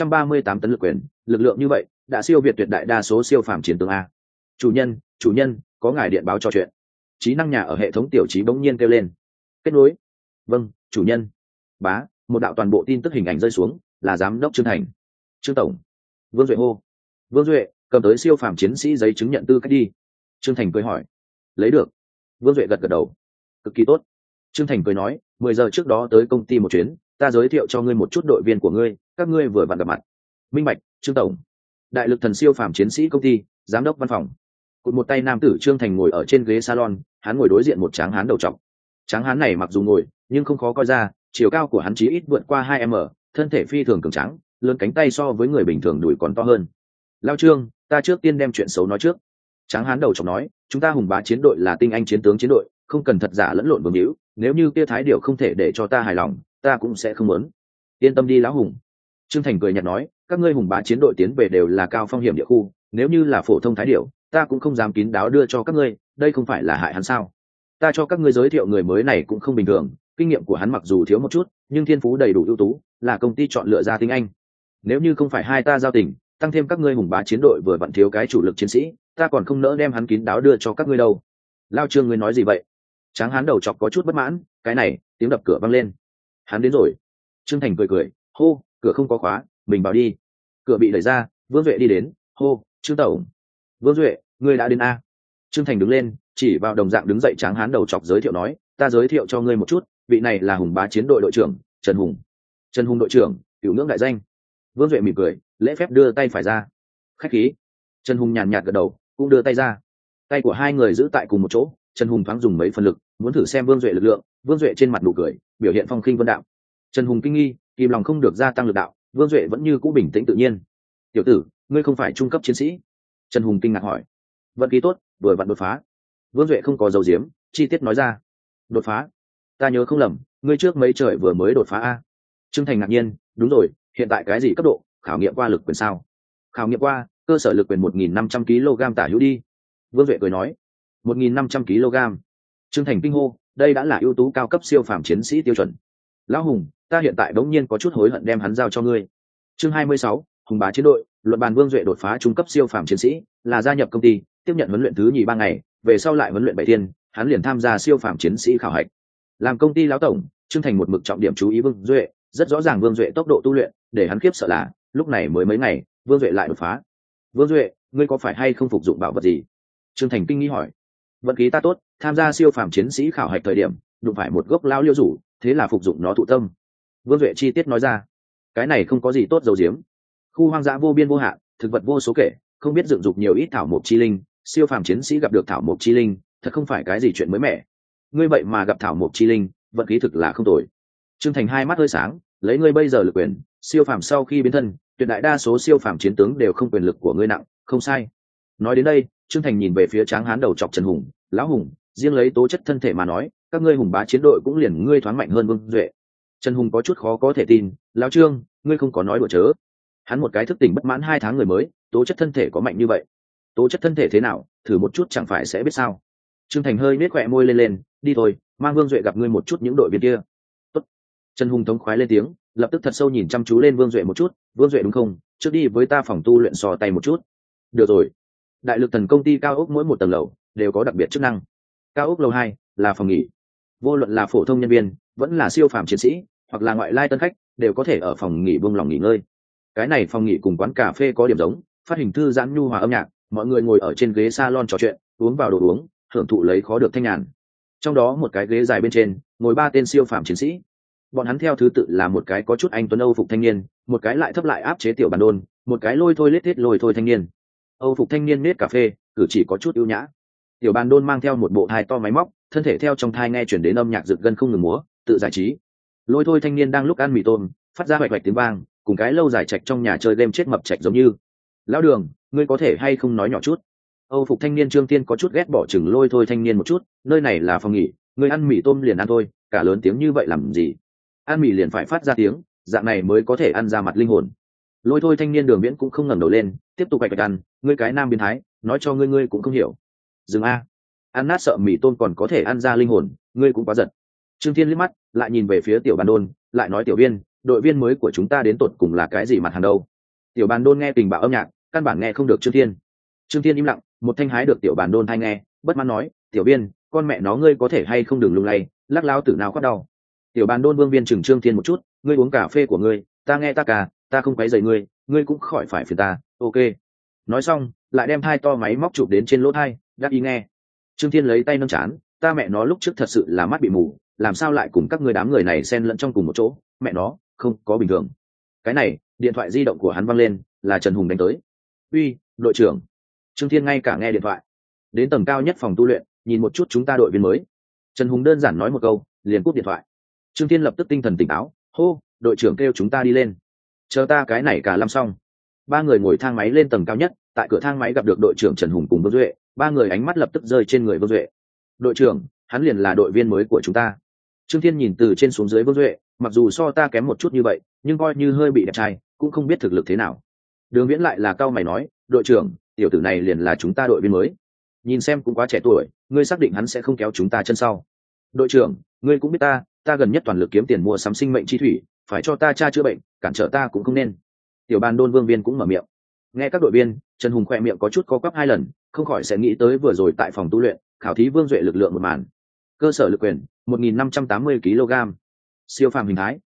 638 tấn lực quyền, lực lượng như vậy đã siêu việt tuyệt đại đa số siêu phàm chiến tướng a. Chủ nhân, có ngài điện báo cho chuyện. Trí năng nhà ở hệ thống tiểu trí bỗng nhiên kêu lên. Kết nối. Vâng, chủ nhân. Bá, một đạo toàn bộ tin tức hình ảnh rơi xuống, là giám đốc Trương Thành. Trương tổng. Vương Duệ hô. Vương Duệ, cầm tới siêu phàm chiến sĩ giấy chứng nhận tư cách đi. Trương Thành cười hỏi. Lấy được. Vương Duệ gật gật đầu. Cực kỳ tốt. Trương Thành cười nói, 10 giờ trước đó tới công ty một chuyến, ta giới thiệu cho ngươi một chút đội viên của ngươi, các ngươi vừa vặn gặp mặt. Minh bạch, Trương tổng. Đại lực thần siêu phàm chiến sĩ công ty, giám đốc văn phòng. Cụt một tay nam tử Trương Thành ngồi ở trên ghế salon, hắn ngồi đối diện một tráng hán đầu trọc. Tráng hán này mặc dù ngồi, nhưng không khó coi ra, chiều cao của hắn chí ít vượt qua 2m, thân thể phi thường cường tráng, lớn cánh tay so với người bình thường đùi còn to hơn. Lao Trương, ta trước tiên đem chuyện xấu nói trước. Tráng hán đầu trọc nói, chúng ta hùng bá chiến đội là tinh anh chiến tướng chiến đội, không cần thật giả lẫn lộn vương hữu, nếu như kia thái điều không thể để cho ta hài lòng, ta cũng sẽ không muốn. Yên tâm đi lão hùng. Trương Thành cười nhạt nói, các ngươi hùng bá chiến đội tiến về đều là cao phong hiểm địa khu, nếu như là phổ thông thái điểu, ta cũng không dám kín đáo đưa cho các ngươi, đây không phải là hại hắn sao? Ta cho các ngươi giới thiệu người mới này cũng không bình thường, kinh nghiệm của hắn mặc dù thiếu một chút, nhưng thiên phú đầy đủ ưu tú, là công ty chọn lựa ra tinh anh. Nếu như không phải hai ta giao tình, tăng thêm các ngươi hùng bá chiến đội vừa vặn thiếu cái chủ lực chiến sĩ, ta còn không nỡ đem hắn kín đáo đưa cho các ngươi đâu. Lao Trương, ngươi nói gì vậy? Tráng hán đầu chọc có chút bất mãn, cái này, tiếng đập cửa vang lên. Hắn đến rồi. Trương Thành cười cười, hô, cửa không có khóa, mình vào đi. Cửa bị đẩy ra, Vương Duệ đi đến, hô, Trương tổng. Vương Duệ, ngươi đã đến a? Trương Thành đứng lên, chỉ vào đồng dạng đứng dậy tráng hán đầu chọc giới thiệu nói, ta giới thiệu cho ngươi một chút, vị này là hùng bá chiến đội đội trưởng Trần Hùng. Trần Hùng đội trưởng, cửu ngưỡng đại danh. Vương Duệ mỉm cười, lễ phép đưa tay phải ra. Khách khí. Trần Hùng nhàn nhạt gật đầu, cũng đưa tay ra. Tay của hai người giữ tại cùng một chỗ, Trần Hùng thoáng dùng mấy phần lực, muốn thử xem Vương Duệ lực lượng. Vương Duệ trên mặt nụ cười, biểu hiện phong khinh vân đạo. Trần Hùng kinh nghi, kìm lòng không được gia tăng lực đạo, Vương Duệ vẫn như cũ bình tĩnh tự nhiên. Tiểu tử, ngươi không phải trung cấp chiến sĩ? Trần Hùng kinh ngạc hỏi. Vận khí tốt, vừa vặn đột phá. Vương Duệ không có dấu diếm, chi tiết nói ra. Đột phá? Ta nhớ không lầm, ngươi trước mấy trời vừa mới đột phá a? Trương Thành ngạc nhiên, đúng rồi, hiện tại cái gì cấp độ? Khảo nghiệm qua lực quyền sao? Khảo nghiệm qua, cơ sở lực quyền 1.500 kg tả hữu đi. Vương Duệ cười nói. 1.500 kg. Trương Thành kinh hô, đây đã là ưu tú cao cấp siêu phàm chiến sĩ tiêu chuẩn. Lão Hùng, ta hiện tại đống nhiên có chút hối hận đem hắn giao cho ngươi. Chương 26, hùng bá chiến đội, luận bàn Vương Duệ đột phá trung cấp siêu phàm chiến sĩ, là gia nhập công ty, tiếp nhận huấn luyện thứ nhì 3 ngày, về sau lại huấn luyện 7 thiên, hắn liền tham gia siêu phàm chiến sĩ khảo hạch. Làm công ty lão tổng, Trương Thành một mực trọng điểm chú ý Vương Duệ, rất rõ ràng Vương Duệ tốc độ tu luyện, để hắn khiếp sợ là, lúc này mới mấy ngày, Vương Duệ lại đột phá. Vương Duệ, ngươi có phải hay không phục dụng bảo vật gì? Trương Thành kinh nghi hỏi. Vận khí ta tốt, tham gia siêu phàm chiến sĩ khảo hạch thời điểm, đụng phải một gốc lao liêu rủ, thế là phục dụng nó thụ tâm. Vương Duệ chi tiết nói ra. Cái này không có gì tốt dầu diếm. Khu hoang dã vô biên vô hạn, thực vật vô số kể, không biết dựng dục nhiều ít thảo mộc chi linh, siêu phàm chiến sĩ gặp được thảo mộc chi linh, thật không phải cái gì chuyện mới mẻ. Ngươi vậy mà gặp thảo mộc chi linh, vận khí thực là không tồi. Trương Thành hai mắt hơi sáng, lấy ngươi bây giờ lực quyền, siêu phàm sau khi biến thân, tuyệt đại đa số siêu phàm chiến tướng đều không quyền lực của ngươi nặng, không sai. Nói đến đây, Trương Thành nhìn về phía tráng hán đầu chọc Trần Hùng, lão Hùng, riêng lấy tố chất thân thể mà nói, các ngươi hùng bá chiến đội cũng liền ngươi thoáng mạnh hơn Vương Duệ. Trần Hùng có chút khó có thể tin, lão Trương, ngươi không có nói đùa chớ. Hắn một cái thức tỉnh bất mãn 2 tháng người mới, tố chất thân thể có mạnh như vậy? Tố chất thân thể thế nào, thử một chút chẳng phải sẽ biết sao? Trương Thành hơi nết khỏe môi lên, đi thôi, mang Vương Duệ gặp ngươi một chút những đội viên kia. Tốt. Trần Hùng thống khoái lên tiếng, lập tức thật sâu nhìn chăm chú lên Vương Duệ một chút, Vương Duệ đúng không? Trước đi với ta phòng tu luyện sò tay một chút. Được rồi. Đại lực thần công ty cao ốc mỗi một tầng lầu đều có đặc biệt chức năng. Cao ốc lầu 2 là phòng nghỉ. Vô luận là phổ thông nhân viên, vẫn là siêu phàm chiến sĩ, hoặc là ngoại lai tân khách, đều có thể ở phòng nghỉ buông lòng nghỉ ngơi. Cái này phòng nghỉ cùng quán cà phê có điểm giống, phát hình thư giãn nhu hòa âm nhạc, mọi người ngồi ở trên ghế salon trò chuyện, uống vào đồ uống, hưởng thụ lấy khó được thanh nhàn. Trong đó một cái ghế dài bên trên, ngồi 3 tên siêu phàm chiến sĩ. Bọn hắn theo thứ tự là một cái có chút anh tuấn Âu phục thanh niên, một cái lại thấp lại áp chế tiểu bàn đôn, một cái lôi thôi lết thiết lôi thôi thanh niên. Âu phục thanh niên nết cà phê, cử chỉ có chút ưu nhã. Tiểu bàn đôn mang theo một bộ thai to máy móc, thân thể theo trong thai nghe chuyển đến âm nhạc rực gân không ngừng múa, tự giải trí. Lôi thôi thanh niên đang lúc ăn mì tôm, phát ra hoạch hoạch tiếng vang, cùng cái lâu dài trạch trong nhà chơi game chết mập trạch giống như. Lão Đường, ngươi có thể hay không nói nhỏ chút? Âu phục thanh niên Trương Thiên có chút ghét bỏ chừng Lôi Thôi thanh niên một chút, nơi này là phòng nghỉ, ngươi ăn mì tôm liền ăn thôi, cả lớn tiếng như vậy làm gì? Ăn mì liền phải phát ra tiếng, dạng này mới có thể ăn ra mặt linh hồn. Lôi Thôi thanh niên Đường Viễn cũng không ngẩng đầu lên, tiếp tục bạch ăn, ngươi cái nam biến thái, nói cho ngươi cũng không hiểu. Dừng a, ăn nát sợ mì tôm còn có thể ăn ra linh hồn, ngươi cũng quá giật. Trương Thiên liếc mắt, lại nhìn về phía Tiểu Bàn Đôn, lại nói Tiểu Viên, đội viên mới của chúng ta đến tột cùng là cái gì mặt hàng đâu? Tiểu Bàn Đôn nghe tình bạo âm nhạc, căn bản nghe không được Trương Thiên. Trương Thiên im lặng, một thanh hái được Tiểu Bàn Đôn thay nghe, bất mãn nói, Tiểu Viên, con mẹ nó ngươi có thể hay không đừng lung lay, lắc láo tử nào khoát đau. Tiểu Bàn Đôn Vương Viên chừng Trương Thiên một chút, ngươi uống cà phê của ngươi, ta nghe ta cả, ta không quấy rầy ngươi, ngươi cũng khỏi phải phiền ta, ok. Nói xong, lại đem thai to máy móc chụp đến trên lỗ thai, đáp ý nghe. Trương Thiên lấy tay nâng chán, ta mẹ nó lúc trước thật sự là mắt bị mù, làm sao lại cùng các ngươi đám người này xen lẫn trong cùng một chỗ, mẹ nó, không có bình thường. Cái này, điện thoại di động của hắn văng lên, là Trần Hùng đánh tới. Uy, đội trưởng. Trương Thiên ngay cả nghe điện thoại. Đến tầng cao nhất phòng tu luyện, nhìn một chút chúng ta đội viên mới. Trần Hùng đơn giản nói một câu, liền cúp điện thoại. Trương Thiên lập tức tinh thần tỉnh táo, hô, đội trưởng kêu chúng ta đi lên. Chờ ta cái này cả làm xong. Ba người ngồi thang máy lên tầng cao nhất, tại cửa thang máy gặp được đội trưởng Trần Hùng cùng Vương Duệ, ba người ánh mắt lập tức rơi trên người Vương Duệ. Đội trưởng, hắn liền là đội viên mới của chúng ta. Trương Thiên nhìn từ trên xuống dưới Vương Duệ, mặc dù so ta kém một chút như vậy, nhưng coi như hơi bị đẹp trai, cũng không biết thực lực thế nào. Đường Viễn lại là cao mày nói, đội trưởng, tiểu tử này liền là chúng ta đội viên mới. Nhìn xem cũng quá trẻ tuổi, ngươi xác định hắn sẽ không kéo chúng ta chân sau. Đội trưởng, ngươi cũng biết ta gần nhất toàn lực kiếm tiền mua sắm sinh mệnh chi thủy, phải cho ta cha chữa bệnh, cản trở ta cũng không nên. Tiểu Bàn Đôn Vương Viên cũng mở miệng. Nghe các đội viên, Trần Hùng khỏe miệng có chút co quắp hai lần, không khỏi sẽ nghĩ tới vừa rồi tại phòng tu luyện khảo thí Vương Duệ lực lượng một màn. Cơ sở lực quyền 1.580 kg, siêu phàm hình thái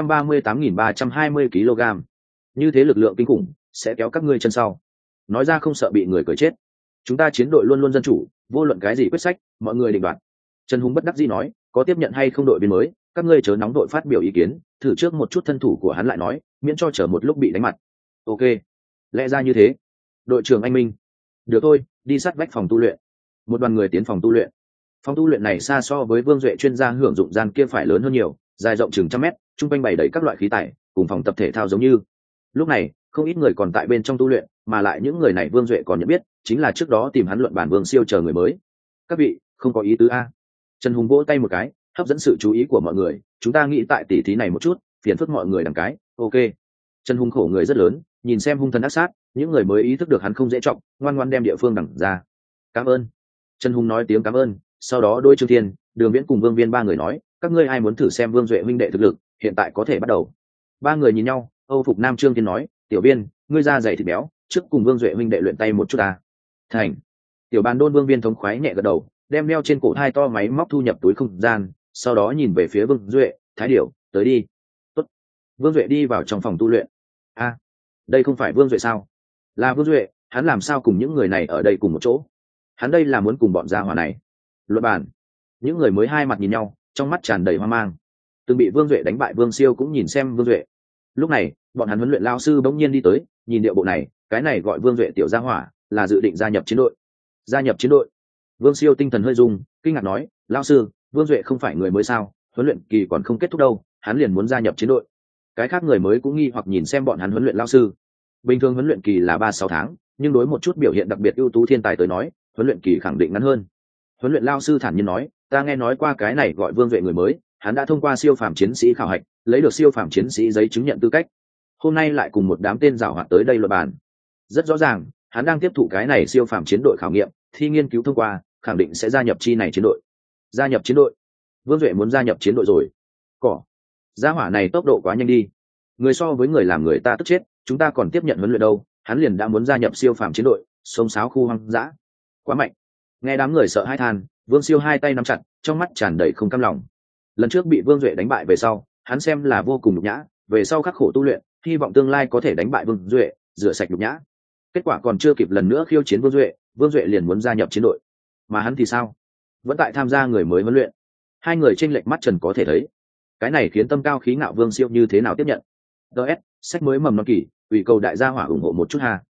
638.320 kg. Như thế lực lượng kinh khủng sẽ kéo các ngươi chân sau. Nói ra không sợ bị người cười chết. Chúng ta chiến đội luôn luôn dân chủ, vô luận cái gì quyết sách mọi người định đoạt. Trần Hùng bất đắc dĩ nói, có tiếp nhận hay không đội viên mới, các ngươi chớ nóng đội phát biểu ý kiến, thử trước một chút thân thủ của hắn lại nói, miễn cho chờ một lúc bị đánh mặt. Ok, lẽ ra như thế. Đội trưởng anh Minh, được thôi, đi sát vách phòng tu luyện. Một đoàn người tiến phòng tu luyện. Phòng tu luyện này xa so với Vương Duệ chuyên gia hưởng dụng gian kia phải lớn hơn nhiều, dài rộng chừng 100 mét, trung quanh bày đầy các loại khí tải, cùng phòng tập thể thao giống như. Lúc này, không ít người còn tại bên trong tu luyện, mà lại những người này Vương Duệ còn nhận biết, chính là trước đó tìm hắn luận bản Vương Siêu chờ người mới. Các vị, không có ý tứ a. Trần Hùng vỗ tay một cái, hấp dẫn sự chú ý của mọi người, chúng ta nghĩ tại tỷ thí này một chút, phiền phức mọi người đằng cái, ok. Trần Hùng khổ người rất lớn, nhìn xem hung thần ác sát, những người mới ý thức được hắn không dễ trọng, ngoan ngoan đem địa phương đằng ra. Cảm ơn. Trần Hùng nói tiếng cảm ơn, sau đó đôi Trương Thiên, Đường Viễn cùng Vương Viên ba người nói, các ngươi ai muốn thử xem Vương Duệ huynh đệ thực lực, hiện tại có thể bắt đầu. Ba người nhìn nhau, Âu phục nam Trương Thiên nói, tiểu Viên, ngươi da dày thịt béo, trước cùng Vương Duệ huynh đệ luyện tay một chút ta. Thành. Tiểu Bàn Đôn Vương Viên thống khoái nhẹ gật đầu, đem đeo trên cổ hai to máy móc thu nhập túi không gian, sau đó nhìn về phía Vương Duệ, Thái Điểu, tới đi. Tốt. Vương Duệ đi vào trong phòng tu luyện. A, đây không phải Vương Duệ sao? Là Vương Duệ, hắn làm sao cùng những người này ở đây cùng một chỗ? Hắn đây là muốn cùng bọn gia hỏa này luận bàn. Những người mới hai mặt nhìn nhau, trong mắt tràn đầy hoang mang. Từng bị Vương Duệ đánh bại Vương Siêu cũng nhìn xem Vương Duệ. Lúc này, bọn hắn huấn luyện lao sư bỗng nhiên đi tới, nhìn điệu bộ này, cái này gọi Vương Duệ tiểu gia hỏa, là dự định gia nhập chiến đội. Gia nhập chiến đội? Vương Siêu tinh thần hơi rung, kinh ngạc nói, lao sư, Vương Duệ không phải người mới sao? Huấn luyện kỳ còn không kết thúc đâu, hắn liền muốn gia nhập chiến đội. Cái khác người mới cũng nghi hoặc nhìn xem bọn hắn huấn luyện lao sư. Bình thường huấn luyện kỳ là 3-6 tháng, nhưng đối một chút biểu hiện đặc biệt ưu tú thiên tài tới nói, huấn luyện kỳ khẳng định ngắn hơn. Huấn luyện lao sư thản nhiên nói, ta nghe nói qua cái này gọi Vương Duệ người mới, hắn đã thông qua siêu phàm chiến sĩ khảo hạch, lấy được siêu phàm chiến sĩ giấy chứng nhận tư cách. Hôm nay lại cùng một đám tên giảo hoạt tới đây luận bàn. Rất rõ ràng, hắn đang tiếp thụ cái này siêu phàm chiến đội khảo nghiệm, thi nghiên cứu thông qua, khẳng định sẽ gia nhập chi này chiến đội. Gia nhập chiến đội? Vương Duệ muốn gia nhập chiến đội rồi? Cỏ. Gia hỏa này tốc độ quá nhanh đi. Người so với người làm người ta tức chết, chúng ta còn tiếp nhận huấn luyện đâu, hắn liền đã muốn gia nhập siêu phàm chiến đội, sông sáo khu hoang dã. Quá mạnh. Nghe đám người sợ hãi than, Vương Siêu hai tay nắm chặt, trong mắt tràn đầy không cam lòng. Lần trước bị Vương Duệ đánh bại về sau, hắn xem là vô cùng nhục nhã, về sau khắc khổ tu luyện, hy vọng tương lai có thể đánh bại Vương Duệ, rửa sạch nhục nhã. Kết quả còn chưa kịp lần nữa khiêu chiến Vương Duệ liền muốn gia nhập chiến đội. Mà hắn thì sao? Vẫn tại tham gia người mới huấn luyện. Hai người chênh lệch mắt trần có thể thấy. Cái này khiến tâm cao khí ngạo Vương Siêu như thế nào tiếp nhận? DS, sách mới mầm non kỳ, ủy cầu đại gia hỏa ủng hộ một chút ha.